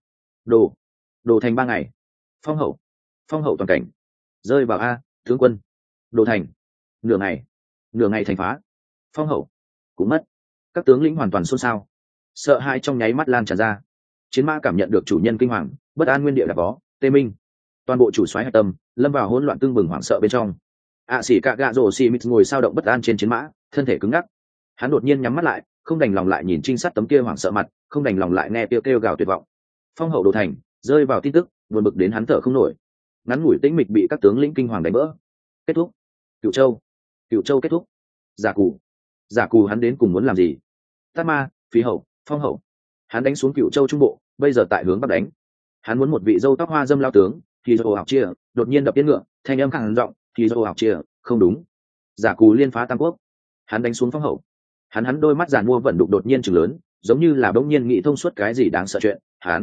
Đồ thành 3 ngày. Phong hậu toàn cảnh rơi vào tướng quân. Đồ thành nửa ngày thành phá. Phong hậu cũng mất. Các tướng lĩnh hoàn toàn xôn xao, sợ hãi trong nháy mắt lan tràn ra. Chiến mã cảm nhận được chủ nhân kinh hoàng, bất an nguyên địa đạp vó, tê minh. Toàn bộ chủ soái hạch tâm lâm vào hỗn loạn tương bừng hoảng sợ bên trong. Xỉ cả gạ rổ xì mít ngồi sao động bất an trên chiến mã, thân thể cứng ngắc. Hắn đột nhiên nhắm mắt lại, không đành lòng lại nhìn trinh sát tấm kia hoảng sợ mặt, không đành lòng lại nghe kêu gào tuyệt vọng. Phong hậu đồ thành rơi vào tin tức, buồn bực đến hắn thở không nổi. Ngắn ngủi tĩnh mịch bị các tướng lĩnh kinh hoàng đánh vỡ. Kết thúc. Cửu Châu kết thúc. Giả cù hắn đến cùng muốn làm gì? Tát Ma, Phí hậu, Phong hậu. Hắn đánh xuống Cửu Châu trung bộ, bây giờ tại hướng bắc đánh. Hắn muốn một vị dâu tóc hoa dâm lao tướng, thì dô học chia đột nhiên đập yên ngựa, thanh âm khẳng giọng, thì dô học chia không đúng. Giả Cù liên phá tam quốc, hắn đánh xuống phong hậu. Hắn đôi mắt giàn mua vẫn đục đột nhiên chừng lớn, giống như là bỗng nhiên nghĩ thông suốt cái gì đáng sợ chuyện.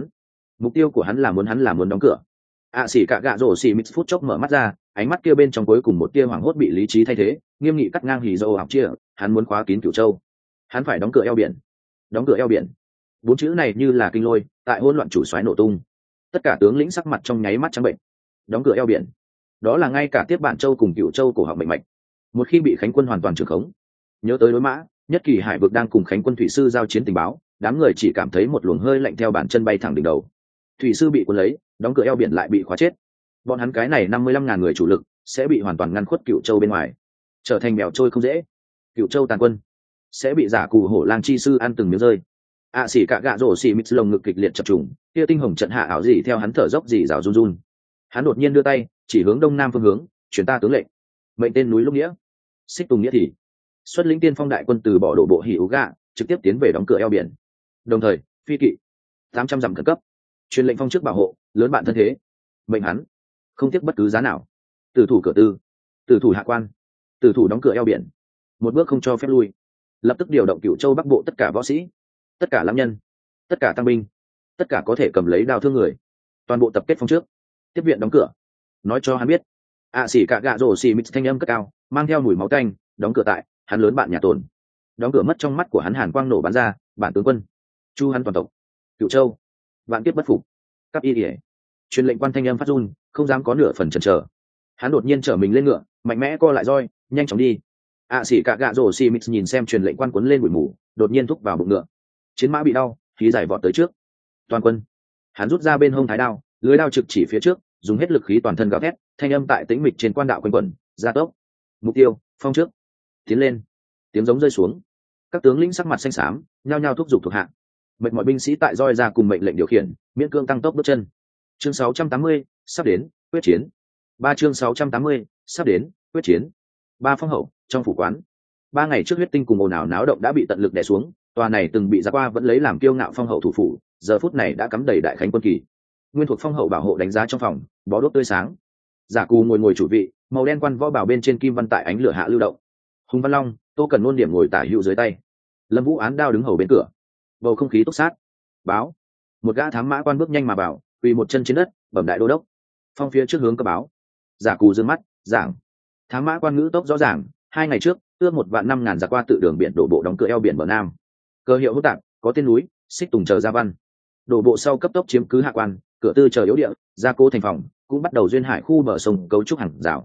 Mục tiêu của hắn là muốn đóng cửa. Xỉ cả gạ rổ xỉ mít phút chốc mở mắt ra, ánh mắt kia bên trong cuối cùng một tia hoảng hốt bị lý trí thay thế, nghiêm nghị cắt ngang hì dâu học chia. Hắn muốn khóa kín Cửu Châu, hắn phải đóng cửa eo biển. Đóng cửa eo biển, bốn chữ này như là kinh lôi, tại hỗn loạn chủ soái nổ tung. Tất cả tướng lĩnh sắc mặt trong nháy mắt trắng bệnh. Đóng cửa eo biển, đó là ngay cả tiếp bản châu cùng Cửu Châu cổ họng mệnh mạch. Một khi bị Khánh quân hoàn toàn trưởng khống, nhớ tới đối mã nhất kỳ hải vực đang cùng Khánh quân thủy sư giao chiến tình báo, đám người chỉ cảm thấy một luồng hơi lạnh theo bàn chân bay thẳng đỉnh đầu. Thủy sư bị cuốn lấy, đóng cửa eo biển lại bị khóa chết. Bọn hắn cái này 55.000 người chủ lực sẽ bị hoàn toàn ngăn khuất Cửu Châu bên ngoài, trở thành mèo trôi không dễ. Cửu Châu tàn quân sẽ bị Giả Cù hổ lang chi sư ăn từng miếng rơi. Xỉ cả gạ rổ xỉ mít lồng ngực kịch liệt chập trùng, kia tinh hồng trận hạ ảo gì theo hắn thở dốc gì rào run run. Hắn đột nhiên đưa tay chỉ hướng đông nam phương hướng, truyền ta tướng lệnh, mệnh tên núi lúc nghĩa, xích tùng nghĩa thì xuất lĩnh tiên phong đại quân từ bỏ đổ bộ hỉ ú gạ, trực tiếp tiến về đóng cửa eo biển. Đồng thời phi kỵ 800 dặm khẩn cấp, truyền lệnh phong trước bảo hộ lớn bạn thân thế, mệnh hắn không tiếc bất cứ giá nào, tử thủ cửa tư, tử thủ hạ quan, tử thủ đóng cửa eo biển, một bước không cho phép lui. Lập tức điều động Cửu Châu bắc bộ tất cả võ sĩ, tất cả lãm nhân, tất cả tăng binh, tất cả có thể cầm lấy đao thương người, toàn bộ tập kết phong trước, tiếp viện đóng cửa. Nói cho hắn biết, xỉ cả gạ rổ xỉ mít thanh âm cất cao, mang theo mùi máu tanh, đóng cửa tại hắn lớn bạn nhà tồn. Đóng cửa mất trong mắt của hắn hàn quang nổ bắn ra, bản tướng quân chu hắn toàn tộc, Cửu Châu vạn kiếp bất phục. Cấp y ỉa truyền lệnh quan thanh âm phát run, không dám có nửa phần chần chờ. Hắn đột nhiên trở mình lên ngựa, mạnh mẽ co lại roi, nhanh chóng đi. Xỉ cả gạ rổ xỉ mít nhìn xem truyền lệnh quan cuốn lên bụi mù, đột nhiên thúc vào bụng ngựa. Chiến mã bị đau, khí giải vọt tới trước. Toàn quân, hắn rút ra bên hông thái đao, lưới đao trực chỉ phía trước, dùng hết lực khí toàn thân gào thét, thanh âm tại tĩnh mịch trên quan đạo quanh quẩn, gia tốc. Mục tiêu, phong trước, tiến lên. Tiếng giống rơi xuống, các tướng lĩnh sắc mặt xanh xám, nhao nhao thúc giục thuộc hạ. Mệnh mọi binh sĩ tại roi ra cùng mệnh lệnh điều khiển, miễn cương tăng tốc bước chân. Chương 680, sắp đến, quyết chiến. Chương 680, sắp đến, quyết chiến. Phong hậu, trong phủ quán. 3 ngày trước huyết tinh cùng ồn ào náo động đã bị tận lực đè xuống, tòa này từng bị giặc qua vẫn lấy làm kiêu ngạo phong hậu thủ phủ, giờ phút này đã cắm đầy đại khánh quân kỳ. Nguyên thuộc phong hậu bảo hộ đánh giá trong phòng, bó đuốc tươi sáng. Giả Cù ngồi chủ vị, màu đen quan võ bảo bên trên kim văn tại ánh lửa hạ lưu động. Hùng Văn Long, Tô Cần Nôn điểm ngồi tả hữu dưới tay. Lâm Vũ án đao đứng hầu bên cửa. Bầu không khí túc sát. Báo. Một gã thám mã quan bước nhanh mà bảo, quỳ một chân trên đất, bẩm đại đô đốc. Phong phía trước hướng cấp báo. Giả Cù dương mắt, giảng. Thám mã quan ngữ tốc rõ ràng, 2 ngày trước, ước 1.500.000 giặc qua tự đường biển đổ bộ đóng cửa eo biển bờ nam. Cơ hiệu hỗn tạp, có tên núi, xích tùng chờ ra văn. Đổ bộ sau cấp tốc chiếm cứ hạ quan, cửa tư chờ yếu địa, gia cố thành phòng, cũng bắt đầu duyên hải khu bờ sông cấu trúc hàng rào.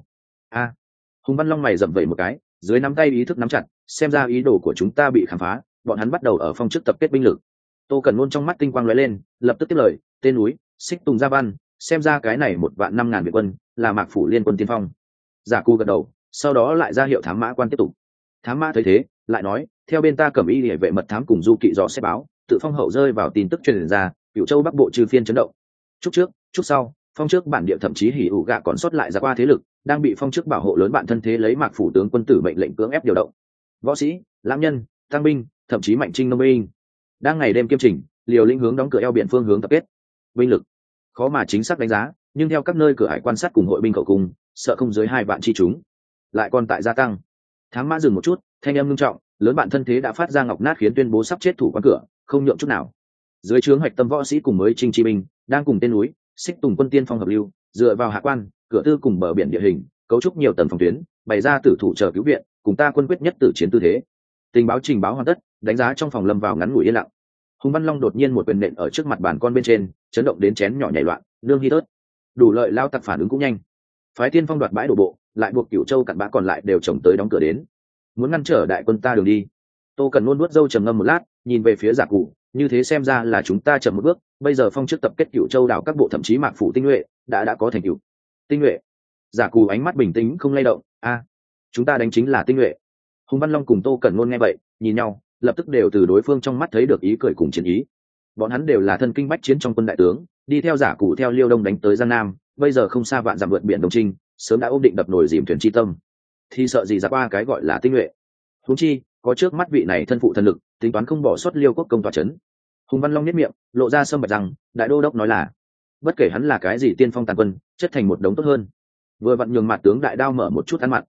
Hùng Văn Long mày rậm vẩy một cái, dưới nắm tay ý thức nắm chặt, xem ra ý đồ của chúng ta bị khám phá, bọn hắn bắt đầu ở phong trước tập kết binh lực. Tô Cẩn Nôn trong mắt tinh quang lóe lên, lập tức tiếp lời, tên núi, xích tùng gia văn, xem ra cái này 1.500.000 việt quân, là Mạc phủ liên quân tiên phong. Giả Cù gật đầu, sau đó lại ra hiệu thám mã quan tiếp tục. Thám mã thấy thế, lại nói, theo bên ta cẩm y liễu vệ mật thám cùng du kỵ dò xét báo, tự phong hậu rơi vào tin tức truyền ra, Cửu Châu bắc bộ trừ phiên chấn động. Chúc trước, chúc sau, phong trước bản địa thậm chí hỉ ủ gạ còn sót lại ra qua thế lực, đang bị phong trước bảo hộ lớn bạn thân thế lấy Mạc phủ tướng quân tử mệnh lệnh cưỡng ép điều động. Võ sĩ, lãm nhân, tăng binh, thậm chí mạnh trinh nông binh, đang ngày đêm kiêm chỉnh, liều lĩnh hướng đóng cửa eo biển phương hướng tập kết. Binh lực khó mà chính xác đánh giá, nhưng theo các nơi cửa hải quan sát cùng hội binh khẩu cung, sợ không dưới 2 vạn chi chúng, lại còn tại gia tăng. Thám mã dừng một chút, thanh âm nghiêm trọng, lớn bạn thân thế đã phát ra ngọc nát khiến tuyên bố sắp chết thủ quan cửa, không nhượng chút nào. Dưới trướng hoạch tâm võ sĩ cùng mới trinh chi binh, đang cùng tên núi, xích tùng quân tiên phong hợp lưu, dựa vào hạ quan, cửa tư cùng bờ biển địa hình, cấu trúc nhiều tầng phòng tuyến, bày ra tử thủ chờ cứu viện, cùng ta quân quyết nhất tử chiến tư thế. Tình báo trình báo hoàn tất, đánh giá trong phòng lâm vào ngắn ngủi yên lặng. Hùng Văn Long đột nhiên một quyền nện ở trước mặt bàn con bên trên, chấn động đến chén nhỏ nhảy loạn, nương hi tớt. Đủ lợi lao tặc phản ứng cũng nhanh. Phái tiên phong đoạt bãi đổ bộ, lại buộc Cửu Châu cặn bã còn lại đều chồng tới đóng cửa đến. Muốn ngăn trở đại quân ta đường đi. Tô Cần luôn nuốt dâu trầm ngâm một lát, nhìn về phía Giả Cụ, như thế xem ra là chúng ta chậm một bước, bây giờ phong trước tập kết Cửu Châu đảo các bộ thậm chí Mạc phủ tinh nhuệ đã có thành tựu. Tinh nhuệ? Giả Cụ ánh mắt bình tĩnh không lay động, chúng ta đánh chính là tinh nhuệ. Hùng Văn Long cùng Tô Cẩn Nôn nghe vậy, nhìn nhau, lập tức đều từ đối phương trong mắt thấy được ý cười cùng chiến ý. Bọn hắn đều là thân kinh bách chiến trong quân đại tướng, đi theo Giả Cụ theo Liêu Đông đánh tới Giang Nam, bây giờ không xa vạn dặm vượt biển Đông Trinh, sớm đã ôm định đập nồi dìm thuyền chi tâm. Thì sợ gì ra qua cái gọi là tinh nhuệ. Huống chi, có trước mắt vị này thân phụ thân lực, tính toán không bỏ sót Liêu quốc công tòa chấn. Hùng Văn Long nhếch miệng, lộ ra sâm bạch rằng, đại đô đốc nói là, bất kể hắn là cái gì tiên phong tàn quân, chất thành một đống tốt hơn. Vừa vặn nhường mặt tướng đại đao mở một chút ăn mặn.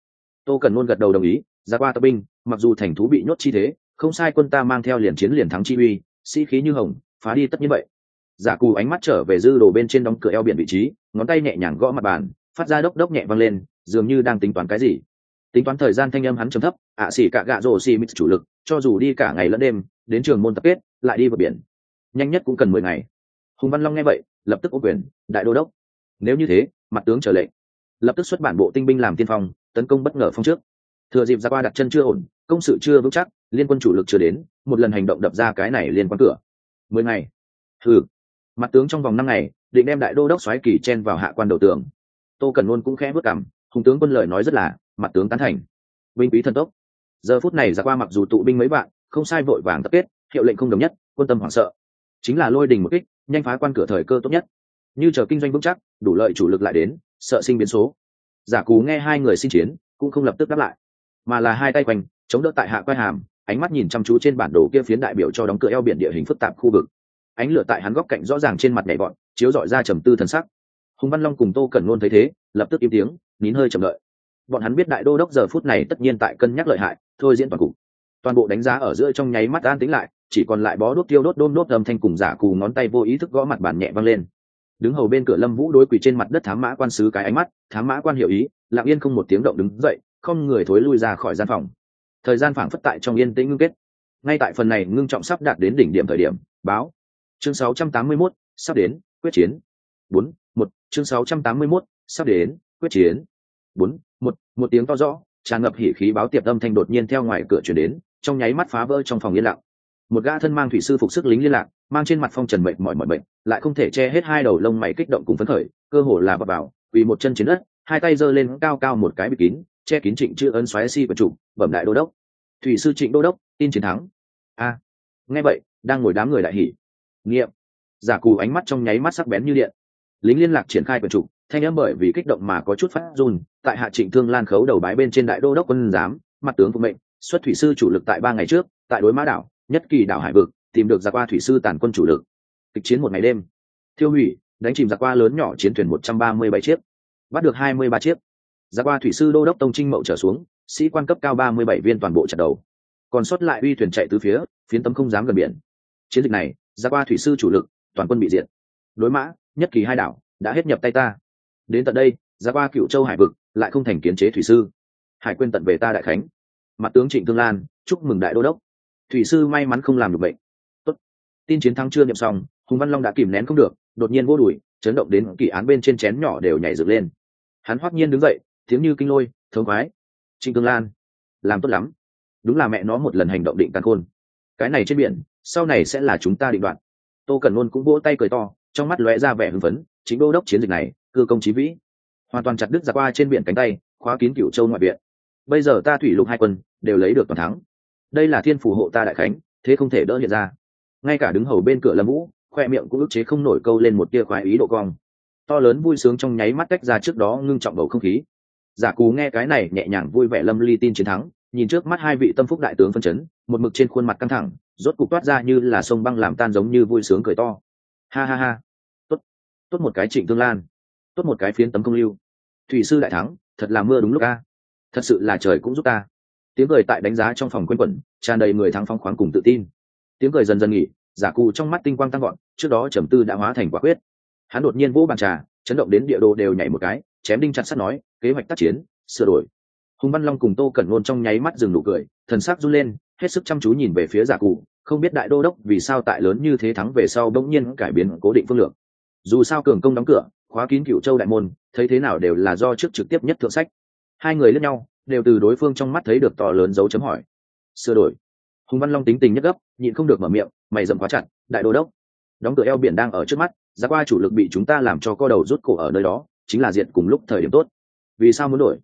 Tô Cẩn Nôn gật đầu đồng ý. Ra qua tập binh, mặc dù thành thú bị nhốt chi thế, không sai, quân ta mang theo liền chiến liền thắng chi uy, sĩ khí như hồng, phá đi tất nhiên vậy. Giả Cù ánh mắt trở về dư đồ bên trên đóng cửa eo biển vị trí, ngón tay nhẹ nhàng gõ mặt bàn, phát ra đốc đốc nhẹ vang lên, dường như đang tính toán cái gì. Tính toán thời gian, thanh âm hắn trầm thấp, xỉ cả gạ rồ xì mít chủ lực, cho dù đi cả ngày lẫn đêm, đến trường môn tập kết, lại đi vượt biển, nhanh nhất cũng cần 10 ngày. Hùng Văn Long nghe vậy, lập tức ô quyền, đại đô đốc. Nếu như thế, mặt tướng chờ lệnh. Lập tức xuất bản bộ tinh binh làm tiên phong, tấn công bất ngờ phong trước. Thừa dịp Ra qua đặt chân chưa ổn, công sự chưa vững chắc, liên quân chủ lực chưa đến, một lần hành động đập ra cái này liên quan cửa. 10 ngày. Hừ. Mặt tướng trong vòng 5 ngày, định đem đại đô đốc xoáy kỳ chen vào hạ quan đầu tường. Tô Cẩn Luôn cũng khẽ bước cằm, Hùng tướng quân lời nói rất là, mặt tướng tán thành. Binh quý thần tốc. Giờ phút này Ra qua mặc dù tụ binh mấy vạn, không sai, vội vàng tập kết, hiệu lệnh không đồng nhất, quân tâm hoảng sợ. Chính là lôi đình một kích, nhanh phá quan cửa thời cơ tốt nhất. Như chờ kinh doanh vững chắc, đủ lợi chủ lực lại đến, sợ sinh biến số. Giả Cú nghe hai người xin chiến, cũng không lập tức đáp lại, mà là hai tay quanh chống đỡ tại hạ quai hàm, ánh mắt nhìn chăm chú trên bản đồ kia phiến đại biểu cho đóng cửa eo biển địa hình phức tạp khu vực. Ánh lửa tại hắn góc cạnh rõ ràng trên mặt nhảy bọn, chiếu rọi ra trầm tư thần sắc. Hùng Văn Long cùng Tô Cẩn Nôn thấy thế, lập tức im tiếng, nín hơi chậm đợi. Bọn hắn biết đại đô đốc giờ phút này tất nhiên tại cân nhắc lợi hại, thôi diễn toàn cục. Toàn bộ đánh giá ở giữa trong nháy mắt an tĩnh lại, chỉ còn lại bó đốt tiêu đốt đôm đốt âm thanh cùng Giả Cù ngón tay vô ý thức gõ mặt bàn nhẹ vang lên. Đứng hầu bên cửa Lâm Vũ đối quỳ trên mặt đất thám mã quan sứ cái ánh mắt, thám mã quan hiểu ý, lặng yên không một tiếng động đứng dậy, không người thối lui ra khỏi gian phòng. Thời gian phảng phất tại trong yên tĩnh ngưng kết. Ngay tại phần này ngưng trọng sắp đạt đến đỉnh điểm thời điểm, báo. Chương 681, sắp đến, quyết chiến. 4-1, chương 681, sắp đến, quyết chiến. 4-1, một tiếng to rõ, tràn ngập hỉ khí báo tiệp âm thanh đột nhiên theo ngoài cửa truyền đến, trong nháy mắt phá vỡ trong phòng yên lặng. Một gã thân mang thủy sư phục sức lính liên lạc, mang trên mặt phong trần mệt mỏi mỏi bệnh, lại không thể che hết hai đầu lông mày kích động cùng phấn khởi, cơ hồ là vấp vào, quỳ một chân trên đất, hai tay giơ lên cao cao một cái bịt kín, che kín Trịnh chữ ấn xoáy si của chủ, bẩm đại đô đốc. Thủy sư Trịnh đô đốc, tin chiến thắng. A. Nghe vậy, đang ngồi đám người đại hỉ. Nghiệm. Giả Cù ánh mắt trong nháy mắt sắc bén như điện. Lính liên lạc triển khai quyền chủ, thanh âm bởi vì kích động mà có chút phát run, tại hạ Trịnh Thương Lan khấu đầu bái bên trên đại đô đốc quân giám, mặt tướng phục mệnh, xuất thủy sư chủ lực tại 3 ngày trước, tại đối mã đảo, nhất kỳ đảo hải vực, tìm được Ra qua thủy sư tàn quân chủ lực. Kịch chiến một ngày đêm, thiêu hủy, đánh chìm Ra qua lớn nhỏ chiến thuyền 137 chiếc, bắt được 23 chiếc. Ra qua thủy sư đô đốc Tông Trinh Mậu trở xuống, sĩ quan cấp cao 37 viên toàn bộ chặt đầu, còn sót lại uy thuyền chạy tứ phía, phiến tấm không dám gần biển. Chiến dịch này, Ra qua thủy sư chủ lực, toàn quân bị diệt. Đối mã, nhất kỳ hai đảo đã hết nhập tay ta. Đến tận đây, Ra qua Cựu Châu hải vực lại không thành kiến chế thủy sư, hải quên tận về ta đại khánh. Mặt tướng Trịnh Thương Lan chúc mừng đại đô đốc. Thủy sư may mắn không làm được bệnh. Tốt. Tin chiến thắng chưa niệm xong, Hùng Văn Long đã kìm nén không được, đột nhiên vô đùi, chấn động đến kỳ án bên trên chén nhỏ đều nhảy dựng lên. Hắn hoắc nhiên đứng dậy, tiếng như kinh lôi, thống khoái. Trịnh Thương Lan, làm tốt lắm. Đúng là mẹ nó một lần hành động định càn khôn. Cái này trên biển, sau này sẽ là chúng ta định đoạt. Tô Cẩn Luôn cũng vỗ tay cười to, trong mắt lóe ra vẻ hưng phấn. Chính đô đốc chiến dịch này, cư công chí vĩ, hoàn toàn chặt đứt Ra qua trên biển cánh tay, khóa kín Cửu Châu ngoại viện. Bây giờ ta thủy lục hai quân đều lấy được toàn thắng. Đây là thiên phù hộ ta đại khánh, thế không thể đỡ hiện ra. Ngay cả đứng hầu bên cửa Lâm Vũ, khoe miệng cũng ức chế không nổi câu lên một tia khoái ý độ cong. To lớn vui sướng trong nháy mắt tách ra trước đó ngưng trọng bầu không khí. Giả Cú nghe cái này nhẹ nhàng vui vẻ lâm ly tin chiến thắng, nhìn trước mắt hai vị tâm phúc đại tướng phân chấn, một mực trên khuôn mặt căng thẳng, rốt cục toát ra như là sông băng làm tan giống như vui sướng cười to. Ha ha ha, tốt, tốt một cái Trịnh Thương Lan, tốt một cái phiến tấm công lưu. Thủy sư đại thắng, thật là mưa đúng lúc a. Thật sự là trời cũng giúp ta. Tiếng cười tại đánh giá trong phòng quanh quẩn, tràn đầy người thắng phóng khoáng cùng tự tin. Tiếng cười dần dần nghỉ, Giả Cù trong mắt tinh quang tăng gọn, trước đó trầm tư đã hóa thành quả quyết. Hắn đột nhiên vỗ bàn trà, chấn động đến địa đồ đều nhảy một cái, chém đinh chặt sắt nói, kế hoạch tác chiến sửa đổi. Hùng Văn Long cùng Tô Cẩn Nôn trong nháy mắt dừng nụ cười, thần sắc run lên, hết sức chăm chú nhìn về phía Giả Cù, không biết đại đô đốc vì sao tại lớn như thế thắng về sau bỗng nhiên cải biến cố định phương lược. Dù sao cường công đóng cửa, khóa kín Cửu Châu đại môn, thấy thế nào đều là do trước trực tiếp nhất thượng sách. Hai người liếc nhau, đều từ đối phương trong mắt thấy được to lớn dấu chấm hỏi. Sửa đổi. Hùng Văn Long tính tình nhất gấp, nhịn không được mở miệng, mày rậm quá chặt, đại đô đốc, đóng cửa eo biển đang ở trước mắt, Ra qua chủ lực bị chúng ta làm cho co đầu rút cổ ở nơi đó, chính là diện cùng lúc thời điểm tốt. Vì sao muốn đổi?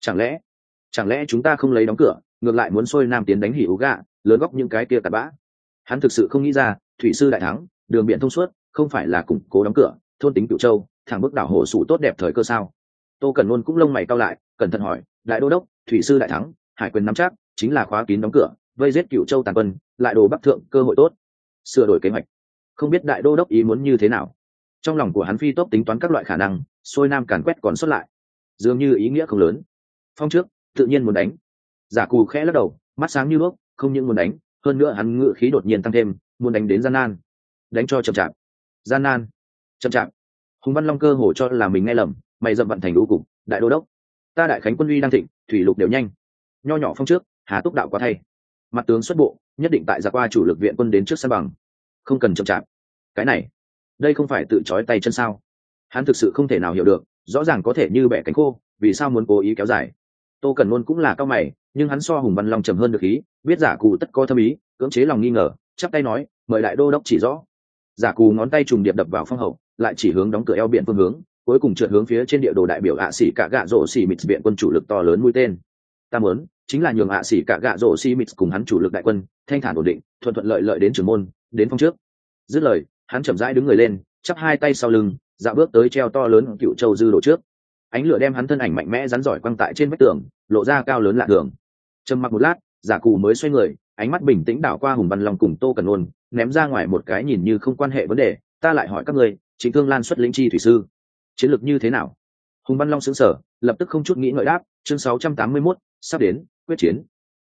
Chẳng lẽ chúng ta không lấy đóng cửa, ngược lại muốn xuôi nam tiến đánh hỉ ú gạ, lớn góc những cái kia tạt bã? Hắn thực sự không nghĩ ra, thủy sư đại thắng, đường biển thông suốt, không phải là củng cố đóng cửa, thôn tính Cửu Châu, thẳng bước đảo hổ sủ tốt đẹp thời cơ sao? Tô Cẩn Luôn cũng lông mày cau lại, cẩn thận hỏi, đại đô đốc, thủy sư đại thắng, hải quyền nắm chắc, chính là khóa kín đóng cửa, vây giết Cửu Châu tàn quân, lại đồ bắc thượng cơ hội tốt, sửa đổi kế hoạch. Không biết đại đô đốc ý muốn như thế nào? Trong lòng của hắn phi tốc tính toán các loại khả năng, xuôi nam càn quét còn sót lại, dường như ý nghĩa không lớn. Phong trước, tự nhiên muốn đánh. Giả Cù khẽ lắc đầu, mắt sáng như đuốc, không những muốn đánh, hơn nữa hắn ngự khí đột nhiên tăng thêm, muốn đánh đến gian nan. Đánh cho chậm chạp. Gian nan, chậm chạp. Hùng Văn Long cơ hồ cho là mình nghe lầm, mày dậm vận thành đũ cục, đại đô đốc. Ta đại khánh quân uy đang thịnh, thủy lục đều nhanh. Nho nhỏ phong trước, Hà Túc đạo quá thay. Mặt tướng xuất bộ, nhất định tại giặc qua chủ lực viện quân đến trước sân bằng. Không cần chậm chạp. Cái này, đây không phải tự trói tay chân sao? Hắn thực sự không thể nào hiểu được, rõ ràng có thể như bẻ cánh khô, vì sao muốn cố ý kéo dài? Tô Cẩn Nôn cũng là cao mày, nhưng hắn so Hùng Văn Long trầm hơn được ý, biết Giả Cù tất có thâm ý, cưỡng chế lòng nghi ngờ, chắp tay nói, mời đại đô đốc chỉ rõ. Giả Cù ngón tay trùng điệp đập vào phong hậu, lại chỉ hướng đóng cửa eo biển phương hướng, cuối cùng trượt hướng phía trên địa đồ đại biểu ạ xỉ cả gạ rổ xỉ mịt viện quân chủ lực to lớn mũi tên. Ta muốn chính là nhường ạ xỉ cả gạ rổ xỉ mịt cùng hắn chủ lực đại quân thanh thản ổn định, thuận thuận lợi lợi đến trường môn, đến phong trước. Dứt lời, hắn chậm rãi đứng người lên, chắp hai tay sau lưng, dạo bước tới treo to lớn cựu châu dư đồ trước. Ánh lửa đem hắn thân ảnh mạnh mẽ rắn giỏi quăng tại trên vách tường, lộ ra cao lớn lạ thường. Trầm mặc một lát, Giả Cù mới xoay người, ánh mắt bình tĩnh đảo qua Hùng Văn Long cùng Tô Cẩn Nôn, ném ra ngoài một cái nhìn như không quan hệ vấn đề. Ta lại hỏi các ngươi, Trịnh Thương Lan xuất lĩnh chi thủy sư, chiến lược như thế nào? Hùng Văn Long sững sờ, lập tức không chút nghĩ ngợi đáp, chương 681, sắp đến, quyết chiến.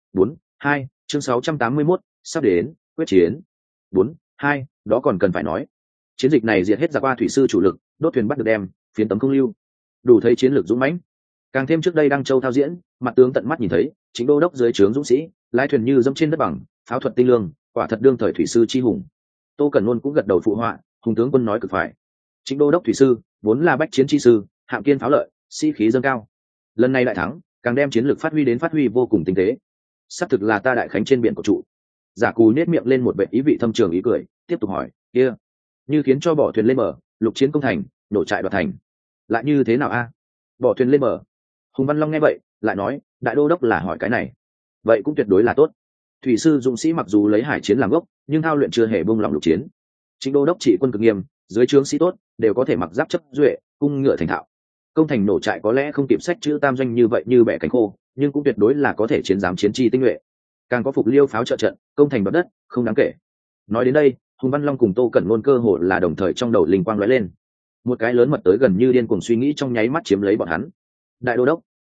4-2, chương 681, sắp đến, quyết chiến. 4-2, đó còn cần phải nói. Chiến dịch này diệt hết giặc qua thủy sư chủ lực, đốt thuyền bắt được đem, phiến tấm không lưu. Đủ thấy chiến lược dũng mãnh. Càng thêm trước đây Đăng Châu thao diễn, mặt tướng tận mắt nhìn thấy, chính đô đốc dưới trướng dũng sĩ, lái thuyền như dẫm trên đất bằng, pháo thuật tinh lương, quả thật đương thời thủy sư chi hùng. Tô Cẩn Nôn cũng gật đầu phụ họa, Hùng tướng quân nói cực phải. Chính đô đốc thủy sư vốn là bách chiến chi sư, hạng kiên pháo lợi, sĩ khí dâng cao. Lần này đại thắng, càng đem chiến lược phát huy vô cùng tinh tế. Sắp thực là ta đại khánh trên biển của trụ. Giả Cù nét miệng lên một vẻ ý vị thâm trường ý cười, tiếp tục hỏi, kia, như khiến cho bỏ thuyền lên bờ, lục chiến công thành, nổ trại đoạt thành, lại như thế nào a? Bỏ thuyền lên bờ. Hùng Văn Long nghe vậy, lại nói, đại đô đốc là hỏi cái này, vậy cũng tuyệt đối là tốt. Thủy sư dũng sĩ mặc dù lấy hải chiến làm gốc, nhưng thao luyện chưa hề buông lỏng lục chiến. Chính đô đốc trị quân cực nghiêm, dưới trướng sĩ tốt đều có thể mặc giáp chấp duệ, cung ngựa thành thạo. Công thành nổ trại có lẽ không kịp sách chữ tam doanh như vậy như bẻ cánh khô, nhưng cũng tuyệt đối là có thể chiến giám chiến chi tinh nhuệ. Càng có phục liêu pháo trợ trận, công thành đoạt đất, không đáng kể. Nói đến đây, Hùng Văn Long cùng Tô Cẩn Nôn cơ hồ là đồng thời trong đầu linh quang lóe lên. Một cái lớn mật tới gần như điên cuồng suy nghĩ trong nháy mắt chiếm lấy bọn hắn. Đại đô đốc,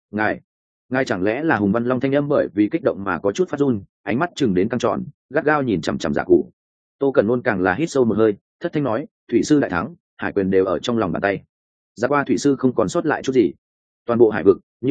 ngài chẳng lẽ là? Hùng Văn Long thanh âm bởi vì kích động mà có chút phát run, ánh mắt chừng đến căng tròn, gắt gao nhìn chằm chằm Giả Cù. Tô Cẩn Nôn càng là hít sâu một hơi, thất thanh nói, thủy sư đại thắng, hải quyền đều ở trong lòng bàn tay. Giặc qua thủy sư không còn sót lại chút gì, toàn bộ hải vực như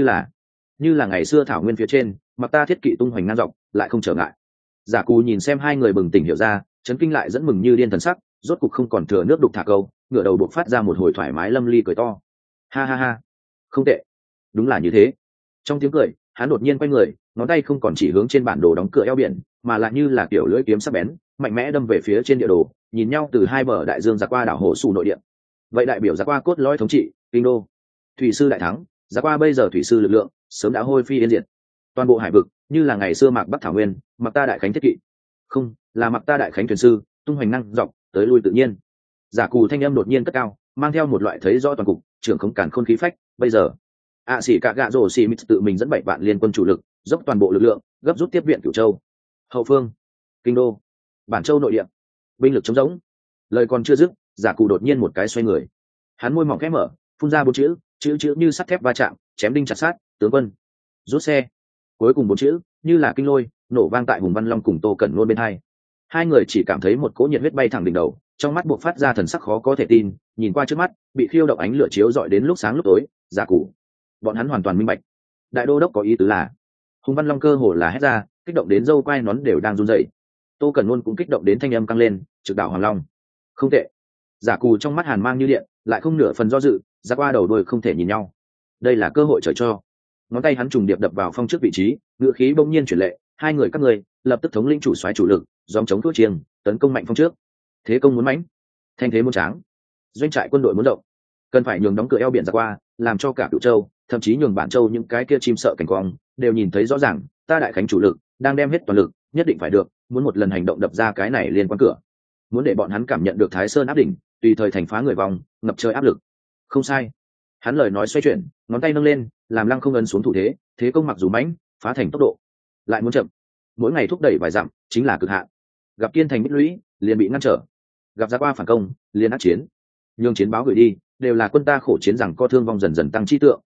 là ngày xưa thảo nguyên phía trên, mặc ta thiết kỵ tung hoành ngang dọc, lại không trở ngại. Giả Cù nhìn xem hai người bừng tỉnh hiểu ra, chấn kinh lại dẫn mừng như điên thần sắc, rốt cục không còn thừa nước đục thả câu, ngửa đầu buộc phát ra một hồi thoải mái lâm ly cười to. Ha ha ha, không tệ, đúng là như thế. Trong tiếng cười, hắn đột nhiên quay người, ngón tay không còn chỉ hướng trên bản đồ đóng cửa eo biển, mà lại như là kiểu lưỡi kiếm sắc bén, mạnh mẽ đâm về phía trên địa đồ, nhìn nhau từ hai bờ đại dương giặc qua đảo hồ sù nội địa. Vậy đại biểu giặc qua cốt lõi thống trị kinh đô, thủy sư đại thắng, giặc qua bây giờ thủy sư lực lượng sớm đã hôi phi yên diệt. Toàn bộ hải vực như là ngày xưa mạc bắc thảo nguyên, mặc ta đại khánh thiết kỵ, không là mặc ta đại khánh thuyền sư, tung hoành năng dọc tới lui tự nhiên. Giả Cù thanh âm đột nhiên cất cao, mang theo một loại thấy rõ toàn cục, trưởng không cản khôn khí phách. Bây giờ ạ xỉ cả gạ rổ xỉ mít tự mình dẫn 7 vạn liên quân chủ lực, dốc toàn bộ lực lượng gấp rút tiếp viện Cửu Châu. Hậu phương, kinh đô, Bản Châu nội địa, binh lực trống rỗng. Lời còn chưa dứt, Giả Cù đột nhiên một cái xoay người, hắn môi mỏng khẽ mở, phun ra 4 chữ như sắt thép va chạm, chém đinh chặt sát, tướng quân rút xe. Cuối cùng 4 chữ như là kinh lôi nổ vang tại Hùng Văn Long cùng Tô Cẩn Nôn bên hai người chỉ cảm thấy một cỗ nhiệt huyết bay thẳng đỉnh đầu, trong mắt buộc phát ra thần sắc khó có thể tin, nhìn qua trước mắt bị khiêu động ánh lửa chiếu rọi đến lúc sáng lúc tối. Giả Cù, bọn hắn hoàn toàn minh bạch, đại đô đốc có ý tứ là. Hùng Văn Long cơ hồ là hét ra, kích động đến râu quai nón đều đang run rẩy. Tô Cẩn Nôn cũng kích động đến thanh âm căng lên, trực đảo Hoàng Long. Không tệ. Giả Cù trong mắt hàn mang như điện, lại không nửa phần do dự, ra qua đầu đuôi không thể nhìn nhau. Đây là cơ hội trời cho. Ngón tay hắn trùng điệp đập vào phong trước vị trí, ngựa khí bỗng nhiên chuyển lệ, hai người các ngươi lập tức thống lĩnh chủ soái chủ lực, dòng chống thuốc chiêng, tấn công mạnh phong trước. Thế công muốn mãnh, thanh thế muốn tráng. Doanh trại quân đội muốn động, cần phải nhường đóng cửa eo biển ra qua, làm cho cả Cửu Châu, thậm chí nhường Bản Châu những cái kia chim sợ cảnh quang đều nhìn thấy rõ ràng, ta đại khánh chủ lực đang đem hết toàn lực, nhất định phải được, muốn một lần hành động đập ra cái này liên quan cửa, muốn để bọn hắn cảm nhận được Thái Sơn áp đỉnh, tùy thời thành phá người vòng, ngập trời áp lực. Không sai. Hắn lời nói xoay chuyển, ngón tay nâng lên, làm lăng không ấn xuống thủ thế, thế công mặc dù mãnh, phá thành tốc độ lại muốn chậm, mỗi ngày thúc đẩy vài dặm chính là cực hạn. Gặp kiên thành bích lũy liền bị ngăn trở, gặp ra qua phản công liền ác chiến, nhường chiến báo gửi đi, đều là quân ta khổ chiến rằng co thương vong dần dần tăng chi tượng.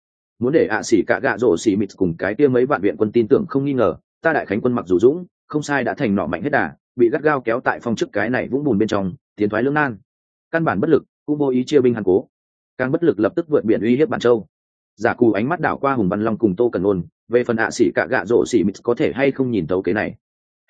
muốn để ạ xỉ cả gạ rổ xỉ mịt cùng cái kia mấy vạn viện quân tin tưởng không nghi ngờ, ta đại khánh quân mặc dù dũng không sai đã thành nọ mạnh hết đà, bị gắt gao kéo tại phong trước cái này vũng bùn bên trong, tiến thoái lưỡng nan, căn bản bất lực, cũng vô ý chia binh hàn cố, càng bất lực lập tức vượt biển uy hiếp bản châu. Giả cù ánh mắt đảo qua Hùng Văn Long cùng Tô Cẩn Ôn, về phần ạ xỉ cả gạ rổ xỉ mịt có thể hay không nhìn tấu cái này.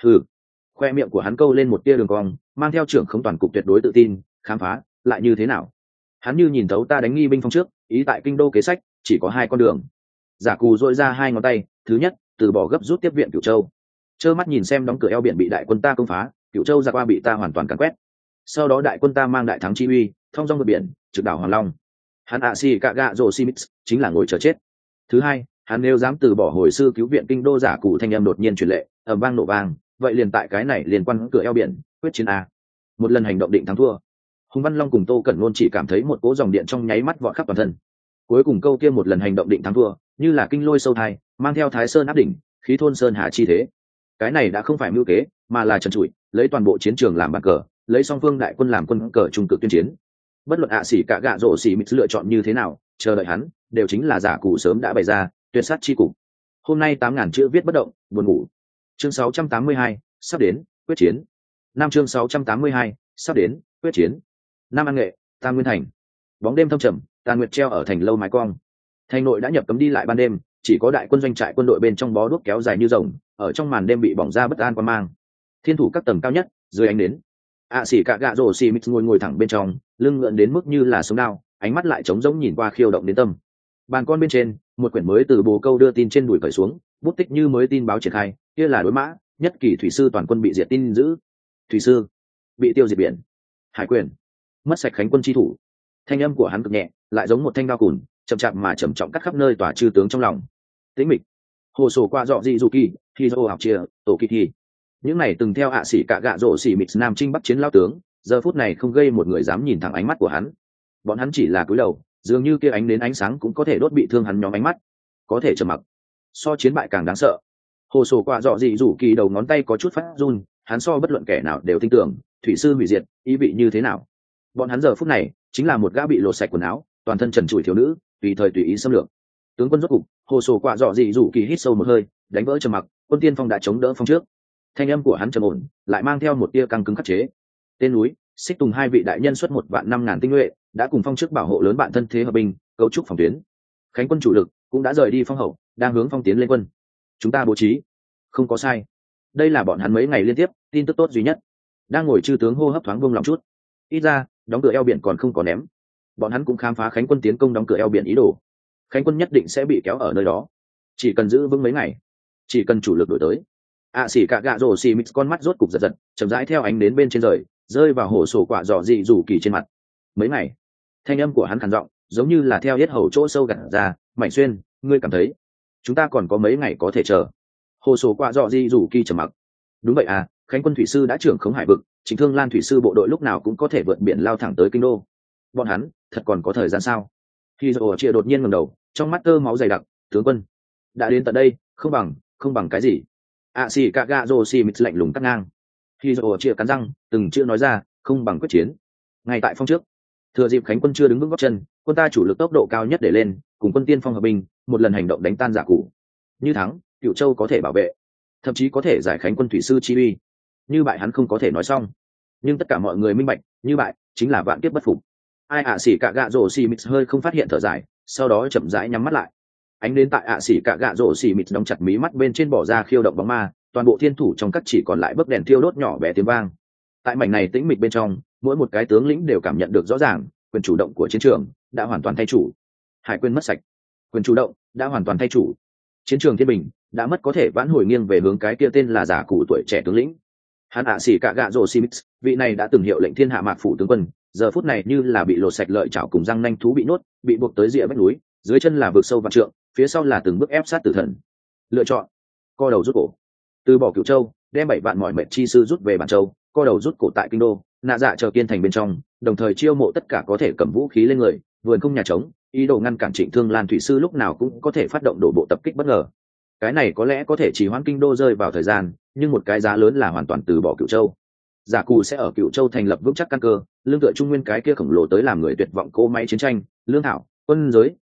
Khoe miệng của hắn câu lên một tia đường cong, mang theo trưởng không toàn cục tuyệt đối tự tin, khám phá lại như thế nào. Hắn như nhìn thấu ta đánh nghi binh phong trước, ý tại kinh đô kế sách chỉ có hai con đường. Giả cù dội ra hai ngón tay, thứ nhất, từ bỏ gấp rút tiếp viện Cửu Châu, trơ mắt nhìn xem đóng cửa eo biển bị đại quân ta công phá, Cửu Châu ra qua bị ta hoàn toàn càn quét. Sau đó đại quân ta mang đại thắng chi uy, thông dong vượt biển, trực đảo Hoàng Long. Hắn ạ xỉ cả gạ rổ xỉ mịt chính là ngồi chờ chết. Thứ hai, hắn nếu dám từ bỏ hồi sư cứu viện kinh đô, giả cụ thanh em đột nhiên truyền lệ, ầm vang nổ vang, vậy liền tại cái này liên quan cửa eo biển, quyết chiến a. Một lần hành động định thắng thua. Hùng Văn Long cùng Tô Cẩn Nôn chỉ cảm thấy một cỗ dòng điện trong nháy mắt vọt khắp toàn thân. Cuối cùng câu kia một lần hành động định thắng thua, như là kinh lôi sâu thai, mang theo Thái Sơn áp đỉnh, khí thôn sơn hà chi thế. Cái này đã không phải mưu kế, mà là trần trụi, lấy toàn bộ chiến trường làm bàn cờ, lấy song phương đại quân làm quân cờ trung cực tuyên chiến. Bất luận ạ xỉ cả gạ rổ xỉ mịt lựa chọn như thế nào, chờ đợi hắn đều chính là giả cụ sớm đã bày ra tuyệt sát chi cục. Hôm nay 8.000 chữ viết bất động, buồn ngủ. Chương 682, sắp đến, quyết chiến. Nam chương 682, sắp đến, quyết chiến. Nam An Nghệ, Tam Nguyên Thành. Bóng đêm thâm trầm, tàn nguyệt treo ở thành lâu mái cong. Thành nội đã nhập cấm đi lại ban đêm, chỉ có đại quân doanh trại quân đội bên trong bó đuốc kéo dài như rồng, ở trong màn đêm bị bỏng ra bất an quan mang. Thiên thủ các tầng cao nhất, dưới ánh đến. ạ xỉ cả gạ rổ xỉ mịt ngồi thẳng bên trong, lưng ngượn đến mức như là sống đao, ánh mắt lại trống rỗng nhìn qua khiêu động đến tâm. Bàn con bên trên, một quyển mới từ bồ câu đưa tin trên đùi cởi xuống, bút tích như mới tin báo triển khai, kia là đối mã, nhất kỳ thủy sư toàn quân bị diệt tin giữ. Thủy sư bị tiêu diệt biển. Hải quyền mất sạch khánh quân chi thủ. Thanh âm của hắn cực nhẹ, lại giống một thanh đao cùn, chậm chạp mà trầm trọng cắt khắp nơi tỏa chư tướng trong lòng. Tĩnh mịch. Hồ sổ qua dọ dị dù kỳ, khi dô học chia, tổ kỳ thi. Những này từng theo ạ xỉ cả gạ rổ xỉ mịt nam trinh bắc chiến lao tướng, giờ phút này không gây một người dám nhìn thẳng ánh mắt của hắn. Bọn hắn chỉ là cúi đầu, dường như kia ánh đến ánh sáng cũng có thể đốt bị thương hắn nhóm ánh mắt, có thể trầm mặc. So chiến bại càng đáng sợ. Hồ sổ qua dọ dị dù kỳ đầu ngón tay có chút phát run, hắn so bất luận kẻ nào đều tin tưởng thủy sư hủy diệt ý vị như thế nào. Bọn hắn giờ phút này chính là một gã bị lột sạch quần áo, toàn thân trần trụi thiếu nữ, tùy thời tùy ý xâm lược. Tướng quân rốt cục, hồ sổ qua dọ dị dù kỳ hít sâu một hơi, đánh vỡ trầm mặc, quân tiên phong đã chống đỡ phong trước. Thanh âm của hắn trầm ổn, lại mang theo một tia căng cứng khắc chế. Tên núi xích tùng hai vị đại nhân xuất 1.500.000 tinh nhuệ, đã cùng phong trước bảo hộ lớn bạn thân thế hợp binh, cấu trúc phòng tuyến. Khánh quân chủ lực cũng đã rời đi phong hậu, đang hướng phong tiến lên quân. Chúng ta bố trí không có sai. Đây là bọn hắn mấy ngày liên tiếp tin tức tốt duy nhất. Đang ngồi chư tướng hô hấp thoáng buông lòng chút. Ít ra đóng cửa eo biển còn không có ném. Bọn hắn cũng khám phá Khánh quân tiến công đóng cửa eo biển ý đồ. Khánh quân nhất định sẽ bị kéo ở nơi đó. Chỉ cần giữ vững mấy ngày, chỉ cần chủ lực đổi tới. ạ xỉ cả gạ rổ xỉ mịt con mắt rốt cục giật giật, chậm rãi theo ánh đến bên trên rời, rơi vào hổ sổ quả dọ dị rủ kỳ trên mặt. Mấy ngày. Thanh âm của hắn khàn giọng, giống như là theo yết hầu chỗ sâu gặt ra. Mạnh xuyên, ngươi cảm thấy chúng ta còn có mấy ngày có thể chờ? Hồ sổ quả dọ dị rủ kỳ trầm mặc. Đúng vậy à, Khánh quân thủy sư đã trưởng khống hải vực, Trịnh Thương Lan thủy sư bộ đội lúc nào cũng có thể vượt biển lao thẳng tới kinh đô. Bọn hắn thật còn có thời gian sao? Khi rồ chia đột nhiên ngẩng đầu, trong mắt tơ máu dày đặc. Tướng quân đã đến tận đây, không bằng cái gì? ạ xỉ cả gạ rổ xỉ mịt lạnh lùng cắt ngang. Khi rồ chia cắn răng, từng chữ nói ra, không bằng quyết chiến. Ngay tại phong trước, thừa dịp Khánh quân chưa đứng vững gót chân, quân ta chủ lực tốc độ cao nhất để lên, cùng quân tiên phong hợp binh, một lần hành động đánh tan giả cụ. Như thắng, Cửu Châu có thể bảo vệ, thậm chí có thể giải Khánh quân thủy sư chi uy. Như bại hắn không có thể nói xong, nhưng tất cả mọi người minh bạch, như bại chính là vạn kiếp bất phục. Ai ạ xỉ cả gạ rổ xỉ mịt hơi không phát hiện thở dài, sau đó chậm rãi nhắm mắt lại. Ánh đến tại ạ xỉ cả gạ rổ xỉ mịt đóng chặt mí mắt bên trên bỏ ra khiêu động bóng ma, toàn bộ thiên thủ trong các chỉ còn lại bấc đèn thiêu đốt nhỏ bé tiếng vang. Tại mảnh này tĩnh mịch bên trong, mỗi một cái tướng lĩnh đều cảm nhận được rõ ràng, quyền chủ động của chiến trường đã hoàn toàn thay chủ. Hải quân mất sạch, quyền chủ động đã hoàn toàn thay chủ. Chiến trường thiên bình đã mất có thể vãn hồi nghiêng về hướng cái kia tên là giả cụ tuổi trẻ tướng lĩnh. Hắn ạ xỉ cả gạ rổ xỉ mịt, vị này đã từng hiệu lệnh thiên hạ mạc phủ tướng quân, giờ phút này như là bị lột sạch lợi chảo cùng răng nanh thú bị nuốt, bị buộc tới rìa vách núi, dưới chân là vực sâu vạn trượng, phía sau là từng bước ép sát tử thần. Lựa chọn co đầu rút cổ, từ bỏ Cửu Châu, đem 7 vạn mọi mệnh chi sư rút về Bản Châu, co đầu rút cổ tại kinh đô, nạ dạ chờ kiên thành bên trong, đồng thời chiêu mộ tất cả có thể cầm vũ khí lên người, vườn không nhà trống, ý đồ ngăn cản Trịnh Thương Lan thủy sư lúc nào cũng có thể phát động đổ bộ tập kích bất ngờ. Cái này có lẽ có thể trì hoãn kinh đô rơi vào thời gian, nhưng một cái giá lớn là hoàn toàn từ bỏ Cửu Châu. Giả Cù sẽ ở Cửu Châu thành lập vững chắc căn cơ, lương tựa trung nguyên cái kia khổng lồ tới làm người tuyệt vọng cỗ máy chiến tranh, lương thảo, quân giới,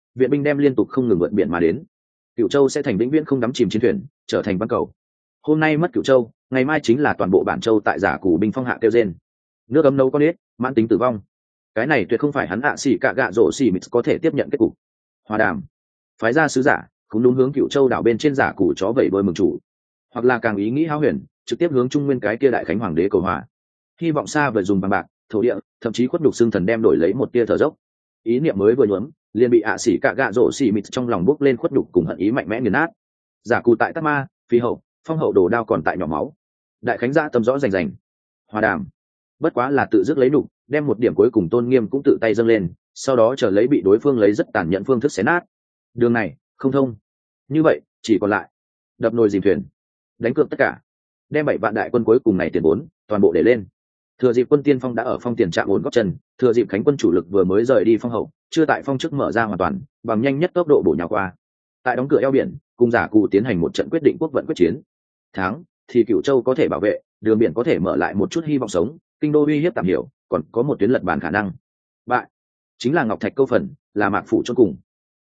viện binh đem liên tục không ngừng vượt biển mà đến. Cửu Châu sẽ thành vĩnh viễn không đắm chìm chiến thuyền, trở thành băng cầu. Hôm nay mất Cửu Châu, ngày mai chính là toàn bộ bản châu tại giả cù binh phong hạ kêu rên. Nước ấm nấu con ếch, mãn tính tử vong. Cái này tuyệt không phải hắn xỉ cả gạ rổ xỉ mít có thể tiếp nhận kết cục. Hòa đàm, phái ra sứ giả, cũng đúng hướng Cửu Châu đảo bên trên giả cù chó vẩy bơi mừng chủ, hoặc là càng ý nghĩ háo huyền, trực tiếp hướng Trung Nguyên cái kia đại khánh hoàng đế cầu hòa. Hy vọng xa vời dùng bằng bạc, thổ địa, thậm chí khuất nhục xương thần đem đổi lấy một tia thở dốc. Ý niệm mới vừa nhuốm, liền bị xỉ cả gạ rổ xỉ mít trong lòng bốc lên khuất nhục cùng hận ý mạnh mẽ nghiền nát. Giả cù tại Tát Ma, Phi hậu, Phong hậu đồ đao còn tại nhỏ máu. Đại khánh gia tâm rõ rành rành. Hòa đàm, bất quá là tự dứt lấy nục, đem một điểm cuối cùng tôn nghiêm cũng tự tay dâng lên, sau đó chờ lấy bị đối phương lấy rất tàn nhẫn phương thức xé nát. Đường này không thông. Như vậy chỉ còn lại đập nồi dìm thuyền, đánh cược tất cả, đem 7 vạn đại quân cuối cùng này tiền vốn toàn bộ để lên. Thừa dịp quân tiên phong đã ở phong tiền trạm ổn góp chân, thừa dịp khánh quân chủ lực vừa mới rời đi phong hậu, chưa tại phong trước mở ra hoàn toàn, bằng nhanh nhất tốc độ bổ nhào qua. Tại đóng cửa eo biển, cùng giả cù tiến hành một trận quyết định quốc vận quyết chiến. Thắng thì Cửu Châu có thể bảo vệ, đường biển có thể mở lại một chút hy vọng sống, kinh đô uy hiếp tạm hiểu, còn có một tuyến lật bàn khả năng. Bại chính là Ngọc Thạch câu phần, là Mạc Phủ cho cùng.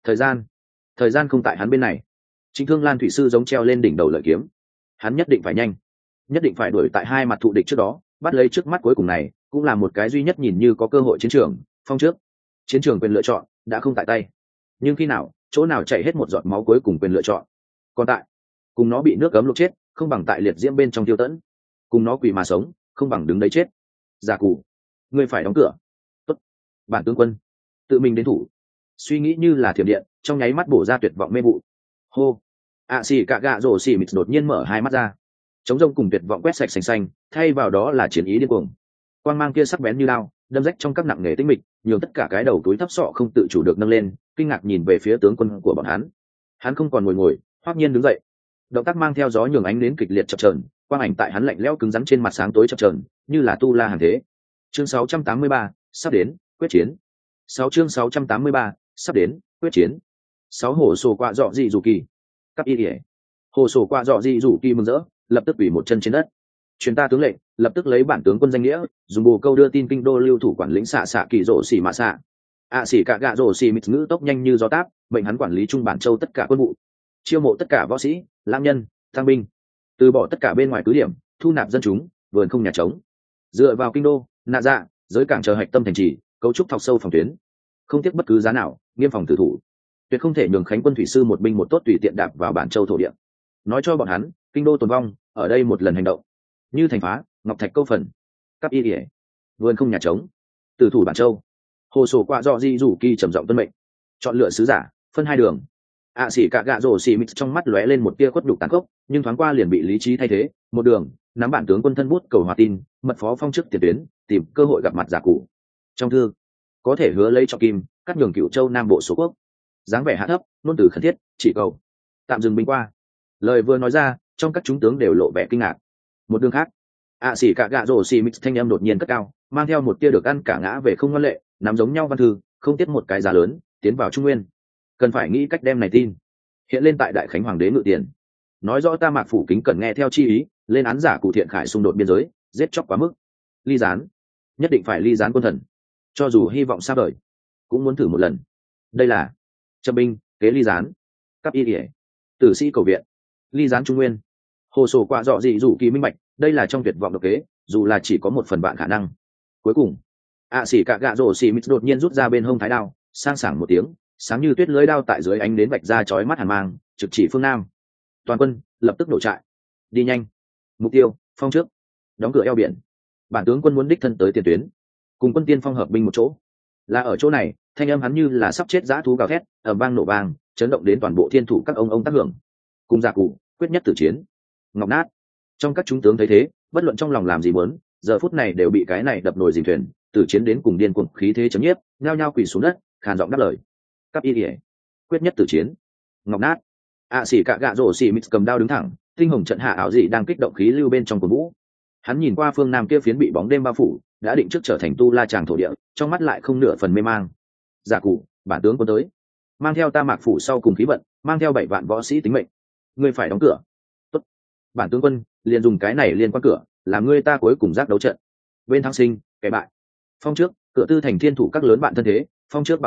Thời gian không tại hắn bên này. Chính Thương Lan thủy sư giống treo lên đỉnh đầu lợi kiếm, hắn nhất định phải nhanh, nhất định phải đuổi tại hai mặt thụ địch trước đó, bắt lấy trước mắt cuối cùng này, cũng là một cái duy nhất nhìn như có cơ hội chiến trường. Phong trước, chiến trường quyền lựa chọn đã không tại tay, nhưng khi nào, chỗ nào chảy hết một giọt máu cuối cùng quyền lựa chọn còn tại. Cùng nó bị nước cấm luộc chết, không bằng tại liệt diễm bên trong tiêu tẫn. Cùng nó quỳ mà sống, không bằng đứng đấy chết. Giả cù, ngươi phải đóng cửa. Tốt, bản tướng quân tự mình đến thủ. Suy nghĩ như là thiểm điện, trong nháy mắt bổ ra tuyệt vọng mê vụ. Hô, xì cả gạ rổ xì mịt đột nhiên mở hai mắt ra, chống rông cùng tuyệt vọng quét sạch xanh xanh, thay vào đó là chiến ý điên cuồng. Quang mang kia sắc bén như lao, đâm rách trong các nặng nề tĩnh mịch, nhường tất cả cái đầu túi thấp sọ không tự chủ được nâng lên, kinh ngạc nhìn về phía tướng quân của bọn hắn. Hắn không còn ngồi, hoắc nhiên đứng dậy, động tác mang theo gió nhường ánh nến kịch liệt chập chờn, quang ảnh tại hắn lạnh lẽo cứng rắn trên mặt sáng tối chập chờn, như là tu la hàng thế. Chương 683, sắp đến, quyết chiến. 6 chương 683, sắp đến, quyết chiến. 6 hổ sổ quạ dọ dị dù kỳ. Cấp y điệp. Hồ sổ quạ dọ dị dù kỳ mừng rỡ, lập tức ủy một chân trên đất. Truyền ta tướng lệnh, lập tức lấy bản tướng quân danh nghĩa, dùng bồ câu đưa tin kinh đô lưu thủ quản lĩnh xạ kỳ rổ xỉ mạ xạ. Xỉ cả gạ rổ xỉ mịt ngữ tốc nhanh như gió táp, mệnh hắn quản lý trung bản châu tất cả quân vụ, chiêu mộ tất cả võ sĩ, lãng nhân, tăng binh, từ bỏ tất cả bên ngoài cứ điểm, thu nạp dân chúng, vườn không nhà trống. Dựa vào kinh đô, nạ dạ, giới cảng chờ hạch tâm thành trì, cấu trúc thọc sâu phòng tuyến, không tiếc bất cứ giá nào, nghiêm phòng tử thủ, tuyệt không thể nhường khánh quân thủy sư một binh một tốt tùy tiện đạp vào bản châu thổ địa. Nói cho bọn hắn, kinh đô tồn vong, ở đây một lần hành động, như thành phá, Ngọc Thạch câu phần, cấp y ỉa, vườn không nhà trống, tử thủ bản châu. Hồ sổ quạ dọ di rủ kỳ trầm giọng tuân mệnh, chọn lựa sứ giả, phân hai đường. Xỉ cả gạ rổ xỉ mịt trong mắt lóe lên một tia khuất đục tàn khốc, nhưng thoáng qua liền bị lý trí thay thế. Một đường, nắm bản tướng quân thân bút cầu hòa tin, mật phó phong chức tiền tuyến, tìm cơ hội gặp mặt giả cụ. Trong thư, có thể hứa lấy cho kim, cắt nhường Cửu Châu Nam bộ số quốc. Dáng vẻ hạ thấp, ngôn từ khẩn thiết, chỉ cầu tạm dừng binh qua. Lời vừa nói ra, trong các chúng tướng đều lộ vẻ kinh ngạc. Một đường khác, xỉ cả gạ rổ xỉ mịt thanh âm đột nhiên cất cao, mang theo một tia được ăn cả ngã về không ngoan lệ, nắm giống nhau văn thư, không tiếc một cái giá lớn, tiến vào Trung Nguyên. Cần phải nghĩ cách đem này tin hiện lên tại đại khánh hoàng đế ngự tiền, nói rõ ta Mạc Phủ kính cần nghe theo chi ý, lên án giả cụ thiện khải xung đột biên giới, giết chóc quá mức. Ly gián, nhất định phải ly gián quân thần, cho dù hy vọng xa vời cũng muốn thử một lần. Đây là châm binh kế ly gián, cấp y ỉa, tử sĩ cầu viện, ly gián Trung Nguyên. Hồ sổ quạ dọ dị rủ kỳ minh bạch, đây là trong tuyệt vọng độc kế, dù là chỉ có một phần bạn khả năng. Cuối cùng, xỉ cả gạ rổ xỉ mít đột nhiên rút ra bên hông thái đao, sang sảng một tiếng, sáng như tuyết lưới đao tại dưới ánh đến vạch ra chói mắt hàn mang, trực chỉ phương nam. Toàn quân lập tức nổ trại, đi nhanh. Mục tiêu phong trước, đóng cửa eo biển. Bản tướng quân muốn đích thân tới tiền tuyến, cùng quân tiên phong hợp binh một chỗ. Là ở chỗ này, thanh âm hắn như là sắp chết dã thú gào thét, ầm vang nổ vang, chấn động đến toàn bộ thiên thủ các ông tác hưởng. Cùng giả cụ quyết nhất tử chiến, ngọc nát. Trong các chúng tướng thấy thế, bất luận trong lòng làm gì muốn, giờ phút này đều bị cái này đập nồi dìm thuyền, từ chiến đến cùng điên cuồng khí thế chấm nhiếp, nhao nhao quỳ xuống đất, khàn giọng đáp lời. Cấp y ỉa, quyết nhất tử chiến, ngọc nát. Xỉ cả gạ rổ xỉ mít cầm đao đứng thẳng, tinh hồng trận hạ ảo dị đang kích động khí lưu bên trong của vũ. Hắn nhìn qua phương nam kia phiến bị bóng đêm bao phủ, đã định trước trở thành tu la tràng thổ địa, trong mắt lại không nửa phần mê mang. Giả cụ, bản tướng quân tới, mang theo ta Mạc Phủ sau cùng khí vận, mang theo 7 vạn võ sĩ tính mệnh. Ngươi phải đóng cửa. Tốt, bản tướng quân liền dùng cái này liên quan cửa, làm ngươi ta cuối cùng giác đấu trận. Bên thắng sinh, kẻ bại. Phong trước, cửa tư thành thiên thủ các lớn bạn thân thế, phong trước bảo hộ,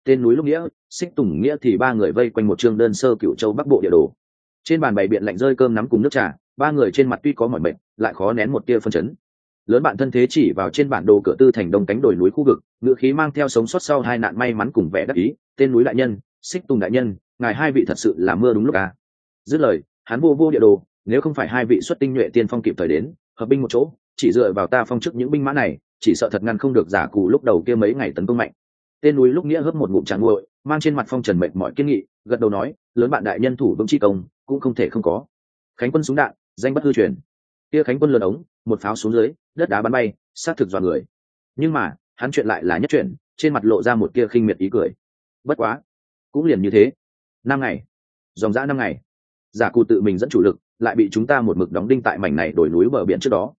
tên núi lúc nghĩa, Xích Tùng nghĩa thì ba người vây quanh một chương đơn sơ Cửu Châu Bắc Bộ địa đồ. Trên bàn bày biện lạnh rơi cơm nắm cùng nước trà, ba người trên mặt tuy có mỏi mệt, lại khó nén một tia phân chấn. Lớn bạn thân thế chỉ vào trên bản đồ cửa Tư Thành đông cánh đồi núi khu vực, ngữ khí mang theo sống sót sau hai nạn may mắn cùng vẻ đắc ý, tên núi đại nhân, Xích Tùng đại nhân, ngài hai vị thật sự là mưa đúng lúc à. Dứt lời, hắn vô địa đồ, nếu không phải hai vị xuất tinh nhuệ tiên phong kịp thời đến, hợp binh một chỗ, chỉ dựa vào ta phong chức những binh mã này, chỉ sợ thật ngăn không được giả cụ lúc đầu kia mấy ngày tấn công mạnh. Tên núi lúc nghĩa hớp một ngụm trà nguội, mang trên mặt phong trần mệt mỏi kiên nghị, gật đầu nói, lớn bạn đại nhân thủ vững chi công, cũng không thể không có. Khánh quân súng đạn, danh bất hư truyền. Kia Khánh quân lượn ống, một pháo xuống dưới, đất đá bắn bay, sát thực dọa người. Nhưng mà, hắn chuyện lại là nhất chuyện, trên mặt lộ ra một kia khinh miệt ý cười. Bất quá, cũng liền như thế. 5 ngày, dòng dã 5 ngày, giả cụ tự mình dẫn chủ lực, lại bị chúng ta một mực đóng đinh tại mảnh này đồi núi bờ biển trước đó.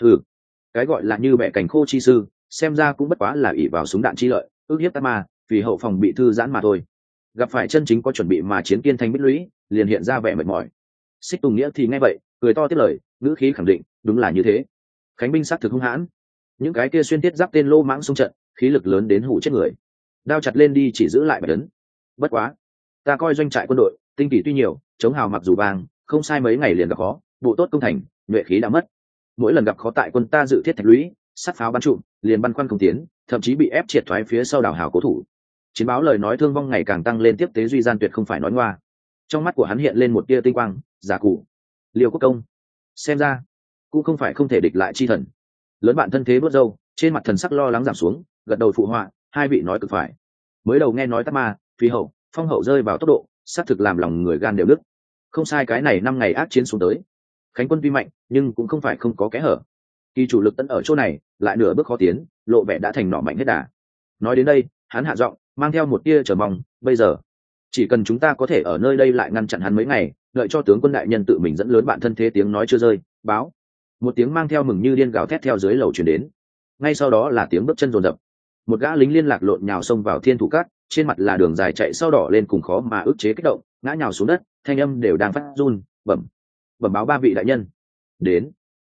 Cái gọi là như bẻ cành khô chi sư, xem ra cũng bất quá là ỷ vào súng đạn chi lợi, ước hiếp ta ma, vì hậu phòng bị thư giãn mà thôi. Gặp phải chân chính có chuẩn bị mà chiến kiên thanh bích lũy, liền hiện ra vẻ mệt mỏi. Xích Tùng nghĩa thì nghe vậy, cười to tiếp lời, ngữ khí khẳng định, đúng là như thế. Khánh binh sát thực hung hãn, những cái kia xuyên thiết giáp tên lô mãng xung trận, khí lực lớn đến hủ chết người. Đao chặt lên đi chỉ giữ lại bạch tấn. Bất quá, ta coi doanh trại quân đội, tinh kỳ tuy nhiều, chống hào mặc dù vàng, không sai mấy ngày liền gặp khó, bộ tốt công thành, nhuệ khí đã mất. Mỗi lần gặp khó tại quân ta dự thiết thạch lũy, sát pháo bắn trụm, liền băn khoăn không tiến, thậm chí bị ép triệt thoái phía sau đảo hào cố thủ. Chiến báo lời nói thương vong ngày càng tăng lên, tiếp tế duy gian tuyệt không phải nói ngoa. Trong mắt của hắn hiện lên một tia tinh quang, giả cụ, liều quốc công, xem ra cũng không phải không thể địch lại chi thần. Lớn bạn thân thế bước râu, trên mặt thần sắc lo lắng giảm xuống, gật đầu phụ họa, hai vị nói cực phải. Mới đầu nghe nói tát ma, phi hậu, phong hậu rơi vào tốc độ, sát thực làm lòng người gan đều nứt. Không sai, cái này 5 ngày ác chiến xuống tới, Khánh quân tuy mạnh, nhưng cũng không phải không có kẽ hở. Kỳ chủ lực tấn ở chỗ này, lại nửa bước khó tiến, lộ vẻ đã thành nỏ mạnh hết đà. Nói đến đây, hắn hạ giọng, mang theo một tia chờ mong, bây giờ chỉ cần chúng ta có thể ở nơi đây lại ngăn chặn hắn mấy ngày, đợi cho tướng quân đại nhân tự mình dẫn lớn bạn thân thế tiếng nói chưa rơi, báo. Một tiếng mang theo mừng như điên gào thét theo dưới lầu truyền đến. Ngay sau đó là tiếng bước chân rồn rập. Một gã lính liên lạc lộn nhào xông vào thiên thủ cát, trên mặt là đường dài chạy sau đỏ lên cùng khó mà ức chế kích động, ngã nhào xuống đất, thanh âm đều đang phát run, bẩm báo ba vị đại nhân. Đến.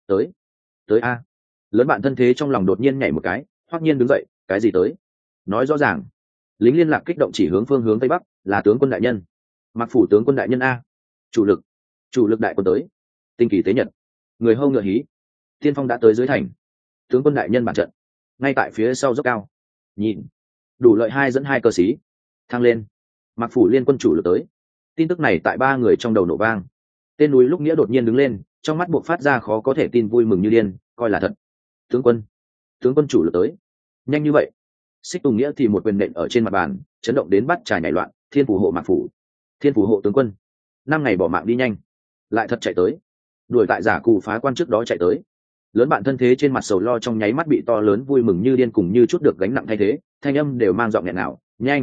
Tới a. Lớn bạn thân thế trong lòng đột nhiên nhảy một cái, hoắc nhiên đứng dậy, cái gì tới? Nói rõ ràng. Lính liên lạc kích động chỉ hướng phương hướng tây bắc, là tướng quân đại nhân. Mặc phủ tướng quân đại nhân a. Chủ lực đại quân tới. Tinh kỳ tế nhật. Người hâu ngựa hí. Tiên phong đã tới dưới thành. Tướng quân đại nhân bản trận. Ngay tại phía sau dốc cao. Nhìn. Đủ lợi 2 dẫn 2 cơ sĩ. Thăng lên. Mặc phủ liên quân chủ lực tới. Tin tức này tại ba người trong đầu nổ vang. Tên núi lúc nghĩa đột nhiên đứng lên, trong mắt buộc phát ra khó có thể tin vui mừng như điên, coi là thật. Tướng quân chủ lực tới. Nhanh như vậy. Xích Tùng nghĩa thì một quyền nện ở trên mặt bàn, chấn động đến bắt trà nhảy loạn, thiên phù hộ Mạc phủ. Thiên phù hộ tướng quân. 5 ngày bỏ mạng đi nhanh. Lại thật chạy tới. Đuổi tại giả cù phá quan trước đó chạy tới. Lớn bạn thân thế trên mặt sầu lo trong nháy mắt bị to lớn vui mừng như điên cùng như chút được gánh nặng thay thế, thanh âm đều mang giọng nghẹn nào,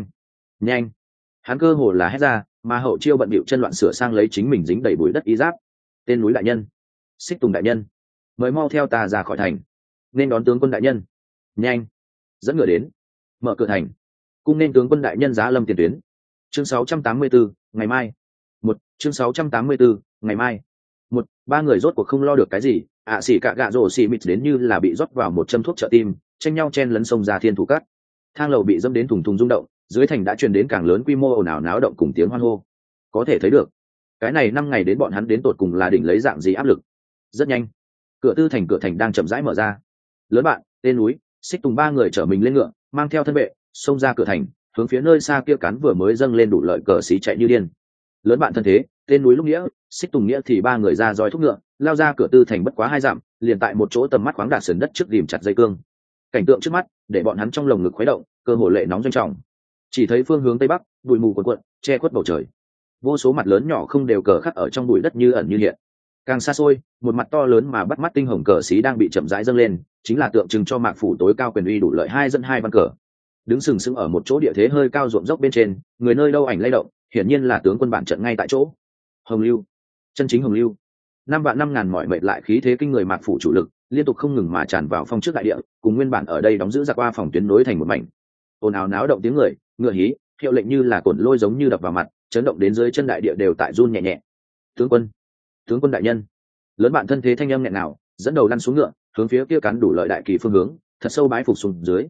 nhanh. Hắn cơ hồ là hét ra, mà hậu chiêu bận bịu chân loạn sửa sang lấy chính mình dính đầy bụi đất y giáp. Tên núi đại nhân, Xích Tùng đại nhân, mời mau theo ta ra khỏi thành, nên đón tướng quân đại nhân. Nhanh, dẫn ngựa đến, mở cửa thành, cung nên tướng quân đại nhân giá lâm tiền tuyến. Chương 684, ngày mai. Chương 684, ngày mai. Ba người rốt cuộc không lo được cái gì, xỉ cả gạ rổ xỉ mịt đến như là bị rót vào một châm thuốc trợ tim, tranh nhau chen lấn sông ra thiên thủ cát. Thang lầu bị dẫm đến thùng thùng rung động, dưới thành đã truyền đến càng lớn quy mô ồn ào náo động cùng tiếng hoan hô. Có thể thấy được, cái này 5 ngày đến bọn hắn đến tột cùng là đỉnh lấy dạng gì áp lực. Rất nhanh, cửa thành đang chậm rãi mở ra. Lớn bạn, tên núi, Xích Tùng ba người chở mình lên ngựa, mang theo thân vệ, xông ra cửa thành, hướng phía nơi xa kia cán vừa mới dâng lên đủ lợi cờ xí chạy như điên. Lớn bạn thân thế, tên núi lúc nghĩa, Xích Tùng nghĩa thì ba người ra roi thúc ngựa, lao ra cửa tư thành bất quá 2 dặm, liền tại một chỗ tầm mắt khoáng đạt sườn đất trước ghìm chặt dây cương. Cảnh tượng trước mắt để bọn hắn trong lồng ngực khuấy động, cơ hồ lệ nóng doanh trọng. Chỉ thấy phương hướng tây bắc, bụi mù cuồn cuộn, che khuất bầu trời. Vô số mặt lớn nhỏ không đều cờ khắc ở trong bụi đất như ẩn như hiện. Càng xa xôi, một mặt to lớn mà bắt mắt tinh hồng cờ xí đang bị chậm rãi dâng lên, chính là tượng trưng cho Mạc phủ tối cao quyền uy đủ lợi 2 dẫn 2 văn cờ. Đứng sừng sững ở một chỗ địa thế hơi cao ruộng dốc bên trên, người nơi đâu ảnh lay động, hiển nhiên là tướng quân bản trận ngay tại chỗ. Hồng lưu, chân chính hồng lưu. 5,000 mọi mệt lại khí thế kinh người Mạc phủ chủ lực, liên tục không ngừng mà tràn vào phong trước đại địa, cùng nguyên bản ở đây đóng giữ giặc qua phòng tuyến nối thành một mảnh. Ồn ào náo động tiếng người, ngựa hí, hiệu lệnh như là cồn lôi giống như đập vào mặt, chấn động đến dưới chân đại địa đều tại run nhẹ nhẹ. Tướng quân đại nhân. Lớn bạn thân thế thanh âm nghẹn nào, dẫn đầu lăn xuống ngựa, hướng phía kia cắn đủ lợi đại kỳ phương hướng, thật sâu bái phục xuống dưới.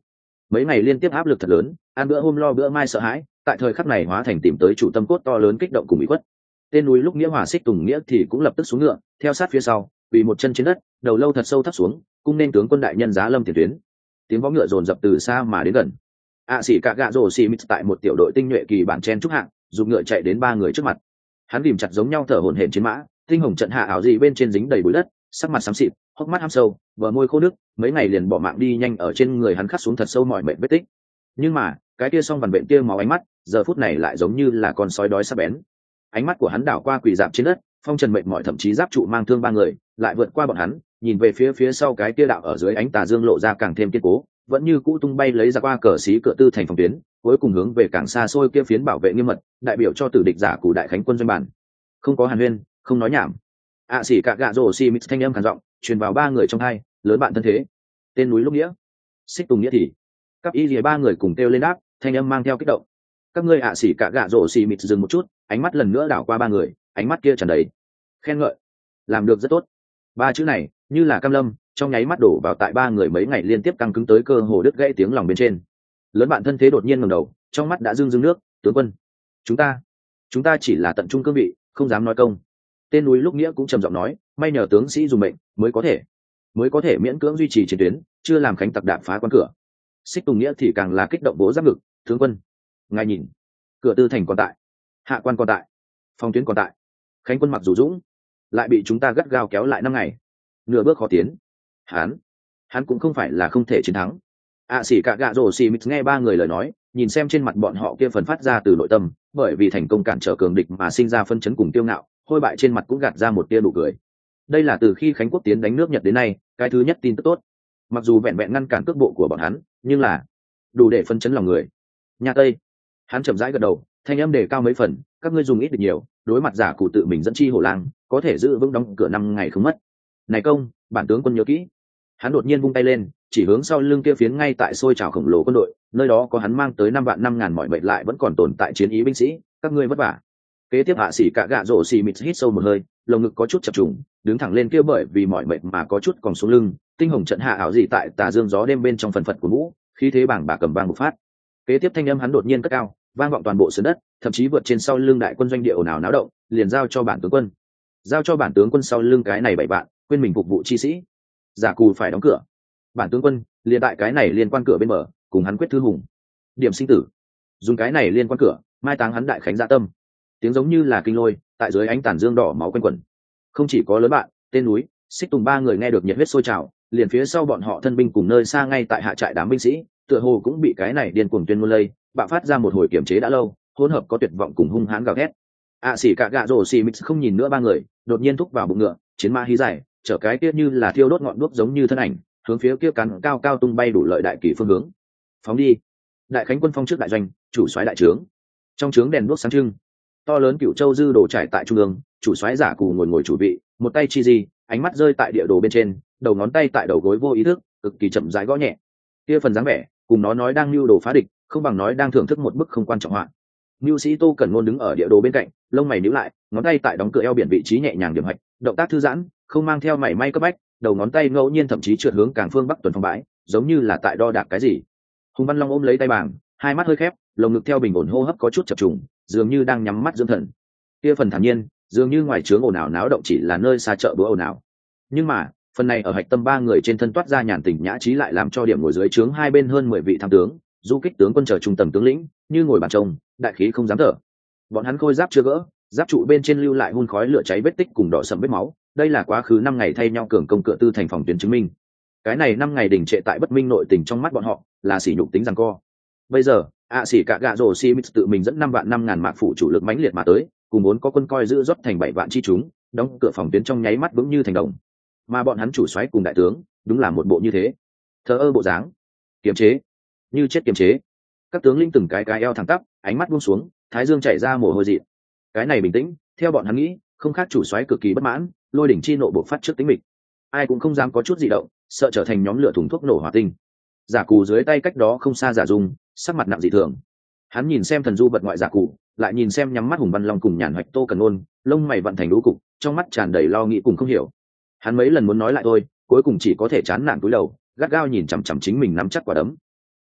mấy ngày liên tiếp áp lực thật lớn, ăn bữa hôm lo bữa mai sợ hãi, tại thời khắc này hóa thành tìm tới chủ tâm cốt to lớn kích động cùng bị khuất. Tên núi lúc nghĩa hòa xích tùng nghĩa thì cũng lập tức xuống ngựa theo sát phía sau, quỳ một chân trên đất, đầu lâu thật sâu thấp xuống, cung nên tướng quân đại nhân giá lâm tiền tuyến. Tiếng vó ngựa dồn dập từ xa mà đến gần. Sĩ cả gạ rồ xì mít tại một tiểu đội tinh nhuệ kỳ bản chen trúc hạng, dùng ngựa chạy đến ba người trước mặt. Hắn ghìm chặt giống nhau thở hổn hển chiến mã, tinh hồng trận hạ ảo gì bên trên dính đầy bụi đất, sắc mặt xám xịt, hốc mắt hăm sâu, bờ môi khô nước, mấy ngày liền bỏ mạng đi nhanh ở trên người hắn khắc xuống thật sâu mọi mệnh vết tích. Nhưng mà cái kia song vằn vện kia máu ánh mắt giờ phút này lại giống như là con sói đói sắc bén. Ánh mắt của hắn đảo qua quỳ dạp trên đất phong trần mệnh mọi thậm chí giáp trụ mang thương ba người, lại vượt qua bọn hắn nhìn về phía sau cái kia đạo ở dưới ánh tà dương lộ ra càng thêm kiên cố, vẫn như cũ tung bay lấy ra qua cờ xí cửa tư thành phòng tuyến, cuối cùng hướng về càng xa xôi kia phiến bảo vệ nghiêm mật đại biểu cho tử địch giả của đại khánh quân doanh bản. Không có hàn huyên, không nói nhảm, Sĩ cả gạ rồ xì mít thanh âm khàn giọng truyền vào ba người trong hai, lớn bạn thân thế. Tên núi lúc nghĩa, xích tùng nghĩa thì cấp y lìa ba người cùng kêu lên đáp, thanh âm mang theo kích động. Các ngươi Sĩ cả gạ rồ xì mít dừng một chút, ánh mắt lần nữa đảo qua ba người, ánh mắt kia tràn đầy khen ngợi. Làm được rất tốt. Ba chữ này như là cam lâm trong nháy mắt đổ vào tại ba người mấy ngày liên tiếp căng cứng tới cơ hồ đứt gãy tiếng lòng bên trên. Lớn bạn thân thế đột nhiên ngẩng đầu, trong mắt đã rưng rưng nước. Tướng quân, chúng ta chỉ là tận trung cương vị, không dám nói công. Tên núi lúc nghĩa cũng trầm giọng nói, may nhờ tướng sĩ dùng mệnh mới có thể miễn cưỡng duy trì chiến tuyến, chưa làm khánh tặc đạp phá quan cửa. Xích tùng nghĩa thì càng là kích động bố giáp ngực. Tướng quân, ngài nhìn, cửa tư thành còn tại, hạ quan còn tại, phòng tuyến còn tại, khánh quân mặc dù dũng, lại bị chúng ta gắt gao kéo lại 5 ngày, nửa bước khó tiến. Hắn cũng không phải là không thể chiến thắng. Sĩ cả gạ rồ xì mít nghe ba người lời nói, nhìn xem trên mặt bọn họ kia phần phát ra từ nội tâm, bởi vì thành công cản trở cường địch mà sinh ra phân chấn cùng kiêu ngạo, hôi bại trên mặt cũng gạt ra một tia nụ cười. Đây là từ khi khánh quốc tiến đánh nước Nhật đến nay cái thứ nhất tin tức tốt. Mặc dù vẹn vẹn ngăn cản cước bộ của bọn hắn, nhưng là đủ để phân chấn lòng người. Nhà Tây, hắn chậm rãi gật đầu, thanh âm đề cao mấy phần. Các ngươi dùng ít được nhiều, đối mặt giả cụ tự mình dẫn chi hổ lang, có thể giữ vững đóng cửa 5 ngày không mất. Này công, bản tướng quân nhớ kỹ. Hắn đột nhiên vung tay lên, chỉ hướng sau lưng kia phiến ngay tại xôi trào khổng lồ quân đội, nơi đó có hắn mang tới 5 vạn 5 ngàn mọi mệnh lại vẫn còn tồn tại chiến ý binh sĩ, các ngươi vất vả. Kế tiếp Sĩ cả gạ rồ xì mịt hít sâu một hơi, lồng ngực có chút chập trùng, đứng thẳng lên kia bởi vì mọi mệnh mà có chút còn xuống lưng, tinh hồng trận hạ ảo gì tại tà dương gió đêm bên trong phần phật của vũ, khí thế bảng bạc cầm vang một phát. Kế tiếp thanh âm hắn đột nhiên cất cao, vang vọng toàn bộ sườn đất, thậm chí vượt trên sau lưng đại quân doanh địa ồn ào náo động, liền giao cho bản tướng quân. Giao cho bản tướng quân sau lưng cái này 7 bạn, quên mình phục vụ chi sĩ. Giả cù phải đóng cửa. Bản tướng quân, liền tại cái này liên quan cửa bên mở, cùng hắn quyết thư hùng. Điểm sinh tử. Dùng cái này liên quan cửa, mai táng hắn đại khánh dạ tâm. Tiếng giống như là kinh lôi, tại dưới ánh tàn dương đỏ máu quanh quẩn. Không chỉ có lớn bạn, tên núi, xích tùng ba người nghe được nhiệt huyết sôi trào, liền phía sau bọn họ thân binh cùng nơi xa ngay tại hạ trại đám binh sĩ, tựa hồ cũng bị cái này điên cuồng tuyên ngôn lây, bạo phát ra một hồi kiểm chế đã lâu, hỗn hợp có tuyệt vọng cùng hung hãn gào thét. Sĩ cả gạ rồ xì mít không nhìn nữa ba người, đột nhiên thúc vào bụng ngựa, chiến mã hí dài, chở cái kia như là thiêu đốt ngọn đuốc giống như thân ảnh, hướng phía kia cắn cao cao tung bay đủ lợi đại kỳ phương hướng. Phóng đi. Đại khánh quân phong trước đại doanh, chủ soái đại trướng. Trong trướng đèn đuốc sáng trưng. To lớn Cửu Châu dư đồ trải tại trung ương, chủ soái giả cù ngồi chủ vị, một tay chi di, ánh mắt rơi tại địa đồ bên trên, đầu ngón tay tại đầu gối vô ý thức, cực kỳ chậm rãi gõ nhẹ. Kia phần dáng vẻ, cùng nó nói đang lưu đồ phá địch, không bằng nói đang thưởng thức một bức không quan trọng họa. Nưu sĩ Tô Cẩn Ngôn đứng ở địa đồ bên cạnh, lông mày nhíu lại, ngón tay tại đóng cửa eo biển vị trí nhẹ nhàng điểm hạch, động tác thư giãn, không mang theo mảy may cấp bách, đầu ngón tay ngẫu nhiên thậm chí trượt hướng càng phương bắc tuần phong bãi, giống như là tại đo đạc cái gì. Hùng Văn Long ôm lấy tay bảng, hai mắt hơi khép, lồng ngực theo bình ổn hô hấp có chút chập trùng, dường như đang nhắm mắt dưỡng thần. Kia phần thản nhiên, dường như ngoài trướng ồn ào náo động chỉ là nơi xa chợ búa ồn ào. Nhưng mà, phần này ở hạch tâm ba người trên thân toát ra nhàn tình nhã trí lại làm cho điểm ngồi dưới trướng hai bên hơn 10 vị tham tướng, du kích tướng quân chờ trung tầng tướng lĩnh, như ngồi bàn trông, đại khí không dám thở. Bọn hắn khôi giáp chưa gỡ, giáp trụ bên trên lưu lại hun khói lửa cháy vết tích cùng đỏ sẫm vết máu, đây là quá khứ 5 ngày thay nhau cường công cửa tư thành phòng tuyến chứng minh. Cái này 5 ngày đình trệ tại bất minh nội tình trong mắt bọn họ, là sỉ nhục tính giằng co. Bây giờ, Sĩ cả gạ rồ xì mít tự mình dẫn 5 vạn 5 ngàn mạc phủ chủ lực mãnh liệt mà tới, cùng vốn có quân coi giữ rót thành 7 vạn chi chúng, đóng cửa phòng tuyến trong nháy mắt vững như thành đồng. Mà bọn hắn chủ soái cùng đại tướng, đúng là một bộ như thế. Thờ ơ bộ dáng, kiềm chế, như chết kiềm chế. Các tướng linh từng cái eo thẳng tắp, ánh mắt buông xuống, thái dương chảy ra mồ hôi dị. Cái này bình tĩnh, theo bọn hắn nghĩ, không khác chủ soái cực kỳ bất mãn, lôi đỉnh chi nộ bộc phát trước tính mịch. Ai cũng không dám có chút dị động, sợ trở thành nhóm lửa thùng thuốc nổ hỏa tinh. Giả Cù dưới tay cách đó không xa Giả Dung, sắc mặt nặng dị thường. Hắn nhìn xem thần du vật ngoại Giả Cù, lại nhìn xem nhắm mắt Hùng Văn Long cùng nhàn hoạch Tô Cẩn Ngôn, lông mày vận thành đũ cục, trong mắt tràn đầy lo nghĩ cùng không hiểu. Hắn mấy lần muốn nói lại thôi, cuối cùng chỉ có thể chán nản cúi đầu, gắt gao nhìn chằm chằm chính mình nắm chắc quả đấm.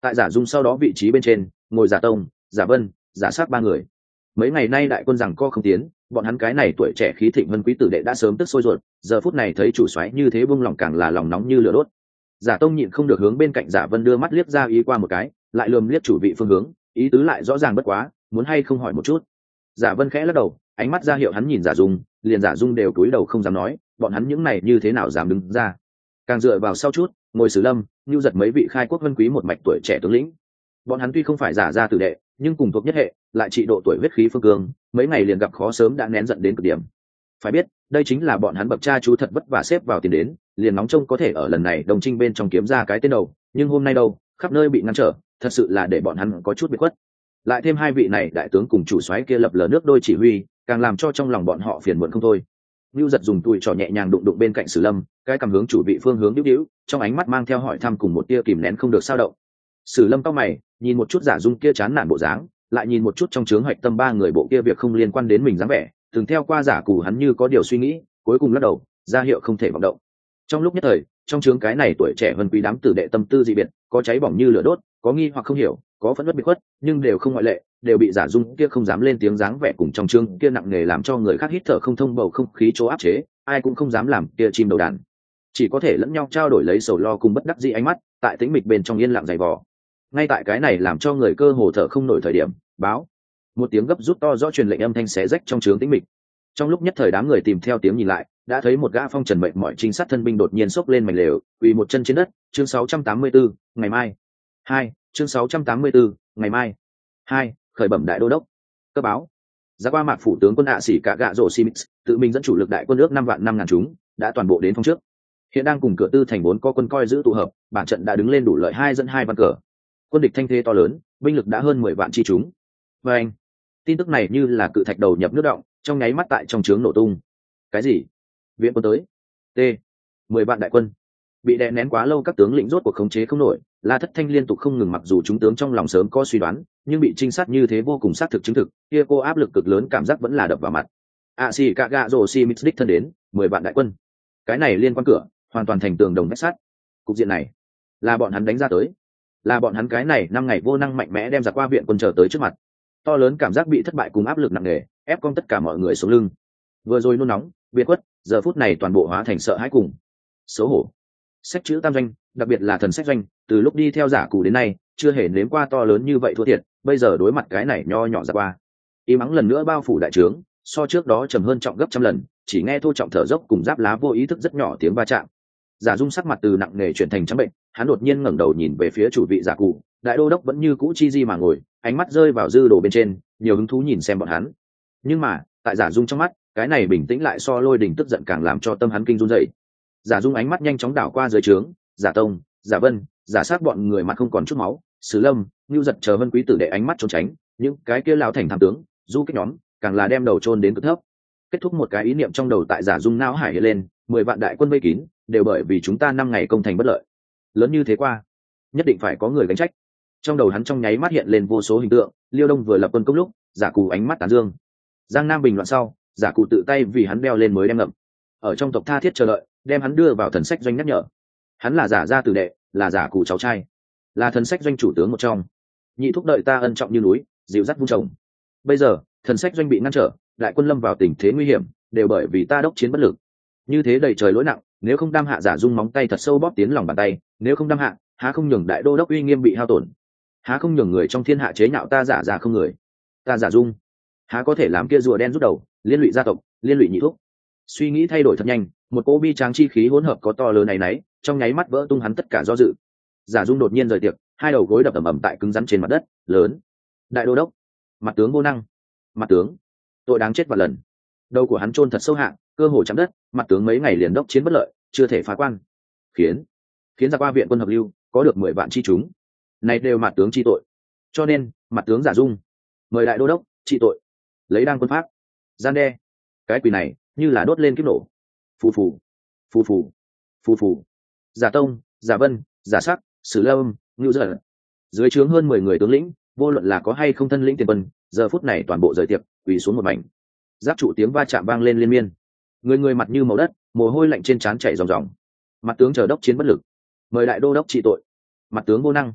Tại giả dung sau đó vị trí bên trên ngồi giả tông, giả vân, giả sát ba người. Mấy ngày nay đại quân rằng co không tiến, bọn hắn cái này tuổi trẻ khí thịnh vân quý tử đệ đã sớm tức sôi ruột, giờ phút này thấy chủ soái như thế buông lòng càng là lòng nóng như lửa đốt. Giả tông nhịn không được hướng bên cạnh giả vân đưa mắt liếc ra ý qua một cái, lại lườm liếc chủ vị phương hướng, ý tứ lại rõ ràng bất quá, muốn hay không hỏi một chút. Giả vân khẽ lắc đầu, ánh mắt ra hiệu hắn nhìn giả dung, liền giả dung đều cúi đầu không dám nói, bọn hắn những này như thế nào dám đứng ra. Càng dựa vào sau chút, ngồi Sử Lâm, nhu giật mấy vị khai quốc vân quý một mạch tuổi trẻ tướng lĩnh. Bọn hắn tuy không phải giả ra tử đệ, nhưng cùng thuộc nhất hệ, lại trị độ tuổi huyết khí phương cương, mấy ngày liền gặp khó sớm đã nén giận đến cực điểm. Phải biết, đây chính là bọn hắn bậc cha chú thật vất vả xếp vào tiền đến, liền nóng trông có thể ở lần này đồng trinh bên trong kiếm ra cái tên đầu, nhưng hôm nay đâu, khắp nơi bị ngăn trở, thật sự là để bọn hắn có chút biệt khuất. Lại thêm hai vị này đại tướng cùng chủ soái kia lập lờ nước đôi chỉ huy, càng làm cho trong lòng bọn họ phiền muộn không thôi. Nưu giật dùng tùi trò nhẹ nhàng đụng đụng bên cạnh Sử Lâm, cái cầm hướng chủ vị phương hướng điếu điếu, trong ánh mắt mang theo hỏi thăm cùng một tia kìm nén không được sao động. Sử Lâm cau mày, nhìn một chút giả dung kia chán nản bộ dáng, lại nhìn một chút trong trướng hoạch tâm ba người bộ kia việc không liên quan đến mình dáng vẻ, từng theo qua giả cù hắn như có điều suy nghĩ, cuối cùng lắc đầu, ra hiệu không thể vọng động. Trong lúc nhất thời, trong trướng cái này tuổi trẻ vân quý đám tử đệ tâm tư dị biệt, có cháy bỏng như lửa đốt, có nghi hoặc không hiểu, có phẫn uất bị khuất, nhưng đều không ngoại lệ, đều bị giả dung kia không dám lên tiếng dáng vẻ cùng trong trướng kia nặng nề làm cho người khác hít thở không thông bầu không khí chỗ áp chế, ai cũng không dám làm kia chim đầu đàn, chỉ có thể lẫn nhau trao đổi lấy sầu lo cùng bất đắc dĩ ánh mắt, tại tĩnh mịch bên trong yên lặng dày vò. Ngay tại cái này làm cho người cơ hồ thở không nổi thời điểm, báo một tiếng gấp rút to rõ truyền lệnh âm thanh xé rách trong trướng tĩnh mịch. Trong lúc nhất thời đám người tìm theo tiếng nhìn lại, đã thấy một gã phong trần mệnh mọi trinh sát thân binh đột nhiên xốc lên mảnh lều, quỳ một chân trên đất. Chương 684, ngày mai. 2, chương 684, ngày mai. 2, khởi bẩm đại đô đốc. Cơ báo. Ra qua mạc phủ tướng quân hạ sĩ cả gạ rổ Simix, tự mình dẫn chủ lực đại quân ước 5.000 chúng, đã toàn bộ đến phong trước. Hiện đang cùng cửa tư thành 4 có quân coi giữ tụ hợp, bản trận đã đứng lên đủ lợi 2 dẫn 2 văn cờ. Quân địch thanh thế to lớn, binh lực đã hơn 10 vạn chi chúng. Và anh, tin tức này như là cự thạch đầu nhập nước động, trong nháy mắt tại trong trướng nổ tung. Cái gì? Viện quân tới? T. 10 vạn đại quân. Bị đè nén quá lâu các tướng lĩnh rốt cuộc khống chế không nổi, La Thất Thanh liên tục không ngừng, mặc dù chúng tướng trong lòng sớm có suy đoán, nhưng bị trinh sát như thế vô cùng xác thực chứng thực, kia cô áp lực cực lớn cảm giác vẫn là đập vào mặt. Sĩ cả gạ rồ si mix đích thân đến, 10 vạn đại quân. Cái này liên quan cửa, hoàn toàn thành tường đồng vách sắt. Cục diện này là bọn hắn đánh ra tới, là bọn hắn cái này 5 ngày vô năng mạnh mẽ đem ra qua viện quân trở tới trước mặt. To lớn cảm giác bị thất bại cùng áp lực nặng nề, ép cong tất cả mọi người xuống lưng. Vừa rồi nôn nóng, biệt khuất, giờ phút này toàn bộ hóa thành sợ hãi cùng xấu hổ. Sách chữ tam doanh, đặc biệt là thần sách doanh, từ lúc đi theo giả cù đến nay, chưa hề nếm qua to lớn như vậy thua thiệt, bây giờ đối mặt cái này nho nhỏ ra qua. Im ắng lần nữa bao phủ đại trướng, so trước đó trầm hơn trọng gấp trăm lần, chỉ nghe thô trọng thở dốc cùng giáp lá vô ý thức rất nhỏ tiếng va chạm. Giả dung sắc mặt từ nặng nề chuyển thành trắng bệnh, hắn đột nhiên ngẩng đầu nhìn về phía chủ vị giả cụ, đại đô đốc vẫn như cũ chi di mà ngồi, ánh mắt rơi vào dư đồ bên trên, nhiều hứng thú nhìn xem bọn hắn. Nhưng mà tại giả dung trong mắt, cái này bình tĩnh lại so lôi đình tức giận càng làm cho tâm hắn kinh run dậy. Giả dung ánh mắt nhanh chóng đảo qua dưới trướng, giả tông, giả vân, giả sát bọn người mặt không còn chút máu, Sử Lâm, Nưu Giật chờ vân quý tử đệ ánh mắt trốn tránh, những cái kia lao thành tham tướng, du kích nhóm, càng là đem đầu chôn đến cực thấp. Kết thúc một cái ý niệm trong đầu tại giả dung não hải hiện lên, 10 vạn đại quân vây kín, đều bởi vì chúng ta 5 ngày công thành bất lợi. Lớn như thế qua, nhất định phải có người gánh trách. Trong đầu hắn trong nháy mắt hiện lên vô số hình tượng, Liêu Đông vừa lập quân công lúc, giả cù ánh mắt tán dương. Giang Nam bình loạn sau, giả cụ tự tay vì hắn đeo lên mới đem ngậm. Ở trong tộc tha thiết chờ đợi, đem hắn đưa vào thần sách doanh nhắc nhở. Hắn là giả gia tử đệ, là giả cụ cháu trai, là thần sách doanh chủ tướng một trong. Nhị thúc đợi ta ân trọng như núi, dịu dắt vung trồng. Bây giờ, thần sách doanh bị ngăn trở, đại quân lâm vào tình thế nguy hiểm, đều bởi vì ta đốc chiến bất lực. Như thế đầy trời lỗi nặng, nếu không đam hạ giả dung móng tay thật sâu bóp tiến lòng bàn tay, nếu không đam hạ, há không nhường đại đô đốc uy nghiêm bị hao tổn, há không nhường người trong thiên hạ chế nhạo ta giả ra không người, ta giả dung há có thể làm kia rùa đen rút đầu, liên lụy gia tộc, liên lụy nhị thúc. Suy nghĩ thay đổi thật nhanh, một cỗ bi tráng chi khí hỗn hợp có to lớn này nấy, trong nháy mắt vỡ tung hắn tất cả do dự. Giả dung đột nhiên rời tiệc, hai đầu gối đập ầm ầm tại cứng rắn trên mặt đất. Lớn, đại đô đốc, mặt tướng vô năng, mặt tướng tội đáng chết vạn lần. Đầu của hắn chôn thật sâu hạ, cơ hồ chạm đất. Mặt tướng mấy ngày liền đốc chiến bất lợi, chưa thể phá quan, khiến ra qua viện quân hợp lưu có được 10 vạn chi chúng, này đều mặt tướng chi tội. Cho nên mặt tướng giả dung mời đại đô đốc trị tội, lấy đăng quân pháp gian đe. Cái quỷ này như là đốt lên kiếp nổ. Phù phù phù phù phù phù. Giả tông, giả vân, giả sắc, Sử Lâm, Ngưu Dật, dưới trướng hơn 10 người tướng lĩnh, vô luận là có hay không thân lĩnh tiền quân, giờ phút này toàn bộ rời tiệc, quỳ xuống một mảnh. Giáp trụ tiếng va chạm vang lên liên miên, người mặt như màu đất, mồ hôi lạnh trên trán chảy ròng ròng. Mặt tướng chờ đốc chiến bất lực, mời đại đô đốc trị tội, mặt tướng vô năng.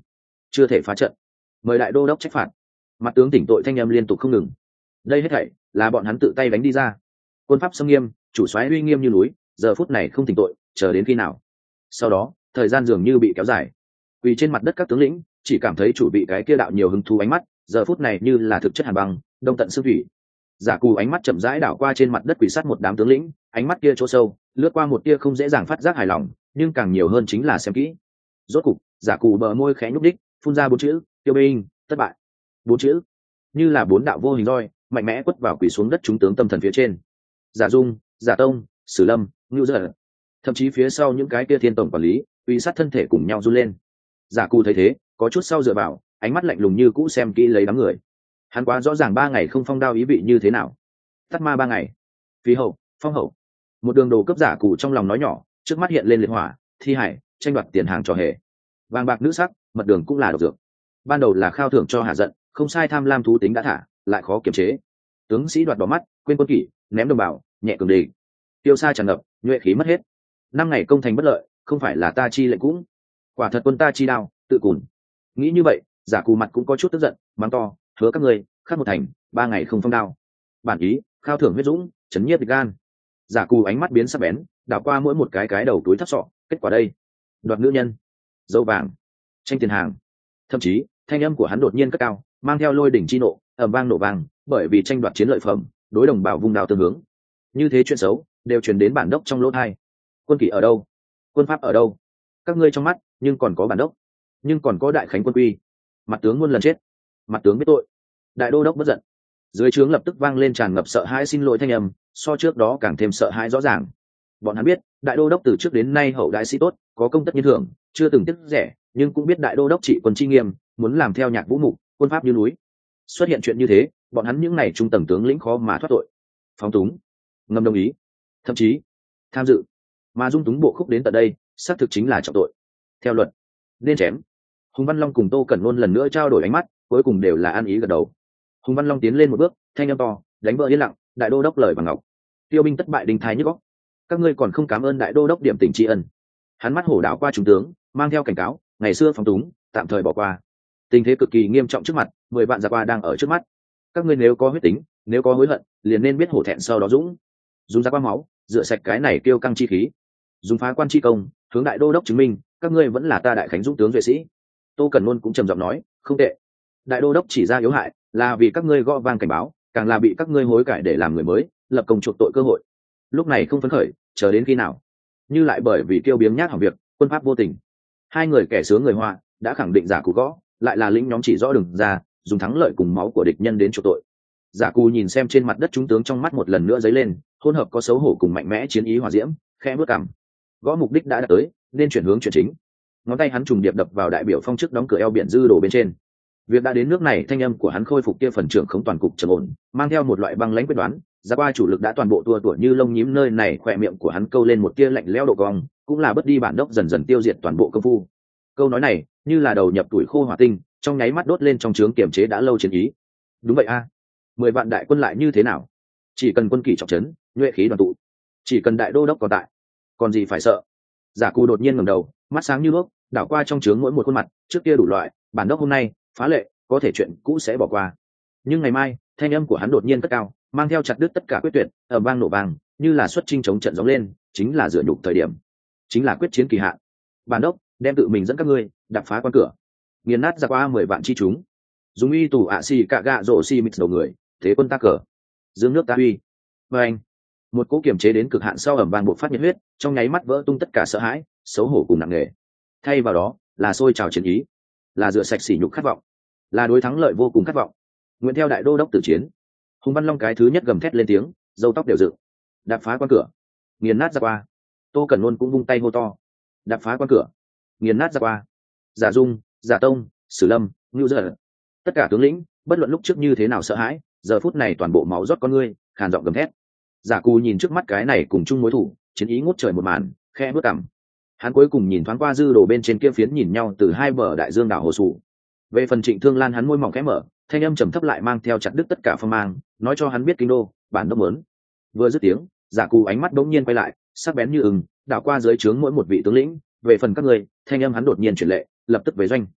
chưa thể phá trận, mời đại đô đốc trách phạt. Mặt tướng tỉnh tội thanh âm liên tục không ngừng. Đây hết thảy là bọn hắn tự tay đánh đi ra. Quân pháp xâm nghiêm, chủ soái uy nghiêm như núi, giờ phút này không tỉnh tội, chờ đến khi nào? Sau đó thời gian dường như bị kéo dài. Quỳ trên mặt đất các tướng lĩnh chỉ cảm thấy chủ bị cái kia đạo nhiều hứng thú ánh mắt, giờ phút này như là thực chất hàn băng, đông tận xương thủy. Giả Cù ánh mắt chậm rãi đảo qua trên mặt đất quỳ sát một đám tướng lĩnh, ánh mắt kia chỗ sâu lướt qua một tia không dễ dàng phát giác hài lòng, nhưng càng nhiều hơn chính là xem kỹ. Rốt cục Giả Cù bờ môi khẽ nhúc đích, phun ra bốn chữ: tiêu binh thất bại. Bốn chữ như là bốn đạo vô hình roi mạnh mẽ quất vào quỳ xuống đất chúng tướng tâm thần phía trên. Giả Dung, Giả Tông, Sử Lâm, Ngưu Dở, thậm chí phía sau những cái kia thiên tổng quản lý uy sát thân thể cùng nhau run lên. Giả Cù thấy thế có chút sau dựa vào, ánh mắt lạnh lùng như cũ xem kỹ lấy đám người. Hắn quá rõ ràng 3 ngày không phong đao ý vị như thế nào. Tắt ma 3 ngày, phí hậu, phong hậu. Một đường đồ cấp Giả Cù trong lòng nói nhỏ, trước mắt hiện lên liệt hỏa, thi hải, tranh đoạt tiền hàng trò hề. Vàng bạc nữ sắc, mật đường cũng là độc dược. Ban đầu là khao thưởng cho hạ giận, không sai tham lam thú tính đã thả, lại khó kiềm chế. Tướng sĩ đoạt đỏ mắt, quên quân kỷ, ném đồng bào, nhẹ cường địch. Tiêu xa tràn ngập, nhuệ khí mất hết. 5 ngày công thành bất lợi, không phải là ta chi lệnh cũng. Quả thật quân ta chi đao, tự cùn. Nghĩ như vậy, Giả Cù mặt cũng có chút tức giận, mắng to: hứa các ngươi khắc một thành 3 ngày không phong đao. Bản ý khao thưởng huyết dũng, chấn nhiếp địch gan. Giả Cù ánh mắt biến sắc bén, đảo qua mỗi một cái đầu túi thấp sọ. Kết quả đây: đoạt nữ nhân, dâu vàng, tranh tiền hàng. Thậm chí thanh âm của hắn đột nhiên cất cao, mang theo lôi đỉnh chi nộ, ầm vang nổ vang, bởi vì tranh đoạt chiến lợi phẩm, đối đồng bào vùng đào tương hướng. Như thế chuyện xấu đều truyền đến bản đốc trong lỗ tai. Quân kỷ ở đâu? Quân pháp ở đâu? Các ngươi trong mắt nhưng còn có bản đốc, nhưng còn có đại khánh quân quy. Mặt tướng muôn lần chết, mặt tướng biết tội. Đại đô đốc bất giận. Dưới trướng lập tức vang lên tràn ngập sợ hãi xin lỗi thanh âm, so trước đó càng thêm sợ hãi rõ ràng. Bọn hắn biết đại đô đốc từ trước đến nay hậu đại sĩ tốt, có công tất nhiên thưởng, chưa từng tiếc rẻ, nhưng cũng biết đại đô đốc trị quân chi nghiêm, muốn làm theo nhạc vũ mục, quân pháp như núi. Xuất hiện chuyện như thế, bọn hắn những này trung tầng tướng lĩnh khó mà thoát tội. Phóng túng, ngầm đồng ý, thậm chí tham dự, mà dung túng bộ khúc đến tận đây, xác thực chính là trọng tội. Theo luật nên chém. Hùng Văn Long cùng Tô Cẩn Nôn lần nữa trao đổi ánh mắt, cuối cùng đều là an ý gật đầu. Hùng Văn Long tiến lên một bước, thanh âm to, đánh vỡ yên lặng: đại đô đốc lời bằng ngọc, tiêu binh thất bại đình thái nhức góc. Các ngươi còn không cảm ơn đại đô đốc điểm tình tri ân. Hắn mắt hổ đảo qua trung tướng, mang theo cảnh cáo: ngày xưa phóng túng, tạm thời bỏ qua. Tình thế cực kỳ nghiêm trọng trước mặt, 10 vạn giặc qua đang ở trước mắt. Các ngươi nếu có huyết tính, nếu có hối hận, liền nên biết hổ thẹn sau đó dũng. Dùng giặc qua máu, rửa sạch cái này kiêu căng chi khí. Dùng phá quan chi công, hướng đại đô đốc chứng minh, các ngươi vẫn là ta đại khánh dũng tướng duệ sĩ. Tô Cẩn Nôn cũng trầm giọng nói: không tệ. Đại đô đốc chỉ ra yếu hại, là vì các ngươi gõ vang cảnh báo, càng là bị các ngươi hối cải để làm người mới, lập công chuộc tội cơ hội. Lúc này không phấn khởi, chờ đến khi nào? Như lại bởi vì kêu biếng nhác hỏng việc, quân pháp vô tình. Hai người kẻ sướng người họa đã khẳng định Giả Cù gõ, lại là lĩnh nhóm chỉ rõ đường ra, dùng thắng lợi cùng máu của địch nhân đến chuộc tội. Giả Cù nhìn xem trên mặt đất chúng tướng, trong mắt một lần nữa dấy lên hỗn hợp có xấu hổ cùng mạnh mẽ chiến ý hỏa diễm, khẽ bước cằm. Gõ mục đích đã đạt tới, nên chuyển hướng chuyện chính. Ngón tay hắn trùng điệp đập vào đại biểu phong trước đóng cửa eo biển dư đồ bên trên. Việc đã đến nước này, thanh âm của hắn khôi phục kia phần trưởng không toàn cục trầm ổn, mang theo một loại băng lãnh quyết đoán. Giá qua chủ lực đã toàn bộ tua tủa như lông nhím, nơi này khỏe miệng của hắn câu lên một tia lạnh lẽo độ cong, cũng là bất đi bản đốc dần dần tiêu diệt toàn bộ công phu. Câu nói này như là đầu nhập tuổi khô hỏa tinh, trong nháy mắt đốt lên trong trướng kiềm chế đã lâu chiến ý. Đúng vậy a, 10 vạn đại quân lại như thế nào? Chỉ cần quân kỷ trọng trấn, nhuệ khí đoàn tụ, chỉ cần đại đô đốc còn tại, còn gì phải sợ? Giả Cù đột nhiên ngẩng đầu, mắt sáng như đuốc, đảo qua trong trướng mỗi một khuôn mặt. Trước kia đủ loại, bản đốc hôm nay phá lệ, có thể chuyện cũ sẽ bỏ qua, nhưng ngày mai thanh âm của hắn đột nhiên cất cao, mang theo chặt đứt tất cả quyết tuyệt, ở vang nổ vang, như là xuất chinh chống trận gióng lên, chính là dựa nhục thời điểm, chính là quyết chiến kỳ hạn. Bản đốc đem tự mình dẫn các ngươi đập phá quan cửa, nghiền nát ra qua 10 vạn chi chúng, dùng uy tù ạ xì cạ gạ rổ xì mịt đầu người, thế quân ta cờ, dương nước ta uy. Và anh, một cỗ kiềm chế đến cực hạn sau ẩm vang bộc phát nhiệt huyết, trong nháy mắt vỡ tung tất cả sợ hãi, xấu hổ cùng nặng nề. Thay vào đó là sôi trào chiến ý, là rửa sạch sỉ nhục khát vọng, là đối thắng lợi vô cùng khát vọng. Nguyện theo đại đô đốc tử chiến. Hùng Văn Long cái thứ nhất gầm thét lên tiếng, râu tóc đều dựng, đạp phá quan cửa, nghiền nát ra qua. Tô Cẩn Nôn cũng vung tay hô to, đạp phá quan cửa, nghiền nát ra qua. Giả Dung, Giả Tông, Sử Lâm, Ngưu Dở, tất cả tướng lĩnh, bất luận lúc trước như thế nào sợ hãi, giờ phút này toàn bộ máu rót con ngươi, khàn giọng gầm thét. Giả Cù nhìn trước mắt cái này cùng chung mối thủ, chiến ý ngút trời một màn, khe bước cằm. Hắn cuối cùng nhìn thoáng qua dư đồ bên trên kia phiến nhìn nhau từ hai bờ đại dương đảo hồ sù. Về phần Trịnh Thương Lan, hắn môi mỏng khẽ mở, thanh âm trầm thấp lại mang theo chặt đứt tất cả phong mang, nói cho hắn biết kinh đô bản đốc muốn. Vừa dứt tiếng, Giả Cù ánh mắt đống nhiên quay lại, sắc bén như ưng, đảo qua dưới trướng mỗi một vị tướng lĩnh. Về phần các ngươi, thanh âm hắn đột nhiên chuyển lệ, lập tức về doanh.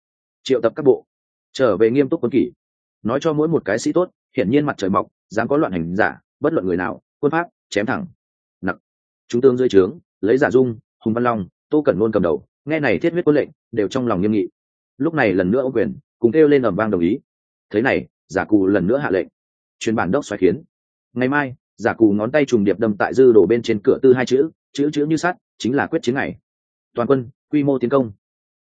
triệu tập các bộ trở về nghiêm túc quân kỷ, nói cho mỗi một cái sĩ tốt hiển nhiên mặt trời mọc dám có loạn hành giả, bất luận người nào quân pháp chém thẳng nặng. Chúng tướng dưới trướng lấy Giả Dung, Hùng Văn Long, Tô Cẩn Nôn cầm đầu, nghe này thiết huyết quân lệnh đều trong lòng nghiêm nghị. Lúc này lần nữa ô quyền cùng kêu lên ầm vang đồng ý. Thế này Giả Cù lần nữa hạ lệnh truyền bản đốc xoáy khiến ngày mai Giả Cù ngón tay trùng điệp đâm tại dư đổ bên trên cửa tư hai chữ chữ như sắt, chính là quyết chiến ngày. Toàn quân quy mô tiến công.